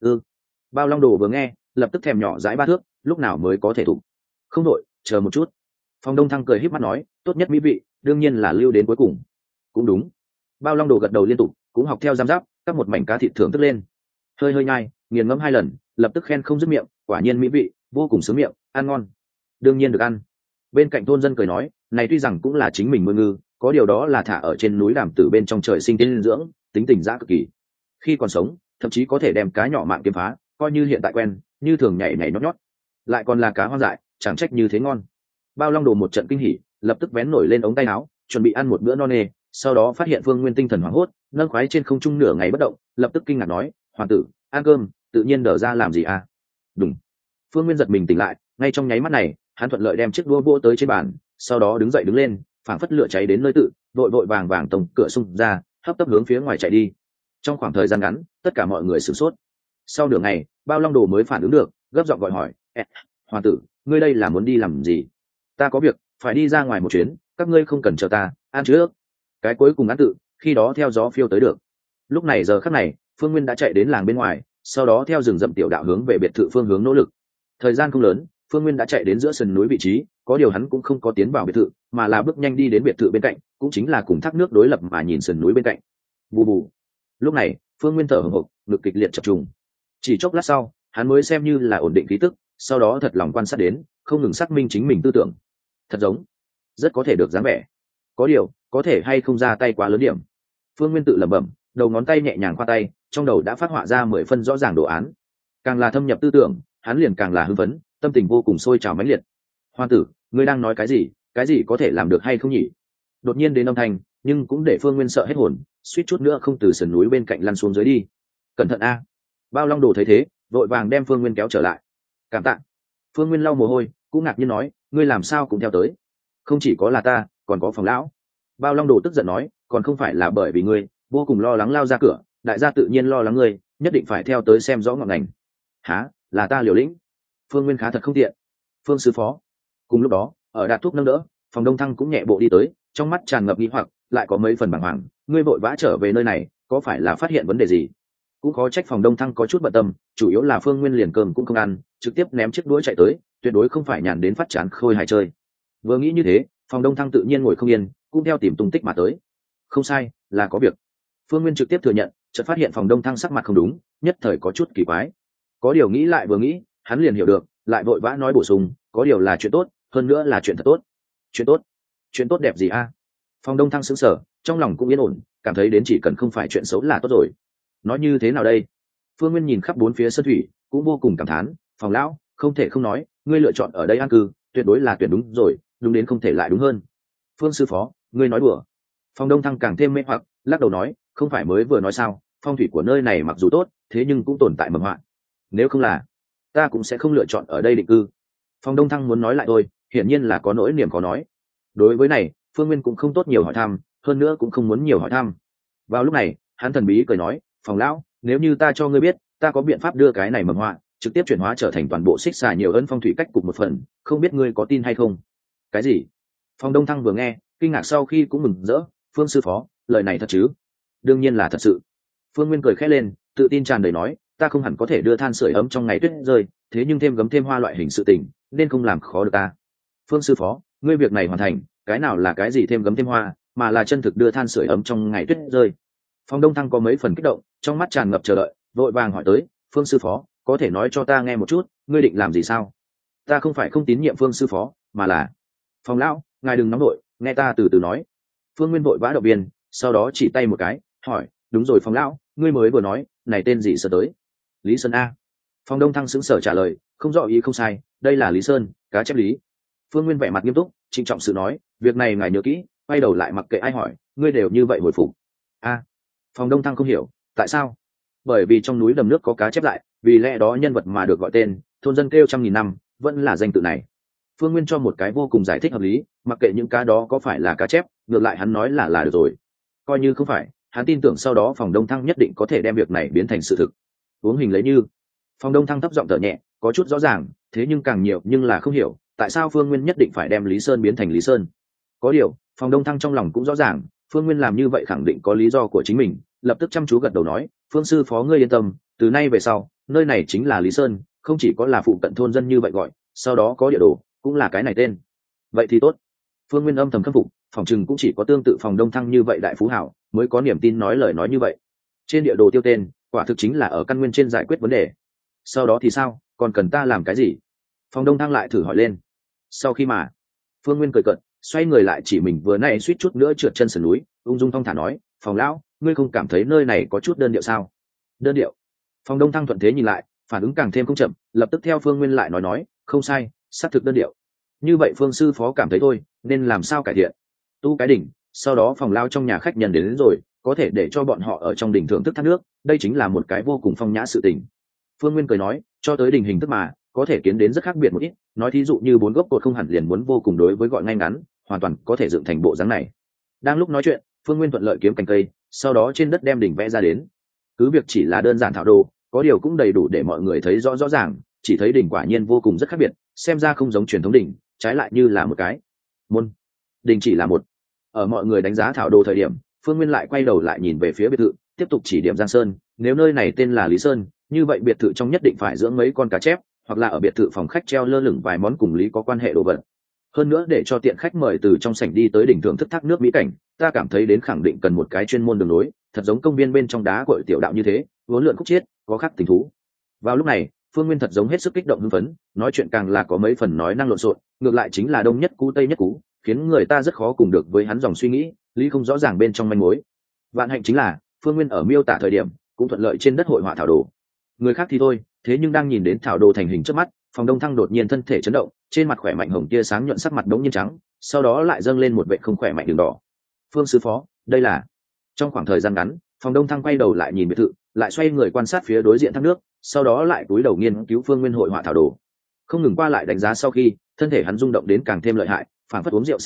Bao Long Đồ vừa nghe, lập tức thèm nhỏ dãi 3 thước, lúc nào mới có thể thủ? Không đội, chờ một chút. Phòng Đông Thăng cười híp mắt nói, tốt nhất mỹ vị, đương nhiên là lưu đến cuối cùng. Cũng đúng. Bao Long Đồ gật đầu liên tục, cũng học theo giám giáp, cắt một mảnh cá thịt thưởng thức lên. Hơi hơi nhai, nghiền ngẫm 2 lần, lập tức khen không dứt miệng, quả nhiên mỹ vị, vô cùng sướng miệng, ăn ngon. Đương nhiên được ăn. Bên cạnh thôn dân cười nói, này tuy rằng cũng là chính mình nuôi ngư, có điều đó là thả ở trên núi Đàm Tử bên trong trời sinh tiên dưỡng, tính tình dã cực kỳ. Khi còn sống, thậm chí có thể đem cá nhỏ mạng kiếm phá, coi như hiện tại quen, như thường nhảy nhảy nhót nhót. Lại còn là cá hoang dại, chẳng trách như thế ngon. Bao Long Đồ một trận kinh hỉ, lập tức vén nổi lên ống tay áo, chuẩn bị ăn một bữa no nê, sau đó phát hiện Phương Nguyên tinh thần hoảng hốt, nâng khoái trên không trung nửa ngày bất động, lập tức kinh ngạc nói, hoàng tử, ăn cơm, tự nhiên đỡ ra làm gì à? Đúng. Phương Nguyên giật mình tỉnh lại, ngay trong nháy mắt này, hắn thuận lợi đem chiếc đũa vỗ tới trên bàn, sau đó đứng dậy đứng lên, phảng phất lửa cháy đến nơi tự, vội vội vàng vàng tổng cửa xung ra, hấp tấp hướng phía ngoài chạy đi. Trong khoảng thời gian ngắn, tất cả mọi người sửng sốt. Sau nửa ngày, Bao Long Đồ mới phản ứng được, gấp giọng gọi hỏi, hoàng tử, ngươi đây là muốn đi làm gì? Ta có việc, phải đi ra ngoài một chuyến, các ngươi không cần chờ ta, ăn trước. Cái cuối cùng ăn tự, khi đó theo gió phiêu tới được. Lúc này giờ khắc này, Phương Nguyên đã chạy đến làng bên ngoài, sau đó theo rừng rậm tiểu đạo hướng về biệt thự phương hướng nỗ lực. Thời gian không lớn, Phương Nguyên đã chạy đến giữa sườn núi vị trí, có điều hắn cũng không có tiến vào biệt thự, mà là bước nhanh đi đến biệt thự bên cạnh, cũng chính là cùng thác nước đối lập mà nhìn sườn núi bên cạnh. Bù bù. Lúc này, Phương Nguyên thở hổn hộc, ngực kịch liệt chập trùng. Chỉ chốc lát sau, hắn mới xem như là ổn định khí tức, sau đó thật lòng quan sát đến, không ngừng xác minh chính mình tư tưởng. Thật giống, rất có thể được dáng vẻ. Có điều, có thể hay không ra tay quá lớn điểm. Phương Nguyên tự lẩm bẩm, đầu ngón tay nhẹ nhàng qua tay, trong đầu đã phát họa ra 10 phân rõ ràng đồ án. Càng là thâm nhập tư tưởng, hắn liền càng là hưng phấn, tâm tình vô cùng sôi trào mãnh liệt. Hoàng tử, ngươi đang nói cái gì có thể làm được hay không nhỉ? Đột nhiên đến âm thanh, nhưng cũng để Phương Nguyên sợ hết hồn, suýt chút nữa không từ sườn núi bên cạnh lăn xuống dưới đi. Cẩn thận a! Bao Long Đồ thấy thế, vội vàng đem Phương Nguyên kéo trở lại. Cảm tạ. Phương Nguyên lau mồ hôi, cũng ngạc nhiên nói, ngươi làm sao cũng theo tới? Không chỉ có là ta, còn có Phòng lão. Bao Long Đồ tức giận nói, còn không phải là bởi vì ngươi vô cùng lo lắng lao ra cửa, đại gia tự nhiên lo lắng ngươi, nhất định phải theo tới xem rõ ngọn ngành. Hả? Là ta liều lĩnh? Phương Nguyên khá thật không tiện. Phương sư phó. Cùng lúc đó, ở Đạt Thúc nâng đỡ, Phòng Đông Thăng cũng nhẹ bộ đi tới, trong mắt tràn ngập nghi hoặc, lại có mấy phần bàng hoàng. Ngươi vội vã trở về nơi này, có phải là phát hiện vấn đề gì? Cũng khó trách Phòng Đông Thăng có chút bận tâm, chủ yếu là Phương Nguyên liền cơm cũng không ăn, trực tiếp ném chiếc đũa chạy tới, tuyệt đối không phải nhàn đến phát chán khôi hài chơi. Vừa nghĩ như thế, Phòng Đông Thăng tự nhiên ngồi không yên, cũng theo tìm tung tích mà tới. Không sai, là có việc. Phương Nguyên trực tiếp thừa nhận, chợt phát hiện Phòng Đông Thăng sắc mặt không đúng, nhất thời có chút kỳ quái. Có điều nghĩ lại vừa nghĩ, hắn liền hiểu được, lại vội vã nói bổ sung, có điều là chuyện tốt, hơn nữa là chuyện thật tốt. Chuyện tốt? Chuyện tốt đẹp gì a? Phòng Đông Thăng sững sờ, trong lòng cũng yên ổn, cảm thấy đến chỉ cần không phải chuyện xấu là tốt rồi. Nói như thế nào đây? Phương Nguyên nhìn khắp bốn phía sân thủy, cũng vô cùng cảm thán, Phòng lão, không thể không nói, ngươi lựa chọn ở đây an cư, tuyệt đối là tuyển đúng rồi, đúng đến không thể lại đúng hơn. Phương sư phó, ngươi nói đùa. Phòng Đông Thăng càng thêm mê hoặc, lắc đầu nói, không phải mới vừa nói sao, phong thủy của nơi này mặc dù tốt, thế nhưng cũng tồn tại mầm họa. Nếu không là, ta cũng sẽ không lựa chọn ở đây định cư. Phòng Đông Thăng muốn nói lại thôi, hiển nhiên là có nỗi niềm khó nói. Đối với này, Phương Nguyên cũng không tốt nhiều hỏi thăm, hơn nữa cũng không muốn nhiều hỏi thăm. Vào lúc này, hắn thần bí cười nói, Phòng lão, nếu như ta cho ngươi biết, ta có biện pháp đưa cái này mầm họa trực tiếp chuyển hóa trở thành toàn bộ xích xà nhiều ân phong thủy cách cục một phần, không biết ngươi có tin hay không? Cái gì? Phòng Đông Thăng vừa nghe, kinh ngạc sau khi cũng mừng rỡ, Phương sư phó, lời này thật chứ? Đương nhiên là thật sự. Phương Nguyên cười khẽ lên, tự tin tràn đầy nói, ta không hẳn có thể đưa than sưởi ấm trong ngày tuyết rơi, thế nhưng thêm gấm thêm hoa loại hình sự tình, nên không làm khó được ta. Phương sư phó, ngươi việc này hoàn thành, cái nào là cái gì thêm gấm thêm hoa, mà là chân thực đưa than sưởi ấm trong ngày tuyết rơi. Phong Đông Thăng có mấy phần kích động, trong mắt tràn ngập chờ đợi, vội vàng hỏi tới, Phương sư phó, có thể nói cho ta nghe một chút, ngươi định làm gì sao? Ta không phải không tín nhiệm Phương sư phó, mà là... Phong lão, ngài đừng nóng nổi, nghe ta từ từ nói. Phương Nguyên vội vã động viên, sau đó chỉ tay một cái, hỏi, đúng rồi Phong lão, ngươi mới vừa nói, này tên gì sơ tới? Lý Sơn a. Phong Đông Thăng sững sờ trả lời, không rõ ý không sai, đây là Lý Sơn, cá chép lý. Phương Nguyên vẻ mặt nghiêm túc, trịnh trọng sự nói, việc này ngài nhớ kỹ, quay đầu lại mặc kệ ai hỏi, ngươi đều như vậy hồi phục. A. Phong Đông Thăng không hiểu, tại sao? Bởi vì trong núi đầm nước có cá chép lại, vì lẽ đó nhân vật mà được gọi tên, thôn dân kêu 100.000 năm, vẫn là danh tự này. Phương Nguyên cho một cái vô cùng giải thích hợp lý, mặc kệ những cá đó có phải là cá chép, ngược lại hắn nói là được rồi. Coi như không phải, hắn tin tưởng sau đó Phòng Đông Thăng nhất định có thể đem việc này biến thành sự thực. Uống hình lấy như. Phòng Đông Thăng thấp giọng thở nhẹ, có chút rõ ràng, thế nhưng càng nhiều nhưng là không hiểu, tại sao Phương Nguyên nhất định phải đem Lý Sơn biến thành Lý Sơn. Có điều, Phòng Đông Thăng trong lòng cũng rõ ràng, Phương Nguyên làm như vậy khẳng định có lý do của chính mình, lập tức chăm chú gật đầu nói, Phương sư phó ngươi yên tâm, từ nay về sau, nơi này chính là Lý Sơn, không chỉ có là phụ cận thôn dân như vậy gọi, sau đó có địa đồ, cũng là cái này tên. Vậy thì tốt. Phương Nguyên âm thầm khâm phục, phòng chừng cũng chỉ có tương tự Phòng Đông Thăng như vậy đại phú hảo mới có niềm tin nói lời nói như vậy. Trên địa đồ tiêu tên, quả thực chính là ở căn nguyên trên giải quyết vấn đề. Sau đó thì sao, còn cần ta làm cái gì? Phòng Đông Thăng lại thử hỏi lên. Sau khi mà, Phương Nguyên cười cợt, xoay người lại chỉ mình vừa nãy suýt chút nữa trượt chân sườn núi, ung dung thong thả nói, Phòng lão, ngươi không cảm thấy nơi này có chút đơn điệu sao? Đơn điệu? Phòng Đông Thăng thuận thế nhìn lại, phản ứng càng thêm không chậm, lập tức theo Phương Nguyên lại nói, không sai, xác thực đơn điệu. Như vậy Phương sư phó cảm thấy thôi, nên làm sao cải thiện? Tu cái đỉnh, sau đó phòng lao trong nhà khách nhân đến rồi, có thể để cho bọn họ ở trong đỉnh thưởng thức thác nước, đây chính là một cái vô cùng phong nhã sự tình. Phương Nguyên cười nói, cho tới đỉnh hình thức mà, có thể kiến đến rất khác biệt một ít, nói thí dụ như 4 gốc cột không hẳn liền muốn vô cùng đối với gọi ngay ngắn, hoàn toàn có thể dựng thành bộ dáng này. Đang lúc nói chuyện, Phương Nguyên thuận lợi kiếm cành cây, sau đó trên đất đem đỉnh vẽ ra đến. Cứ việc chỉ là đơn giản thảo đồ, có điều cũng đầy đủ để mọi người thấy rõ ràng, chỉ thấy đỉnh quả nhiên vô cùng rất khác biệt, xem ra không giống truyền thống đỉnh, trái lại như là một cái môn. Đỉnh chỉ là một. Ở mọi người đánh giá thảo đồ thời điểm, Phương Nguyên lại quay đầu lại nhìn về phía biệt thự, tiếp tục chỉ điểm Giang Sơn, nếu nơi này tên là Lý Sơn, như vậy biệt thự trong nhất định phải dưỡng mấy con cá chép, hoặc là ở biệt thự phòng khách treo lơ lửng vài món cùng lý có quan hệ đồ vật. Hơn nữa để cho tiện khách mời từ trong sảnh đi tới đỉnh thưởng thức thác nước mỹ cảnh, ta cảm thấy đến khẳng định cần một cái chuyên môn đường lối, thật giống công viên bên trong đá cội tiểu đạo như thế, uốn lượn khúc chiết, có khác tình thú. Vào lúc này, Phương Nguyên thật giống hết sức kích động hưng phấn, nói chuyện càng là có mấy phần nói năng lộn xộn, ngược lại chính là đông nhất cú tây nhất cú, khiến người ta rất khó cùng được với hắn dòng suy nghĩ, lý không rõ ràng bên trong manh mối. Vạn hạnh chính là, Phương Nguyên ở miêu tả thời điểm, cũng thuận lợi trên đất hội họa thảo đồ. Người khác thì thôi, thế nhưng đang nhìn đến thảo đồ thành hình trước mắt, Phòng Đông Thăng đột nhiên thân thể chấn động, trên mặt khỏe mạnh hồng tia sáng nhuận sắc mặt đống nhiên trắng, sau đó lại dâng lên một vệ không khỏe mạnh đường đỏ. Phương sư phó, đây là... Trong khoảng thời gian ngắn, Phòng Đông Thăng quay đầu lại nhìn biệt thự, lại xoay người quan sát phía đối diện thác nước, sau đó lại cúi đầu nghiên cứu Phương Nguyên hội họa thảo đồ. Không ngừng qua lại đánh giá sau khi, thân thể hắn rung động đến càng thêm lợi hại, phản phất uống rượu say tự,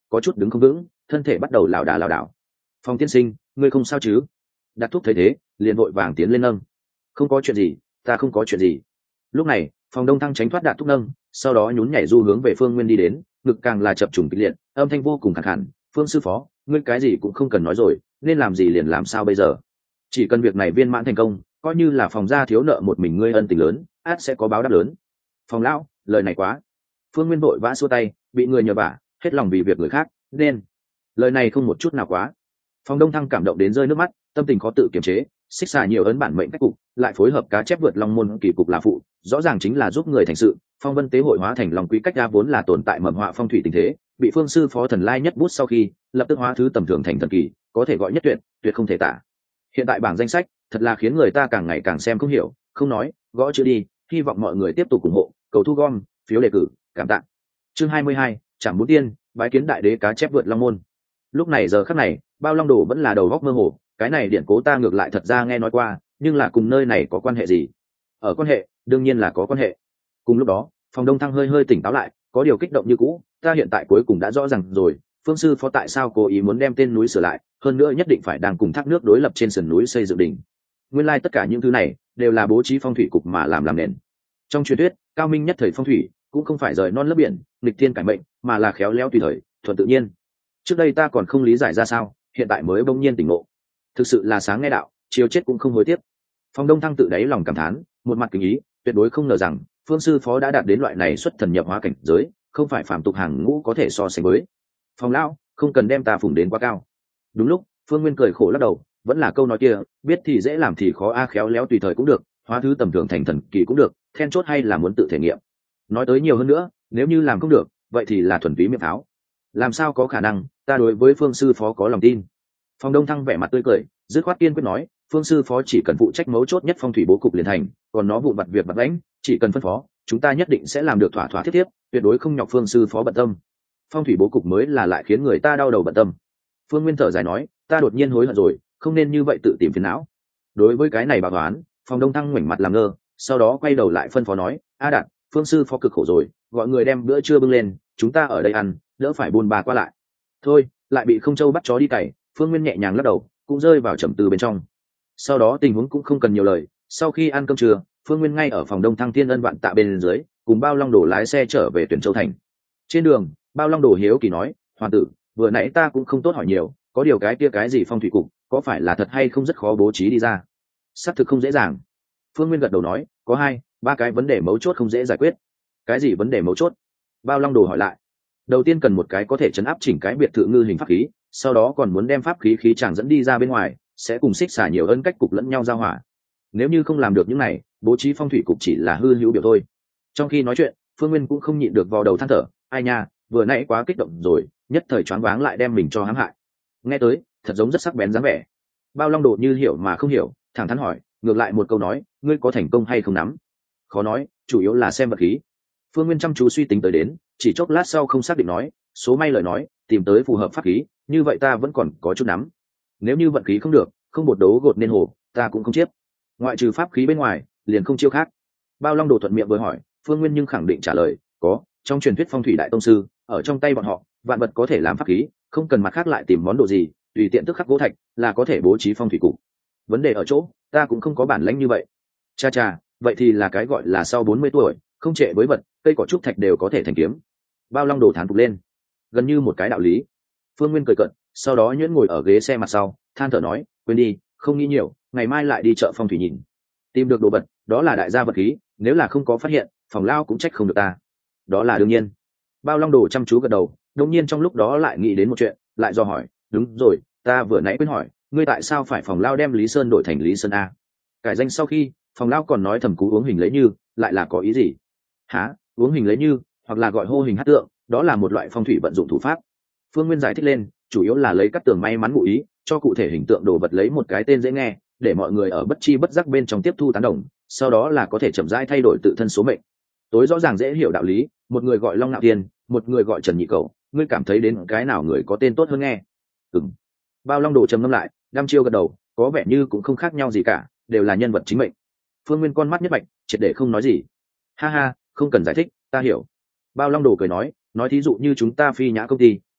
có chút đứng không vững, thân thể bắt đầu lảo đảo. Phong tiên sinh, ngươi không sao chứ? Đạt thúc thấy thế liền vội vàng tiến lên nâng. Không có chuyện gì, ta không có chuyện gì. Lúc này Phòng Đông Thăng tránh thoát Đạt thúc nâng, sau đó nhún nhảy du hướng về Phương Nguyên đi đến, ngực càng là chập trùng kịch liệt, âm thanh vô cùng khàn khàn. Phương sư phó, ngươi cái gì cũng không cần nói rồi, nên làm gì liền làm sao bây giờ. Chỉ cần việc này viên mãn thành công, coi như là Phòng gia thiếu nợ một mình ngươi ân tình lớn, át sẽ có báo đáp lớn. Phòng lão, lời này quá. Phương Nguyên vội vã xua tay, bị người nhờ vả, hết lòng vì việc người khác, nên lời này không một chút nào quá. Phòng Đông Thăng cảm động đến rơi nước mắt, tâm tình khó tự kiềm chế, xích xà nhiều ấn bản mệnh cách cục, lại phối hợp cá chép vượt long môn kỳ cục là phụ, rõ ràng chính là giúp người thành sự. Phong vân tế hội hóa thành lòng quý cách đa vốn là tồn tại mầm họa phong thủy tình thế, bị phương sư phó thần lai nhất bút sau khi lập tức hóa thứ tầm thường thành thần kỳ, có thể gọi nhất tuyệt, tuyệt không thể tả. Hiện tại bảng danh sách thật là khiến người ta càng ngày càng xem không hiểu, không nói, gõ chữ đi, hy vọng mọi người tiếp tục ủng hộ, cầu thu gom, phiếu đề cử, cảm tạ. Chương 22, Trảm Bút Tiên, bái kiến đại đế cá chép vượt long môn. Lúc này giờ khắc này, Bao Long Đồ vẫn là đầu góc mơ hồ, cái này điện cố ta ngược lại thật ra nghe nói qua, nhưng là cùng nơi này có quan hệ gì? Ở quan hệ, đương nhiên là có quan hệ. Cùng lúc đó, Phòng Đông Thăng hơi tỉnh táo lại, có điều kích động như cũ, ta hiện tại cuối cùng đã rõ ràng rồi, phương sư phó tại sao cố ý muốn đem tên núi sửa lại, hơn nữa nhất định phải đang cùng thác nước đối lập trên sườn núi xây dựng đỉnh. Nguyên lai tất cả những thứ này đều là bố trí phong thủy cục mà làm nền. Trong truyền thuyết, cao minh nhất thời phong thủy cũng không phải rời non lấp biển, nghịch thiên cải mệnh, mà là khéo léo tùy thời, thuận tự nhiên. Trước đây ta còn không lý giải ra sao, hiện tại mới bỗng nhiên tỉnh ngộ. Thực sự là sáng nghe đạo, chiều chết cũng không hối tiếc. Phong Đông Thăng tự đáy lòng cảm thán, một mặt kính ý, tuyệt đối không ngờ rằng phương sư phó đã đạt đến loại này xuất thần nhập hóa cảnh giới, không phải phàm tục hàng ngũ có thể so sánh với. Phong lão, không cần đem ta phủng đến quá cao. Đúng lúc, Phương Nguyên cười khổ lắc đầu, vẫn là câu nói kia, biết thì dễ làm thì khó a, khéo léo tùy thời cũng được, hóa thứ tầm thường thành thần kỳ cũng được, then chốt hay là muốn tự thể nghiệm. Nói tới nhiều hơn nữa, nếu như làm không được, vậy thì là thuần túy miệng pháo. Làm sao có khả năng, ta đối với phương sư phó có lòng tin. Phong Đông Thăng vẻ mặt tươi cười, dứt khoát kiên quyết nói, phương sư phó chỉ cần phụ trách mấu chốt nhất phong thủy bố cục liền thành, còn nó vụn vặt việc vặt vãnh, chỉ cần phân phó, chúng ta nhất định sẽ làm được thỏa thỏa thiết thiếp, tuyệt đối không nhọc phương sư phó bận tâm. Phong thủy bố cục mới là lại khiến người ta đau đầu bận tâm. Phương Nguyên thở dài nói, ta đột nhiên hối hận rồi, không nên như vậy tự tìm phiền não. Đối với cái này bảo toán, Phong Đông Thăng ngoảnh mặt làm ngơ, sau đó quay đầu lại phân phó nói, a Đạt, phương sư phó cực khổ rồi, gọi người đem bữa trưa bưng lên, chúng ta ở đây ăn, đỡ phải buôn bà qua lại. Thôi, lại bị không châu bắt chó đi cày. Phương Nguyên nhẹ nhàng lắc đầu, cũng rơi vào trầm tư bên trong. Sau đó tình huống cũng không cần nhiều lời, sau khi ăn cơm trưa, Phương Nguyên ngay ở phòng Đông Thăng Thiên Ân vạn tạ bên dưới, cùng Bao Long Đồ lái xe trở về Tuyển Châu thành. Trên đường, Bao Long Đồ hiếu kỳ nói, hoàng tử, vừa nãy ta cũng không tốt hỏi nhiều, có điều cái kia cái gì phong thủy cục, có phải là thật hay không rất khó bố trí đi ra? Xác thực không dễ dàng. Phương Nguyên gật đầu nói, có 2-3 cái vấn đề mấu chốt không dễ giải quyết. Cái gì vấn đề mấu chốt? Bao Long Đồ hỏi lại. Đầu tiên cần một cái có thể chấn áp chỉnh cái biệt thự ngư hình pháp khí, sau đó còn muốn đem pháp khí khí tràng dẫn đi ra bên ngoài, sẽ cùng xích xả nhiều ân cách cục lẫn nhau giao hòa. Nếu như không làm được những này, bố trí phong thủy cục chỉ là hư hữu biểu thôi. Trong khi nói chuyện, Phương Nguyên cũng không nhịn được vào đầu than thở, ai nha, vừa nãy quá kích động rồi, nhất thời choáng váng lại đem mình cho hãm hại. Nghe tới, thật giống rất sắc bén dáng vẻ. Bao Long Đồ như hiểu mà không hiểu, thẳng thắn hỏi, ngược lại một câu nói, ngươi có thành công hay không nắm? Khó nói, chủ yếu là xem vật khí. Phương Nguyên chăm chú suy tính tới đến, chỉ chốc lát sau không xác định nói, số may lời nói, tìm tới phù hợp pháp khí, như vậy ta vẫn còn có chút nắm. Nếu như vận khí không được, không bột đấu gột nên hồ, ta cũng không chiếp. Ngoại trừ pháp khí bên ngoài, liền không chiêu khác. Bao Long Đồ thuận miệng vừa hỏi, Phương Nguyên nhưng khẳng định trả lời, có, trong truyền thuyết phong thủy đại tông sư, ở trong tay bọn họ, vạn vật có thể làm pháp khí, không cần mặt khác lại tìm món đồ gì, tùy tiện tức khắc gỗ thạch, là có thể bố trí phong thủy cục. Vấn đề ở chỗ, ta cũng không có bản lĩnh như vậy. Cha cha, vậy thì là cái gọi là sau 40 tuổi, không trệ với vật, cây cỏ trúc thạch đều có thể thành kiếm. Bao Long Đồ thán phục lên, gần như một cái đạo lý. Phương Nguyên cười cận, sau đó nhuyễn ngồi ở ghế xe mặt sau, than thở nói, quên đi, không nghĩ nhiều, ngày mai lại đi chợ phong thủy nhìn. Tìm được đồ vật, đó là đại gia vật khí, nếu là không có phát hiện, phòng lao cũng trách không được ta. Đó là đương nhiên. Bao Long Đồ chăm chú gật đầu, đột nhiên trong lúc đó lại nghĩ đến một chuyện, lại do hỏi, đúng rồi, ta vừa nãy quên hỏi, ngươi tại sao phải phòng lao đem Lý Sơn đổi thành Lý Sơn a? Cải danh sau khi, phòng lao còn nói thầm cú uống hình lấy như, lại là có ý gì? Hả, uống hình lấy như, hoặc là gọi hô hình hát tượng, đó là một loại phong thủy vận dụng thủ pháp. Phương Nguyên giải thích lên, chủ yếu là lấy các tường may mắn ngụ ý, cho cụ thể hình tượng đồ vật lấy một cái tên dễ nghe, để mọi người ở bất chi bất giác bên trong tiếp thu tán đồng, sau đó là có thể chậm rãi thay đổi tự thân số mệnh. Tối rõ ràng dễ hiểu đạo lý, một người gọi Long Nạo Thiên, một người gọi Trần Nhị Cầu, ngươi cảm thấy đến cái nào người có tên tốt hơn nghe? Ừm. Bao Long Đồ trầm ngâm lại, đăm chiêu gật đầu, có vẻ như cũng không khác nhau gì cả, đều là nhân vật chính mệnh. Phương Nguyên con mắt nhất bạch, triệt để không nói gì. Ha ha, không cần giải thích, ta hiểu. Bao Long Đồ cười nói thí dụ như chúng ta Phi Nhã công ty,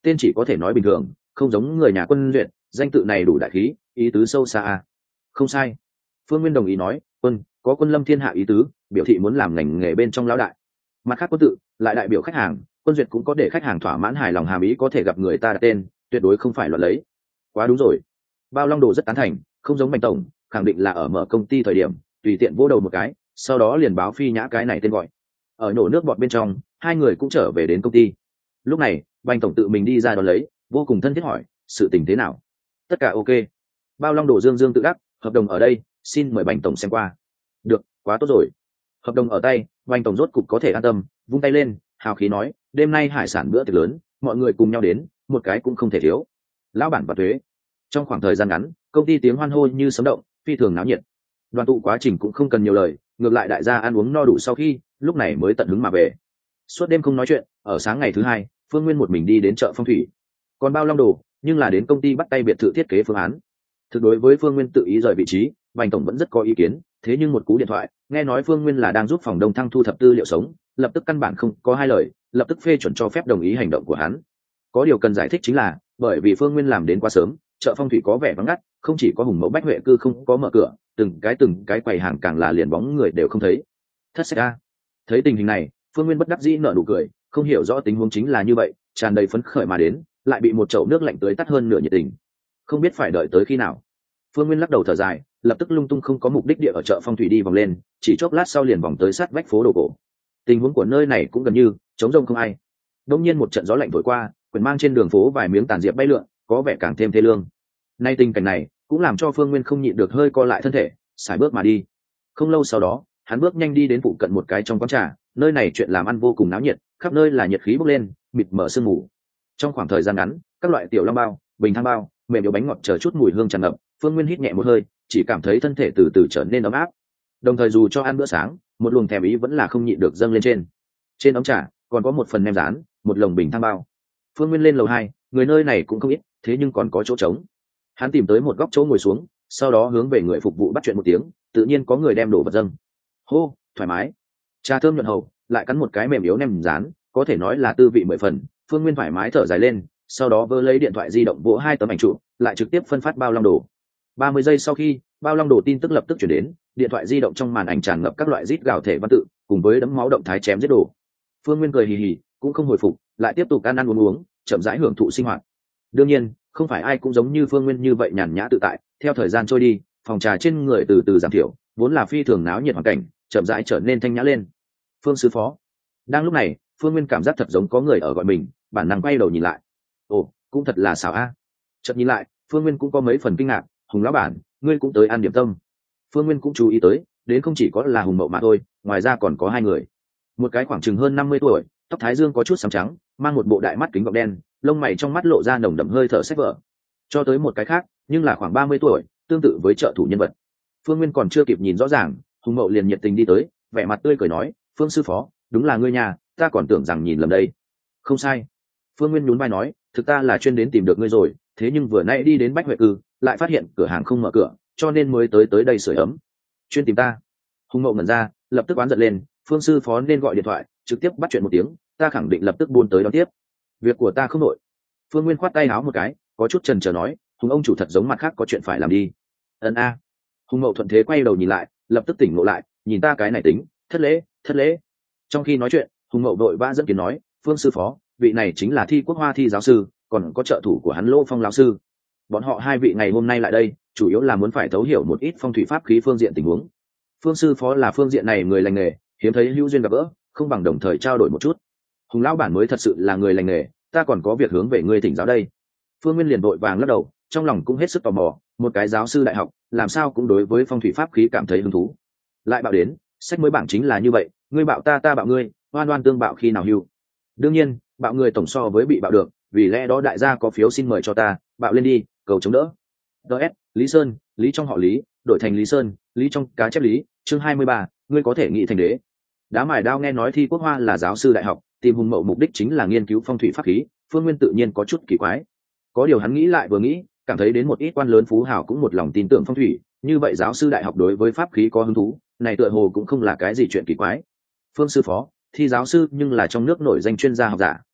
tên chỉ có thể nói bình thường, không giống người nhà Quân Duyệt, danh tự này đủ đại khí, ý tứ sâu xa à. Không sai. Phương Nguyên đồng ý nói, quân có quân lâm thiên hạ ý tứ, biểu thị muốn làm ngành nghề bên trong lão đại. Mặt khác quân tự lại đại biểu khách hàng, Quân Duyệt cũng có để khách hàng thỏa mãn hài lòng hàm ý, có thể gặp người ta đặt tên, tuyệt đối không phải loạn lấy. Quá đúng rồi. Bao Long Đồ rất tán thành, không giống Bành tổng, khẳng định là ở mở công ty thời điểm tùy tiện vô đầu một cái, sau đó liền báo Phi Nhã cái này tên gọi. Ở nổ nước bọt bên trong, hai người cũng trở về đến công ty. Lúc này Bành tổng tự mình đi ra đón lấy, vô cùng thân thiết hỏi sự tình thế nào. Tất cả ok. Bao Long Đồ dương dương tự đắc, hợp đồng ở đây, xin mời Bành tổng xem qua. Được, quá tốt rồi. Hợp đồng ở tay, Bành tổng rốt cục có thể an tâm, vung tay lên hào khí nói, đêm nay hải sản bữa tiệc lớn, mọi người cùng nhau đến, một cái cũng không thể thiếu. Lão bản và thuế. Trong khoảng thời gian ngắn, công ty tiếng hoan hô như sấm động, phi thường náo nhiệt. Đoàn tụ quá trình cũng không cần nhiều lời, ngược lại đại gia ăn uống no đủ sau khi, lúc này mới tận hứng mà về. Suốt đêm không nói chuyện, ở sáng ngày thứ hai, Phương Nguyên một mình đi đến chợ Phong Thủy. Còn Bao Long Đồ, nhưng là đến công ty bắt tay biệt thự thiết kế phương án. Thực đối với Phương Nguyên tự ý rời vị trí, Bành tổng vẫn rất có ý kiến, thế nhưng một cú điện thoại, nghe nói Phương Nguyên là đang giúp phòng Đông Thăng thu thập tư liệu sống, lập tức căn bản không có hai lời, lập tức phê chuẩn cho phép đồng ý hành động của hắn. Có điều cần giải thích chính là, bởi vì Phương Nguyên làm đến quá sớm, chợ Phong Thủy có vẻ vắng ngắt, không chỉ có Hùng Mẫu Bách Huệ cư không có mở cửa, từng cái quầy hàng càng là liền bóng người đều không thấy. Thất sách a. Thấy tình hình này, Phương Nguyên bất đắc dĩ nở nụ cười, không hiểu rõ tình huống chính là như vậy, tràn đầy phấn khởi mà đến, lại bị một chậu nước lạnh tưới tắt hơn nửa nhiệt tình. Không biết phải đợi tới khi nào. Phương Nguyên lắc đầu thở dài, lập tức lung tung không có mục đích địa ở chợ Phong Thủy đi vòng lên, chỉ chốc lát sau liền vòng tới sát vách phố đồ cổ. Tình huống của nơi này cũng gần như trống rỗng không ai. Đột nhiên một trận gió lạnh thổi qua, quyển mang trên đường phố vài miếng tàn diệp bay lượn, có vẻ càng thêm thê lương. Nay tình cảnh này cũng làm cho Phương Nguyên không nhịn được hơi co lại thân thể, sải bước mà đi. Không lâu sau đó, hắn bước nhanh đi đến phụ cận một cái trong quán trà, nơi này chuyện làm ăn vô cùng náo nhiệt, khắp nơi là nhiệt khí bốc lên, mịt mờ sương mù. Trong khoảng thời gian ngắn, các loại tiểu long bao, bình thang bao, mềm yếu bánh ngọt chờ chút mùi hương tràn ngập, Phương Nguyên hít nhẹ một hơi, chỉ cảm thấy thân thể từ từ trở nên ấm áp. Đồng thời dù cho ăn bữa sáng, một luồng thèm ý vẫn là không nhịn được dâng lên trên. Trên ống trà còn có một phần nem rán, một lồng bình thang bao. Phương Nguyên lên lầu 2, người nơi này cũng không ít, thế nhưng còn có chỗ trống. Hắn tìm tới một góc chỗ ngồi xuống, sau đó hướng về người phục vụ bắt chuyện một tiếng, tự nhiên có người đem đồ vật dâng. Hô, thoải mái. Trà thơm nhuận hầu, lại cắn một cái mềm yếu nem rán, có thể nói là tư vị mười phần. Phương Nguyên thoải mái thở dài lên, sau đó vơ lấy điện thoại di động vỗ 2 tấm ảnh chụp, lại trực tiếp phân phát Bao Long Đồ. 30 giây sau khi, Bao Long Đồ tin tức lập tức chuyển đến, điện thoại di động trong màn ảnh tràn ngập các loại rít gào thể văn tự, cùng với đấm máu động thái chém giết đồ. Phương Nguyên cười hì hì, cũng không hồi phục, lại tiếp tục ăn uống, chậm rãi hưởng thụ sinh hoạt. Đương nhiên, không phải ai cũng giống như Phương Nguyên như vậy nhàn nhã tự tại. Theo thời gian trôi đi, phòng trà trên người từ từ giảm thiểu, vốn là phi thường náo nhiệt hoàn cảnh, chậm rãi trở nên thanh nhã lên. Phương sư phó. Đang lúc này, Phương Nguyên cảm giác thật giống có người ở gọi mình, bản năng quay đầu nhìn lại. Ồ, cũng thật là xảo a. Chợt nhìn lại, Phương Nguyên cũng có mấy phần kinh ngạc, Hùng lão bản, ngươi cũng tới ăn điểm tâm. Phương Nguyên cũng chú ý tới, đến không chỉ có là Hùng Mậu mà thôi, ngoài ra còn có hai người. Một cái khoảng chừng hơn 50 tuổi, tóc thái dương có chút xám trắng, mang một bộ đại mắt kính gọng đen, lông mày trong mắt lộ ra nồng đậm hơi thở sách vở. Cho tới một cái khác, nhưng là khoảng 30 tuổi, tương tự với trợ thủ nhân vật. Phương Nguyên còn chưa kịp nhìn rõ ràng, Hùng Mậu liền nhiệt tình đi tới, vẻ mặt tươi cười nói, Phương sư phó, đúng là ngươi nhà, ta còn tưởng rằng nhìn lầm đây. Không sai. Phương Nguyên nhún vai nói, thực ta là chuyên đến tìm được ngươi rồi, thế nhưng vừa nãy đi đến Bách Huệ Cư, lại phát hiện cửa hàng không mở cửa, cho nên mới tới đây sưởi ấm. Chuyên tìm ta. Hùng Mậu ngẩn ra, lập tức oán giận lên, Phương sư phó nên gọi điện thoại, trực tiếp bắt chuyện một tiếng, ta khẳng định lập tức buôn tới đón tiếp. Việc của ta không nội. Phương Nguyên khoát tay áo một cái, có chút chần chờ nói, Hùng ông chủ thật giống mặt khác có chuyện phải làm đi. Ân a. Hùng Mậu thuận thế quay đầu nhìn lại, lập tức tỉnh ngộ lại, nhìn ta cái này tính, thất lễ. Trong khi nói chuyện, Hùng Mậu vội vã dẫn kiến nói, Phương sư phó, vị này chính là Thi Quốc Hoa Thi giáo sư, còn có trợ thủ của hắn Lỗ Phong lão sư. Bọn họ hai vị ngày hôm nay lại đây, chủ yếu là muốn phải thấu hiểu một ít phong thủy pháp khí phương diện tình huống. Phương sư phó là phương diện này người lành nghề, hiếm thấy hữu duyên gặp gỡ, không bằng đồng thời trao đổi một chút. Hùng lão bản mới thật sự là người lành nghề, ta còn có việc hướng về ngươi thỉnh giáo đây. Phương Nguyên liền vội vàng lắc đầu, trong lòng cũng hết sức tò mò, một cái giáo sư đại học, làm sao cũng đối với phong thủy pháp khí cảm thấy hứng thú. Lại bảo đến, sách mới bảng chính là như vậy, ngươi bạo ta, ta bạo ngươi, oan oan tương bạo khi nào hưu. Đương nhiên, bạo người tổng so với bị bạo được, vì lẽ đó đại gia có phiếu xin mời cho ta, bạo lên đi, cầu chống đỡ. DS, Lý Sơn, Lý trong họ Lý, đổi thành Lý Sơn, Lý trong cá chép Lý, chương 23, ngươi có thể nghĩ thành đế. Đá mài đao nghe nói Thi Quốc Hoa là giáo sư đại học, tìm Hùng Mậu mục đích chính là nghiên cứu phong thủy pháp khí, Phương Nguyên tự nhiên có chút kỳ quái. Có điều hắn nghĩ lại vừa nghĩ, cảm thấy đến một ít quan lớn phú hào cũng một lòng tin tưởng phong thủy, như vậy giáo sư đại học đối với pháp khí có hứng thú, này tựa hồ cũng không là cái gì chuyện kỳ quái. Phương sư phó, Thi giáo sư nhưng là trong nước nổi danh chuyên gia học giả,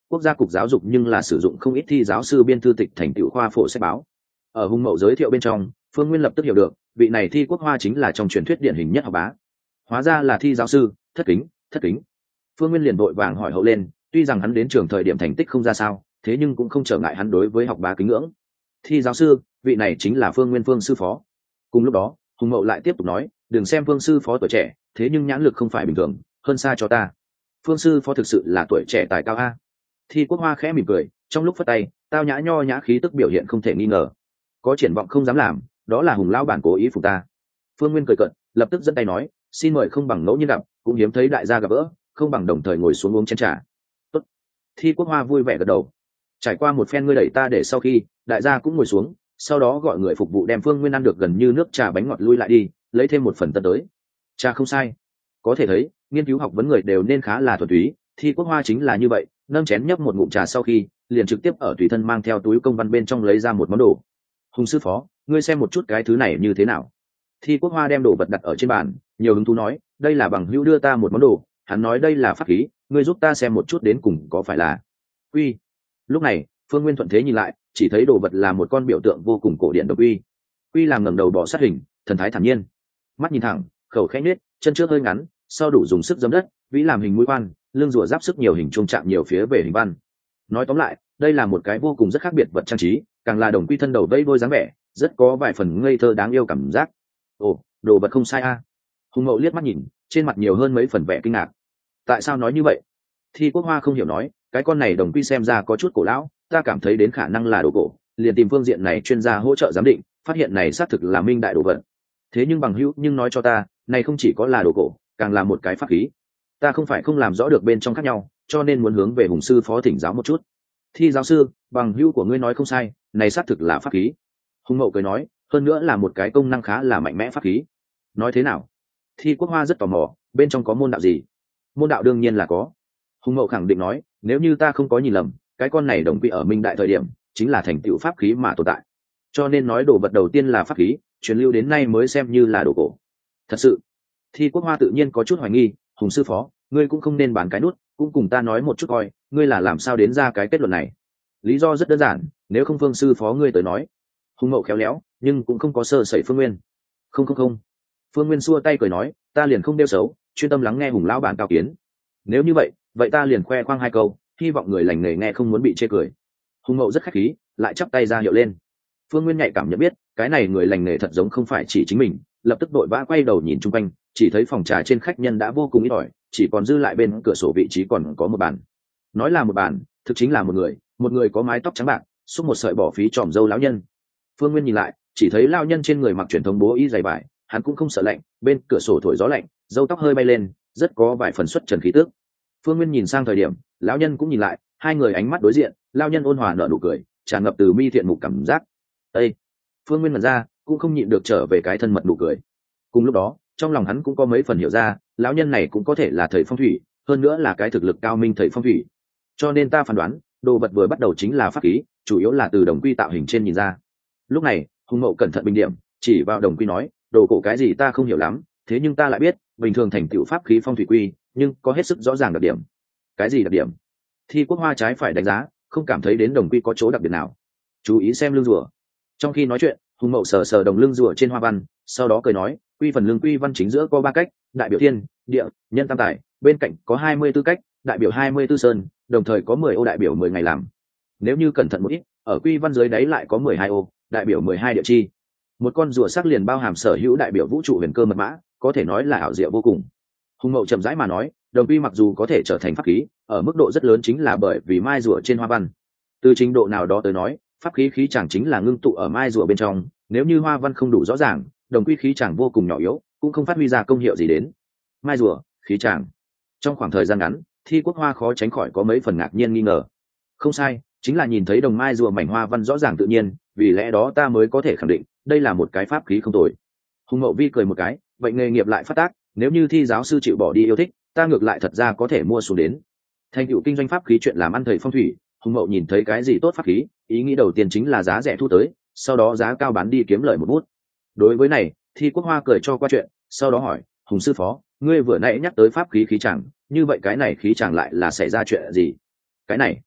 quốc gia cục giáo dục nhưng là sử dụng không ít thi giáo sư biên thư tịch thành tựu khoa phổ sách báo. Ở Hùng Mậu giới thiệu bên trong, Phương Nguyên lập tức hiểu được vị này Thi Quốc Hoa chính là trong truyền thuyết điển hình nhất học bá. Hóa ra là thi giáo sư, thất kính thất kính. Phương Nguyên liền vội vàng hỏi hậu lên, tuy rằng hắn đến trường thời điểm thành tích không ra sao, thế nhưng cũng không trở ngại hắn đối với học bá kính ngưỡng. Thi giáo sư, vị này chính là Phương Nguyên Phương sư phó. Cùng lúc đó, Hùng Mậu lại tiếp tục nói, đừng xem Phương sư phó tuổi trẻ, thế nhưng nhãn lực không phải bình thường, hơn xa cho ta. Phương sư phó thực sự là tuổi trẻ tài cao a. Thi Quốc Hoa khẽ mỉm cười, trong lúc phất tay, tao nhã nho nhã khí tức biểu hiện không thể nghi ngờ. Có triển vọng không dám làm, đó là Hùng lão bản cố ý phục ta. Phương Nguyên cười cợt, lập tức dẫn tay nói, xin mời không bằng ngẫu nhiên gặp, cũng hiếm thấy đại gia gặp gỡ, không bằng đồng thời ngồi xuống uống chén trà. Tốt. Thi Quốc Hoa vui vẻ gật đầu. Trải qua một phen ngươi đẩy ta để sau khi, đại gia cũng ngồi xuống, sau đó gọi người phục vụ đem Phương Nguyên ăn được gần như nước trà bánh ngọt lui lại đi, lấy thêm một phần tân tới. Trà không sai. Có thể thấy, nghiên cứu học vấn người đều nên khá là thuần túy, Thi Quốc Hoa chính là như vậy, nâng chén nhấp một ngụm trà sau khi, liền trực tiếp ở tùy thân mang theo túi công văn bên trong lấy ra một món đồ. Hùng sư phó, ngươi xem một chút cái thứ này như thế nào. Thi Quốc Hoa đem đồ vật đặt ở trên bàn, nhiều hứng thú nói, đây là bằng hữu đưa ta một món đồ, hắn nói đây là pháp khí, ngươi giúp ta xem một chút đến cùng có phải là quy. Lúc này Phương Nguyên thuận thế nhìn lại, chỉ thấy đồ vật là một con biểu tượng vô cùng cổ điển độc uy. Uy làm ngẩng đầu bò sát hình, thần thái thản nhiên, mắt nhìn thẳng, khẩu khẽ nhếch, chân trước hơi ngắn, sau đủ dùng sức giẫm đất, vĩ làm hình mũi quan, lưng rùa giáp sức nhiều hình trung chạm nhiều phía về hình văn. Nói tóm lại, đây là một cái vô cùng rất khác biệt vật trang trí, càng là đồng quy thân đầu vây đôi dáng vẻ, rất có vài phần ngây thơ đáng yêu cảm giác. Ồ, đồ vật không sai a. Hùng Mậu liếc mắt nhìn, trên mặt nhiều hơn mấy phần vẻ kinh ngạc. Tại sao nói như vậy? Thi Quốc Hoa không hiểu nói, cái con này đồng quy xem ra có chút cổ lão, ta cảm thấy đến khả năng là đồ cổ, liền tìm phương diện này chuyên gia hỗ trợ giám định, phát hiện này xác thực là minh đại đồ vật. Thế nhưng bằng hữu nhưng nói cho ta, này không chỉ có là đồ cổ, càng là một cái pháp khí. Ta không phải không làm rõ được bên trong khác nhau, cho nên muốn hướng về Hùng sư phó thỉnh giáo một chút. Thi giáo sư, bằng hữu của ngươi nói không sai, này xác thực là pháp khí. Hùng Mậu cười nói, hơn nữa là một cái công năng khá là mạnh mẽ pháp khí. Nói thế nào? Thi Quốc Hoa rất tò mò, bên trong có môn đạo gì? Môn đạo đương nhiên là có. Hùng Mậu khẳng định nói, nếu như ta không có nhìn lầm, cái con này đồng quy ở minh đại thời điểm chính là thành tựu pháp khí mà tồn tại, cho nên nói đồ vật đầu tiên là pháp khí, truyền lưu đến nay mới xem như là đồ cổ. Thật sự? Thi Quốc Hoa tự nhiên có chút hoài nghi, Hùng sư phó, ngươi cũng không nên bán cái nút, cũng cùng ta nói một chút coi, ngươi là làm sao đến ra cái kết luận này? Lý do rất đơn giản, nếu không Phương sư phó ngươi tới nói. Hùng Mậu khéo léo, nhưng cũng không có sơ sẩy Phương Nguyên. Không. Phương Nguyên xua tay cười nói, ta liền không đeo xấu, chuyên tâm lắng nghe Hùng lão bản cao kiến. Nếu như vậy ta liền khoe khoang hai câu, hy vọng người lành nghề nghe không muốn bị chê cười. Hùng Mậu rất khách khí, lại chắp tay ra hiệu lên. Phương Nguyên nhạy cảm nhận biết, cái này người lành nghề thật giống không phải chỉ chính mình, lập tức đội vã quay đầu nhìn chung quanh, chỉ thấy phòng trà trên khách nhân đã vô cùng ít ỏi, chỉ còn dư lại bên cửa sổ vị trí còn có một bàn. Nói là một bàn, thực chính là một người có mái tóc trắng bạc, xúc một sợi bỏ phí tròm râu lão nhân. Phương Nguyên nhìn lại, chỉ thấy lão nhân trên người mặc truyền thống bố y dày vải, hắn cũng không sợ lạnh, bên cửa sổ thổi gió lạnh, râu tóc hơi bay lên, rất có vài phần xuất trần khí tước. Phương Nguyên nhìn sang thời điểm, lão nhân cũng nhìn lại, hai người ánh mắt đối diện, lão nhân ôn hòa nở nụ cười, tràn ngập từ mi thiện mục cảm giác. Ê! Phương Nguyên ngẩn ra, cũng không nhịn được trở về cái thân mật nụ cười. Cùng lúc đó, trong lòng hắn cũng có mấy phần hiểu ra, lão nhân này cũng có thể là thầy phong thủy, hơn nữa là cái thực lực cao minh thầy phong thủy. Cho nên ta phán đoán, đồ vật vừa bắt đầu chính là pháp khí, chủ yếu là từ đồng quy tạo hình trên nhìn ra. Lúc này, Hùng Mậu cẩn thận bình điểm, chỉ vào đồng quy nói, đồ cổ cái gì ta không hiểu lắm, thế nhưng ta lại biết, bình thường thành tựu pháp khí phong thủy quy, nhưng có hết sức rõ ràng đặc điểm. Cái gì đặc điểm? Thi Quốc Hoa trái phải đánh giá, không cảm thấy đến đồng quy có chỗ đặc biệt nào. Chú ý xem lưng rùa. Trong khi nói chuyện, Hùng Mậu sờ sờ đồng lưng rùa trên hoa văn, sau đó cười nói, quy phần lưng quy văn chính giữa có 3 cách, đại biểu thiên, địa, nhân tam tài, bên cạnh có 24 cách, đại biểu 24 sơn, đồng thời có 10 ô đại biểu 10 ngày làm. Nếu như cẩn thận một ít, ở quy văn dưới đáy lại có 12 ô, đại biểu 12 địa chi. Một con rùa sắc liền bao hàm sở hữu đại biểu vũ trụ huyền cơ mật mã, có thể nói là ảo diệu vô cùng. Hùng Mậu chậm rãi mà nói, đồng quy mặc dù có thể trở thành pháp khí, ở mức độ rất lớn chính là bởi vì mai rùa trên hoa văn. Từ trình độ nào đó tới nói, pháp khí khí chẳng chính là ngưng tụ ở mai rùa bên trong, nếu như hoa văn không đủ rõ ràng, đồng quy khí chẳng vô cùng nhỏ yếu, cũng không phát huy ra công hiệu gì đến. Mai rùa, khí chẳng. Trong khoảng thời gian ngắn, Thi Quốc Hoa khó tránh khỏi có mấy phần ngạc nhiên nghi ngờ. Không sai, chính là nhìn thấy đồng mai rùa mảnh hoa văn rõ ràng tự nhiên, vì lẽ đó ta mới có thể khẳng định, đây là một cái pháp khí không tồi. Hùng Mậu vi cười một cái, vậy nghề nghiệp lại phát tác, nếu như Thi giáo sư chịu bỏ đi yêu thích, ta ngược lại thật ra có thể mua xuống đến. Thành tựu kinh doanh pháp khí chuyện làm ăn thầy phong thủy, Hùng Mậu nhìn thấy cái gì tốt pháp khí, ý nghĩ đầu tiên chính là giá rẻ thu tới, sau đó giá cao bán đi kiếm lời một bút. Đối với này, Thi Quốc Hoa cười cho qua chuyện, sau đó hỏi, Hùng sư phó, ngươi vừa nãy nhắc tới pháp khí khí chẳng, như vậy cái này khí chẳng lại là xảy ra chuyện gì? Cái này,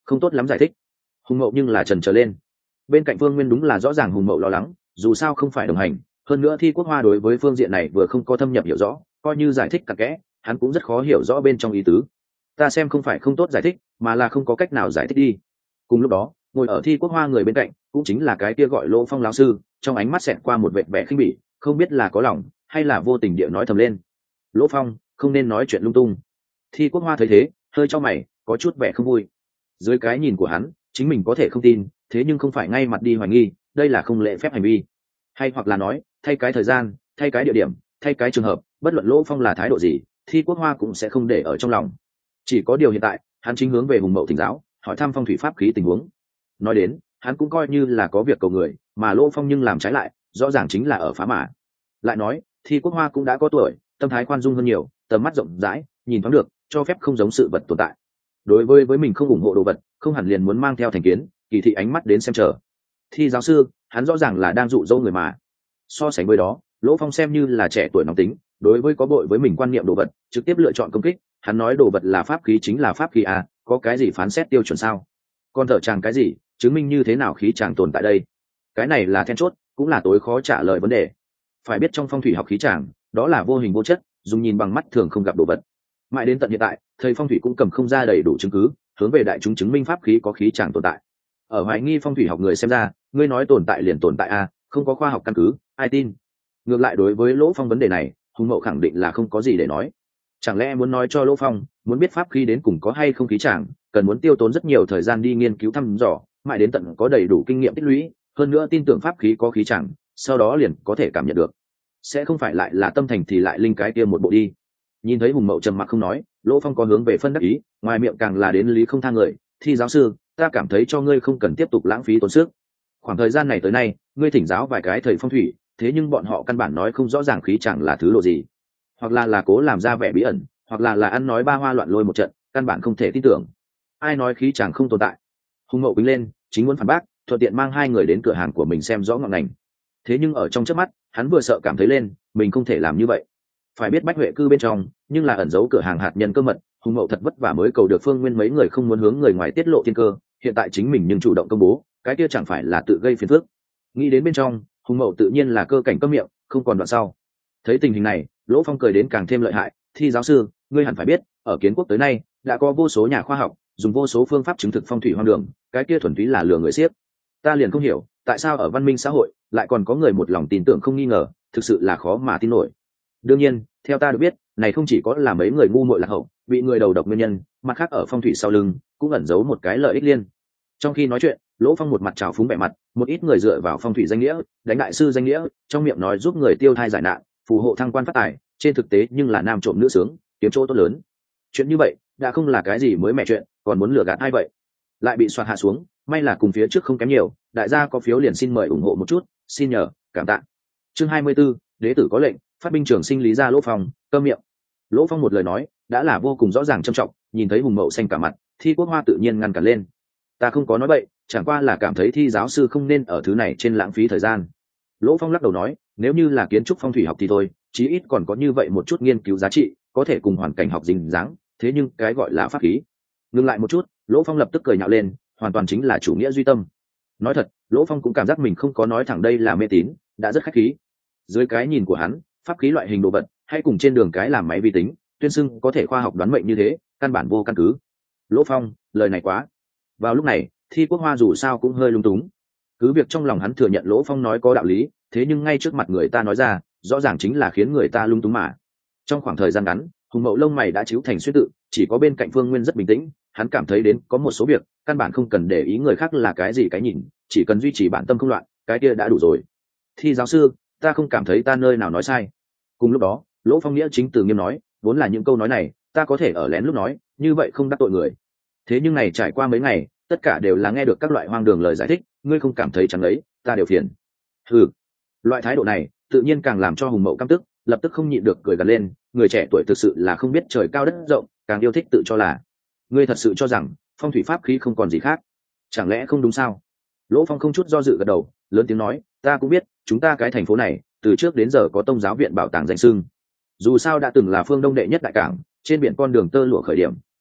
không tốt lắm giải thích. Hùng Mậu nhưng là trần trở lên. Bên cạnh Vương Nguyên đúng là rõ ràng Hùng Mậu lo lắng, dù sao không phải đồng hành, hơn nữa Thi Quốc Hoa đối với phương diện này vừa không có thâm nhập hiểu rõ, coi như giải thích cặn kẽ hắn cũng rất khó hiểu rõ bên trong ý tứ. Ta xem không phải không tốt giải thích, mà là không có cách nào giải thích đi. Cùng lúc đó, ngồi ở Thi Quốc Hoa người bên cạnh cũng chính là cái kia gọi Lỗ Phong lão sư, trong ánh mắt xẹt qua một vệt vẻ khinh bỉ, không biết là có lòng hay là vô tình địa nói thầm lên: Lỗ Phong, không nên nói chuyện lung tung. Thi Quốc Hoa thấy thế hơi cho mày, có chút vẻ không vui. Dưới cái nhìn của hắn, chính mình có thể không tin, thế nhưng không phải ngay mặt đi hoài nghi, đây là không lễ phép hành vi. Hay hoặc là nói, thay cái thời gian, thay cái địa điểm, thay cái trường hợp, bất luận Lỗ Phong là thái độ gì, Thi Quốc Hoa cũng sẽ không để ở trong lòng. Chỉ có điều hiện tại, hắn chính hướng về Hùng Mậu thỉnh giáo, hỏi thăm phong thủy pháp khí tình huống. Nói đến, hắn cũng coi như là có việc cầu người, mà Lỗ Phong nhưng làm trái lại, rõ ràng chính là ở phá mã. Lại nói, Thi Quốc Hoa cũng đã có tuổi, tâm thái khoan dung hơn nhiều, tầm mắt rộng rãi, nhìn thoáng được, cho phép không giống sự vật tồn tại. Đối với mình không ủng hộ đồ vật, không hẳn liền muốn mang theo thành kiến, kỳ thị ánh mắt đến xem chờ. Thi giáo sư, hắn rõ ràng là đang dụ dỗ người mà. So sánh với đó, Lỗ Phong xem như là trẻ tuổi nóng tính, đối với có bội với mình quan niệm đồ vật, trực tiếp lựa chọn công kích. Hắn nói đồ vật là pháp khí chính là pháp khí à, có cái gì phán xét tiêu chuẩn sao? Còn thở chàng cái gì, chứng minh như thế nào khí chàng tồn tại đây? Cái này là then chốt, cũng là tối khó trả lời vấn đề. Phải biết trong phong thủy học khí chàng, đó là vô hình vô chất, dùng nhìn bằng mắt thường không gặp đồ vật. Mãi đến tận hiện tại, thầy phong thủy cũng cầm không ra đầy đủ chứng cứ, hướng về đại chúng chứng minh pháp khí có khí chàng tồn tại. Ở hoài nghi phong thủy học người xem ra, ngươi nói tồn tại liền tồn tại à, không có khoa học căn cứ, ai tin? Ngược lại đối với Lỗ Phong vấn đề này, Hùng Mậu khẳng định là không có gì để nói. Chẳng lẽ muốn nói cho Lỗ Phong, muốn biết pháp khí đến cùng có hay không khí chàng, cần muốn tiêu tốn rất nhiều thời gian đi nghiên cứu thăm dò, mãi đến tận có đầy đủ kinh nghiệm tích lũy, hơn nữa tin tưởng pháp khí có khí chàng, sau đó liền có thể cảm nhận được. Sẽ không phải lại là tâm thành thì lại linh cái kia một bộ đi. Nhìn thấy Hùng Mậu trầm mặc không nói, Lỗ Phong có hướng về phân đắc ý, ngoài miệng càng là đến lý không tha người. Thi giáo sư, ta cảm thấy cho ngươi không cần tiếp tục lãng phí tốn sức. Khoảng thời gian này tới nay, ngươi thỉnh giáo vài cái thầy phong thủy, thế nhưng bọn họ căn bản nói không rõ ràng khí chẳng là thứ độ gì, hoặc là cố làm ra vẻ bí ẩn, hoặc là ăn nói ba hoa loạn lôi một trận, căn bản không thể tin tưởng. Ai nói khí chẳng không tồn tại? Hùng Mậu quýnh lên, chính muốn phản bác, thuận tiện mang hai người đến cửa hàng của mình xem rõ ngọn ngành. Thế nhưng ở trong chớp mắt, hắn vừa sợ cảm thấy lên, mình không thể làm như vậy. Phải biết Bách Huệ cư bên trong, nhưng là ẩn giấu cửa hàng hạt nhân cơ mật, Hùng Mậu thật vất vả mới cầu được Phương Nguyên mấy người không muốn hướng người ngoài tiết lộ thiên cơ, hiện tại chính mình nhưng chủ động công bố, cái kia chẳng phải là tự gây phiền phức. Nghĩ đến bên trong, Hùng Mậu tự nhiên là cơ cảnh câm miệng, không còn đoạn sau. Thấy tình hình này, Lỗ Phong cười đến càng thêm lợi hại. Thi giáo sư, ngươi hẳn phải biết, ở Kiến Quốc tới nay đã có vô số nhà khoa học dùng vô số phương pháp chứng thực phong thủy hoang đường, cái kia thuần túy là lừa người xiếc. Ta liền không hiểu, tại sao ở văn minh xã hội lại còn có người một lòng tin tưởng không nghi ngờ, thực sự là khó mà tin nổi. Đương nhiên, theo ta được biết, này không chỉ có là mấy người ngu muội lạc hậu, bị người đầu độc nguyên nhân, mặt khác ở phong thủy sau lưng cũng ẩn giấu một cái lợi ích liên. Trong khi nói chuyện, Lỗ Phong một mặt trào phúng vẻ mặt, một ít người dựa vào phong thủy danh nghĩa, đánh đại sư danh nghĩa, trong miệng nói giúp người tiêu thai giải nạn, phù hộ thăng quan phát tài, trên thực tế nhưng là nam trộm nữ sướng, kiếm chỗ tốt lớn. Chuyện như vậy đã không là cái gì mới mẻ chuyện, còn muốn lừa gạt ai vậy? Lại bị soạt hạ xuống, may là cùng phía trước không kém nhiều, đại gia có phiếu liền xin mời ủng hộ một chút, xin nhờ, cảm tạ. Chương 24, đế tử có lệnh, phát binh trưởng sinh lý ra Lỗ Phong, câm miệng. Lỗ Phong một lời nói đã là vô cùng rõ ràng trầm trọng, nhìn thấy Hùng Mậu xanh cả mặt, Thi Quốc Hoa tự nhiên ngăn cản lên. Ta không có nói bậy, chẳng qua là cảm thấy Thi giáo sư không nên ở thứ này trên lãng phí thời gian. Lỗ Phong lắc đầu nói, nếu như là kiến trúc phong thủy học thì thôi, chí ít còn có như vậy một chút nghiên cứu giá trị, có thể cùng hoàn cảnh học dính dáng, thế nhưng cái gọi là pháp khí. Ngừng lại một chút, Lỗ Phong lập tức cười nhạo lên, hoàn toàn chính là chủ nghĩa duy tâm. Nói thật, Lỗ Phong cũng cảm giác mình không có nói thẳng đây là mê tín, đã rất khách khí. Dưới cái nhìn của hắn, pháp khí loại hình đồ vật, hay cùng trên đường cái làm máy vi tính, tuyên xưng có thể khoa học đoán mệnh như thế, căn bản vô căn cứ. Lỗ Phong, lời này quá. Vào lúc này, Thi Quốc Hoa dù sao cũng hơi lung túng. Cứ việc trong lòng hắn thừa nhận Lỗ Phong nói có đạo lý, thế nhưng ngay trước mặt người ta nói ra, rõ ràng chính là khiến người ta lung túng mà. Trong khoảng thời gian ngắn, Hùng Mậu lông mày đã chíu thành xuyên tự, chỉ có bên cạnh Phương Nguyên rất bình tĩnh, hắn cảm thấy đến có một số việc, căn bản không cần để ý người khác là cái gì cái nhìn, chỉ cần duy trì bản tâm không loạn, cái kia đã đủ rồi. Thi giáo sư, ta không cảm thấy ta nơi nào nói sai. Cùng lúc đó, Lỗ Phong nghĩa chính từ nghiêm nói, vốn là những câu nói này, ta có thể ở lén lúc nói, như vậy không đắc tội người. Thế nhưng này trải qua mấy ngày, tất cả đều là nghe được các loại hoang đường lời giải thích, ngươi không cảm thấy chẳng ấy, ta đều phiền. Ừ, loại thái độ này, tự nhiên càng làm cho Hùng Mậu căm tức, lập tức không nhịn được cười gằn lên, người trẻ tuổi thực sự là không biết trời cao đất rộng, càng yêu thích tự cho là. Ngươi thật sự cho rằng phong thủy pháp khí không còn gì khác, chẳng lẽ không đúng sao? Lỗ Phong không chút do dự gật đầu, lớn tiếng nói, ta cũng biết, chúng ta cái thành phố này, từ trước đến giờ có tông giáo viện bảo tàng danh xưng. Dù sao đã từng là phương Đông đệ nhất đại cảng, trên biển con đường tơ lụa khởi điểm,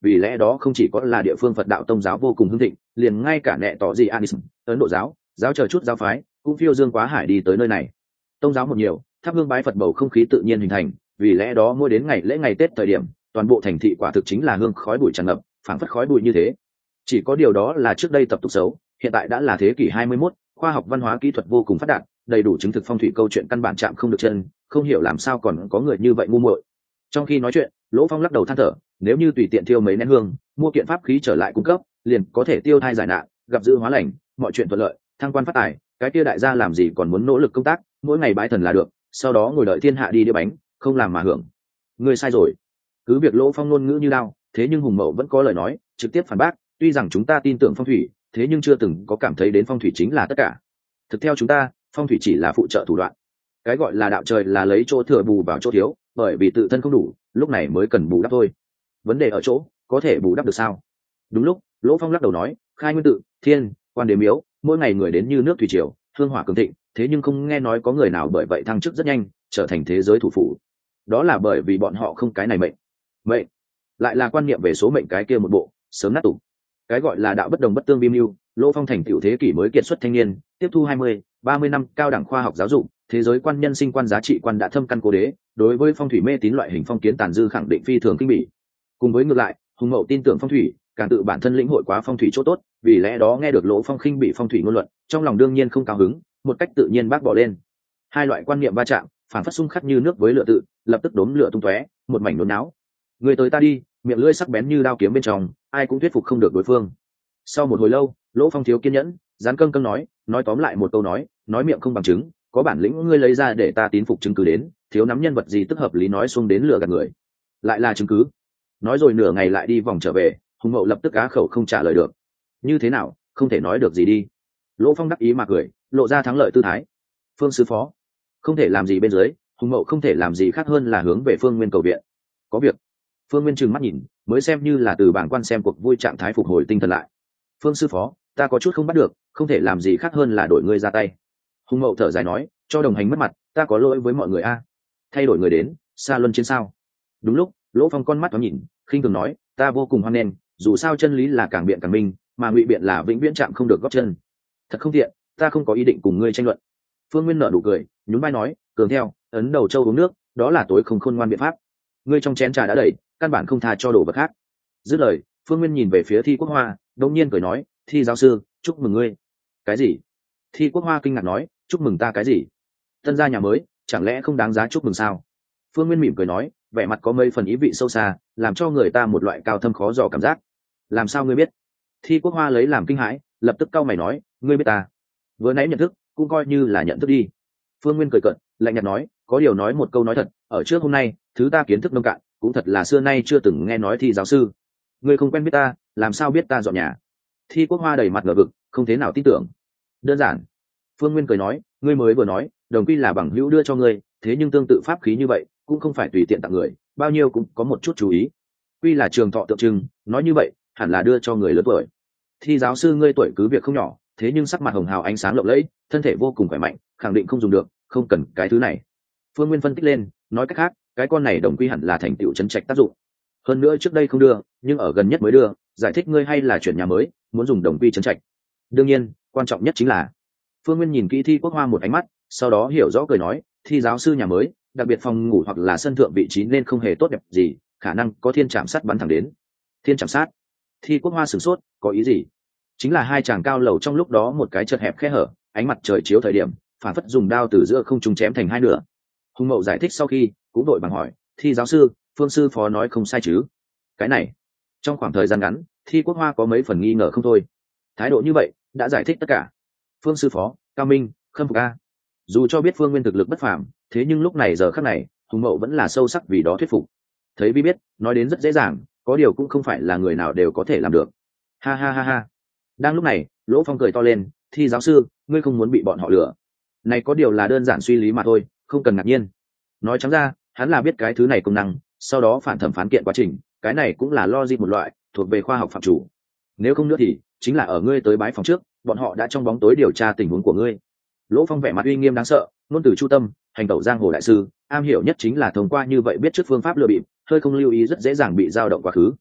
vì lẽ đó không chỉ có là địa phương Phật đạo tông giáo vô cùng hưng thịnh, liền ngay cả nệ tỏ gì Anis, Ấn Độ giáo, giáo chờ chút giáo phái cũng phiêu dương quá hải đi tới nơi này. Tông giáo một nhiều, thắp hương bái Phật bầu không khí tự nhiên hình thành, vì lẽ đó mỗi đến ngày lễ ngày Tết thời điểm, toàn bộ thành thị quả thực chính là hương khói bụi tràn ngập, phảng phất khói bụi như thế. Chỉ có điều đó là trước đây tập tục xấu, hiện tại đã là thế kỷ 21, khoa học văn hóa kỹ thuật vô cùng phát đạt, đầy đủ chứng thực phong thủy câu chuyện căn bản chạm không được chân, không hiểu làm sao còn có người như vậy ngu muội. Trong khi nói chuyện, Lỗ Phong lắc đầu than thở, nếu như tùy tiện thiêu mấy nén hương, mua kiện pháp khí trở lại cung cấp, liền có thể tiêu thai giải nạn, gặp dữ hóa lành, mọi chuyện thuận lợi, thăng quan phát tài, cái kia đại gia làm gì còn muốn nỗ lực công tác, mỗi ngày bái thần là được, sau đó ngồi đợi thiên hạ đi đĩa bánh, không làm mà hưởng. Ngươi sai rồi. Cứ việc Lỗ Phong ngôn ngữ như đao, thế nhưng Hùng Mậu vẫn có lời nói, trực tiếp phản bác, tuy rằng chúng ta tin tưởng phong thủy, thế nhưng chưa từng có cảm thấy đến phong thủy chính là tất cả. Thực theo chúng ta, phong thủy chỉ là phụ trợ thủ đoạn. Cái gọi là đạo trời là lấy chỗ thừa bù vào chỗ thiếu, bởi vì tự thân không đủ, lúc này mới cần bù đắp thôi. Vấn đề ở chỗ, có thể bù đắp được sao? Đúng lúc, Lỗ Phong lắc đầu nói, khai nguyên tự, thiên, quan đế miếu, mỗi ngày người đến như nước thủy triều, hương hỏa cường thịnh, thế nhưng không nghe nói có người nào bởi vậy thăng chức rất nhanh, trở thành thế giới thủ phủ. Đó là bởi vì bọn họ không cái này mệnh. Mệnh lại là quan niệm về số mệnh cái kia một bộ, sớm nát tủ. Cái gọi là đạo bất đồng bất tương vi mưu, Lỗ Phong thành tiểu thế kỷ mới kiệt xuất thanh niên, tiếp thu 20-30 năm cao đẳng khoa học giáo dục, thế giới quan nhân sinh quan giá trị quan đã thâm căn cố đế, đối với phong thủy mê tín loại hình phong kiến tàn dư khẳng định phi thường kinh bỉ. Cùng với ngược lại, Hùng Mậu tin tưởng phong thủy, càng tự bản thân lĩnh hội quá phong thủy chỗ tốt, vì lẽ đó nghe được Lỗ Phong khinh bị phong thủy ngôn luận, trong lòng đương nhiên không cao hứng, một cách tự nhiên bác bỏ lên. Hai loại quan niệm va chạm, phản phất xung khắc như nước với lửa tự, lập tức đốm lửa tung tóe, một mảnh nôn náo. Người tới ta đi, miệng lưỡi sắc bén như đao kiếm bên trong, ai cũng thuyết phục không được đối phương. Sau một hồi lâu, Lỗ Phong thiếu kiên nhẫn, dán căng căng nói tóm lại một câu nói miệng không bằng chứng, có bản lĩnh ngươi lấy ra để ta tín phục chứng cứ đến, thiếu nắm nhân vật gì tức hợp lý nói xuống đến lừa gạt người. Lại là chứng cứ. Nói rồi nửa ngày lại đi vòng trở về, Hùng Mậu lập tức á khẩu không trả lời được. Như thế nào, không thể nói được gì đi. Lỗ Phong đắc ý mà cười, lộ ra thắng lợi tư thái. Phương sư phó, không thể làm gì bên dưới, Hùng Mậu không thể làm gì khác hơn là hướng về Phương Nguyên cầu viện. Có việc. Phương Nguyên trừng mắt nhìn, mới xem như là từ bảng quan xem cuộc vui trạng thái phục hồi tinh thần lại. Phương sư phó, ta có chút không bắt được, không thể làm gì khác hơn là đổi ngươi ra tay. Hùng Mậu thở dài nói, cho đồng hành mất mặt, ta có lỗi với mọi người a. Thay đổi người đến, xa luân chiến sao? Đúng lúc, Lỗ Phong con mắt thoáng nhìn, khinh thường nói, ta vô cùng hoan nghênh, dù sao chân lý là càng biện càng minh, mà ngụy biện là vĩnh viễn chạm không được gót chân. Thật không tiện, ta không có ý định cùng ngươi tranh luận. Phương Nguyên nở nụ cười, nhún vai nói, cường theo, ấn đầu châu uống nước, đó là tối không khôn ngoan biện pháp. Ngươi trong chén trà đã đầy, căn bản không tha cho đồ vật khác. Dứt lời, Phương Nguyên nhìn về phía Thi Quốc Hoa, đột nhiên cười nói, Thi giáo sư, chúc mừng ngươi. Cái gì? Thi Quốc Hoa kinh ngạc nói, chúc mừng ta cái gì? Tân gia nhà mới, chẳng lẽ không đáng giá chúc mừng sao? Phương Nguyên mỉm cười nói, vẻ mặt có mấy phần ý vị sâu xa, làm cho người ta một loại cao thâm khó dò cảm giác. Làm sao ngươi biết? Thi Quốc Hoa lấy làm kinh hãi, lập tức cau mày nói, ngươi biết ta? Vừa nãy nhận thức, cũng coi như là nhận thức đi. Phương Nguyên cười cợt, lạnh nhạt nói, có điều nói một câu nói thật, ở trước hôm nay, thứ ta kiến thức nông cạn, cũng thật là xưa nay chưa từng nghe nói Thi giáo sư. Ngươi không quen biết ta, làm sao biết ta dọn nhà? Thi Quốc Hoa đầy mặt ngờ vực, không thế nào tin tưởng. Đơn giản. Phương Nguyên cười nói, ngươi mới vừa nói, đồng quy là bằng hữu đưa cho ngươi, thế nhưng tương tự pháp khí như vậy, cũng không phải tùy tiện tặng người, bao nhiêu cũng có một chút chú ý. Quy là trường thọ tượng trưng, nói như vậy, hẳn là đưa cho người lớn tuổi. Thi giáo sư ngươi tuổi cứ việc không nhỏ, thế nhưng sắc mặt hồng hào ánh sáng lộng lẫy, thân thể vô cùng khỏe mạnh, khẳng định không dùng được, không cần cái thứ này. Phương Nguyên phân tích lên, nói cách khác, cái con này đồng quy hẳn là thành tựu trấn trạch tác dụng. Hơn nữa trước đây không đưa, nhưng ở gần nhất mới đưa, giải thích ngươi hay là chuyển nhà mới, muốn dùng đồng quy trấn trạch. Đương nhiên, quan trọng nhất chính là. Phương Nguyên nhìn kỹ Thi Quốc Hoa một ánh mắt, sau đó hiểu rõ cười nói, Thi giáo sư nhà mới, đặc biệt phòng ngủ hoặc là sân thượng vị trí nên không hề tốt đẹp gì, khả năng có thiên trảm sát bắn thẳng đến. Thiên trảm sát? Thi Quốc Hoa sửng sốt, có ý gì? Chính là hai chàng cao lầu trong lúc đó một cái chật hẹp khe hở, ánh mặt trời chiếu thời điểm, phản phất dùng đao từ giữa không trung chém thành hai nửa. Hùng Mậu giải thích sau khi, cũng đội bằng hỏi, Thi giáo sư, Phương sư phó nói không sai chứ? Cái này, trong khoảng thời gian ngắn, Thi Quốc Hoa có mấy phần nghi ngờ không thôi. Thái độ như vậy, đã giải thích tất cả. Phương sư phó, cao minh, khâm phục a. Dù cho biết Phương Nguyên thực lực bất phàm, thế nhưng lúc này giờ khắc này, Hùng Mậu vẫn là sâu sắc vì đó thuyết phục. Thấy vi biết, nói đến rất dễ dàng, có điều cũng không phải là người nào đều có thể làm được. Ha ha ha ha. Đang lúc này, Lỗ Phong cười to lên, Thi giáo sư, ngươi không muốn bị bọn họ lừa. Này có điều là đơn giản suy lý mà thôi, không cần ngạc nhiên. Nói trắng ra, hắn là biết cái thứ này công năng, sau đó phản thẩm phán kiện quá trình, cái này cũng là logic một loại, thuộc về khoa học phạm chủ. Nếu không nữa thì, chính là ở ngươi tới bái phòng trước, bọn họ đã trong bóng tối điều tra tình huống của ngươi. Lỗ Phong vẻ mặt uy nghiêm đáng sợ, ngôn từ chu tâm, hành tẩu giang hồ đại sư, am hiểu nhất chính là thông qua như vậy biết trước phương pháp lừa bịp, hơi không lưu ý rất dễ dàng bị dao động quá khứ.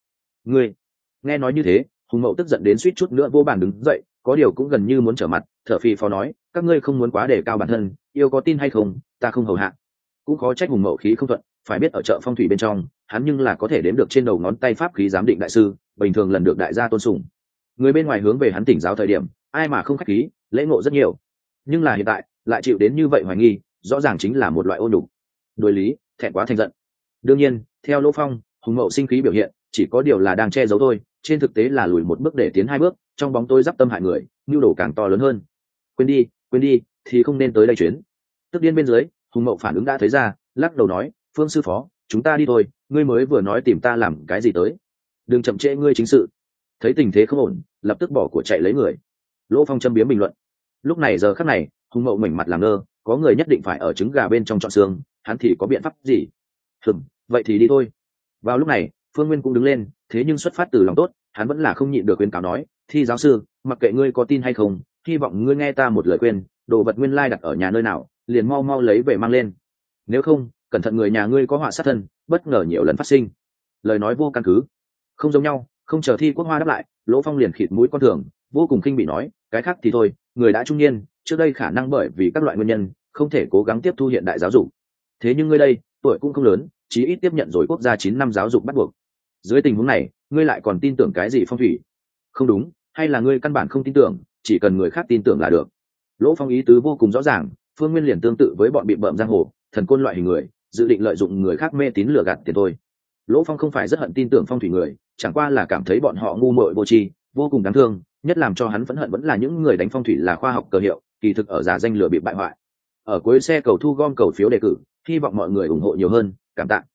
Ngươi nghe nói như thế, Hùng Mậu tức giận đến suýt chút nữa vô bàn đứng dậy, có điều cũng gần như muốn trở mặt, thở phì phò nói, các ngươi không muốn quá đề cao bản thân, yêu có tin hay không, ta không hầu hạ. Cũng khó trách Hùng Mậu khí không thuận, phải biết ở chợ phong thủy bên trong, hắn nhưng là có thể đếm được trên đầu ngón tay pháp khí giám định đại sư, bình thường lần được đại gia tôn sùng. Người bên ngoài hướng về hắn tỉnh giáo thời điểm, ai mà không khách khí, lễ ngộ rất nhiều. Nhưng là hiện tại, lại chịu đến như vậy hoài nghi, rõ ràng chính là một loại ô nhục. Đối lý, thẹn quá thành giận. Đương nhiên, theo Lỗ Phong, Hùng Mậu sinh khí biểu hiện, chỉ có điều là đang che giấu thôi, trên thực tế là lùi một bước để tiến hai bước, trong bóng tối giáp tâm hại người, nhu đồ càng to lớn hơn. Quên đi, thì không nên tới đây chuyến. Tức điên bên dưới, Hùng Mậu phản ứng đã thấy ra, lắc đầu nói, Phương sư phó, chúng ta đi thôi, ngươi mới vừa nói tìm ta làm cái gì tới, đừng chậm trễ ngươi chính sự. Thấy tình thế không ổn, lập tức bỏ của chạy lấy người. Lỗ Phong châm biếm bình luận. Lúc này giờ khắc này, Hùng Mậu mảnh mặt làm ngơ, có người nhất định phải ở trứng gà bên trong chọn xương, hắn thì có biện pháp gì? Vậy thì đi thôi. Vào lúc này, Phương Nguyên cũng đứng lên, thế nhưng xuất phát từ lòng tốt, hắn vẫn là không nhịn được khuyên cáo nói, Thi giáo sư, mặc kệ ngươi có tin hay không, hy vọng ngươi nghe ta một lời khuyên, đồ vật nguyên lai đặt ở nhà nơi nào, liền mau mau lấy về mang lên. Nếu không, cẩn thận người nhà ngươi có họa sát thân, bất ngờ nhiều lần phát sinh. Lời nói vô căn cứ. Không giống nhau, không chờ Thi Quốc Hoa đáp lại, Lỗ Phong liền khịt mũi con thường, vô cùng khinh bị nói, cái khác thì thôi, người đã trung niên, trước đây khả năng bởi vì các loại nguyên nhân, không thể cố gắng tiếp thu hiện đại giáo dục. Thế nhưng ngươi đây, tuổi cũng không lớn, chí ít tiếp nhận rồi quốc gia 9 năm giáo dục bắt buộc. Dưới tình huống này, ngươi lại còn tin tưởng cái gì phong thủy? Không đúng, hay là ngươi căn bản không tin tưởng, chỉ cần người khác tin tưởng là được. Lỗ Phong ý tứ vô cùng rõ ràng, Phương Nguyên liền tương tự với bọn bị bợm giang hồ, thần côn loại hình người, dự định lợi dụng người khác mê tín lừa gạt tiền thôi. Lỗ Phong không phải rất hận tin tưởng phong thủy người, chẳng qua là cảm thấy bọn họ ngu muội vô tri, vô cùng đáng thương, nhất làm cho hắn phẫn hận vẫn là những người đánh phong thủy là khoa học cơ hiệu, kỳ thực ở giả danh lừa bị bại hoại. Ở cuối xe cầu thu gom cầu phiếu đề cử, hy vọng mọi người ủng hộ nhiều hơn, cảm tạ.